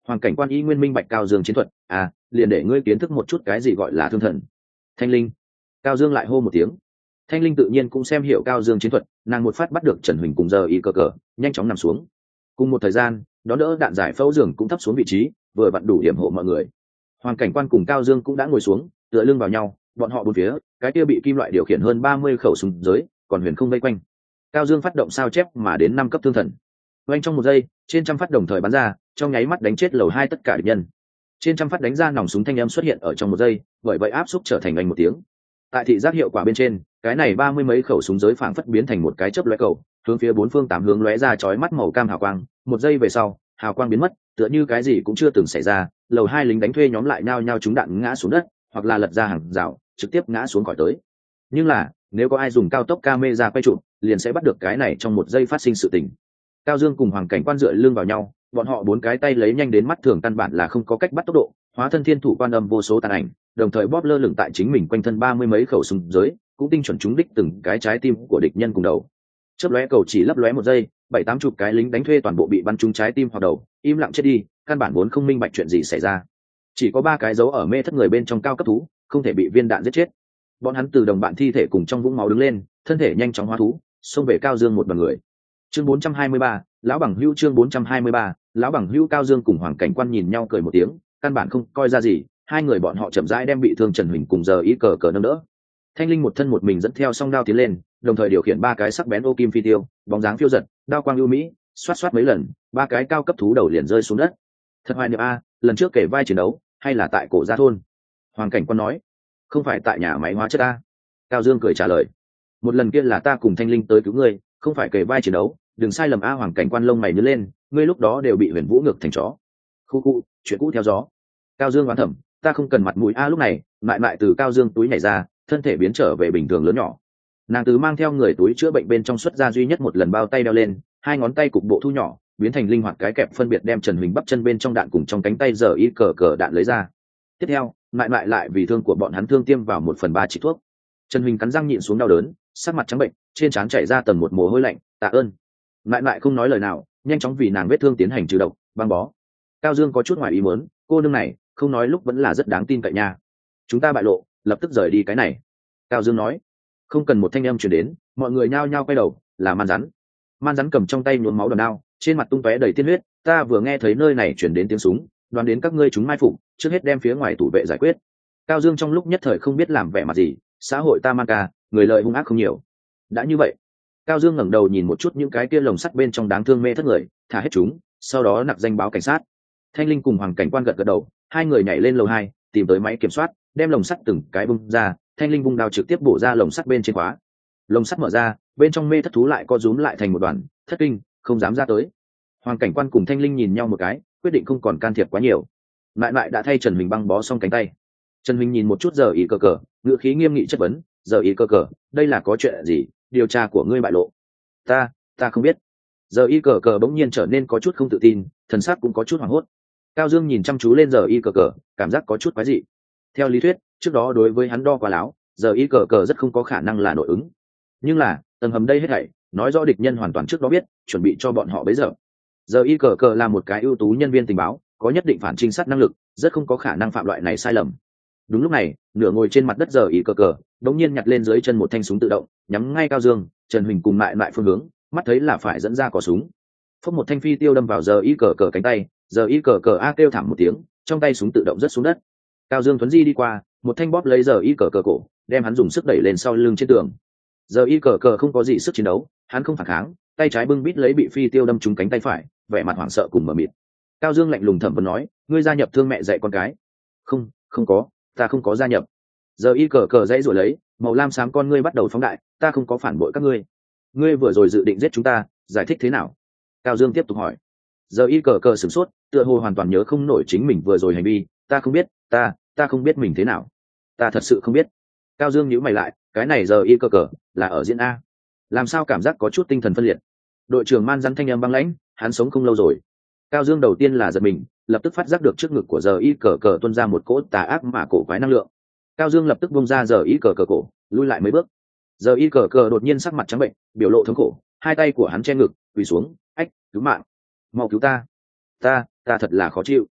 Hoàng cảnh quan y nguyên minh bạch Cao Dương chiến thuật, à liền để ngươi kiến thức một chút cái gì gọi là thương thần. Thanh linh. Cao Dương lại hô một tiếng. Thanh linh tự nhiên cũng xem hiểu Cao Dương chiến thuật, nàng một phát bắt được Trần Huỳnh cùng giờ y cờ cờ, nhanh chóng nằm xuống. Cùng một thời gian, đón đỡ đạn giải phẫu giường cũng thấp xuống vị trí, vừa vặn đủ điểm hộ mọi người. Hoàng cảnh quan cùng Cao Dương cũng đã ngồi xuống, tựa lưng vào nhau, bọn họ bốn phía, cái kia bị kim loại điều khiển hơn ba mươi khẩu súng giới, còn huyền không vây quanh. Cao Dương phát động sao chép mà đến năm cấp thương thần. Oanh trong một giây, trên trăm phát đồng thời bắn ra, trong nháy mắt đánh chết lầu hai tất cả địch nhân. Trên trăm phát đánh ra nòng súng thanh âm xuất hiện ở trong một giây, bởi vậy áp xúc trở thành anh một tiếng. Tại thị giác hiệu quả bên trên, cái này ba mươi mấy khẩu súng giới phảng phất biến thành một cái chớp lóe cầu, hướng phía bốn phương tám hướng lóe ra chói mắt màu cam hào quang, một giây về sau, hào quang biến mất, tựa như cái gì cũng chưa từng xảy ra, lầu hai lính đánh thuê nhóm lại nhao nhao trúng đạn ngã xuống đất, hoặc là lật ra hàng rào, trực tiếp ngã xuống khỏi tới. Nhưng là, nếu có ai dùng cao tốc camera quay chụp, liền sẽ bắt được cái này trong một giây phát sinh sự tình. Cao Dương cùng Hoàng cảnh quan dựa lưng vào nhau, bọn họ bốn cái tay lấy nhanh đến mắt thường căn bản là không có cách bắt tốc độ, hóa thân thiên thủ quan âm vô số tàn ảnh, đồng thời bóp lơ lửng tại chính mình quanh thân ba mươi mấy khẩu súng giới, cũng tinh chuẩn trúng đích từng cái trái tim của địch nhân cùng đầu. Chớp lóe cầu chỉ lấp lóe một giây, bảy tám chục cái lính đánh thuê toàn bộ bị bắn trúng trái tim hoặc đầu, im lặng chết đi, căn bản vốn không minh bạch chuyện gì xảy ra. Chỉ có ba cái dấu ở mê thất người bên trong cao cấp thú, không thể bị viên đạn giết chết. Bọn hắn từ đồng bạn thi thể cùng trong vũng máu đứng lên, thân thể nhanh chóng hóa thú, xông về Cao Dương một đoàn người. Chương bốn trăm hai mươi ba, lão bằng hữu chương bốn trăm hai mươi ba, lão bằng hữu. Cao Dương cùng Hoàng cảnh quan nhìn nhau cười một tiếng, căn bản không coi ra gì, hai người bọn họ chậm rãi đem bị thương Trần Huỳnh cùng giờ ý cờ cờ nâng đỡ. Thanh linh một thân một mình dẫn theo song đao tiến lên, đồng thời điều khiển ba cái sắc bén ô kim phi tiêu, bóng dáng phiêu giật, đao quang ưu mỹ, xoát xoát mấy lần, ba cái cao cấp thú đầu liền rơi xuống đất. Thật hoài niệm a, lần trước kể vai chiến đấu, hay là tại cổ gia thôn? Hoàng cảnh quan nói. Không phải tại nhà máy hóa chất a. Cao Dương cười trả lời. Một lần kia là ta cùng Thanh linh tới cứu ngươi, không phải kể vai chiến đấu, đừng sai lầm a. Hoàng cảnh quan lông mày nhớ lên, ngươi lúc đó đều bị Huyền Vũ ngược thành chó. Khu khu, chuyện cũ theo gió. Cao Dương oán thầm, ta không cần mặt mũi a. Lúc này, lại lại từ Cao Dương túi nhảy ra, thân thể biến trở về bình thường lớn nhỏ. Nàng từ mang theo người túi chữa bệnh bên trong xuất ra duy nhất một lần bao tay đeo lên, hai ngón tay cục bộ thu nhỏ, biến thành linh hoạt cái kẹp phân biệt đem Trần Huỳnh bắp chân bên trong đạn cùng trong cánh tay giờ y cờ cờ đạn lấy ra. Tiếp theo, lại lại lại vì thương của bọn hắn thương tiêm vào một phần ba chỉ thuốc. Trần Huỳnh cắn răng nhịn xuống đau đớn, sắc mặt trắng bệnh, trên trán chảy ra tầng một mồ hôi lạnh, tạ ơn. Lại lại không nói lời nào, nhanh chóng vì nàng vết thương tiến hành trừ độc, băng bó. Cao Dương có chút ngoài ý muốn, cô nương này, không nói lúc vẫn là rất đáng tin cậy nha. Chúng ta bại lộ, lập tức rời đi cái này. Cao Dương nói. Không cần một thanh âm truyền đến, mọi người nhao nhao quay đầu, là Man Rắn. Man Rắn cầm trong tay nhuốm máu đòn đao, trên mặt tung tóe đầy tiên huyết, ta vừa nghe thấy nơi này truyền đến tiếng súng, đoán đến các ngươi chúng mai phục, trước hết đem phía ngoài thủ vệ giải quyết. Cao Dương trong lúc nhất thời không biết làm vẻ mặt gì, xã hội ta man ca, người lợi hung ác không nhiều. Đã như vậy, Cao Dương ngẩng đầu nhìn một chút những cái kia lồng sắt bên trong đáng thương mê thất người, thả hết chúng, sau đó nặc danh báo cảnh sát. Thanh linh cùng Hoàng cảnh quan gật gật đầu, hai người nhảy lên lầu hai, tìm tới máy kiểm soát, đem lồng sắt từng cái bung ra. Thanh linh vung đao trực tiếp bổ ra lồng sắt bên trên khóa. Lồng sắt mở ra, bên trong mê thất thú lại co rúm lại thành một đoàn, thất kinh, không dám ra tới. Hoàng cảnh quan cùng Thanh linh nhìn nhau một cái, quyết định không còn can thiệp quá nhiều. Lại lại đã thay Trần Huỳnh băng bó xong cánh tay. Trần Huỳnh nhìn một chút giờ ý cờ cờ, ngữ khí nghiêm nghị chất vấn, giờ ý cờ cờ, đây là có chuyện gì? Điều tra của ngươi bại lộ. Ta, ta không biết. Giờ y cờ cờ bỗng nhiên trở nên có chút không tự tin, thần sắc cũng có chút hoảng hốt. Cao Dương nhìn chăm chú lên giờ y cờ cờ, cảm giác có chút quái dị. Theo lý thuyết, trước đó đối với hắn đo quá láo, giờ y cờ cờ rất không có khả năng là nội ứng. Nhưng là, tầng hầm đây hết thảy, nói rõ địch nhân hoàn toàn trước đó biết, chuẩn bị cho bọn họ bấy giờ. Giờ y cờ cờ là một cái ưu tú nhân viên tình báo, có nhất định phản trinh sát năng lực, rất không có khả năng phạm loại này sai lầm. Đúng lúc này, nửa ngồi trên mặt đất giờ y cờ cờ, đống nhiên nhặt lên dưới chân một thanh súng tự động, nhắm ngay Cao Dương, Trần Huỳnh cùng lại lại phương hướng, mắt thấy là phải dẫn ra cò súng. Phốc một thanh phi tiêu đâm vào giờ y cờ cờ cánh tay, giờ y cờ cờ a kêu thảm một tiếng, trong tay súng tự động rớt xuống đất. Cao Dương thuấn di đi qua, một thanh bóp lấy giờ y cờ cờ cổ, đem hắn dùng sức đẩy lên sau lưng trên tường. Giờ y cờ cờ không có gì sức chiến đấu, hắn không phản kháng, tay trái bưng bít lấy bị phi tiêu đâm trúng cánh tay phải, vẻ mặt hoảng sợ cùng mờ mịt. Cao Dương lạnh lùng thẩm vấn nói, ngươi gia nhập thương mẹ dạy con cái? Không, không có, ta không có gia nhập. Giờ y cờ cờ dãy rồi lấy, màu lam xám con ngươi bắt đầu phóng đại, ta không có phản bội các ngươi. Ngươi vừa rồi dự định giết chúng ta, giải thích thế nào? Cao Dương tiếp tục hỏi. Giờ y cờ cờ sửng sốt, tựa hồ hoàn toàn nhớ không nổi chính mình vừa rồi hành vi, ta không biết, ta, ta không biết mình thế nào. Ta thật sự không biết. Cao Dương nhíu mày lại, cái này giờ y cờ cờ, là ở diễn A. Làm sao cảm giác có chút tinh thần phân liệt? Đội trưởng Man Rắn thanh âm băng lãnh, hắn sống không lâu rồi. Cao Dương đầu tiên là giật mình, lập tức phát giác được trước ngực của giờ y cờ cờ tuôn ra một cỗ tà ác mà cổ quái năng lượng. Cao Dương lập tức bung ra giờ y cờ cờ cổ, lui lại mấy bước. Giờ y cờ cờ đột nhiên sắc mặt trắng bệnh, biểu lộ thống khổ, hai tay của hắn che ngực, quỳ xuống, ách, cứu mạng, mau cứu ta, ta, ta thật là khó chịu.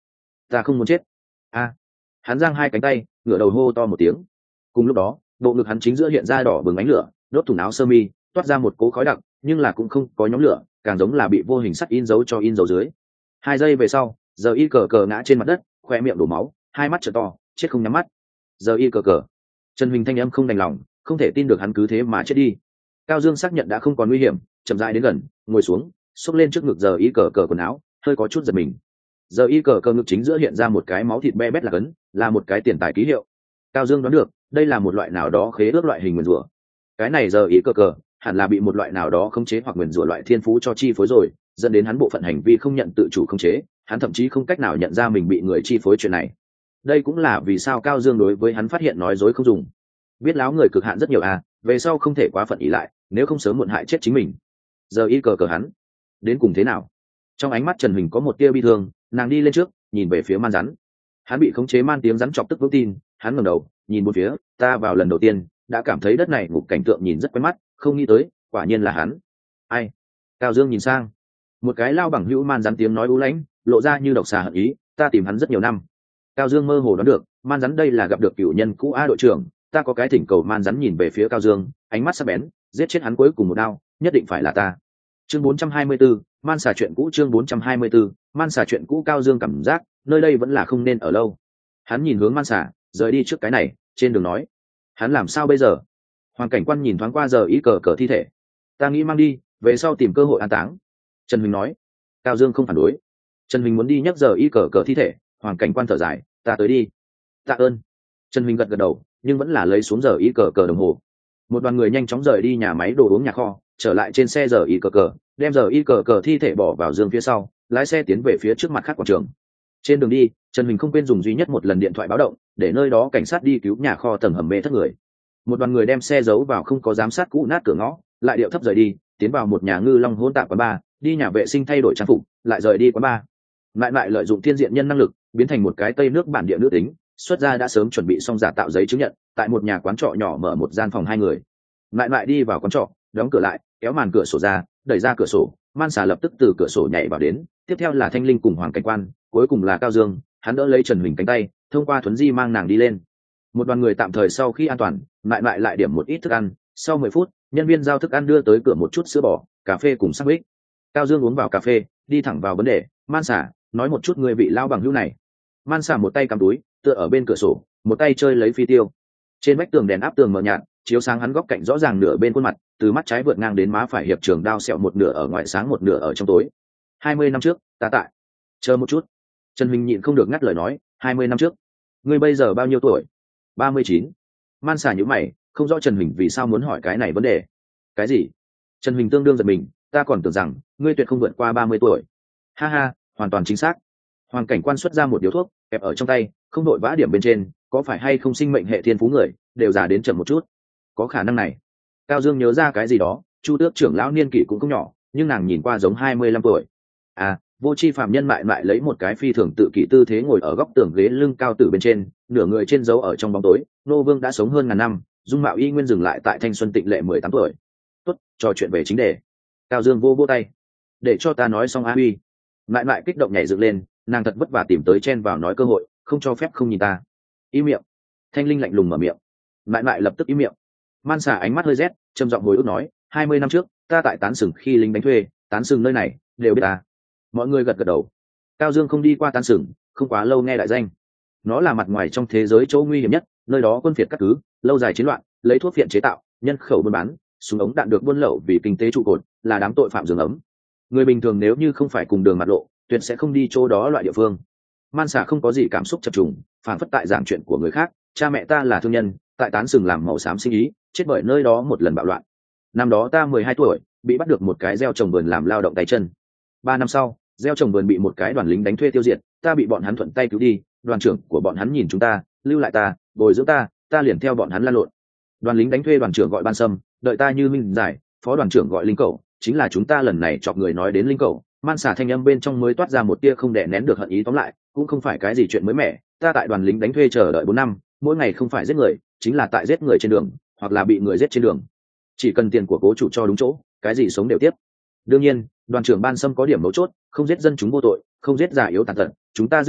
ta không muốn chết. A. Hắn giang hai cánh tay, ngửa đầu hô to một tiếng. Cùng lúc đó, bộ ngực hắn chính giữa hiện ra đỏ bừng ánh lửa, đốt thủng áo sơ mi, toát ra một cỗ khói đặc, nhưng là cũng không có nhóm lửa, càng giống là bị vô hình sắt in dấu cho in dấu dưới. Hai giây về sau, giờ y cờ cờ ngã trên mặt đất, khoe miệng đổ máu, hai mắt trợ to, chết không nhắm mắt. Giờ y cờ cờ. Trần Huỳnh thanh âm không đành lòng, không thể tin được hắn cứ thế mà chết đi. Cao Dương xác nhận đã không còn nguy hiểm, chậm rãi đến gần, ngồi xuống, xốc lên trước ngực giờ y cờ cờ quần áo, hơi có chút giật mình. Giờ y cờ cờ ngực chính giữa hiện ra một cái máu thịt be bét là cấn, là một cái tiền tài ký hiệu. Cao Dương đoán được, đây là một loại nào đó khế ước loại hình nguyền rủa. Cái này giờ y cờ cờ hẳn là bị một loại nào đó khống chế hoặc nguyền rủa loại thiên phú cho chi phối rồi, dẫn đến hắn bộ phận hành vi không nhận tự chủ khống chế, hắn thậm chí không cách nào nhận ra mình bị người chi phối chuyện này. Đây cũng là vì sao Cao Dương đối với hắn phát hiện nói dối không dùng. Biết láo người cực hạn rất nhiều à, về sau không thể quá phận ý lại, nếu không sớm muộn hại chết chính mình. Giờ y cờ cờ hắn đến cùng thế nào? Trong ánh mắt Trần Huỳnh có một tia bi thương, nàng đi lên trước, nhìn về phía man rắn. Hắn bị khống chế man tiếng rắn chọc tức vững tin, hắn ngẩng đầu, nhìn bốn phía, ta vào lần đầu tiên đã cảm thấy đất này ngục cảnh tượng nhìn rất quen mắt, không nghĩ tới, quả nhiên là hắn. Ai? Cao Dương nhìn sang, một cái lao bằng hữu man rắn tiếng nói u lãnh, lộ ra như độc xà hận ý, ta tìm hắn rất nhiều năm. Cao Dương mơ hồ đoán được, man rắn đây là gặp được cựu nhân cũ A đội trưởng, ta có cái thỉnh cầu. Man rắn nhìn về phía Cao Dương, ánh mắt sắc bén, giết chết hắn cuối cùng một đao, nhất định phải là ta. Chương bốn trăm hai mươi 4, man xà chuyện cũ. Chương bốn trăm hai mươi 4, man xà chuyện cũ. Cao Dương cảm giác nơi đây vẫn là không nên ở lâu. Hắn nhìn hướng man xà, rời đi trước cái này, trên đường nói, hắn làm sao bây giờ? Hoàng cảnh quan nhìn thoáng qua giờ ý cờ cờ thi thể, ta nghĩ mang đi, về sau tìm cơ hội an táng. Trần Huỳnh nói. Cao Dương không phản đối. Trần Huỳnh muốn đi nhấc giờ y cờ cờ thi thể, Hoàng cảnh quan thở dài, ta tới đi. Tạ ơn. Trần Huỳnh gật gật đầu, nhưng vẫn là lấy xuống giờ y cờ cờ đồng hồ. Một đoàn người nhanh chóng rời đi nhà máy đồ uống nhà kho, trở lại trên xe giờ y cờ cờ, đem giờ y cờ cờ thi thể bỏ vào giường phía sau, lái xe tiến về phía trước mặt khác quảng trường. Trên đường đi, Trần Huỳnh không quên dùng duy nhất một lần điện thoại báo động, để nơi đó cảnh sát đi cứu nhà kho tầng hầm mê thất người. Một đoàn người đem xe giấu vào không có giám sát cũ nát cửa ngõ, lại điệu thấp rời đi, tiến vào một nhà ngư long hỗn tạp quán bar, đi nhà vệ sinh thay đổi trang phục, lại rời đi quán bar. Lại lại lợi dụng thiên diện nhân năng lực, biến thành một cái tây nước bản địa nữ tính, xuất ra đã sớm chuẩn bị xong giả tạo giấy chứng nhận, tại một nhà quán trọ nhỏ mở một gian phòng hai người. Lại lại đi vào quán trọ, đóng cửa lại, kéo màn cửa sổ ra, đẩy ra cửa sổ, man xà lập tức từ cửa sổ nhảy vào đến, tiếp theo là Thanh Linh cùng Hoàng cảnh quan, cuối cùng là Cao Dương, hắn đỡ lấy Trần Huỳnh cánh tay, thông qua thuấn di mang nàng đi lên. Một đoàn người tạm thời sau khi an toàn, lại lại lại điểm một ít thức ăn, sau mười phút, nhân viên giao thức ăn đưa tới cửa một chút sữa bò, cà phê cùng sandwich. Cao Dương uống vào cà phê, đi thẳng vào vấn đề, man xà, nói một chút người vị lao bằng hữu này. Man xà một tay cầm túi, tựa ở bên cửa sổ, một tay chơi lấy phi tiêu. Trên vách tường đèn áp tường mờ nhạt, chiếu sáng hắn góc cạnh rõ ràng nửa bên khuôn mặt, từ mắt trái vượt ngang đến má phải hiệp trường đao sẹo một nửa ở ngoài sáng một nửa ở trong tối. Hai mươi năm trước, ta tại. Chờ một chút. Trần Huỳnh nhịn không được ngắt lời nói, hai mươi năm trước. Ngươi bây giờ bao nhiêu tuổi? Ba mươi chín. Man xà nhíu mày, không rõ Trần Huỳnh vì sao muốn hỏi cái này vấn đề. Cái gì? Trần Huỳnh tương đương giật mình, ta còn tưởng rằng ngươi tuyệt không vượt qua ba mươi tuổi. Ha ha, hoàn toàn chính xác. Hoàng cảnh quan xuất ra một điếu thuốc, kẹp ở trong tay, không đội vã điểm bên trên, có phải hay không sinh mệnh hệ thiên phú người, đều già đến chậm một chút. Có khả năng này. Cao Dương nhớ ra cái gì đó, Chu Tước trưởng lão niên kỷ cũng không nhỏ, nhưng nàng nhìn qua giống hai mươi lăm tuổi. À, vô tri phạm nhân mại mại lấy một cái phi thường tự kỷ tư thế ngồi ở góc tường ghế lưng cao tử bên trên, nửa người trên giấu ở trong bóng tối. Nô Vương đã sống hơn ngàn năm, dung mạo y nguyên dừng lại tại thanh xuân tịnh lệ mười tám tuổi. Tốt, trò chuyện về chính đề. Cao Dương vô vô tay, để cho ta nói xong a uy. Mại mại kích động nhảy dựng lên, nàng thật vất vả tìm tới chen vào nói cơ hội, không cho phép không nhìn ta. Im miệng. Thanh Linh lạnh lùng mở miệng. Mại mại lập tức im miệng. Man xà ánh mắt hơi rét, trầm giọng hồi ức nói, hai mươi năm trước, ta tại Tán Sừng khi lính đánh thuê, Tán Sừng nơi này đều biết ta. Mọi người gật gật đầu. Cao Dương không đi qua Tán Sừng, không quá lâu nghe đại danh. Nó là mặt ngoài trong thế giới chỗ nguy hiểm nhất, nơi đó quân phiệt cắt cứ, lâu dài chiến loạn, lấy thuốc phiện chế tạo, nhân khẩu buôn bán, súng ống đạn được buôn lậu vì kinh tế trụ cột, là đám tội phạm giường ấm. Người bình thường nếu như không phải cùng đường mặt lộ, tuyệt sẽ không đi chỗ đó loại địa phương. Man xà không có gì cảm xúc chập trùng, phản phất tại giảng chuyện của người khác. Cha mẹ ta là thương nhân, tại Tán Sừng làm màu xám sinh ý, chết bởi nơi đó một lần bạo loạn. Năm đó ta mười hai tuổi, bị bắt được một cái gieo trồng vườn làm lao động tay chân. Ba năm sau, gieo trồng vườn bị một cái đoàn lính đánh thuê tiêu diệt, ta bị bọn hắn thuận tay cứu đi. Đoàn trưởng của bọn hắn nhìn chúng ta, lưu lại ta, bồi dưỡng ta, ta liền theo bọn hắn lăn lộn. Đoàn lính đánh thuê đoàn trưởng gọi Ban Sâm, đợi ta như minh giải, phó đoàn trưởng gọi Linh Cẩu, chính là chúng ta lần này chọc người nói đến Linh Cẩu. Man xà thanh âm bên trong mới toát ra một tia không đè nén được hận ý, tóm lại cũng không phải cái gì chuyện mới mẻ. Ta tại đoàn lính đánh thuê chờ đợi bốn năm, mỗi ngày không phải giết người, chính là tại giết người trên đường, hoặc là bị người giết trên đường. Chỉ cần tiền của cố chủ cho đúng chỗ, cái gì sống đều tiếp. Đương nhiên, đoàn trưởng Ban Sâm có điểm mấu chốt, không giết dân chúng vô tội, không giết già yếu tàn tật. Chúng ta giết người,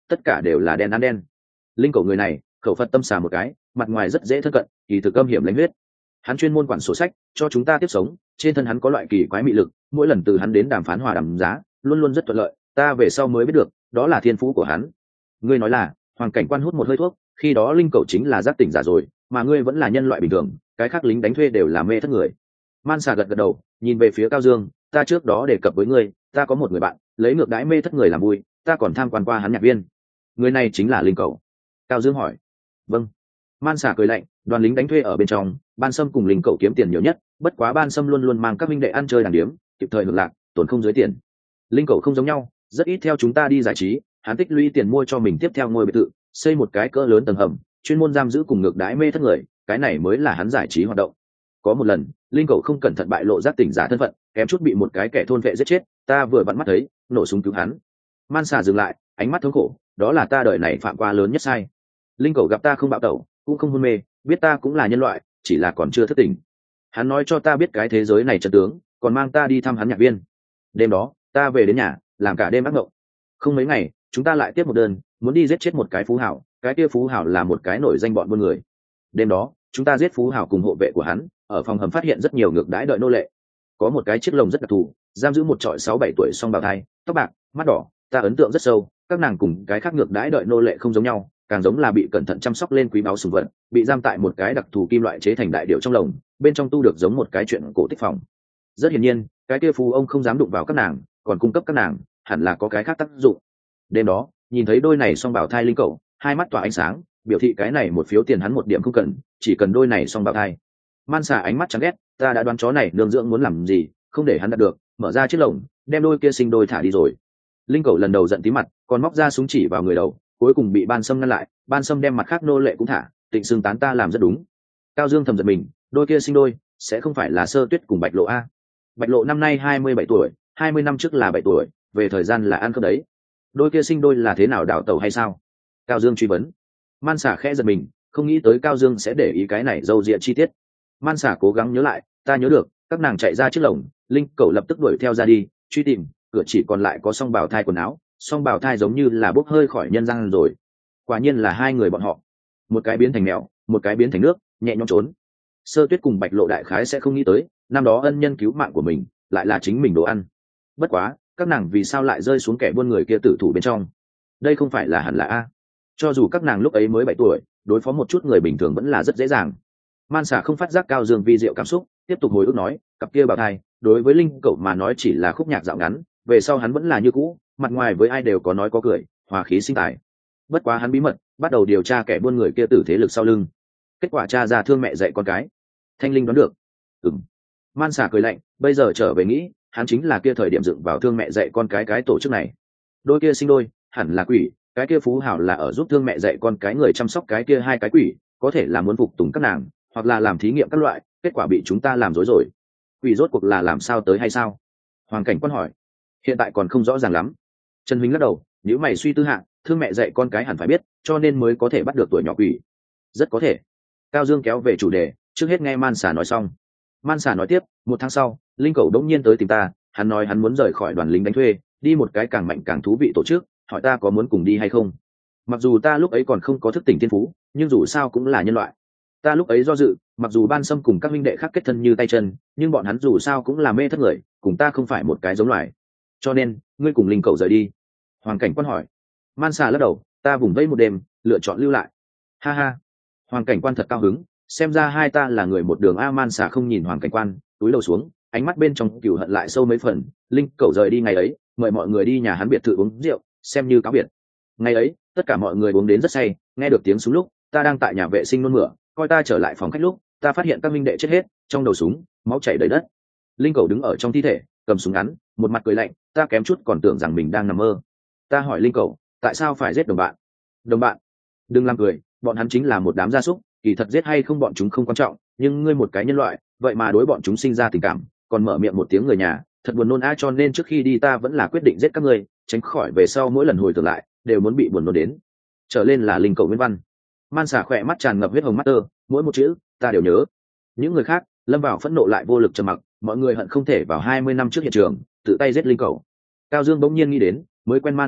tất cả đều là đen ăn đen. Linh cầu người này khẩu phật tâm xà một cái, mặt ngoài rất dễ thân cận, kỳ thực âm hiểm lãnh huyết. Hắn chuyên môn quản sổ sách cho chúng ta tiếp sống, trên thân hắn có loại kỳ quái mị lực, mỗi lần từ hắn đến đàm phán hòa đàm giá luôn luôn rất thuận lợi, ta về sau mới biết được đó là thiên phú của hắn. Ngươi nói là Hoàng cảnh quan hút một hơi thuốc, khi đó linh cầu chính là giác tỉnh giả rồi, mà ngươi vẫn là nhân loại bình thường, cái khác lính đánh thuê đều là mê thất người. Man xà gật gật đầu, nhìn về phía Cao Dương, ta trước đó đề cập với ngươi, ta có một người bạn lấy ngược đãi mê thất người làm vui, ta còn tham quan qua hắn nhạc viên. Người này chính là linh cầu? Cao Dương hỏi. Vâng. Man xà cười lạnh, đoàn lính đánh thuê ở bên trong, Ban Sâm cùng linh cầu kiếm tiền nhiều nhất, bất quá Ban Sâm luôn luôn mang các minh đệ ăn chơi đàng điếm, kịp thời hưởng lạc, tổn không dưới tiền. Linh cầu không giống nhau, rất ít theo chúng ta đi giải trí, hắn tích lũy tiền mua cho mình tiếp theo ngôi biệt thự, xây một cái cỡ lớn tầng hầm, chuyên môn giam giữ cùng ngược đãi mê thất người, cái này mới là hắn giải trí hoạt động. Có một lần, linh cầu không cẩn thận bại lộ giác tỉnh giả thân phận, kém chút bị một cái kẻ thôn vệ giết chết, ta vừa vặn mắt thấy, nổ súng cứu hắn. Man xà dừng lại, ánh mắt thống khổ, đó là ta đời này phạm qua lớn nhất sai. Linh cầu gặp ta không bạo tẩu, cũng không hôn mê, biết ta cũng là nhân loại, chỉ là còn chưa thức tỉnh. Hắn nói cho ta biết cái thế giới này chân tướng, còn mang ta đi thăm hắn nhạc viên. Đêm đó, ta về đến nhà, làm cả đêm ác mộng. Không mấy ngày, chúng ta lại tiếp một đơn, muốn đi giết chết một cái phú hảo, cái kia phú hảo là một cái nổi danh bọn buôn người. Đêm đó, chúng ta giết phú hảo cùng hộ vệ của hắn, ở phòng hầm phát hiện rất nhiều ngược đãi đợi nô lệ. Có một cái chiếc lồng rất đặc thù, giam giữ một trọi sáu bảy tuổi song bào thai, tóc bạc, mắt đỏ, ta ấn tượng rất sâu, các nàng cùng cái khác ngược đãi đợi nô lệ không giống nhau, càng giống là bị cẩn thận chăm sóc lên quý báu sủng vật, bị giam tại một cái đặc thù kim loại chế thành đại điệu trong lồng, bên trong tu được giống một cái chuyện cổ tích phòng. Rất hiển nhiên, cái kia phú ông không dám đụng vào các nàng, còn cung cấp các nàng, hẳn là có cái khác tác dụng. Đêm đó, nhìn thấy đôi này song bào thai linh cầu, hai mắt tỏa ánh sáng, biểu thị cái này một phiếu tiền hắn một điểm không cần, chỉ cần đôi này song bào thai. Man xà ánh mắt chán ghét, ta đã đoán chó này nương dưỡng muốn làm gì, không để hắn đạt được, mở ra chiếc lồng, đem đôi kia sinh đôi thả đi rồi. Linh cầu lần đầu giận tí mặt, còn móc ra súng chỉ vào người đầu, cuối cùng bị Ban Sâm ngăn lại, Ban Sâm đem mặt khác nô lệ cũng thả, Tịnh xưng tán ta làm rất đúng. Cao Dương thầm giận mình, đôi kia sinh đôi, sẽ không phải là Sơ Tuyết cùng Bạch Lộ a? Bạch Lộ năm nay hai mươi bảy tuổi, hai mươi năm trước là bảy tuổi, về thời gian là ăn cơm đấy. Đôi kia sinh đôi là thế nào đảo tàu hay sao? Cao Dương truy vấn. Man xà khẽ giật mình, không nghĩ tới Cao Dương sẽ để ý cái này dâu dịa chi tiết. Man xà cố gắng nhớ lại, ta nhớ được, các nàng chạy ra chiếc lồng, linh cầu lập tức đuổi theo ra đi, truy tìm, cửa chỉ còn lại có song bào thai quần áo, song bào thai giống như là bốc hơi khỏi nhân gian rồi. Quả nhiên là hai người bọn họ, một cái biến thành mèo, một cái biến thành nước, nhẹ nhõm trốn. Sơ Tuyết cùng Bạch Lộ đại khái sẽ không nghĩ tới, năm đó ân nhân cứu mạng của mình lại là chính mình đồ ăn. Bất quá, các nàng vì sao lại rơi xuống kẻ buôn người kia tử thủ bên trong? Đây không phải là hẳn là a? Cho dù các nàng lúc ấy mới bảy tuổi, đối phó một chút người bình thường vẫn là rất dễ dàng. Man xà không phát giác Cao Dương vi diệu cảm xúc, tiếp tục hồi ức nói, cặp kia bào thai, đối với linh cậu mà nói chỉ là khúc nhạc dạo ngắn, về sau hắn vẫn là như cũ, mặt ngoài với ai đều có nói có cười, hòa khí sinh tài. Bất quá hắn bí mật bắt đầu điều tra kẻ buôn người kia tử thế lực sau lưng, kết quả tra ra thương mẹ dạy con cái. Thanh Linh đoán được. Ừm. Man xà cười lạnh, bây giờ trở về nghĩ, hắn chính là kia thời điểm dựng vào thương mẹ dạy con cái cái tổ chức này. Đôi kia sinh đôi, hẳn là quỷ, cái kia phú hảo là ở giúp thương mẹ dạy con cái người chăm sóc cái kia hai cái quỷ, có thể là muốn phục tùng các nàng, hoặc là làm thí nghiệm các loại, kết quả bị chúng ta làm rối rồi. Quỷ rốt cuộc là làm sao tới hay sao? Hoàng cảnh quan hỏi. Hiện tại còn không rõ ràng lắm. Trần Huynh lắc đầu, nếu mày suy tư hạ, thương mẹ dạy con cái hẳn phải biết, cho nên mới có thể bắt được tuổi nhỏ quỷ. Rất có thể. Cao Dương kéo về chủ đề, trước hết nghe Man xà nói xong. Man xà nói tiếp, một tháng sau, linh cầu đống nhiên tới tìm ta, hắn nói hắn muốn rời khỏi đoàn lính đánh thuê, đi một cái càng mạnh càng thú vị tổ chức, hỏi ta có muốn cùng đi hay không. Mặc dù ta lúc ấy còn không có thức tỉnh thiên phú, nhưng dù sao cũng là nhân loại. Ta lúc ấy do dự, mặc dù Ban Sâm cùng các huynh đệ khác kết thân như tay chân, nhưng bọn hắn dù sao cũng là mê thất người, cùng ta không phải một cái giống loài. Cho nên, ngươi cùng linh cầu rời đi. Hoàng cảnh quan hỏi. Man xà lắc đầu, ta vùng vẫy một đêm, lựa chọn lưu lại. Ha ha. Hoàng cảnh quan thật cao hứng, xem ra hai ta là người một đường a. Man xà không nhìn Hoàng cảnh quan, túi đầu xuống, ánh mắt bên trong cừu hận lại sâu mấy phần. Linh cầu rời đi ngày ấy, mời mọi người đi nhà hắn biệt thự uống rượu, xem như cáo biệt. Ngày ấy, tất cả mọi người uống đến rất say, nghe được tiếng súng lúc, ta đang tại nhà vệ sinh nôn mửa, coi ta trở lại phòng khách lúc, ta phát hiện các minh đệ chết hết, trong đầu súng máu chảy đầy đất. Linh cầu đứng ở trong thi thể, cầm súng ngắn, một mặt cười lạnh, ta kém chút còn tưởng rằng mình đang nằm mơ. Ta hỏi Linh cầu, tại sao phải giết đồng bạn? Đồng bạn? Đừng làm cười, bọn hắn chính là một đám gia súc, kỳ thật giết hay không bọn chúng không quan trọng, nhưng ngươi một cái nhân loại, vậy mà đối bọn chúng sinh ra tình cảm, còn mở miệng một tiếng người nhà, thật buồn nôn a. Cho nên trước khi đi ta vẫn là quyết định giết các ngươi, tránh khỏi về sau mỗi lần hồi tưởng lại đều muốn bị buồn nôn đến. Trở lên là Linh cầu nguyên văn. Man xà khỏe mắt tràn ngập huyết hồng mắt tơ, mỗi một chữ ta đều nhớ. Những người khác lâm vào phẫn nộ lại vô lực trầm mặc, mọi người hận không thể vào hai mươi năm trước hiện trường tự tay giết linh cầu. Cao Dương bỗng nhiên nghĩ đến, mới quen Man xà lúc,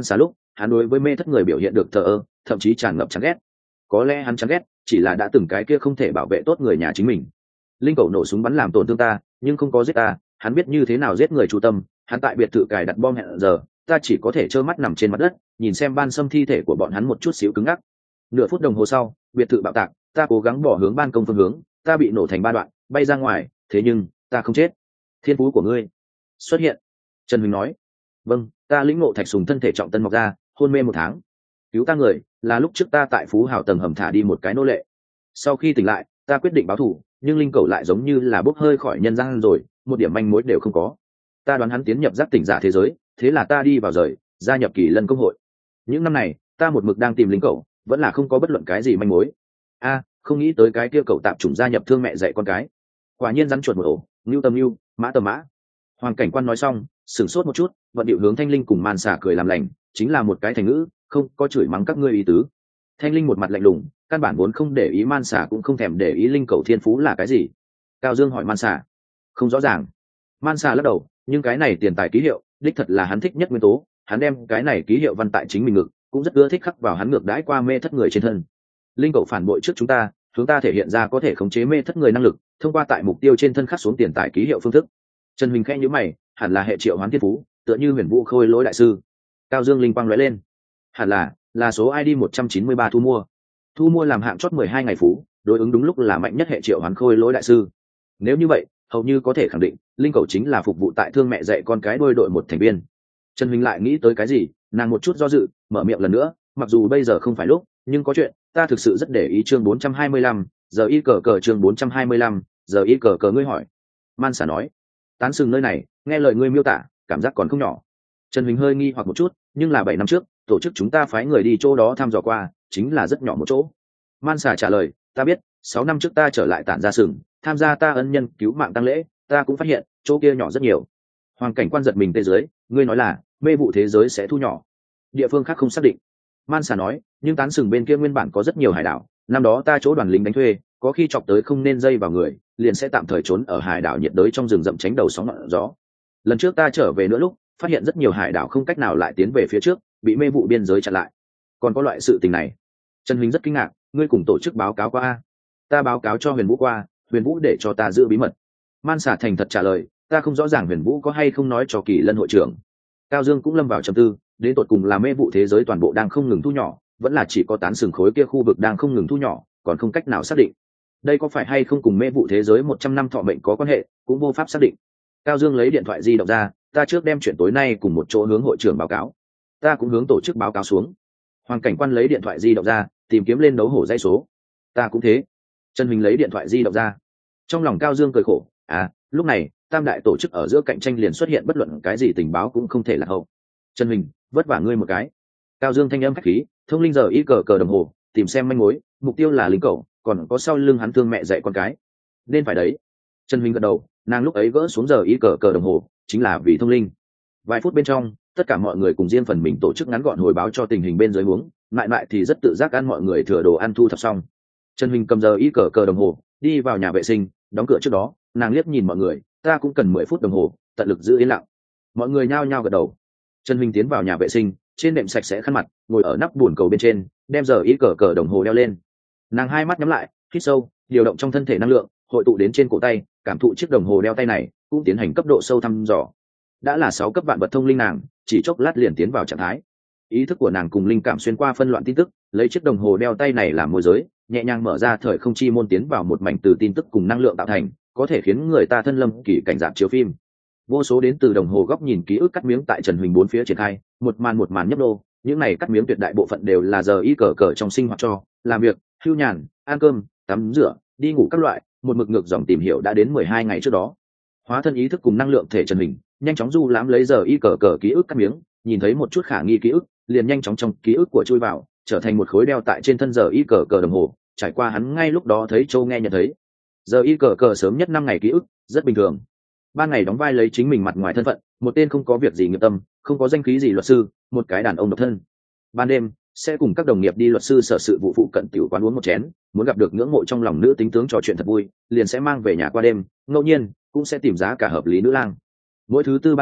hắn đối với mê thất người biểu hiện được thờ ơ, thậm chí tràn ngập chán ghét. Có lẽ hắn chán ghét chỉ là đã từng cái kia không thể bảo vệ tốt người nhà chính mình. Linh cầu nổ súng bắn làm tổn thương ta, nhưng không có giết ta, hắn biết như thế nào giết người chu tâm. Hắn tại biệt thự cài đặt bom hẹn giờ, ta chỉ có thể trơ mắt nằm trên mặt đất, nhìn xem ban xâm thi thể của bọn hắn một chút xíu cứng ngắc. Nửa phút đồng hồ sau, biệt thự bạo tạc, ta cố gắng bỏ hướng ban công phương hướng, ta bị nổ thành ba đoạn, bay ra ngoài, thế nhưng ta không chết. Thiên phú của ngươi xuất hiện. Trần Huỳnh nói. Vâng, ta lĩnh ngộ thạch sùng thân thể trọng tân mọc ra, hôn mê một tháng. Cứu ta người là lúc trước ta tại Phú Hào tầng hầm thả đi một cái nô lệ. Sau khi tỉnh lại, ta quyết định báo thù, nhưng linh cầu lại giống như là bốc hơi khỏi nhân gian rồi, một điểm manh mối đều không có. Ta đoán hắn tiến nhập giác tỉnh giả thế giới, thế là ta đi vào rời, gia nhập Kỳ Lân công hội. Những năm này, ta một mực đang tìm linh cầu, vẫn là không có bất luận cái gì manh mối. A, không nghĩ tới cái kia cậu tạm chủng gia nhập thương mẹ dạy con cái. Quả nhiên rắn chuột một ổ, ngưu tầm ngưu, mã tầm mã. Hoàng cảnh quan nói xong, sửng sốt một chút, vận điệu hướng Thanh Linh cùng Man Xà cười làm lành, chính là một cái thành ngữ, không có chửi mắng các ngươi ý tứ. Thanh Linh một mặt lạnh lùng, căn bản vốn không để ý Man Xà cũng không thèm để ý linh cầu thiên phú là cái gì. Cao Dương hỏi Man Xà, không rõ ràng. Man Xà lắc đầu, nhưng cái này tiền tài ký hiệu, đích thật là hắn thích nhất nguyên tố, hắn đem cái này ký hiệu văn tại chính mình ngực, cũng rất ưa thích khắc vào hắn ngược đãi qua mê thất người trên thân. Linh cầu phản bội trước chúng ta, chúng ta thể hiện ra có thể khống chế mê thất người năng lực, thông qua tại mục tiêu trên thân khắc xuống tiền tài ký hiệu phương thức. Trần Huỳnh khẽ nhíu mày, hẳn là hệ triệu hoán thiên phú, tựa như Huyền Vũ Khôi Lỗi đại sư. Cao Dương linh quang lóe lên, hẳn là là số i đê một trăm chín mươi ba thu mua. Thu mua làm hạng chót mười hai ngày phú, đối ứng đúng lúc là mạnh nhất hệ triệu hoán Khôi Lỗi đại sư. Nếu như vậy, hầu như có thể khẳng định, linh cầu chính là phục vụ tại thương mẹ dạy con cái đôi đội một thành viên. Trần Huỳnh lại nghĩ tới cái gì, nàng một chút do dự, mở miệng lần nữa, mặc dù bây giờ không phải lúc, nhưng có chuyện, ta thực sự rất để ý. Chương bốn trăm hai mươi lăm, giờ y cờ cờ. Chương bốn trăm hai mươi lăm, giờ y cờ cờ. Ngươi hỏi. Man Xà nói, tán sừng nơi này, nghe lời ngươi miêu tả, cảm giác còn không nhỏ. Trần Huỳnh hơi nghi hoặc một chút, nhưng là bảy năm trước, tổ chức chúng ta phái người đi chỗ đó thăm dò qua, chính là rất nhỏ một chỗ. Man Xà trả lời, ta biết, sáu năm trước ta trở lại tản ra sừng, tham gia ta ân nhân cứu mạng tăng lễ, ta cũng phát hiện, chỗ kia nhỏ rất nhiều. Hoàng cảnh quan giật mình tê dưới, ngươi nói là, mê vụ thế giới sẽ thu nhỏ. Địa phương khác không xác định. Man Xà nói, nhưng tán sừng bên kia nguyên bản có rất nhiều hải đảo, năm đó ta chỗ đoàn lính đánh thuê, có khi chọc tới không nên dây vào người, liền sẽ tạm thời trốn ở hải đảo nhiệt đới trong rừng rậm tránh đầu sóng ngọn gió. Lần trước ta trở về nữa lúc, phát hiện rất nhiều hải đảo không cách nào lại tiến về phía trước, bị mê vụ biên giới chặn lại. Còn có loại sự tình này? Trần Huỳnh rất kinh ngạc, ngươi cùng tổ chức báo cáo qua a? Ta báo cáo cho Huyền Vũ qua, Huyền Vũ để cho ta giữ bí mật. Man Xà thành thật trả lời, ta không rõ ràng Huyền Vũ có hay không nói cho Kỳ Lân hội trưởng. Cao Dương cũng lâm vào trầm tư, đến tột cùng là mê vụ thế giới toàn bộ đang không ngừng thu nhỏ, vẫn là chỉ có tán sừng khối kia khu vực đang không ngừng thu nhỏ, còn không cách nào xác định. Đây có phải hay không cùng mê vụ thế giới một trăm năm thọ mệnh có quan hệ, cũng vô pháp xác định. Cao Dương lấy điện thoại di động ra, ta trước đem chuyện tối nay cùng một chỗ hướng hội trưởng báo cáo, ta cũng hướng tổ chức báo cáo xuống. Hoàng cảnh quan lấy điện thoại di động ra, tìm kiếm lên đấu hổ dây số, ta cũng thế. Trần Huỳnh lấy điện thoại di động ra. Trong lòng Cao Dương cười khổ, à, lúc này tam đại tổ chức ở giữa cạnh tranh liền xuất hiện, bất luận cái gì tình báo cũng không thể là hậu. Trần Huỳnh, vất vả ngươi một cái. Cao Dương thanh âm khách khí, thông linh giờ y cờ cờ đồng hồ, tìm xem manh mối, mục tiêu là lính cậu, còn có sau lưng hắn thương mẹ dạy con cái, nên phải đấy. Trần Huỳnh gật đầu, nàng lúc ấy gỡ xuống giờ y cờ cờ đồng hồ, chính là vì thông linh. Vài phút bên trong, tất cả mọi người cùng riêng phần mình tổ chức ngắn gọn hồi báo cho tình hình bên dưới huống, lại lại thì rất tự giác ăn mọi người thừa đồ ăn thu thập xong. Trần Huỳnh cầm giờ y cờ cờ đồng hồ, đi vào nhà vệ sinh, đóng cửa trước đó, nàng liếc nhìn mọi người, ta cũng cần mười phút đồng hồ, tận lực giữ yên lặng. Mọi người nhao nhao gật đầu. Trần Huỳnh tiến vào nhà vệ sinh, trên đệm sạch sẽ khăn mặt, ngồi ở nắp bồn cầu bên trên, đem giờ y cờ cờ đồng hồ đeo lên. Nàng hai mắt nhắm lại, hít sâu, điều động trong thân thể năng lượng, hội tụ đến trên cổ tay, cảm thụ chiếc đồng hồ đeo tay này, cũng tiến hành cấp độ sâu thăm dò. Đã là sáu cấp vạn vật thông linh nàng, chỉ chốc lát liền tiến vào trạng thái. Ý thức của nàng cùng linh cảm xuyên qua phân loạn tin tức, lấy chiếc đồng hồ đeo tay này làm môi giới, nhẹ nhàng mở ra thời không chi môn, tiến vào một mảnh từ tin tức cùng năng lượng tạo thành, có thể khiến người ta thân lâm kỳ cảnh dạng chiếu phim. Vô số đến từ đồng hồ góc nhìn ký ức cắt miếng tại Trần Huỳnh bốn phía triển khai, một màn một màn nhấp đô, những này cắt miếng tuyệt đại bộ phận đều là giờ y cờ cờ trong sinh hoạt cho, làm việc, hưu nhàn, ăn cơm, tắm rửa, đi ngủ các loại, một mực ngược dòng tìm hiểu đã đến mười hai ngày trước đó. Hóa thân ý thức cùng năng lượng thể Trần Huỳnh, nhanh chóng du lãm lấy giờ y cờ cờ ký ức cắt miếng, nhìn thấy một chút khả nghi ký ức, liền nhanh chóng trong ký ức của chui vào, trở thành một khối đeo tại trên thân giờ y cờ cờ đồng hồ, trải qua hắn ngay lúc đó thấy Châu nghe nhận thấy. Giờ y cờ cờ sớm nhất năm ngày ký ức, rất bình thường. Ban ngày đóng vai lấy chính mình mặt ngoài thân phận, một tên không có việc gì nghiệp tâm, không có danh khí gì luật sư, một cái đàn ông độc thân. Ban đêm sẽ cùng các đồng nghiệp đi luật sư sở sự vụ phụ cận tiểu quán uống một chén, muốn gặp được ngưỡng mộ trong lòng nữ tính tướng trò chuyện thật vui, liền sẽ mang về nhà qua đêm, ngẫu nhiên cũng sẽ tìm giá cả hợp lý nữ lang. Mỗi thứ tư ban đêm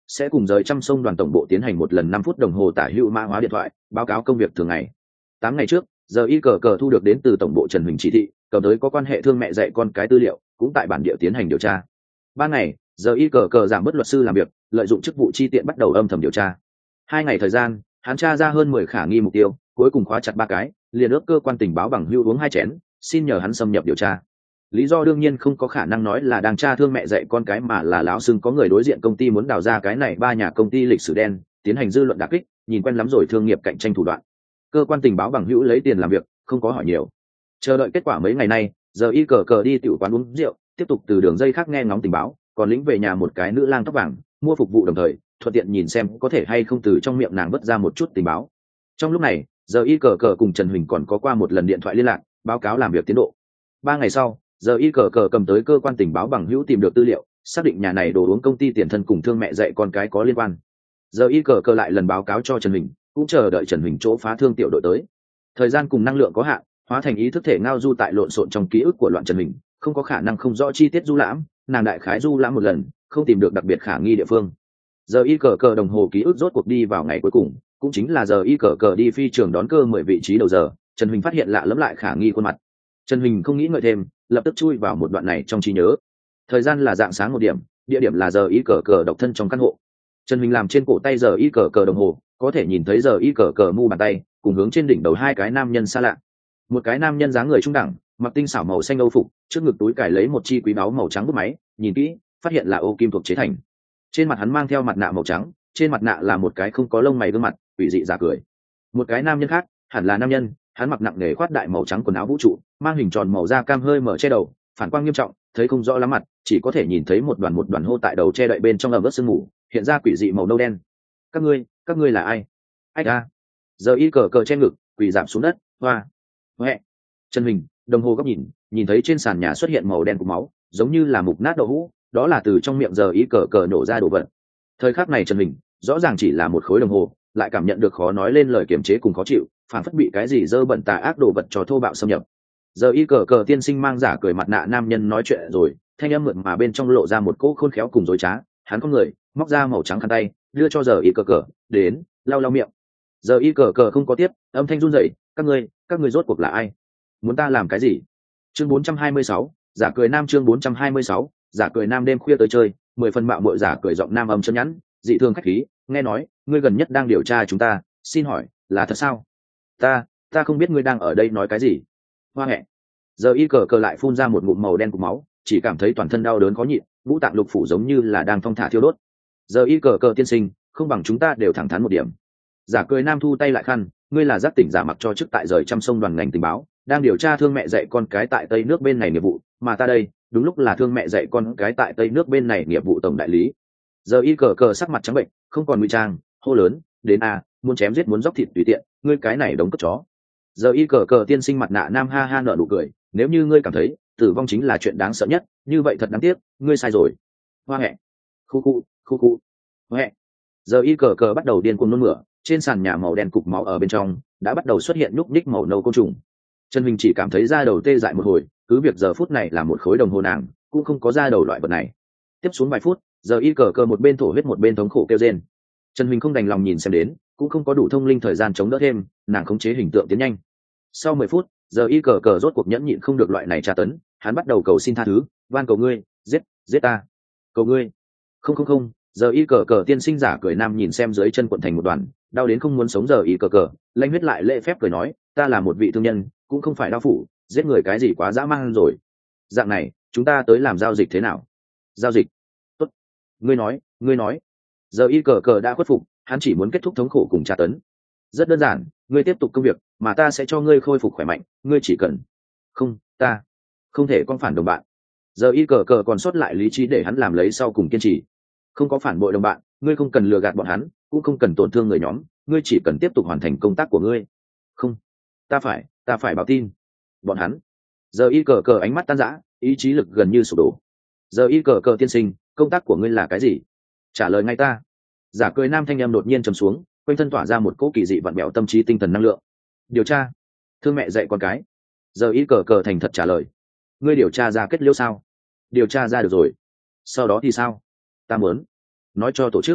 sẽ cùng rời trăm sông đoàn tổng bộ tiến hành một lần năm phút đồng hồ tả hữu mã hóa điện thoại báo cáo công việc thường ngày. Tám ngày trước, giờ y cờ cờ thu được đến từ tổng bộ Trần Huỳnh chỉ thị, cầm tới có quan hệ thương mẹ dạy con cái tư liệu, cũng tại bản địa tiến hành điều tra. Ba ngày, giờ y cờ cờ giảm bớt luật sư làm việc, lợi dụng chức vụ chi tiện bắt đầu âm thầm điều tra. Hai ngày thời gian, hắn tra ra hơn mười khả nghi mục tiêu, cuối cùng khóa chặt ba cái, liền ước cơ quan tình báo bằng hưu uống hai chén, xin nhờ hắn xâm nhập điều tra. Lý do đương nhiên không có khả năng nói là đang tra thương mẹ dạy con cái, mà là láo xưng có người đối diện công ty muốn đào ra cái này ba nhà công ty lịch sử đen, tiến hành dư luận đả kích, nhìn quen lắm rồi thương nghiệp cạnh tranh thủ đoạn. Cơ quan tình báo bằng hữu lấy tiền làm việc, không có hỏi nhiều. Chờ đợi kết quả mấy ngày nay, giờ y cờ cờ đi tiểu quán uống rượu, tiếp tục từ đường dây khác nghe ngóng tình báo, còn lĩnh về nhà một cái nữ lang tóc vàng, mua phục vụ đồng thời thuận tiện nhìn xem có thể hay không từ trong miệng nàng vớt ra một chút tình báo. Trong lúc này, giờ y cờ cờ cùng Trần Huỳnh còn có qua một lần điện thoại liên lạc, báo cáo làm việc tiến độ. Ba ngày sau, giờ y cờ cờ cầm tới cơ quan tình báo bằng hữu tìm được tư liệu, xác định nhà này đồ uống công ty tiền thân cùng thương mẹ dạy con cái có liên quan. Giờ y cờ cờ lại lần báo cáo cho Trần Huỳnh, cũng chờ đợi Trần Huỳnh chỗ phá thương tiểu đội tới. Thời gian cùng năng lượng có hạn, hóa thành ý thức thể ngao du tại lộn xộn trong ký ức của loạn Trần Huỳnh, không có khả năng không rõ chi tiết du lãm, nàng đại khái du lãm một lần, không tìm được đặc biệt khả nghi địa phương. Giờ y cờ cờ đồng hồ ký ức rốt cuộc đi vào ngày cuối cùng, cũng chính là giờ y cờ cờ đi phi trường đón cơ mười vị trí đầu giờ, Trần Huỳnh phát hiện lạ lẫm lại khả nghi khuôn mặt. Trần Huỳnh không nghĩ ngợi thêm, lập tức chui vào một đoạn này trong trí nhớ. Thời gian là dạng sáng một điểm, địa điểm là giờ y cờ cờ độc thân trong căn hộ. Trần Huỳnh làm trên cổ tay giờ y cờ cờ đồng hồ, có thể nhìn thấy giờ y cờ cờ mu bàn tay, cùng hướng trên đỉnh đầu hai cái nam nhân xa lạ. Một cái nam nhân dáng người trung đẳng, mặc tinh xảo màu xanh âu phục, trước ngực túi cài lấy một chi quý báu màu trắng bút máy, nhìn kỹ, phát hiện là ô kim thuộc chế thành. Trên mặt hắn mang theo mặt nạ màu trắng, trên mặt nạ là một cái không có lông mày gương mặt, quỷ dị giả cười. Một cái nam nhân khác, hẳn là nam nhân, hắn mặc nặng nề khoát đại màu trắng quần áo vũ trụ, mang hình tròn màu da cam hơi mở che đầu, phản quang nghiêm trọng, thấy không rõ lắm mặt, chỉ có thể nhìn thấy một đoàn một đoàn hô tại đầu che đậy bên trong ẩm ướt sương mù, hiện ra quỷ dị màu nâu đen. Các ngươi, các ngươi là ai? Ách a! Giờ y cờ cờ che ngực, quỳ giảm xuống đất, hoa. Huệ. Trần Huỳnh, đồng hồ góc nhìn, nhìn thấy trên sàn nhà xuất hiện màu đen của máu, giống như là mục nát đậu hũ, đó là từ trong miệng giờ y cờ cờ nổ ra đồ vật. Thời khắc này Trần Huỳnh, rõ ràng chỉ là một khối đồng hồ, lại cảm nhận được khó nói lên lời kiềm chế cùng khó chịu, phản phất bị cái gì dơ bẩn tà ác đồ vật cho thô bạo xâm nhập. Giờ y cờ cờ tiên sinh mang giả cười mặt nạ nam nhân nói chuyện rồi, thanh âm mượt mà bên trong lộ ra một cỗ khôn khéo cùng dối trá, hắn có người móc ra màu trắng khăn tay, đưa cho giờ y cờ cờ, đến lau lau miệng. Giờ y cờ cờ không có tiếp, âm thanh run rẩy, các ngươi, các ngươi rốt cuộc là ai? Muốn ta làm cái gì? Chương bốn trăm hai mươi sáu, giả cười nam. Chương bốn trăm hai mươi sáu, giả cười nam. Đêm khuya tới chơi, mười phần mạo muội giả cười giọng nam âm chân nhẵn, dị thường khách khí, nghe nói ngươi gần nhất đang điều tra chúng ta, xin hỏi là thật sao? Ta, ta không biết ngươi đang ở đây nói cái gì. Hoa hẹ. Giờ y cờ cờ lại phun ra một ngụm màu đen cục máu, chỉ cảm thấy toàn thân đau đớn khó nhịn, ngũ tạng lục phủ giống như là đang thong thả thiêu đốt. Giờ y cờ cờ tiên sinh, không bằng chúng ta đều thẳng thắn một điểm. Giả cười nam thu tay lại khăn, ngươi là giác tỉnh giả mặc cho chức tại rời trăm sông đoàn ngành tình báo, đang điều tra thương mẹ dạy con cái tại tây nước bên này nghiệp vụ, mà ta đây đúng lúc là thương mẹ dạy con cái tại tây nước bên này nghiệp vụ tổng đại lý. Giờ y cờ cờ sắc mặt trắng bệnh, không còn ngụy trang, hô lớn, đến a, muốn chém giết muốn dóc thịt tùy tiện, ngươi cái này đống cất chó. Giờ y cờ cờ tiên sinh mặt nạ nam ha ha nở nụ cười, nếu như ngươi cảm thấy tử vong chính là chuyện đáng sợ nhất, như vậy thật đáng tiếc, ngươi sai rồi. Hoa hẹ. Khu khu, khu khu. Hẹ. Giờ y cờ cờ bắt đầu điên cuồng nôn mửa, trên sàn nhà màu đen cục máu ở bên trong đã bắt đầu xuất hiện nhúc nhích màu nâu côn trùng. Trần Huỳnh chỉ cảm thấy da đầu tê dại một hồi, cứ việc giờ phút này là một khối đồng hồ nàng cũng không có da đầu loại vật này. Tiếp xuống vài phút, giờ y cờ cờ một bên thổ huyết một bên thống khổ kêu rên. Trần Huỳnh không đành lòng nhìn xem đến, cũng không có đủ thông linh thời gian chống đỡ thêm, nàng khống chế hình tượng tiến nhanh. Sau mười phút, giờ y cờ cờ rốt cuộc nhẫn nhịn không được loại này tra tấn, hắn bắt đầu cầu xin tha thứ, van cầu ngươi, giết, giết ta, cầu ngươi. Không không không, giờ y cờ cờ tiên sinh giả cười nam nhìn xem dưới chân cuộn thành một đoàn, đau đến không muốn sống giờ y cờ cờ, lanh huyết lại lễ phép cười nói, ta là một vị thương nhân, cũng không phải đao phủ, giết người cái gì quá dã man rồi. Dạng này, chúng ta tới làm giao dịch thế nào? Giao dịch? Tốt. Ngươi nói, ngươi nói. Giờ y cờ cờ đã khuất phục, hắn chỉ muốn kết thúc thống khổ cùng tra tấn. Rất đơn giản, ngươi tiếp tục công việc, mà ta sẽ cho ngươi khôi phục khỏe mạnh, ngươi chỉ cần. Không, ta không thể con phản đồng bạn. Giờ y cờ cờ còn sót lại lý trí để hắn làm lấy sau cùng kiên trì. Không có phản bội đồng bạn, ngươi không cần lừa gạt bọn hắn, cũng không cần tổn thương người nhóm, ngươi chỉ cần tiếp tục hoàn thành công tác của ngươi. Không, ta phải, ta phải báo tin. Bọn hắn. Giờ y cờ cờ ánh mắt tan rã, ý chí lực gần như sụp đổ. Giờ y cờ cờ tiên sinh, công tác của ngươi là cái gì? Trả lời ngay ta. Giả cười nam thanh em đột nhiên trầm xuống, quanh thân tỏa ra một cỗ kỳ dị vặn bẹo tâm trí tinh thần năng lượng. Điều tra thương mẹ dạy con cái. Giờ y cờ cờ thành thật trả lời. Ngươi điều tra ra kết liễu sao? Điều tra ra được rồi. Sau đó thì sao? Ta muốn nói cho tổ chức,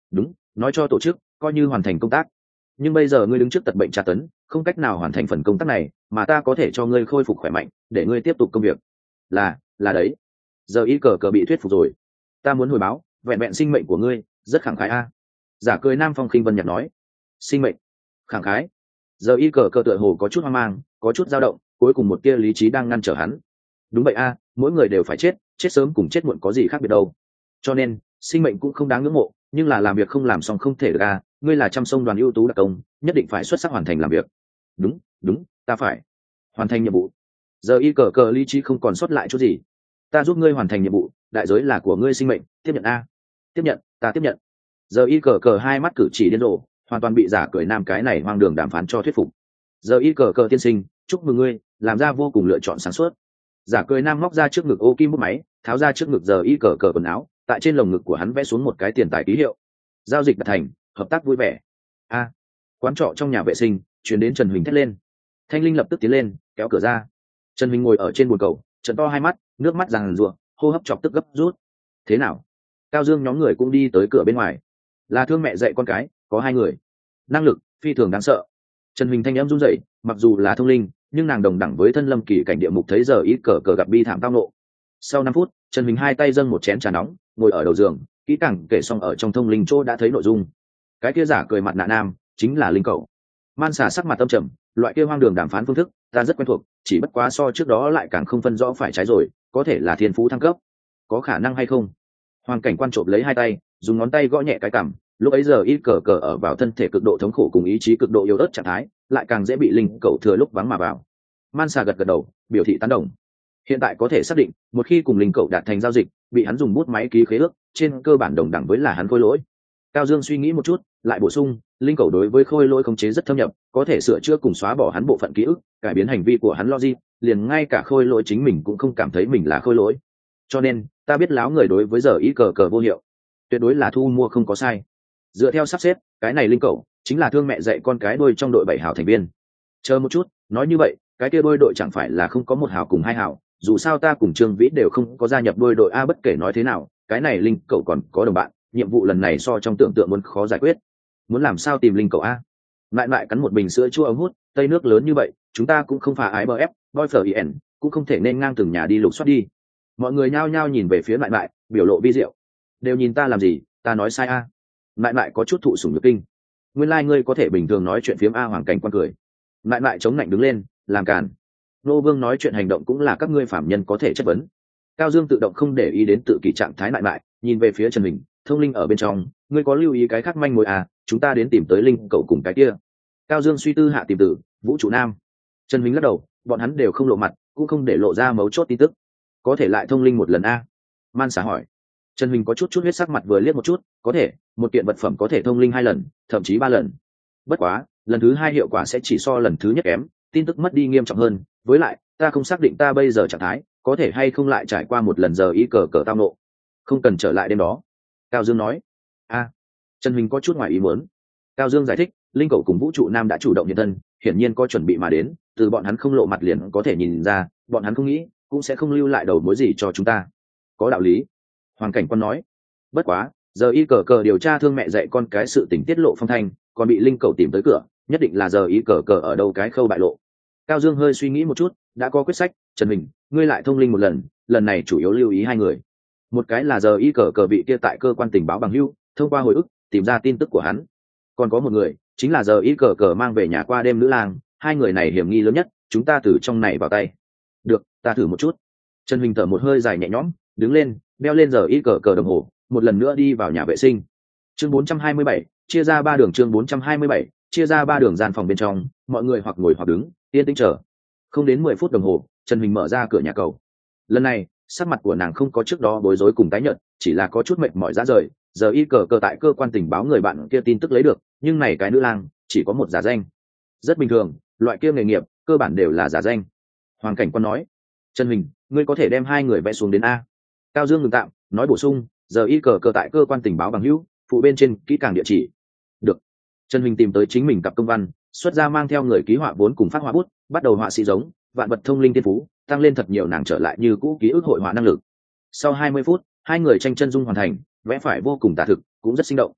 đúng, nói cho tổ chức coi như hoàn thành công tác. Nhưng bây giờ ngươi đứng trước tật bệnh tra tấn, không cách nào hoàn thành phần công tác này, mà ta có thể cho ngươi khôi phục khỏe mạnh để ngươi tiếp tục công việc. Là là đấy. Giờ y cờ cờ bị thuyết phục rồi. Ta muốn hồi báo vẹn vẹn sinh mệnh của ngươi rất khẳng khái a. Giả cười Nam Phong khinh vân nhạt nói. Sinh mệnh khẳng khái. Giờ y cờ cờ tựa hồ có chút hoang mang, có chút dao động, cuối cùng một tia lý trí đang ngăn trở hắn. Đúng vậy a, mỗi người đều phải chết, chết sớm cùng chết muộn có gì khác biệt đâu. Cho nên sinh mệnh cũng không đáng ngưỡng mộ, nhưng là làm việc không làm xong không thể được a. Ngươi là trăm sông đoàn ưu tú đặc công, nhất định phải xuất sắc hoàn thành làm việc. Đúng đúng, ta phải hoàn thành nhiệm vụ. Giờ y cờ cờ lý trí không còn sót lại chút gì. Ta giúp ngươi hoàn thành nhiệm vụ, đại giới là của ngươi sinh mệnh, tiếp nhận a. Tiếp nhận, ta tiếp nhận. Giờ y cờ cờ hai mắt cử chỉ điên rồ, hoàn toàn bị giả cười nam cái này hoang đường đàm phán cho thuyết phục. Giờ y cờ cờ tiên sinh, chúc mừng ngươi làm ra vô cùng lựa chọn sáng suốt. Giả cười nam móc ra trước ngực ô kim bút máy, tháo ra trước ngực giờ y cờ cờ quần áo, tại trên lồng ngực của hắn vẽ xuống một cái tiền tài ký hiệu. Giao dịch đạt thành, hợp tác vui vẻ. A. Quán trọ trong nhà vệ sinh chuyển đến Trần Huỳnh thét lên. Thanh Linh lập tức tiến lên kéo cửa ra. Trần Huỳnh ngồi ở trên bồn cầu, trợn to hai mắt, nước mắt ràng rụa, hô hấp chọc tức gấp rút. Thế nào? Cao Dương nhóm người cũng đi tới cửa bên ngoài. Là thương mẹ dạy con cái, có hai người, năng lực phi thường đáng sợ. Trần Huỳnh thanh em run rẩy, mặc dù là thông linh, nhưng nàng đồng đẳng với thân lâm kỳ cảnh địa mục thấy giờ ít cờ cờ gặp bi thảm tao nộ. Sau năm phút, Trần Huỳnh hai tay dâng một chén trà nóng, ngồi ở đầu giường, kỹ càng kể xong ở trong thông linh chỗ đã thấy nội dung. Cái kia giả cười mặt nạ nam chính là linh cẩu. Man xà sắc mặt tâm trầm, loại kia hoang đường đàm phán phương thức ta rất quen thuộc, chỉ bất quá so trước đó lại càng không phân rõ phải trái rồi, có thể là thiên phú thăng cấp, có khả năng hay không. Hoàng cảnh quan trộm lấy hai tay, dùng ngón tay gõ nhẹ cái cằm, lúc ấy giờ ít cờ cờ ở vào thân thể cực độ thống khổ cùng ý chí cực độ yếu ớt trạng thái, lại càng dễ bị linh cẩu thừa lúc vắng mà vào. Man xà gật gật đầu, biểu thị tán đồng. Hiện tại có thể xác định, một khi cùng linh cẩu đạt thành giao dịch, bị hắn dùng bút máy ký khế ước, trên cơ bản đồng đẳng với là hắn khôi lỗi. Cao Dương suy nghĩ một chút, lại bổ sung, linh cẩu đối với khôi lỗi khống chế rất thâm nhập, có thể sửa chữa cùng xóa bỏ hắn bộ phận ký ức, cải biến hành vi của hắn logic, liền ngay cả khôi lỗi chính mình cũng không cảm thấy mình là khôi lỗi. Cho nên, ta biết láo người đối với giờ ý cờ cờ vô hiệu, tuyệt đối là thu mua không có sai. Dựa theo sắp xếp, cái này linh cẩu chính là thương mẹ dạy con cái đôi trong đội bảy hào thành viên. Chờ một chút, nói như vậy, cái kia đôi đội chẳng phải là không có một hào cùng hai hào, dù sao ta cùng Trương Vĩ đều không có gia nhập đôi đội a, bất kể nói thế nào, cái này linh cẩu còn có đồng bạn, nhiệm vụ lần này so trong tưởng tượng muốn khó giải quyết. Muốn làm sao tìm linh cẩu a? Lại lại cắn một bình sữa chua ống hút, tây nước lớn như vậy, chúng ta cũng không phá ái bờ ép, boy phở ien, cũng không thể nên ngang từng nhà đi lục soát đi. Mọi người nhao nhao nhìn về phía lại lại, biểu lộ vi diệu. Đều nhìn ta làm gì, ta nói sai a? Lại lại có chút thụ sủng nhược kinh. Nguyên lai like ngươi có thể bình thường nói chuyện phiếm a. Hoàng cảnh quan cười. Lại lại chống lạnh đứng lên, làm càn. Nô Vương nói chuyện hành động cũng là các ngươi phạm nhân có thể chất vấn. Cao Dương tự động không để ý đến tự kỷ trạng thái lại lại, nhìn về phía Trần Bình, thông linh ở bên trong, ngươi có lưu ý cái khác manh mối à? Chúng ta đến tìm tới linh cậu cùng cái kia. Cao Dương suy tư hạ tìm tử, Vũ trụ nam. Trần Bình lắc đầu, bọn hắn đều không lộ mặt, cũng không để lộ ra mấu chốt tin tức. Có thể lại thông linh một lần a? Man xả hỏi. Trần Bình có chút chút huyết sắc mặt vừa liếc một chút, có thể, một kiện vật phẩm có thể thông linh hai lần, thậm chí ba lần. Bất quá, lần thứ hai hiệu quả sẽ chỉ so lần thứ nhất kém, tin tức mất đi nghiêm trọng hơn. Với lại, ta không xác định ta bây giờ trạng thái có thể hay không lại trải qua một lần giờ ý cờ cờ tao nộ. Không cần trở lại đêm đó. Cao Dương nói. A. Trần Huỳnh có chút ngoài ý muốn. Cao Dương giải thích, linh cậu cùng Vũ trụ nam đã chủ động hiện thân, hiển nhiên có chuẩn bị mà đến, từ bọn hắn không lộ mặt liền có thể nhìn ra, bọn hắn không nghĩ, cũng sẽ không lưu lại đầu mối gì cho chúng ta. Có đạo lý. Hoàng cảnh quan nói. Bất quá, giờ y cờ cờ điều tra thương mẹ dạy con cái sự tình tiết lộ phong thanh, còn bị linh cậu tìm tới cửa, nhất định là giờ y cờ cờ ở đâu cái khâu bại lộ. Cao Dương hơi suy nghĩ một chút, đã có quyết sách. Trần Huỳnh, ngươi lại thông linh một lần, lần này chủ yếu lưu ý hai người. Một cái là giờ y cờ cờ vị kia tại cơ quan tình báo bằng hưu, thông qua hồi ức tìm ra tin tức của hắn. Còn có một người chính là giờ y cờ cờ mang về nhà qua đêm nữ lang, hai người này hiểm nghi lớn nhất, chúng ta từ trong này vào tay. Được, ta thử một chút. Trần Huỳnh thở một hơi dài nhẹ nhõm, đứng lên, đeo lên giờ y cờ cờ đồng hồ, một lần nữa đi vào nhà vệ sinh. Chương bốn trăm hai mươi bảy, chia ra ba đường. Chương bốn trăm hai mươi bảy, chia ra ba đường. Gian phòng bên trong, mọi người hoặc ngồi hoặc đứng, yên tĩnh chờ. Không đến mười phút đồng hồ, Trần Huỳnh mở ra cửa nhà cầu. Lần này, sắc mặt của nàng không có trước đó bối rối cùng tái nhợt, chỉ là có chút mệt mỏi ra rời. Giờ y cờ cờ tại cơ quan tình báo người bạn kia tin tức lấy được, nhưng này cái nữ lang chỉ có một giả danh. Rất bình thường, loại kia nghề nghiệp cơ bản đều là giả danh. Hoàng cảnh quan nói. Trần Huỳnh, ngươi có thể đem hai người vẽ xuống đến a. Cao Dương ngừng tạm, nói bổ sung, giờ y cờ cờ tại cơ quan tình báo bằng hữu, phụ bên trên kỹ càng địa chỉ. Được. Trần Huỳnh tìm tới chính mình cặp công văn, xuất ra mang theo người ký họa vốn cùng phát họa bút, bắt đầu họa sĩ giống, vạn vật thông linh tiên phú, tăng lên thật nhiều nàng trở lại như cũ ký ức hội họa năng lực. Sau hai mươi phút, hai người tranh chân dung hoàn thành, vẽ phải vô cùng tả thực, cũng rất sinh động.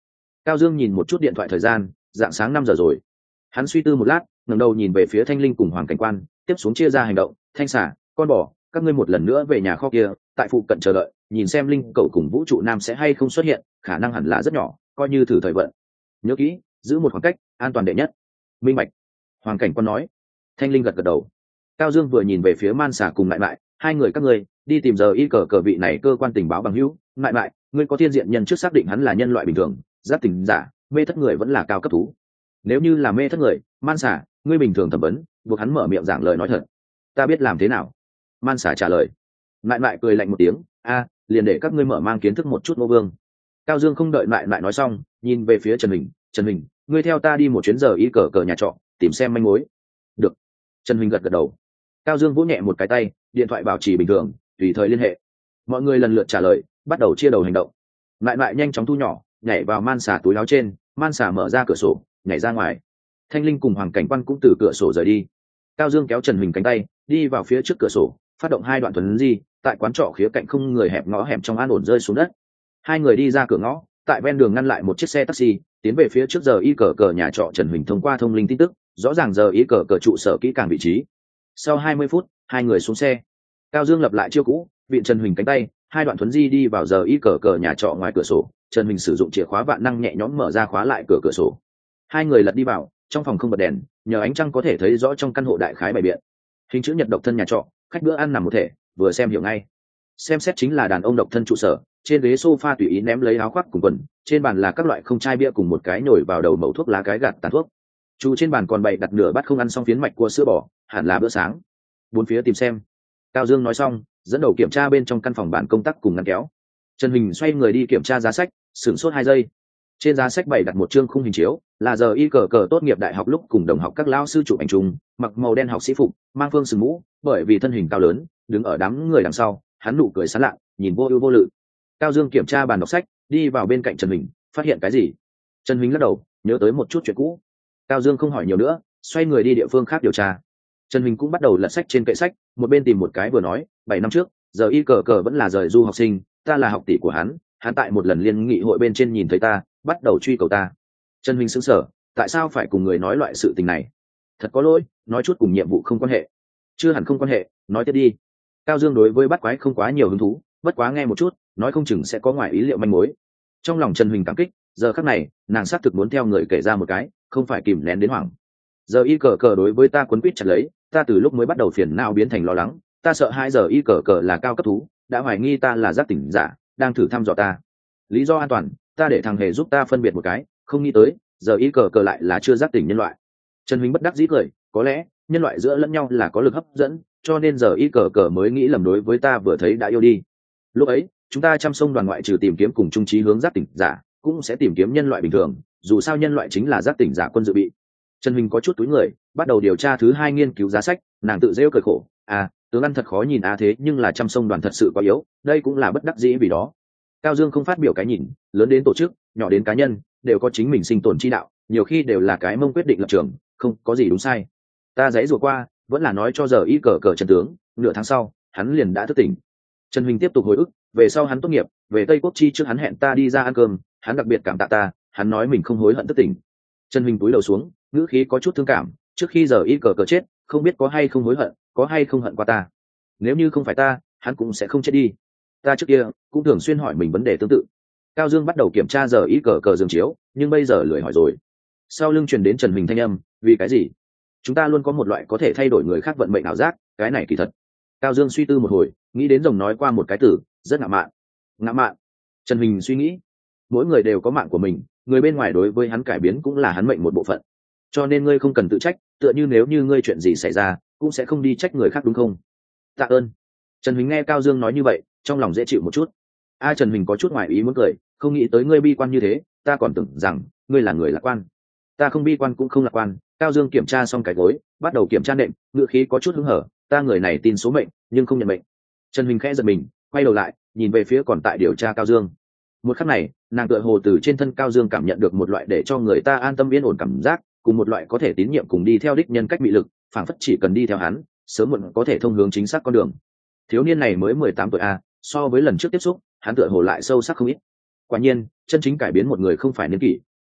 Cao Dương nhìn một chút điện thoại thời gian, dạng sáng năm giờ rồi. Hắn suy tư một lát, ngẩng đầu nhìn về phía Thanh Linh cùng Hoàng Cảnh Quan, tiếp xuống chia ra hành động. Thanh xà, con bò, các ngươi một lần nữa về nhà kho kia, tại phụ cận chờ đợi, nhìn xem Linh cậu cùng Vũ trụ nam sẽ hay không xuất hiện, khả năng hẳn là rất nhỏ, coi như thử thời vận. Nhớ kỹ, giữ một khoảng cách, an toàn đệ nhất. Minh bạch. Hoàng Cảnh Quan nói. Thanh Linh gật gật đầu. Cao Dương vừa nhìn về phía Man xà cùng lại lại, hai người các ngươi đi tìm giờ y cờ cờ vị này cơ quan tình báo bằng hữu. Lại lại, ngươi có thiên diện nhân trước xác định hắn là nhân loại bình thường, giác tỉnh giả, mê thất người vẫn là cao cấp thú. Nếu như là mê thất người, Man xà, ngươi bình thường thẩm vấn, buộc hắn mở miệng giảng lời nói thật. Ta biết làm thế nào. Man xà trả lời. Lại lại cười lạnh một tiếng, a, liền để các ngươi mở mang kiến thức một chút Ngô Vương. Cao Dương không đợi lại lại nói xong, nhìn về phía Trần Hình, Trần Hình, ngươi theo ta đi một chuyến giờ y cờ cờ nhà trọ, tìm xem manh mối. Được. Trần Hình gật gật đầu. Cao Dương vỗ nhẹ một cái tay, điện thoại bảo trì bình thường, tùy thời liên hệ. Mọi người lần lượt trả lời, bắt đầu chia đầu hành động. Lại lại nhanh chóng thu nhỏ, nhảy vào Man xà túi áo trên, Man xà mở ra cửa sổ, nhảy ra ngoài. Thanh Linh cùng Hoàng Cảnh Quan cũng từ cửa sổ rời đi. Cao Dương kéo Trần Hình cánh tay, đi vào phía trước cửa sổ, phát động hai đoạn thuần di, tại quán trọ khía cạnh không người hẹp ngõ hẻm trong an ổn rơi xuống đất. Hai người đi ra cửa ngõ, tại ven đường ngăn lại một chiếc xe taxi, tiến về phía trước giờ y cờ cờ nhà trọ Trần Huỳnh thông qua thông linh tin tức, rõ ràng giờ y cờ cờ trụ sở kỹ càng vị trí. Sau hai mươi phút, hai người xuống xe. Cao Dương lập lại chiêu cũ, vịn Trần Huỳnh cánh tay, hai đoạn thuấn di đi vào giờ y cờ cờ nhà trọ ngoài cửa sổ. Trần Huỳnh sử dụng chìa khóa vạn năng nhẹ nhõm mở ra khóa lại cửa cửa sổ. Hai người lật đi vào, trong phòng không bật đèn, nhờ ánh trăng có thể thấy rõ trong căn hộ đại khái bày biện. Hình chữ nhật độc thân nhà trọ, khách bữa ăn nằm một thể, vừa xem hiểu ngay. Xem xét chính là đàn ông độc thân trụ sở, trên ghế sofa tùy ý ném lấy áo khoác cùng quần, trên bàn là các loại không chai bia cùng một cái nhồi vào đầu mẩu thuốc lá cái gạt tàn thuốc. Chu trên bàn còn bày đặt nửa bát không ăn xong phiến mạch cua sữa bò, hẳn là bữa sáng. Bốn phía tìm xem. Cao Dương nói xong, dẫn đầu kiểm tra bên trong căn phòng bàn công tác cùng ngăn kéo. Trần Huỳnh xoay người đi kiểm tra giá sách, sửng sốt hai giây. Trên giá sách bày đặt một chương khung hình chiếu, là giờ y cờ cờ tốt nghiệp đại học lúc cùng đồng học các lão sư chụp ảnh chung, mặc màu đen học sĩ phục, mang phương sừng mũ, bởi vì thân hình cao lớn, đứng ở đám người đằng sau, hắn nụ cười sán lạ, nhìn vô ưu vô lự. Cao Dương kiểm tra bàn đọc sách, đi vào bên cạnh Trần Huỳnh, phát hiện cái gì? Trần Huỳnh lắc đầu, nhớ tới một chút chuyện cũ. Cao Dương không hỏi nhiều nữa, xoay người đi địa phương khác điều tra. Trần Huỳnh cũng bắt đầu lật sách trên kệ sách, một bên tìm một cái vừa nói, bảy năm trước, giờ y cờ cờ vẫn là rời du học sinh, ta là học tỷ của hắn, hắn tại một lần liên nghị hội bên trên nhìn thấy ta, bắt đầu truy cầu ta. Trần Huỳnh sững sờ, tại sao phải cùng người nói loại sự tình này? Thật có lỗi, nói chút cùng nhiệm vụ không quan hệ. Chưa hẳn không quan hệ, nói tiếp đi. Cao Dương đối với bắt quái không quá nhiều hứng thú, bất quá nghe một chút, nói không chừng sẽ có ngoài ý liệu manh mối. Trong lòng Trần Huỳnh cảm kích, giờ khắc này, nàng xác thực muốn theo người kể ra một cái, không phải kìm nén đến hoảng. Giờ y cờ cờ đối với ta quấn quýt chặt lấy, ta từ lúc mới bắt đầu phiền não biến thành lo lắng, ta sợ hai giờ y cờ cờ là cao cấp thú, đã hoài nghi ta là giác tỉnh giả, đang thử thăm dò ta. Lý do an toàn, ta để thằng hề giúp ta phân biệt một cái, không nghĩ tới, giờ y cờ cờ lại là chưa giác tỉnh nhân loại. Trần Huỳnh bất đắc dĩ cười, có lẽ nhân loại giữa lẫn nhau là có lực hấp dẫn, cho nên giờ y cờ cờ mới nghĩ lầm đối với ta vừa thấy đã yêu đi. Lúc ấy, chúng ta chăm sông đoàn ngoại trừ tìm kiếm cùng chung chí hướng giác tỉnh giả, cũng sẽ tìm kiếm nhân loại bình thường, dù sao nhân loại chính là giác tỉnh giả quân dự bị. Trần Huỳnh có chút túi người, bắt đầu điều tra thứ hai nghiên cứu giá sách, nàng tự rêu cười khổ, à, tướng ăn thật khó nhìn à thế nhưng là chăm sông đoàn thật sự quá yếu, đây cũng là bất đắc dĩ vì đó. Cao Dương không phát biểu cái nhìn, lớn đến tổ chức, nhỏ đến cá nhân, đều có chính mình sinh tồn chi đạo, nhiều khi đều là cái mông quyết định lập trường, không có gì đúng sai. Ta giấy rùa qua, vẫn là nói cho giờ y cờ cờ Trần tướng, nửa tháng sau, hắn liền đã thức tỉnh. Trần Huỳnh tiếp tục hồi ức, về sau hắn tốt nghiệp, về Tây Quốc chi trước hắn hẹn ta đi ra ăn cơm, hắn đặc biệt cảm tạ ta, hắn nói mình không hối hận thức tỉnh. Trần Huỳnh cúi đầu xuống, ngữ khí có chút thương cảm, trước khi giờ y cờ cờ chết, không biết có hay không hối hận, có hay không hận qua ta. Nếu như không phải ta, hắn cũng sẽ không chết đi. Ta trước kia cũng thường xuyên hỏi mình vấn đề tương tự. Cao Dương bắt đầu kiểm tra giờ y cờ cờ giường chiếu, nhưng bây giờ lười hỏi rồi. Sau lưng truyền đến Trần Huỳnh thanh âm, vì cái gì? Chúng ta luôn có một loại có thể thay đổi người khác vận mệnh ảo giác, cái này kỳ thật. Cao Dương suy tư một hồi, nghĩ đến rồng nói qua một cái từ, rất ngạo mạn. Ngạo mạn. Trần Huỳnh suy nghĩ, mỗi người đều có mạng của mình, người bên ngoài đối với hắn cải biến cũng là hắn mệnh một bộ phận. Cho nên ngươi không cần tự trách, tựa như nếu như ngươi chuyện gì xảy ra, cũng sẽ không đi trách người khác đúng không? Tạ ơn. Trần Huỳnh nghe Cao Dương nói như vậy, trong lòng dễ chịu một chút. A Trần Huỳnh có chút ngoài ý muốn cười, không nghĩ tới ngươi bi quan như thế, ta còn tưởng rằng ngươi là người lạc quan. Ta không bi quan cũng không lạc quan. Cao Dương kiểm tra xong cái gối, bắt đầu kiểm tra nệm, ngựa khí có chút hứng hở, ta người này tin số mệnh, nhưng không nhận mệnh. Trần Huỳnh khẽ giật mình, quay đầu lại, nhìn về phía còn tại điều tra Cao Dương. Một khắc này, nàng tựa hồ từ trên thân Cao Dương cảm nhận được một loại để cho người ta an tâm yên ổn cảm giác, cùng một loại có thể tín nhiệm cùng đi theo đích nhân cách mị lực, phảng phất chỉ cần đi theo hắn, sớm muộn có thể thông hướng chính xác con đường. Thiếu niên này mới mười tám tuổi a, so với lần trước tiếp xúc, hắn tựa hồ lại sâu sắc không ít. Quả nhiên, chân chính cải biến một người không phải niên kỷ,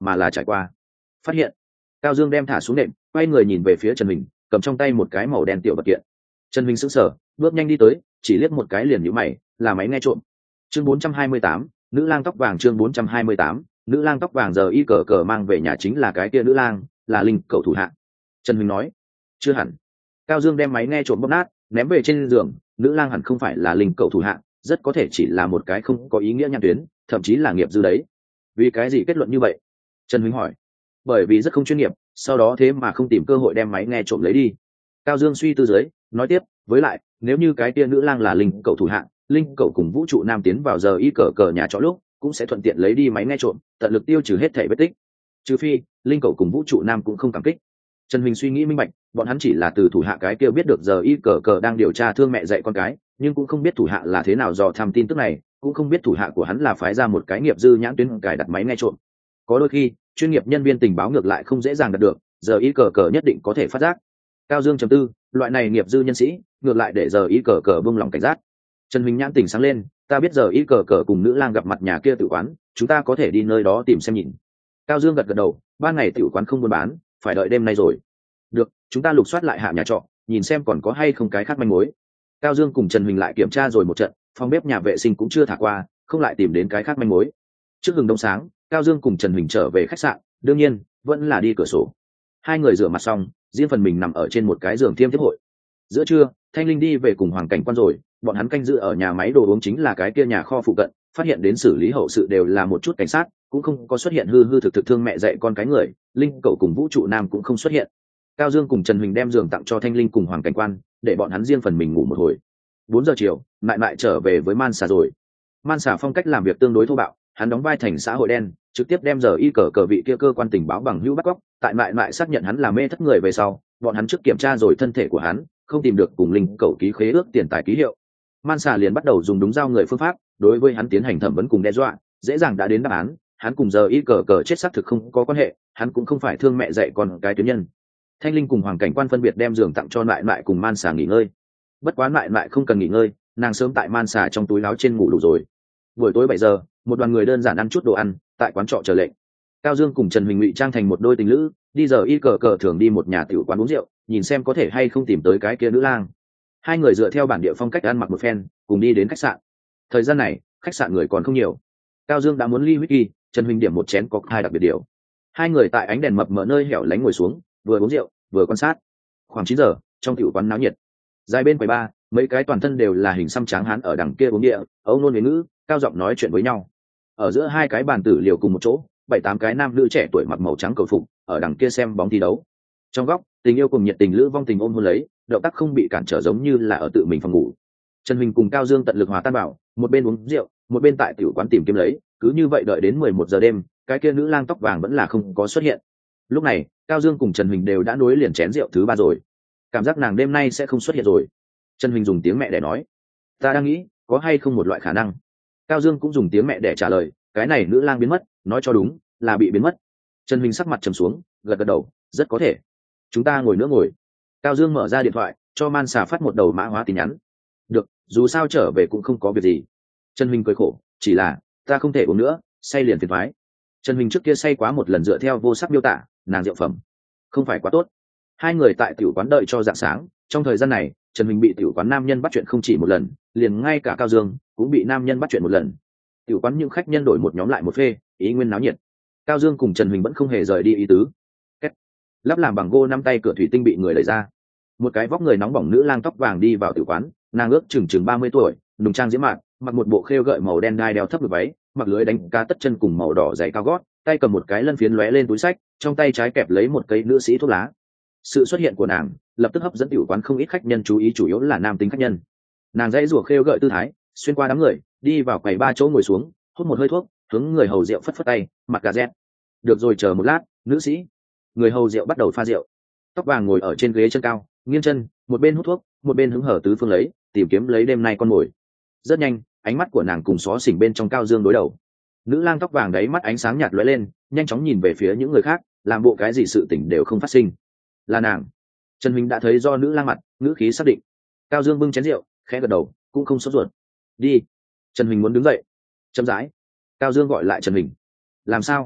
mà là trải qua. Phát hiện. Cao Dương đem thả xuống nệm, quay người nhìn về phía Trần Bình, cầm trong tay một cái màu đen tiểu vật kiện. Trần Bình sững sờ, bước nhanh đi tới, chỉ liếc một cái liền nhíu mày, là máy nghe trộm. Chương bốn trăm hai mươi tám, nữ lang tóc vàng. Chương bốn trăm hai mươi tám, nữ lang tóc vàng. Giờ y cờ cờ mang về nhà chính là cái kia nữ lang, là linh cậu thủ hạ. Trần Bình nói. Chưa hẳn. Cao Dương đem máy nghe trộm bóp nát, ném về trên giường. Nữ lang hẳn không phải là linh cậu thủ hạ, rất có thể chỉ là một cái không có ý nghĩa nhãn tuyến, thậm chí là nghiệp dư đấy. Vì cái gì kết luận như vậy? Trần Bình hỏi. Bởi vì rất không chuyên nghiệp, sau đó thế mà không tìm cơ hội đem máy nghe trộm lấy đi. Cao Dương suy tư dưới, nói tiếp, với lại nếu như cái tia nữ lang là linh cậu thủ hạng, linh cậu cùng vũ trụ nam tiến vào giờ y cờ cờ nhà trọ lúc cũng sẽ thuận tiện lấy đi máy nghe trộm, tận lực tiêu trừ hết thể vết tích, trừ phi linh cậu cùng vũ trụ nam cũng không cảm kích. Trần Huỳnh suy nghĩ minh bạch, bọn hắn chỉ là từ thủ hạ cái kia biết được giờ y cờ cờ đang điều tra thương mẹ dạy con cái, nhưng cũng không biết thủ hạ là thế nào dò tham tin tức này, cũng không biết thủ hạ của hắn là phái ra một cái nghiệp dư nhãn tuyến cài đặt máy nghe trộm. Có đôi khi chuyên nghiệp nhân viên tình báo ngược lại không dễ dàng đạt được, giờ y cờ cờ nhất định có thể phát giác. Cao Dương trầm tư, loại này nghiệp dư nhân sĩ ngược lại để giờ y cờ cờ buông lòng cảnh giác. Trần Huỳnh nhãn tỉnh sáng lên, ta biết giờ y cờ cờ cùng nữ lang gặp mặt nhà kia tự quán, chúng ta có thể đi nơi đó tìm xem nhìn. Cao Dương gật gật đầu, ban ngày tiểu quán không buôn bán, phải đợi đêm nay rồi. Được, chúng ta lục soát lại hạ nhà trọ, nhìn xem còn có hay không cái khác manh mối. Cao Dương cùng Trần Huỳnh lại kiểm tra rồi một trận, phòng bếp nhà vệ sinh cũng chưa thả qua, không lại tìm đến cái khác manh mối. Trước hừng đông sáng, Cao Dương cùng Trần Huỳnh trở về khách sạn, đương nhiên vẫn là đi cửa sổ. Hai người rửa mặt xong, riêng phần mình nằm ở trên một cái giường tiêm tiếp hội. Giữa trưa, Thanh Linh đi về cùng Hoàng Cảnh Quan rồi, bọn hắn canh giữ ở nhà máy đồ uống chính là cái kia nhà kho phụ cận, phát hiện đến xử lý hậu sự đều là một chút cảnh sát, cũng không có xuất hiện hư hư thực thực thương mẹ dạy con cái người, linh cậu cùng vũ trụ nam cũng không xuất hiện. Cao Dương cùng Trần Huỳnh đem giường tặng cho Thanh Linh cùng Hoàng Cảnh Quan, để bọn hắn riêng phần mình ngủ một hồi. Bốn giờ chiều, lại lại trở về với Man Xà rồi. Man Xà phong cách làm việc tương đối thô bạo, hắn đóng vai thành xã hội đen, trực tiếp đem giờ y cờ cờ vị kia cơ quan tình báo bằng hữu bắt cóc, tại mại mại xác nhận hắn là mê thất người về sau, bọn hắn trước kiểm tra rồi thân thể của hắn, không tìm được cùng linh cậu ký khế ước tiền tài ký hiệu. Man Xà liền bắt đầu dùng đúng dao người phương pháp đối với hắn tiến hành thẩm vấn cùng đe dọa, dễ dàng đã đến đáp án, hắn cùng giờ y cờ cờ chết xác thực không có quan hệ, hắn cũng không phải thương mẹ dạy con cái tuyến nhân. Thanh Linh cùng Hoàng Cảnh Quan phân biệt đem giường tặng cho mại mại cùng Man Xà nghỉ ngơi. Bất quá mại mại không cần nghỉ ngơi, nàng sớm tại Man Xà trong túi áo trên ngủ đủ rồi. Buổi tối bảy giờ, một đoàn người đơn giản ăn chút đồ ăn tại quán trọ chờ lệnh. Cao Dương cùng Trần Huỳnh ngụy trang thành một đôi tình lữ, đi giờ y cờ cờ thường đi một nhà tiểu quán uống rượu, nhìn xem có thể hay không tìm tới cái kia nữ lang. Hai người dựa theo bản địa phong cách ăn mặc một phen, cùng đi đến khách sạn. Thời gian này, khách sạn người còn không nhiều. Cao Dương đã muốn ly whisky, Trần Huỳnh điểm một chén cocktail đặc biệt điều. Hai người tại ánh đèn mập mờ nơi hẻo lánh ngồi xuống, vừa uống rượu, vừa quan sát. Khoảng chín giờ, trong tiểu quán náo nhiệt. Dài bên quầy ba, mấy cái toàn thân đều là hình xăm tráng hán ở đằng kia uống địa, âu nôn huế ngữ, cao giọng nói chuyện với nhau. Ở giữa hai cái bàn tử liều cùng một chỗ, bảy tám cái nam nữ trẻ tuổi mặc màu trắng cầu phục, ở đằng kia xem bóng thi đấu. Trong góc, tình yêu cùng nhiệt tình lữ vong tình ôm hôn lấy, động tác không bị cản trở giống như là ở tự mình phòng ngủ. Trần Huỳnh cùng Cao Dương tận lực hòa tan bảo, một bên uống rượu, một bên tại tiểu quán tìm kiếm lấy, cứ như vậy đợi đến mười một giờ đêm, cái kia nữ lang tóc vàng vẫn là không có xuất hiện. Lúc này, Cao Dương cùng Trần Huỳnh đều đã nối liền chén rượu thứ ba rồi. Cảm giác nàng đêm nay sẽ không xuất hiện rồi. Trần Huỳnh dùng tiếng mẹ để nói, ta đang nghĩ, có hay không một loại khả năng. Cao Dương cũng dùng tiếng mẹ để trả lời, cái này nữ lang biến mất, nói cho đúng, là bị biến mất. Trần Huỳnh sắc mặt trầm xuống, gật gật đầu, rất có thể. Chúng ta ngồi nữa ngồi. Cao Dương mở ra điện thoại, cho Man Xà phát một đầu mã hóa tin nhắn. Được, dù sao trở về cũng không có việc gì. Trần Huỳnh cười khổ, chỉ là, ta không thể uống nữa, say liền phiền thoái. Trần Huỳnh trước kia say quá một lần dựa theo vô sắc miêu tả, nàng rượu phẩm không phải quá tốt. Hai người tại tiểu quán đợi cho rạng sáng, trong thời gian này, Trần Huỳnh bị tiểu quán nam nhân bắt chuyện không chỉ một lần, liền ngay cả Cao Dương cũng bị nam nhân bắt chuyện một lần. Tiểu quán những khách nhân đổi một nhóm lại một phê, ý nguyên náo nhiệt. Cao Dương cùng Trần Huỳnh vẫn không hề rời đi ý tứ. Kết. Lắp làm bằng gỗ năm tay cửa thủy tinh bị người đẩy ra. Một cái vóc người nóng bỏng nữ lang tóc vàng đi vào tiểu quán, nàng ước chừng chừng ba mươi tuổi, nùng trang diễm mạn, mặc một bộ khêu gợi màu đen đai đeo thấp ngực váy, mặc lưới đánh cá tất chân cùng màu đỏ giày cao gót, tay cầm một cái lân phiến lóe lên túi sách, trong tay trái kẹp lấy một cây nữ sĩ thuốc lá. Sự xuất hiện của nàng lập tức hấp dẫn tiểu quán không ít khách nhân chú ý, chủ yếu là nam tính khách nhân. Nàng dãy rủa khêu gợi tư thái, xuyên qua đám người, đi vào quầy ba chỗ ngồi xuống, hút một hơi thuốc, hướng người hầu rượu phất phất tay, mặt gà rét. Được rồi, chờ một lát, nữ sĩ. Người hầu rượu bắt đầu pha rượu. Tóc vàng ngồi ở trên ghế chân cao, nghiêng chân, một bên hút thuốc, một bên hứng hở tứ phương lấy, tìm kiếm lấy đêm nay con mồi. Rất nhanh, ánh mắt của nàng cùng xó xỉnh bên trong Cao Dương đối đầu. Nữ lang tóc vàng đấy mắt ánh sáng nhạt lóe lên, nhanh chóng nhìn về phía những người khác, làm bộ cái gì sự tình đều không phát sinh. Là nàng. Trần Huỳnh đã thấy do nữ lang mặt, ngữ khí xác định. Cao Dương bưng chén rượu, khẽ gật đầu, cũng không sốt ruột. Đi. Trần Huỳnh muốn đứng dậy. Chậm rãi. Cao Dương gọi lại Trần Huỳnh. Làm sao?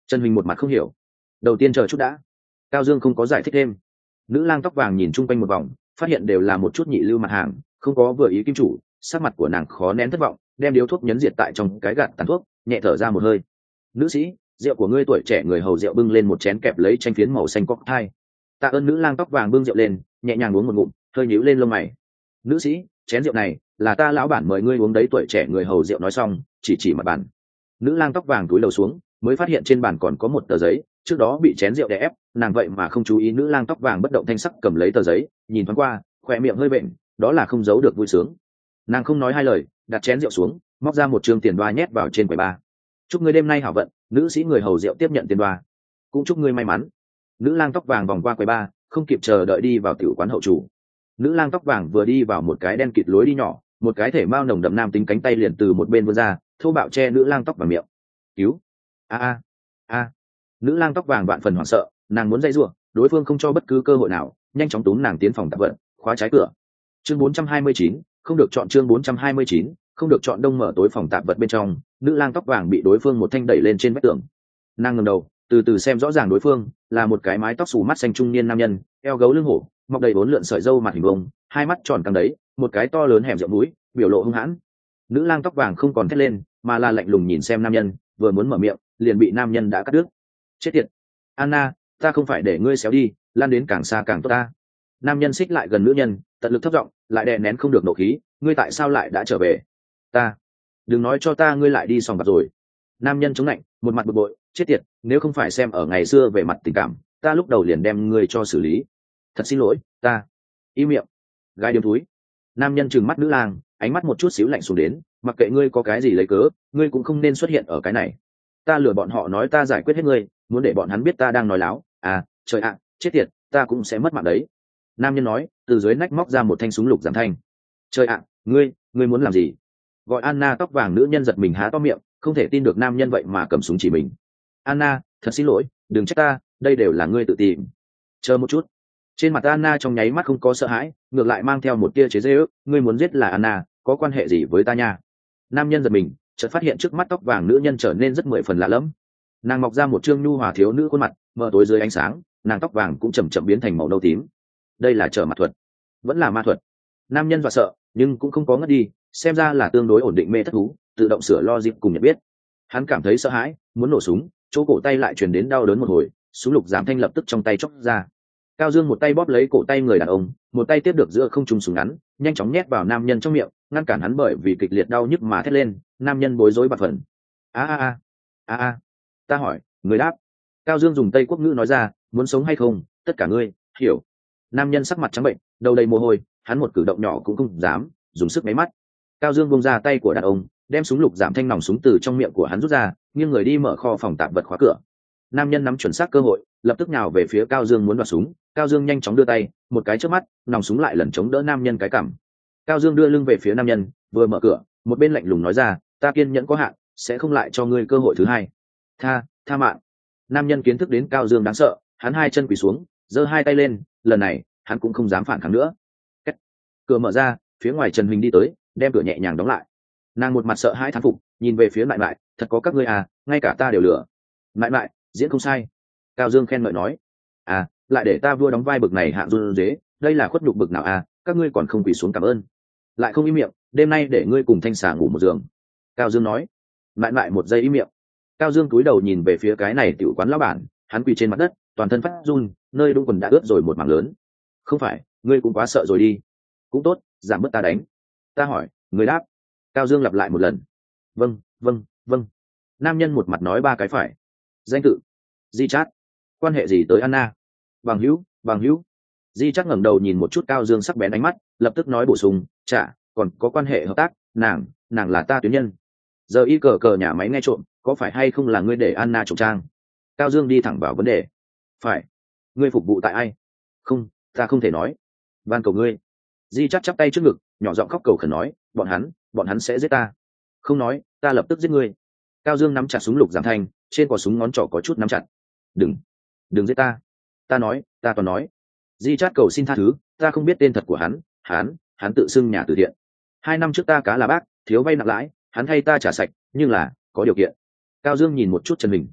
Trần Huỳnh một mặt không hiểu. Đầu tiên chờ chút đã. Cao Dương không có giải thích thêm. Nữ lang tóc vàng nhìn chung quanh một vòng, phát hiện đều là một chút nhị lưu mặt hàng, không có vừa ý kim chủ, sắc mặt của nàng khó nén thất vọng, đem điếu thuốc nhấn diệt tại trong cái gạt tàn thuốc, nhẹ thở ra một hơi. Nữ sĩ, rượu của ngươi tuổi trẻ. Người hầu rượu bưng lên một chén kẹp lấy tranh phiến màu xanh cocktail. Tạ ơn. Nữ lang tóc vàng bưng rượu lên, nhẹ nhàng uống một ngụm, hơi nhíu lên lông mày. Nữ sĩ, chén rượu này là ta lão bản mời ngươi uống đấy. Tuổi trẻ người hầu rượu nói xong, chỉ chỉ mặt bàn. Nữ lang tóc vàng cúi đầu xuống, mới phát hiện trên bàn còn có một tờ giấy, trước đó bị chén rượu đè ép, nàng vậy mà không chú ý. Nữ lang tóc vàng bất động thanh sắc cầm lấy tờ giấy, nhìn thoáng qua, khỏe miệng hơi bệnh, đó là không giấu được vui sướng. Nàng không nói hai lời, đặt chén rượu xuống, móc ra một trương tiền đoa nhét vào trên quầy ba. Chúc ngươi đêm nay hảo vận. Nữ sĩ người hầu rượu tiếp nhận tiền đoa. Cũng chúc ngươi may mắn. Nữ lang tóc vàng vòng qua quầy ba, không kịp chờ đợi đi vào tiểu quán hậu chủ. Nữ lang tóc vàng vừa đi vào một cái đen kịt lối đi nhỏ, một cái thể mao nồng đậm nam tính cánh tay liền từ một bên vươn ra, thô bạo che nữ lang tóc vàng miệng. Cứu! A a a! Nữ lang tóc vàng vạn phần hoảng sợ, nàng muốn dây rủa, đối phương không cho bất cứ cơ hội nào, nhanh chóng túm nàng tiến phòng tạp vật, khóa trái cửa. Chương bốn trăm hai mươi chín, không được chọn. Chương bốn trăm hai mươi chín, không được chọn. Đông mở tối phòng tạp vật bên trong, nữ lang tóc vàng bị đối phương một thanh đẩy lên trên vách tường. Nàng ngẩng đầu, từ từ xem rõ ràng đối phương là một cái mái tóc xù mắt xanh trung niên nam nhân, eo gấu lưng hổ, mọc đầy bốn lượn sợi râu mặt hình bông, hai mắt tròn căng đấy, một cái to lớn hẻm rộng mũi, biểu lộ hung hãn. Nữ lang tóc vàng không còn thét lên, mà là lạnh lùng nhìn xem nam nhân, vừa muốn mở miệng, liền bị nam nhân đã cắt đứt. Chết tiệt! Anna, ta không phải để ngươi xéo đi, lan đến càng xa càng tốt ta. Nam nhân xích lại gần nữ nhân, tận lực thấp giọng, lại đè nén không được nộ khí, ngươi tại sao lại đã trở về? Ta, đừng nói cho ta ngươi lại đi sòng bạc rồi. Nam nhân chống lạnh, một mặt bực bội, chết tiệt, nếu không phải xem ở ngày xưa về mặt tình cảm, ta lúc đầu liền đem ngươi cho xử lý. Thật xin lỗi, ta. Im miệng. Gái điếm túi. Nam nhân trừng mắt nữ lang, ánh mắt một chút xíu lạnh xuống đến, mặc kệ ngươi có cái gì lấy cớ, ngươi cũng không nên xuất hiện ở cái này. Ta lừa bọn họ nói ta giải quyết hết ngươi, muốn để bọn hắn biết ta đang nói láo. À, trời ạ, chết tiệt, ta cũng sẽ mất mạng đấy. Nam nhân nói, từ dưới nách móc ra một thanh súng lục giảm thanh. Trời ạ, ngươi, ngươi muốn làm gì? Gọi Anna tóc vàng nữ nhân giật mình há to miệng, không thể tin được nam nhân vậy mà cầm súng chỉ mình. Anna, thật xin lỗi, đừng trách ta, đây đều là ngươi tự tìm. Chờ một chút. Trên mặt Anna trong nháy mắt không có sợ hãi, ngược lại mang theo một tia chế giễu, ngươi muốn giết là Anna, có quan hệ gì với ta nha? Nam nhân giật mình, chợt phát hiện trước mắt tóc vàng nữ nhân trở nên rất mười phần lạ lẫm. Nàng mọc ra một trương nhu hòa thiếu nữ khuôn mặt, mờ tối dưới ánh sáng, nàng tóc vàng cũng chậm chậm biến thành màu nâu tím. Đây là trở mặt thuật, vẫn là ma thuật. Nam nhân dọa sợ, nhưng cũng không có ngất đi, xem ra là tương đối ổn định mê thất thú, tự động sửa logic cùng nhận biết. Hắn cảm thấy sợ hãi, muốn nổ súng, chỗ cổ tay lại truyền đến đau đớn một hồi, súng lục giảm thanh lập tức trong tay chóc ra. Cao Dương một tay bóp lấy cổ tay người đàn ông, một tay tiếp được giữa không trung súng ngắn, nhanh chóng nhét vào nam nhân trong miệng, ngăn cản hắn bởi vì kịch liệt đau nhức mà thét lên. Nam nhân bối rối bạt phần. A a a, a a, ta hỏi, người đáp. Cao Dương dùng Tây Quốc ngữ nói ra, muốn sống hay không, tất cả ngươi hiểu. Nam nhân sắc mặt trắng bệnh, đầu đầy mồ hôi, hắn một cử động nhỏ cũng không dám, dùng sức máy mắt. Cao Dương buông ra tay của đàn ông, đem súng lục giảm thanh nòng súng từ trong miệng của hắn rút ra, nghiêng người đi mở kho phòng tạp vật khóa cửa. Nam nhân nắm chuẩn xác cơ hội, lập tức nhào về phía Cao Dương muốn đoạt súng. Cao Dương nhanh chóng đưa tay, một cái chớp mắt, nòng súng lại lần chống đỡ nam nhân cái cằm. Cao Dương đưa lưng về phía nam nhân, vừa mở cửa, một bên lạnh lùng nói ra, ta kiên nhẫn có hạn, sẽ không lại cho ngươi cơ hội thứ hai. Tha, tha mạng. Nam nhân kiến thức đến Cao Dương đáng sợ, hắn hai chân quỳ xuống, giơ hai tay lên, lần này, hắn cũng không dám phản kháng nữa. Cách. Cửa mở ra, phía ngoài Trần Huỳnh đi tới, đem cửa nhẹ nhàng đóng lại. Nàng một mặt sợ hãi thán phục, nhìn về phía Mại Mại, thật có các ngươi à, ngay cả ta đều lừa. Mại Mại, diễn không sai. Cao Dương khen ngợi nói, à, lại để ta vua đóng vai bực này hạng run dế, đây là khuất nhục bực nào à, các ngươi còn không quỳ xuống cảm ơn. Lại không im miệng, đêm nay để ngươi cùng Thanh Xà ngủ một giường. Cao Dương nói. Mại Mại một giây im miệng. Cao Dương cúi đầu nhìn về phía cái này tiểu quán lão bản, hắn quỳ trên mặt đất, toàn thân phát run, nơi đúng quần đã ướt rồi một mảng lớn. Không phải, ngươi cũng quá sợ rồi đi. Cũng tốt, giảm bớt ta đánh. Ta hỏi, ngươi đáp. Cao Dương lặp lại một lần. Vâng, vâng, vâng. Nam nhân một mặt nói ba cái phải. Danh tự. Di Chát. Quan hệ gì tới Anna? Bằng hữu, bằng hữu. Di Chát ngẩng đầu nhìn một chút Cao Dương sắc bén ánh mắt, lập tức nói bổ sung, chả, còn có quan hệ hợp tác, nàng, nàng là ta tuyến nhân. Giờ y cờ cờ nhà máy nghe trộm, có phải hay không là ngươi để Anna trộm trang? Cao Dương đi thẳng vào vấn đề. Phải. Ngươi phục vụ tại ai? Không, ta không thể nói. Van cầu ngươi. Di Chát chắp tay trước ngực, nhỏ giọng khóc cầu khẩn nói, bọn hắn, bọn hắn sẽ giết ta. Không nói, ta lập tức giết ngươi. Cao Dương nắm chặt súng lục giảm thanh, trên cò súng ngón trỏ có chút nắm chặt. Đừng, đừng giết ta. Ta nói, ta toàn nói. Di Chát cầu xin tha thứ, ta không biết tên thật của hắn, hắn, hắn tự xưng nhà từ thiện. Hai năm trước ta cá là bác, thiếu vay nặng lãi, hắn thay ta trả sạch, nhưng là, có điều kiện. Cao Dương nhìn một chút Trần Huỳnh.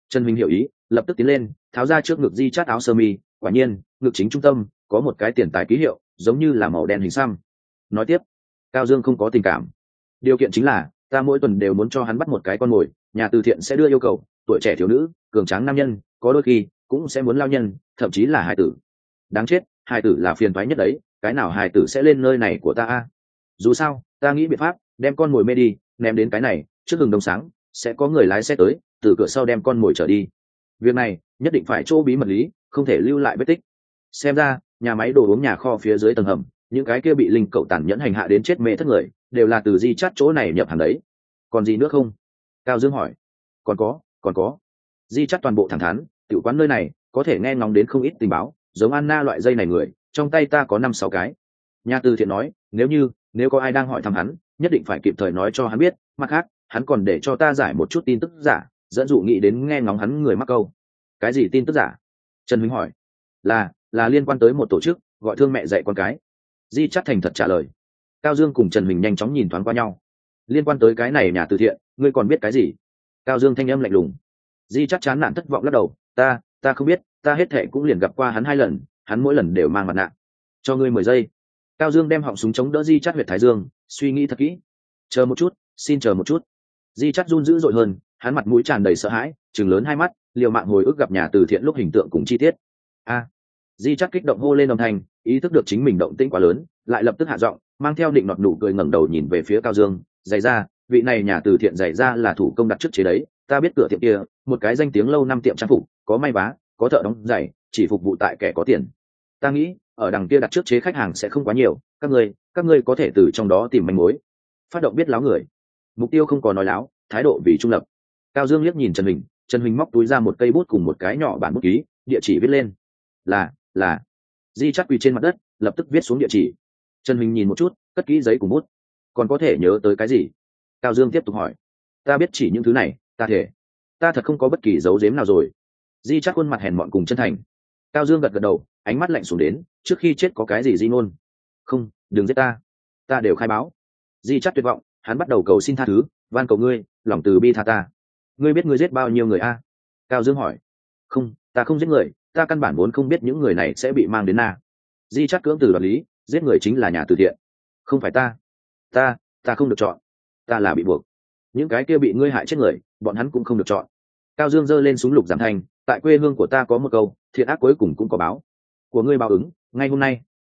Trần Minh hiểu ý, lập tức tiến lên, tháo ra trước ngực di chát áo sơ mi, quả nhiên ngực chính trung tâm có một cái tiền tài ký hiệu giống như là màu đen hình xăm. Nói tiếp, Cao Dương không có tình cảm, điều kiện chính là ta mỗi tuần đều muốn cho hắn bắt một cái con mồi, nhà từ thiện sẽ đưa yêu cầu tuổi trẻ thiếu nữ, cường tráng nam nhân, có đôi khi cũng sẽ muốn lao nhân, thậm chí là hài tử. Đáng chết, hài tử là phiền toái nhất đấy, cái nào hài tử sẽ lên nơi này của ta a? Dù sao ta nghĩ biện pháp đem con mồi mê đi, ném đến cái này trước hừng đông sáng sẽ có người lái xe tới từ cửa sau đem con mồi trở đi. Việc này nhất định phải chỗ bí mật lý, không thể lưu lại vết tích. Xem ra nhà máy đồ uống nhà kho phía dưới tầng hầm, những cái kia bị linh cậu tàn nhẫn hành hạ đến chết mê thất người đều là từ di chát chỗ này nhập hàng đấy. Còn gì nữa không? Cao Dương hỏi. Còn có, còn có. Di chát toàn bộ thẳng thắn, tiểu quán nơi này có thể nghe ngóng đến không ít tình báo, giống Anna loại dây này người, trong tay ta có năm sáu cái. Nhà từ thiện nói, nếu như nếu có ai đang hỏi thăm hắn, nhất định phải kịp thời nói cho hắn biết. Mặt khác, hắn còn để cho ta giải một chút tin tức giả, dẫn dụ nghĩ đến nghe ngóng hắn người mắc câu. Cái gì tin tức giả? Trần Minh hỏi. Là, là liên quan tới một tổ chức, gọi thương mẹ dạy con cái. Di Chát thành thật trả lời. Cao Dương cùng Trần Minh nhanh chóng nhìn thoáng qua nhau. Liên quan tới cái này nhà từ thiện, ngươi còn biết cái gì? Cao Dương thanh âm lạnh lùng. Di Chát chán nản thất vọng lắc đầu, ta, ta không biết, ta hết thệ cũng liền gặp qua hắn hai lần, hắn mỗi lần đều mang mặt nạ. Cho ngươi mười giây. Cao Dương đem họng súng chống đỡ Di Chát huyệt thái dương, suy nghĩ thật kỹ. Chờ một chút, xin chờ một chút. Di Chát run dữ dội hơn, hắn mặt mũi tràn đầy sợ hãi, trừng lớn hai mắt, liều mạng hồi ức gặp nhà từ thiện lúc hình tượng cùng chi tiết. A. Di Chát kích động hô lên âm thanh, ý thức được chính mình động tĩnh quá lớn, lại lập tức hạ giọng, mang theo định nọt nụ cười ngẩng đầu nhìn về phía Cao Dương, dày ra, vị này nhà từ thiện dày ra là thủ công đặt trước chế đấy, ta biết cửa tiệm kia, một cái danh tiếng lâu năm tiệm trang phục, có may vá, có thợ đóng giày, chỉ phục vụ tại kẻ có tiền. Ta nghĩ, ở đằng kia đặt trước chế khách hàng sẽ không quá nhiều, các ngươi, các ngươi có thể từ trong đó tìm manh mối. Phát động biết láo người. Mục tiêu không có nói láo, thái độ vì trung lập. Cao Dương liếc nhìn Trần Huỳnh, Trần Huỳnh móc túi ra một cây bút cùng một cái nhỏ bản bút ký, địa chỉ viết lên. Là, là. Di Chát quỳ trên mặt đất, lập tức viết xuống địa chỉ. Trần Huỳnh nhìn một chút, cất kỹ giấy cùng bút. Còn có thể nhớ tới cái gì? Cao Dương tiếp tục hỏi. Ta biết chỉ những thứ này, ta thể. Ta thật không có bất kỳ dấu giếm nào rồi. Di Chát khuôn mặt hèn mọn cùng chân thành. Cao Dương gật gật đầu, ánh mắt lạnh xuống đến, trước khi chết có cái gì di ngôn? Không, đừng giết ta. Ta đều khai báo. Di Chát tuyệt vọng, hắn bắt đầu cầu xin tha thứ, van cầu ngươi, lòng từ bi tha ta. Ngươi biết ngươi giết bao nhiêu người a? Cao Dương hỏi. Không, ta không giết người, ta căn bản vốn không biết những người này sẽ bị mang đến na. Di Chát cưỡng từ đoạt lý, giết người chính là nhà từ thiện. Không phải ta. Ta, ta không được chọn. Ta là bị buộc. Những cái kia bị ngươi hại chết người, bọn hắn cũng không được chọn. Cao Dương giơ lên súng lục giảm thanh, tại quê hương của ta có một câu, thiện ác cuối cùng cũng có báo. Của ngươi báo ứng, ngay hôm nay.